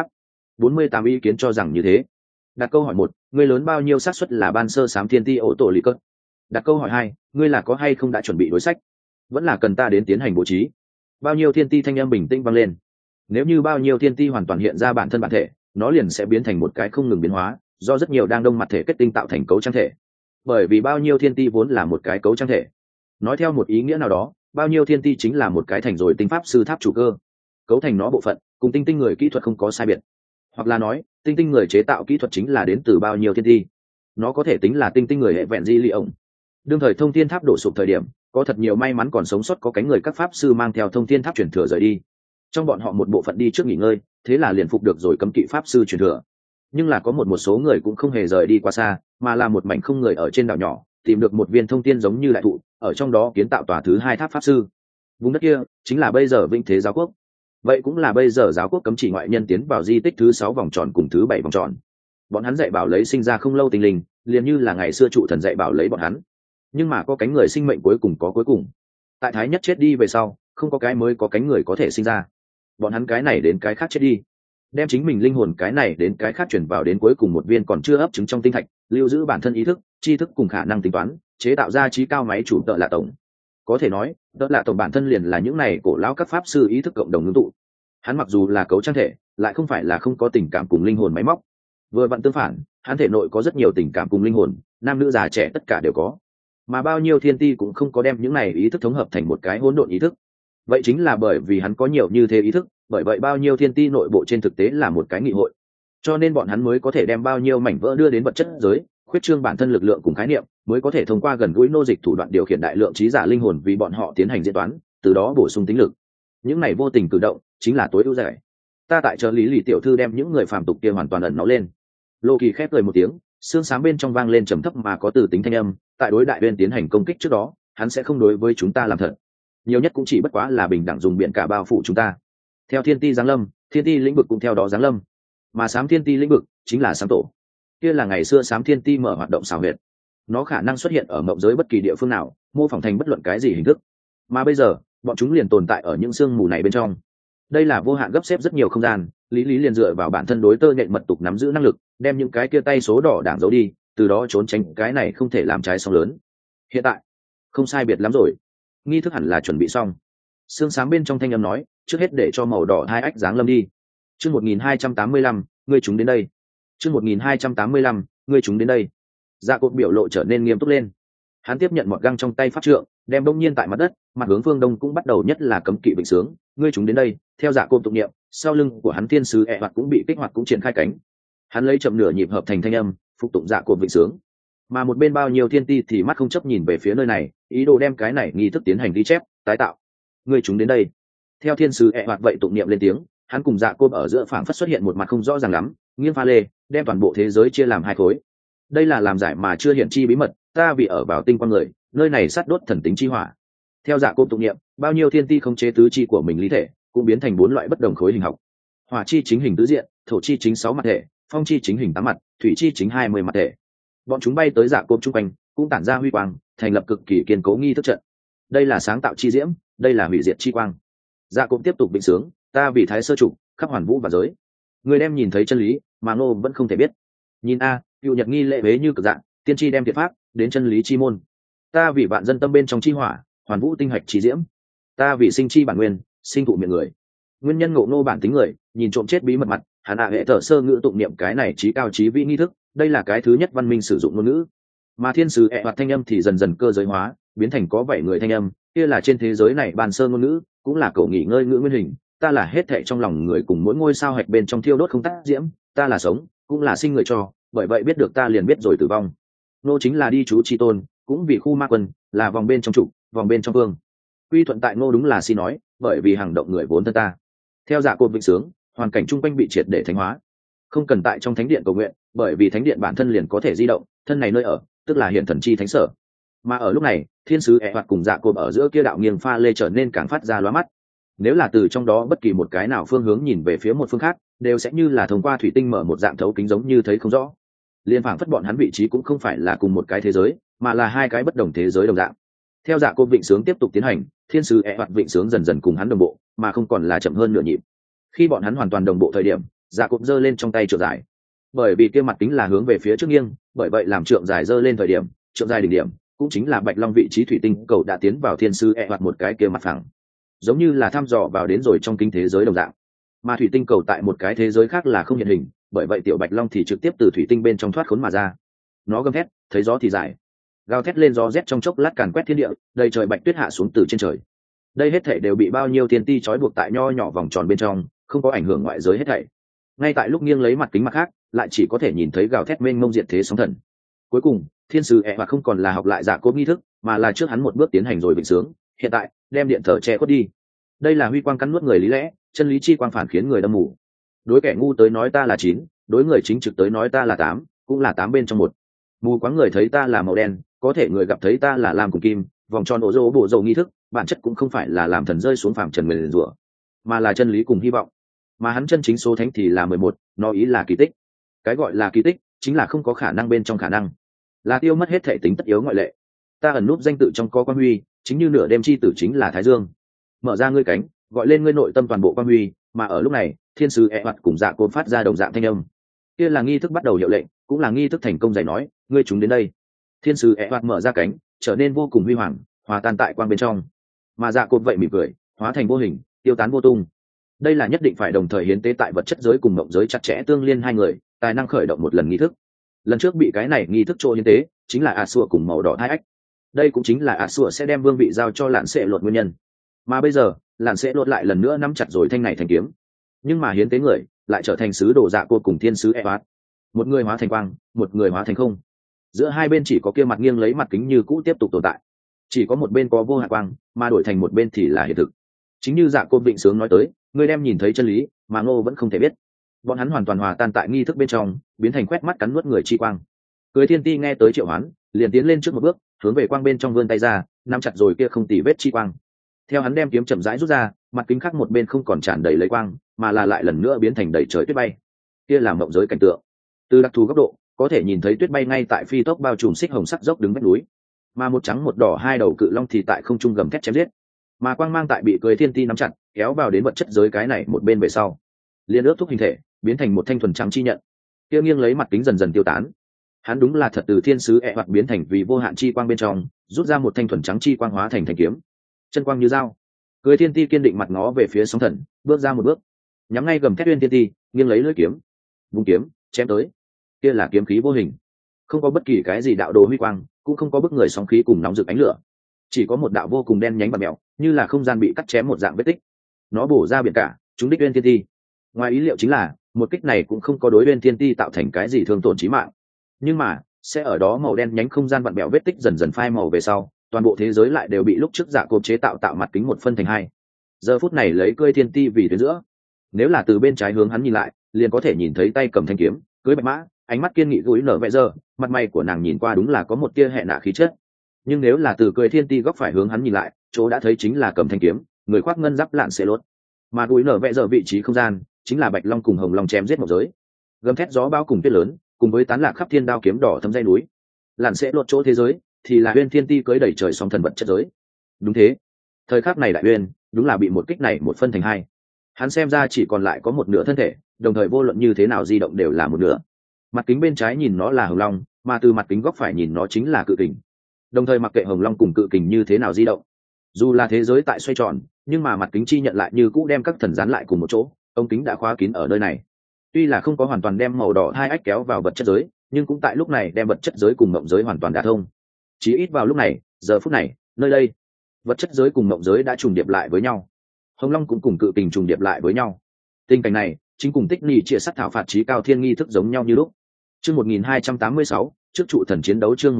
48 ý kiến cho rằng như thế. Đặt câu hỏi 1, ngươi lớn bao nhiêu xác suất là ban sơ Sám Thiên Ti ổ tổ lý cơ? Đặt câu hỏi 2, ngươi là có hay không đã chuẩn bị đối sách, vẫn là cần ta đến tiến hành bố trí? Bao nhiêu thiên ti thanh âm bình tĩnh vang lên. Nếu như bao nhiêu thiên ti hoàn toàn hiện ra bản thân bản thể, nó liền sẽ biến thành một cái không ngừng biến hóa, do rất nhiều đang đông mặt thể kết tinh tạo thành cấu trang thể. Bởi vì bao nhiêu thiên ti vốn là một cái cấu trang thể. Nói theo một ý nghĩa nào đó, bao nhiêu thiên ti chính là một cái thành rồi tinh pháp sư tháp chủ cơ, cấu thành nó bộ phận cùng tinh tinh người kỹ thuật không có sai biệt. Hoặc là nói, tinh tinh người chế tạo kỹ thuật chính là đến từ bao nhiêu thiên ti. Nó có thể tính là tinh tinh người hệ vẹn di li ổng. Đương thời thông thiên tháp đổ sụp thời điểm, có thật nhiều may mắn còn sống sót có cánh người các pháp sư mang theo thông thiên tháp truyền thừa rời đi. Trong bọn họ một bộ phận đi trước nghỉ ngơi, thế là liền phục được rồi cấm kỵ pháp sư truyền thừa. Nhưng là có một số người cũng không hề rời đi quá xa, mà là một mảnh không người ở trên đảo nhỏ, tìm được một viên thông thiên giống như đại thụ, ở trong đó kiến tạo tòa thứ 2 tháp pháp sư. Vùng đất kia chính là bây giờ Vĩnh Thế giáo quốc. Vậy cũng là bây giờ giáo quốc cấm chỉ ngoại nhân tiến vào di tích thứ 6 vòng tròn cùng thứ 7 vòng tròn. Bọn hắn dạy bảo lấy sinh ra không lâu tinh linh, liền như là ngày xưa trụ thần dạy bảo lấy bọn hắn. Nhưng mà có cánh người sinh mệnh cuối cùng có cuối cùng. Tại Thái Nhất chết đi về sau, không có cái mới có cánh người có thể sinh ra. Bọn hắn cái này đến cái khác chết đi, đem chính mình linh hồn cái này đến cái khác chuyển vào đến cuối cùng một viên còn chưa ấp trứng trong tinh thạch, lưu giữ bản thân ý thức, tri thức cùng khả năng tính toán, chế tạo ra trí cao máy chủ tợ lạ tổng. Có thể nói, tợ lạ tổng bản thân liền là những này cổ lão các pháp sư ý thức cộng đồng ngưng tụ. Hắn mặc dù là cấu trang thể, lại không phải là không có tình cảm cùng linh hồn máy móc. Vừa vặn tương phản, hắn thể nội có rất nhiều tình cảm cùng linh hồn, nam nữ già trẻ tất cả đều có. Mà bao nhiêu thiên ti cũng không có đem những này ý thức thống hợp thành một cái hỗn độn ý thức. Vậy chính là bởi vì hắn có nhiều như thế ý thức, bởi vậy bao nhiêu thiên ti nội bộ trên thực tế là một cái nghị hội, cho nên bọn hắn mới có thể đem bao nhiêu mảnh vỡ đưa đến vật chất giới, khuyết trương bản thân lực lượng cùng khái niệm, mới có thể thông qua gần gũi nô dịch thủ đoạn điều khiển đại lượng trí giả linh hồn vì bọn họ tiến hành diễn toán, từ đó bổ sung tính lực. Những này vô tình cử động chính là tối ưu giải. Ta tại chờ lý lì tiểu thư đem những người phàm tục kia hoàn toàn ẩn náu lên. Lô Kỳ khép cười một tiếng, xương xám bên trong vang lên trầm thấp mà có từ tính thanh âm. Tại đối đại bên tiến hành công kích trước đó, hắn sẽ không đối với chúng ta làm thật, nhiều nhất cũng chỉ bất quá là bình đẳng dùng biển cả bao phủ chúng ta. Theo thiên ti giáng lâm, thiên ti lĩnh vực cũng theo đó giáng lâm, mà Sám Thiên Ti lĩnh vực chính là Sám Tổ. Kia là ngày xưa Sám Thiên Ti mở hoạt động xảo huyệt, nó khả năng xuất hiện ở mộng giới bất kỳ địa phương nào, mô phỏng thành bất luận cái gì hình thức. Mà bây giờ bọn chúng liền tồn tại ở những sương mù này bên trong. Đây là vô hạn gấp xếp rất nhiều không gian, lý lý liền dựa vào bản thân đối tơ nhện mật tục nắm giữ năng lực, đem những cái kia tay số đỏ đảng giấu đi, từ đó trốn tránh cái này không thể làm trái sóng lớn. Hiện tại không sai biệt lắm rồi, nghi thức hẳn là chuẩn bị xong. Sương sáng bên trong thanh âm nói, trước hết để cho màu đỏ hai ách giáng lâm đi. Chương 1285, ngươi chúng đến đây. Chương 1285, ngươi chúng đến đây. Dạ cột biểu lộ trở nên nghiêm túc lên. Hắn tiếp nhận một găng trong tay pháp trượng, đem đông nhiên tại mặt đất, mặt hướng phương đông cũng bắt đầu nhất là cấm kỵ bình sướng, ngươi chúng đến đây. Theo dạ cột tụng niệm, sau lưng của hắn thiên sứ hoạt cũng bị kích hoạt cũng triển khai cánh. Hắn lấy chậm nửa nhịp hợp thành thanh âm, phục tụng dạ cột bình sướng. Mà một bên bao nhiêu thiên ti thì mắt không chấp nhìn về phía nơi này, ý đồ đem cái này nghi thức tiến hành ghi chép, tái tạo. Ngươi chúng đến đây. Theo thiên sứ hoạt vậy tụng niệm lên tiếng, hắn cùng dạ cột ở giữa phảng phất xuất hiện một mặt không rõ ràng lắm, nghiêng pha lê, đem toàn bộ thế giới chia làm hai khối. Đây là làm giải mà chưa hiện chi bí mật, ta vì ở vào tinh quang người, nơi này sát đốt thần tính chi hỏa. Theo dạ cột tụng niệm, bao nhiêu thiên ti không chế tứ chi của mình lý thể, cũng biến thành 4 loại bất đồng khối hình học. Hỏa chi chính hình tứ diện, thổ chi chính 6 mặt thể, phong chi chính hình 8 mặt, thủy chi chính 20 mặt thể. Bọn chúng bay tới dạ cột trung quanh, cũng tản ra huy quang, thành lập cực kỳ kiên cố nghi thức trận. Đây là sáng tạo chi diễm, đây là hủy diệt chi quang. Dạ cột tiếp tục bình sướng, ta vì thái sơ chủ, khắp hoàn vũ và giới. Người đem nhìn thấy chân lý, mà ngô vẫn không thể biết. Nhìn a, cựu nhật nghi lễ bế như cực dạng, tiên tri đem thiệt pháp đến chân lý chi môn. Ta vì vạn dân tâm bên trong chi hỏa, hoàn vũ tinh hạch trí diễm, ta vì sinh chi bản nguyên, sinh thụ miệng người. Nguyên nhân ngộ ngô bản tính người, nhìn trộm chết bí mật mặt, hắn hệ thở sơ ngữ tụng niệm cái này trí cao trí vĩ nghi thức, đây là cái thứ nhất văn minh sử dụng ngôn ngữ. Mà thiên sứ hoạt thanh âm thì dần dần cơ giới hóa, biến thành có bảy người thanh âm, kia là trên thế giới này bàn sơ ngôn ngữ, cũng là cầu nghỉ ngơi ngữ nguyên hình. Ta là hết thảy trong lòng người cùng mỗi ngôi sao hạch bên trong thiêu đốt không tắt diễm, ta là sống, cũng là sinh người cho, bởi vậy biết được ta liền biết rồi tử vong. Nô chính là đi chú chi tôn, cũng vì khu ma quân, là vòng bên trong trụ, vòng bên trong vương. Quy thuận tại Ngô đúng là xin nói, bởi vì hành động người vốn thân ta. Theo Dạ Cộp vịnh sướng, hoàn cảnh chung quanh bị triệt để thánh hóa, không cần tại trong thánh điện cầu nguyện, bởi vì thánh điện bản thân liền có thể di động, thân này nơi ở, tức là hiện thần chi thánh sở. Mà ở lúc này, thiên sứ hoạt cùng Dạ Cộp ở giữa kia đạo nghiêng pha lê trở nên càng phát ra lóa mắt. Nếu là từ trong đó bất kỳ một cái nào phương hướng nhìn về phía một phương khác, đều sẽ như là thông qua thủy tinh mở một dạng thấu kính giống như thấy không rõ. Liên phảng phất bọn hắn vị trí cũng không phải là cùng một cái thế giới, mà là hai cái bất đồng thế giới đồng dạng. Theo Dạ Cộp vịnh sướng tiếp tục tiến hành, thiên sứ hoạt vịnh sướng dần dần cùng hắn đồng bộ, mà không còn là chậm hơn nửa nhịp. Khi bọn hắn hoàn toàn đồng bộ thời điểm, Dạ Cộp giơ lên trong tay trượng dài, bởi vì kia mặt kính là hướng về phía trước nghiêng, bởi vậy làm trượng dài giơ lên thời điểm, trượng dài đỉnh điểm cũng chính là bạch long vị trí thủy tinh cầu đã tiến vào thiên sứ hoạt một cái kia mặt phẳng, giống như là thăm dò vào đến rồi trong kinh thế giới đồng dạng. Mà thủy tinh cầu tại một cái thế giới khác là không hiện hình, bởi vậy tiểu bạch long thì trực tiếp từ thủy tinh bên trong thoát khốn mà ra. Nó gầm thét, thấy gió thì dài, gào thét lên gió rét trong chốc lát càn quét thiên địa, đầy trời bạch tuyết hạ xuống từ trên trời. Đây hết thảy đều bị bao nhiêu thiên ti trói buộc tại nho nhỏ vòng tròn bên trong, không có ảnh hưởng ngoại giới hết thảy. Ngay tại lúc nghiêng lấy mặt kính mặt khác, lại chỉ có thể nhìn thấy gào thét mênh mông diệt thế sóng thần. Cuối cùng, thiên sứ và không còn là học lại Dạ Cộp nghi thức, mà là trước hắn một bước tiến hành rồi vịnh sướng, hiện tại đem điện thờ che khuất đi. Đây là huy quang cắn nuốt người lý lẽ, chân lý chi quang phản khiến người đâm mù. Đối kẻ ngu tới nói ta là 9, đối người chính trực tới nói ta là 8, cũng là 8 bên trong một. Mù quáng người thấy ta là màu đen, có thể người gặp thấy ta là lam cùng kim, vòng tròn ổ rô bộ dầu nghi thức, bản chất cũng không phải là làm thần rơi xuống phàm trần nguyền rủa, mà là chân lý cùng hy vọng. Mà hắn chân chính số thánh thì là 11, nó ý là kỳ tích. Cái gọi là kỳ tích chính là không có khả năng bên trong khả năng, là tiêu mất hết thể tính tất yếu ngoại lệ. Ta ẩn núp danh tự trong có quan huy, chính như nửa đêm chi tử chính là thái dương. Mở ra ngươi cánh, gọi lên ngươi nội tâm toàn bộ quan huy, mà ở lúc này, thiên sứ hoạt cùng Dạ Cộp phát ra đồng dạng thanh âm. Kia là nghi thức bắt đầu hiệu lệnh, cũng là nghi thức thành công dạy nói, ngươi chúng đến đây. Thiên sứ hoạt mở ra cánh, trở nên vô cùng huy hoàng, hòa tan tại quang bên trong. Mà Dạ Cộp vậy mỉm cười, hóa thành vô hình, tiêu tán vô tung. Đây là nhất định phải đồng thời hiến tế tại vật chất giới cùng mộng giới chặt chẽ tương liên hai người, tài năng khởi động một lần nghi thức. Lần trước bị cái này nghi thức trô hiến tế, chính là Asua cùng màu đỏ thai ách. Đây cũng chính là Asua sẽ đem vương vị giao cho Lạn Sệ Luật nguyên nhân. Mà bây giờ, Lạn Sệ Luật lại lần nữa nắm chặt rồi thanh này thành kiếm. Nhưng mà hiến tế người lại trở thành sứ đồ Dạ Cộp cùng thiên sứ Eoat. Một người hóa thành quang, một người hóa thành không. Giữa hai bên chỉ có kia mặt nghiêng lấy mặt kính như cũ tiếp tục tồn tại. Chỉ có một bên có vô hạn quang, mà đổi thành một bên thì là hiện thực. Chính như Dạ Cộp định sướng nói tới, người đem nhìn thấy chân lý, mà Ngô vẫn không thể biết. Bọn hắn hoàn toàn hòa tan tại nghi thức bên trong, biến thành quét mắt cắn nuốt người chi quang. Cưới Thiên Ti nghe tới triệu hoán, liền tiến lên trước một bước, hướng về quang bên trong vươn tay ra, nắm chặt rồi kia không tì vết chi quang. Theo hắn đem kiếm chậm rãi rút ra, mặt kính khác một bên không còn tràn đầy lấy quang, mà là lại lần nữa biến thành đầy trời tuyết bay. Kia là mộng giới cảnh tượng. Từ đặc thù góc độ, có thể nhìn thấy tuyết bay ngay tại phi tốc bao trùm xích hồng sắc dốc đứng vách núi, mà một trắng một đỏ hai đầu cự long thì tại không trung gầm thét chém giết. Mà quang mang tại bị Cưới Thiên Ti nắm chặt, kéo vào đến vật chất giới cái này một bên về sau, liên ước thúc hình thể, biến thành một thanh thuần trắng chi nhận. Kia nghiêng lấy mặt kính dần dần tiêu tán. Hắn đúng là thật từ thiên sứ hoặc biến thành vì vô hạn chi quang bên trong, rút ra một thanh thuần trắng chi quang hóa thành thanh kiếm. Chân quang như dao. Cưới Thiên Ti kiên định mặt ngó về phía sóng thần, bước ra một bước, nhắm ngay gầm thét Uyên Thiên Ti, nghiêng lấy lưỡi kiếm, vung kiếm, chém tới. Kia là kiếm khí vô hình, không có bất kỳ cái gì đạo đồ huy quang, cũng không có bức người sóng khí cùng nóng rực ánh lửa, chỉ có một đạo vô cùng đen nhánh và mèo, như là không gian bị cắt chém một dạng vết tích. Nó bổ ra biển cả, trúng đích Uyên Thiên Ti. Ngoài ý liệu chính là, một kích này cũng không có đối Uyên Thiên Ti tạo thành cái gì thương tổn chí mạng, nhưng mà sẽ ở đó màu đen nhánh không gian vặn bèo vết tích dần dần phai màu về sau, toàn bộ thế giới lại đều bị lúc trước Dạ Cộp chế tạo mặt kính một phân thành hai. Giờ phút này lấy Cưới Thiên Ti vì tuyến giữa, nếu là từ bên trái hướng hắn nhìn lại, liền có thể nhìn thấy tay cầm thanh kiếm, cưỡi bạch mã, ánh mắt kiên nghị gối nở vẽ giờ, mặt mày của nàng nhìn qua đúng là có một tia hệ nạ khí chất. Nhưng nếu là từ Cưới Thiên Ti góc phải hướng hắn nhìn lại, chỗ đã thấy chính là cầm thanh kiếm, người khoác ngân giáp Lạn Sệ Lốt, mà gối nở vẽ giờ vị trí không gian chính là bạch long cùng hồng long chém giết một giới, gầm thét gió bão cùng tuyết lớn, cùng với tán lạc khắp thiên đao kiếm đỏ thấm dây núi. Lạn Sệ Lốt chỗ thế giới thì là Uyên Thiên Ti cưới đẩy trời sóng thần vật chất giới. Đúng thế, thời khắc này đại uyên đúng là bị một kích này một phân thành hai. Hắn xem ra chỉ còn lại có một nửa thân thể, đồng thời vô luận như thế nào di động đều là một nửa. Mặt kính bên trái nhìn nó là hồng long, mà từ mặt kính góc phải nhìn nó chính là cự kình. Đồng thời mặc kệ hồng long cùng cự kình như thế nào di động, Dù là thế giới tại xoay tròn, nhưng mà mặt kính chi nhận lại như cũ đem các thần dán lại cùng một chỗ, ống kính đã khóa kín ở nơi này. Tuy là không có hoàn toàn đem màu đỏ hai ách kéo vào vật chất giới, nhưng cũng tại lúc này đem vật chất giới cùng mộng giới hoàn toàn đả thông. Chỉ ít vào lúc này, giờ phút này, nơi đây, vật chất giới cùng mộng giới đã trùng điệp lại với nhau. Hồng Long cũng cùng cự kình trùng điệp lại với nhau. Tình cảnh này chính cùng tích nỉ chia sắt thảo phạt chí cao thiên nghi thức giống nhau như lúc. Chương 1286, trước trụ thần chiến đấu. Chương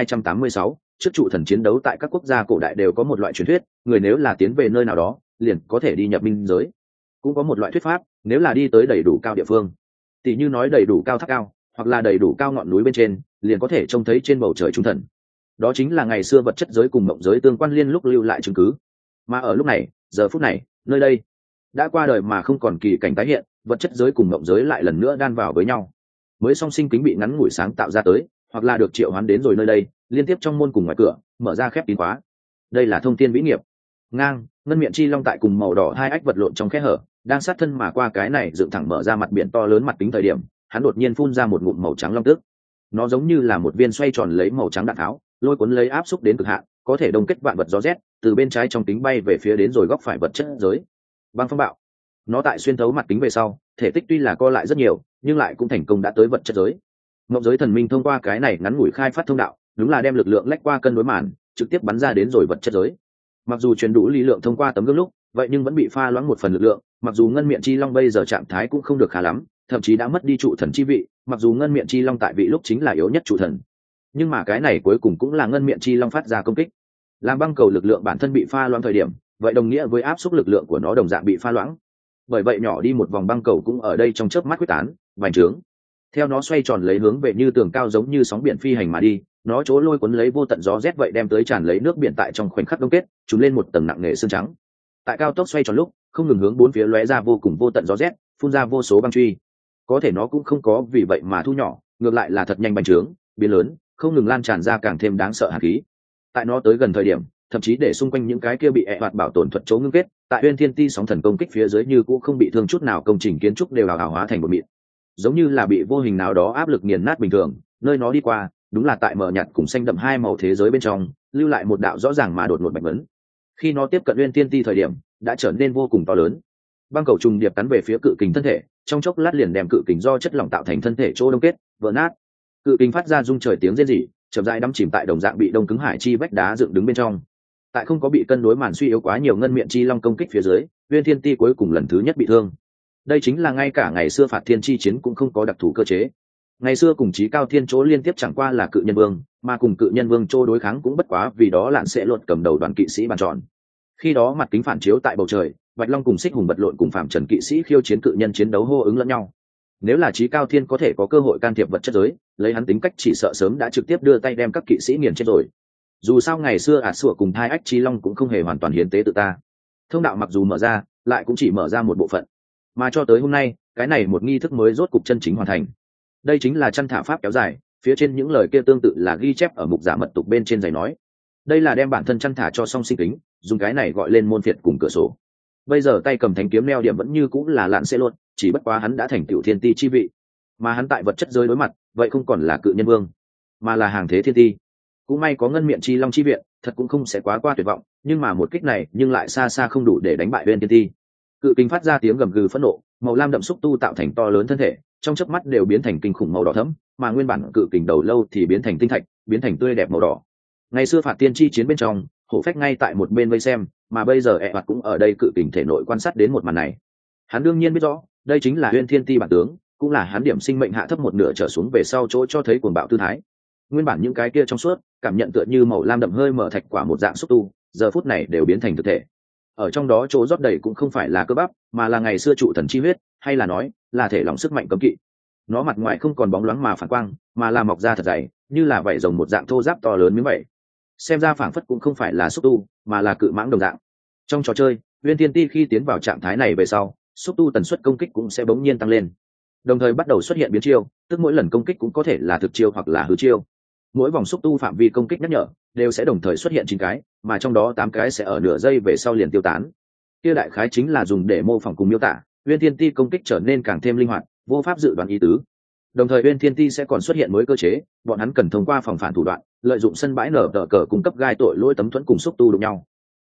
1286, trước trụ thần chiến đấu. Tại các quốc gia cổ đại đều có một loại truyền thuyết, người nếu là tiến về nơi nào đó, liền có thể đi nhập minh giới. Cũng có một loại thuyết pháp, nếu là đi tới đầy đủ cao địa phương, tỷ như nói đầy đủ cao tháp cao, hoặc là đầy đủ cao ngọn núi bên trên, liền có thể trông thấy trên bầu trời trung thần. Đó chính là ngày xưa vật chất giới cùng mộng giới tương quan liên lúc lưu lại chứng cứ. Mà ở lúc này, giờ phút này, nơi đây đã qua đời mà không còn kỳ cảnh tái hiện, vật chất giới cùng mộng giới lại lần nữa đan vào với nhau. Mới song sinh kính bị ngắn ngủi sáng tạo ra tới, hoặc là được triệu hoán đến rồi nơi đây, liên tiếp trong môn cùng ngoài cửa, mở ra khép kín khóa. Đây là thông thiên vĩ nghiệp. Ngang, ngân miệng chi long tại cùng màu đỏ hai ách vật lộn trong khe hở, đang sát thân mà qua cái này dựng thẳng mở ra mặt biển to lớn mặt kính thời điểm, hắn đột nhiên phun ra một ngụm màu trắng long tức. Nó giống như là một viên xoay tròn lấy màu trắng đạn tháo, lôi cuốn lấy áp xúc đến cực hạn, có thể đông kết vạn vật gió rét, từ bên trái trong kính bay về phía đến rồi góc phải vật chất giới. Băng phong bạo. Nó tại xuyên thấu mặt kính về sau, thể tích tuy là co lại rất nhiều, nhưng lại cũng thành công đã tới vật chất giới. Ngộng giới thần minh thông qua cái này ngắn ngủi khai phát thông đạo, đúng là đem lực lượng lách qua cân đối màn, trực tiếp bắn ra đến rồi vật chất giới. Mặc dù truyền đủ lý lượng thông qua tấm gương lúc, vậy nhưng vẫn bị pha loãng một phần lực lượng. Mặc dù ngân miệng chi long bây giờ trạng thái cũng không được khá lắm, thậm chí đã mất đi trụ thần chi vị. Mặc dù ngân miệng chi long tại vị lúc chính là yếu nhất trụ thần, nhưng mà cái này cuối cùng cũng là ngân miệng chi long phát ra công kích. Làm băng cầu lực lượng bản thân bị pha loãng thời điểm, vậy đồng nghĩa với áp suất lực lượng của nó đồng dạng bị pha loãng. Bởi vậy nhỏ đi một vòng băng cầu cũng ở đây trong chớp mắt quyết tán, vành trướng. Theo nó xoay tròn lấy hướng về như tường cao giống như sóng biển phi hành mà đi, nó chỗ lôi cuốn lấy vô tận gió rét vậy đem tới tràn lấy nước biển tại trong khoảnh khắc đông kết, trùm lên một tầng nặng nề sương trắng. Tại cao tốc xoay tròn lúc, không ngừng hướng bốn phía lóe ra vô cùng vô tận gió rét, phun ra vô số băng truy. Có thể nó cũng không có vì vậy mà thu nhỏ, ngược lại là thật nhanh bành trướng, biến lớn, không ngừng lan tràn ra càng thêm đáng sợ hàn khí. Tại nó tới gần thời điểm, thậm chí để xung quanh những cái kia bị hoạt bảo tồn thuật chỗ ngưng kết, tại Uyên Thiên Ti sóng thần công kích phía dưới như cũng không bị thương chút nào, công trình kiến trúc đều hào hóa thành một mịn, giống như là bị vô hình nào đó áp lực nghiền nát bình thường. Nơi nó đi qua, đúng là tại mờ nhạt cùng xanh đậm hai màu thế giới bên trong, lưu lại một đạo rõ ràng mà đột ngột bạch vấn. Khi nó tiếp cận Uyên Thiên Ti thời điểm, đã trở nên vô cùng to lớn. Băng cầu trùng điệp cắn về phía cự kình thân thể, trong chốc lát liền đem cự kình do chất lỏng tạo thành thân thể chỗ đông kết, vỡ nát. Cự kình phát ra rung trời tiếng rên rỉ, chậm rãi đắm chìm tại đồng dạng bị đông cứng hải chi vách đá dựng đứng bên trong. Tại không có bị cân đối màn suy yếu quá nhiều ngân miệng chi long công kích phía dưới, Uyên Thiên Ti cuối cùng lần thứ nhất bị thương. Đây chính là ngay cả ngày xưa phạt thiên chi chiến cũng không có đặc thù cơ chế. Ngày xưa cùng chí cao thiên chỗ liên tiếp chẳng qua là cự nhân vương, mà cùng cự nhân vương chỗ đối kháng cũng bất quá vì đó lạn sẽ luật cầm đầu đoàn kỵ sĩ bàn tròn. Khi đó mặt kính phản chiếu tại bầu trời, Bạch Long cùng Xích Hùng vật lộn cùng Phạm Trần kỵ sĩ khiêu chiến cự nhân chiến đấu hô ứng lẫn nhau. Nếu là chí cao thiên có thể có cơ hội can thiệp vật chất giới, lấy hắn tính cách chỉ sợ sớm đã trực tiếp đưa tay đem các kỵ sĩ nghiền chết rồi. Dù sao ngày xưa sủa cùng Thai Ách Chí Long cũng không hề hoàn toàn hiến tế tự ta. Thông đạo mặc dù mở ra, lại cũng chỉ mở ra một bộ phận. Mà cho tới hôm nay, cái này một nghi thức mới rốt cục chân chính hoàn thành. Đây chính là chăn thả pháp kéo dài, phía trên những lời kia tương tự là ghi chép ở mục giả mật tục bên trên giày nói. Đây là đem bản thân chăn thả cho song sinh kính, dùng cái này gọi lên môn phiệt cùng cửa sổ. Bây giờ tay cầm thánh kiếm neo điểm vẫn như cũng là lạn sẽ luôn, chỉ bất quá hắn đã thành tiểu thiên ti chi vị, mà hắn tại vật chất giới đối mặt, vậy không còn là cự nhân vương, mà là hàng thế thiên ti. Cũng may có ngân miệng chi long chi viện, thật cũng không sẽ quá qua tuyệt vọng, nhưng mà một kích này nhưng lại xa xa không đủ để đánh bại bên thiên ti. Cự kình phát ra tiếng gầm gừ phẫn nộ, màu lam đậm xúc tu tạo thành to lớn thân thể, trong chớp mắt đều biến thành kinh khủng màu đỏ thẫm, mà nguyên bản cự kình đầu lâu thì biến thành tinh thạch, biến thành tươi đẹp màu đỏ. Ngày xưa phạt tiên chi chiến bên trong, hổ phách ngay tại một bên vây xem, mà bây giờ hoạt cũng ở đây cự kình thể nội quan sát đến một màn này. Hắn đương nhiên biết rõ, đây chính là Uyên Thiên Ti bản tướng, cũng là hắn điểm sinh mệnh hạ thấp một nửa trở xuống về sau chỗ cho thấy cuồng bạo tư thái. Nguyên bản những cái kia trong suốt, cảm nhận tựa như màu lam đậm hơi mở thạch quả một dạng xúc tu, giờ phút này đều biến thành thực thể. Ở trong đó chỗ rót đầy cũng không phải là cơ bắp, mà là ngày xưa trụ thần chi huyết, hay là nói là thể lòng sức mạnh cấm kỵ. Nó mặt ngoài không còn bóng loáng mà phản quang, mà là mọc ra thật dày, như là vảy rồng một dạng thô ráp to lớn miếng vậy. Xem ra phảng phất cũng không phải là xúc tu, mà là cự mãng đồng dạng. Trong trò chơi, Uyên Thiên Ti khi tiến vào trạng thái này về sau, xúc tu tần suất công kích cũng sẽ bỗng nhiên tăng lên, đồng thời bắt đầu xuất hiện biến chiêu, tức mỗi lần công kích cũng có thể là thực chiêu hoặc là hư chiêu. Mỗi vòng xúc tu phạm vi công kích nhắc nhở đều sẽ đồng thời xuất hiện 9 cái, mà trong đó 8 cái sẽ ở nửa giây về sau liền tiêu tán. Kia đại khái chính là dùng để mô phỏng cùng miêu tả Uyên Thiên Ti công kích trở nên càng thêm linh hoạt, vô pháp dự đoán ý tứ. Đồng thời Uyên Thiên Ti sẽ còn xuất hiện mới cơ chế, bọn hắn cần thông qua phòng phản thủ đoạn, lợi dụng sân bãi nở tờ cờ cung cấp gai tội lỗi tấm thuẫn cùng xúc tu đụng nhau.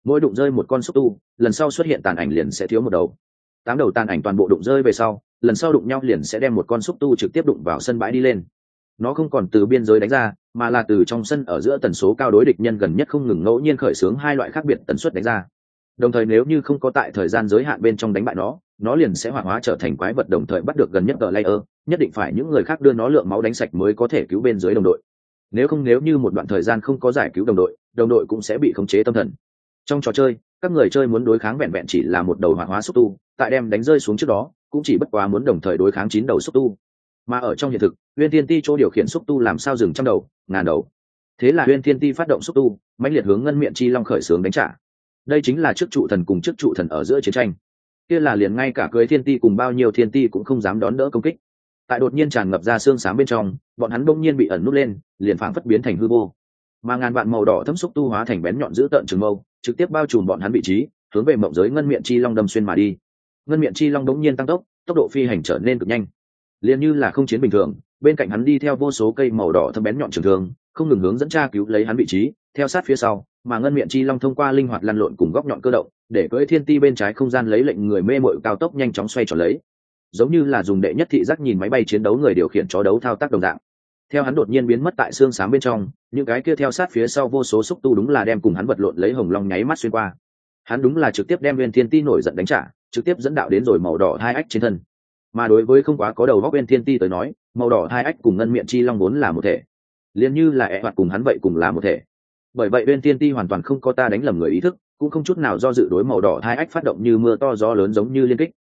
mỗi đụng rơi một con xúc tu, lần sau xuất hiện tàn ảnh liền sẽ thiếu một đầu. 8 đầu tàn ảnh toàn bộ đụng rơi về sau, lần sau đụng nhau liền sẽ đem một con xúc tu trực tiếp đụng vào sân bãi đi lên. Nó không còn từ biên giới đánh ra, mà là từ trong sân ở giữa tần số cao đối địch nhân gần nhất không ngừng ngẫu nhiên khởi xướng hai loại khác biệt tần suất đánh ra. Đồng thời nếu như không có tại thời gian giới hạn bên trong đánh bại nó liền sẽ hoạt hóa trở thành quái vật, đồng thời bắt được gần nhất tờ layer, nhất định phải những người khác đưa nó lượng máu đánh sạch mới có thể cứu bên dưới đồng đội. Nếu như một đoạn thời gian không có giải cứu đồng đội cũng sẽ bị khống chế tâm thần. Trong trò chơi, các người chơi muốn đối kháng vẹn vẹn chỉ là một đầu hoạt hóa xúc tu, tại đem đánh rơi xuống trước đó, cũng chỉ bất quá muốn đồng thời đối kháng 9 đầu xúc tu. Mà ở trong hiện thực, Uyên Thiên Ti chỗ điều khiển xúc tu làm sao dừng trăm đầu, ngàn đầu. Thế là Uyên Thiên Ti phát động xúc tu, mãnh liệt hướng Ngân Miện Chi Long khởi xướng đánh trả. Đây chính là trước trụ thần cùng trước trụ thần ở giữa chiến tranh. Kia là liền ngay cả cưới Thiên Ti cùng bao nhiêu Thiên Ti cũng không dám đón đỡ công kích. Tại đột nhiên tràn ngập ra xương xám bên trong, bọn hắn bỗng nhiên bị ẩn nút lên, liền phảng phất biến thành hư vô. Mà ngàn vạn màu đỏ thấm xúc tu hóa thành bén nhọn dữ tợn trường mâu, trực tiếp bao trùm bọn hắn vị trí, hướng về mộng giới Ngân Miện Chi Long đâm xuyên mà đi. Ngân Miện Chi Long bỗng nhiên tăng tốc, tốc độ phi hành trở nên cực nhanh, liền như là không chiến bình thường. Bên cạnh hắn đi theo vô số cây màu đỏ thâm bén nhọn trường thương, không ngừng hướng dẫn tra cứu lấy hắn vị trí, theo sát phía sau. Mà Ngân Miện Chi Long thông qua linh hoạt lăn lộn cùng góc nhọn cơ động, để cưỡi Thiên Ti bên trái không gian lấy lệnh người mê mội cao tốc nhanh chóng xoay tròn lấy, giống như là dùng đệ nhất thị giác nhìn máy bay chiến đấu người điều khiển chó đấu thao tác đồng dạng. Theo hắn đột nhiên biến mất tại xương xám bên trong, những cái kia theo sát phía sau vô số xúc tu đúng là đem cùng hắn vật lộn lấy hồng long nháy mắt xuyên qua. Hắn đúng là trực tiếp đem Uyên Thiên Ti nổi giận đánh trả, trực tiếp dẫn đạo đến rồi màu đỏ hai ách trên thân. Mà đối với không quá có đầu góc Uyên Thiên Ti tới nói, màu đỏ hai ách cùng Ngân Miện Chi Long vốn là một thể, liền như là hoạt cùng hắn vậy cùng là một thể. Bởi vậy Uyên Thiên Ti hoàn toàn không có ta đánh lầm người ý thức, cũng không chút nào do dự đối màu đỏ hai ách phát động như mưa to gió lớn giống như liên kích.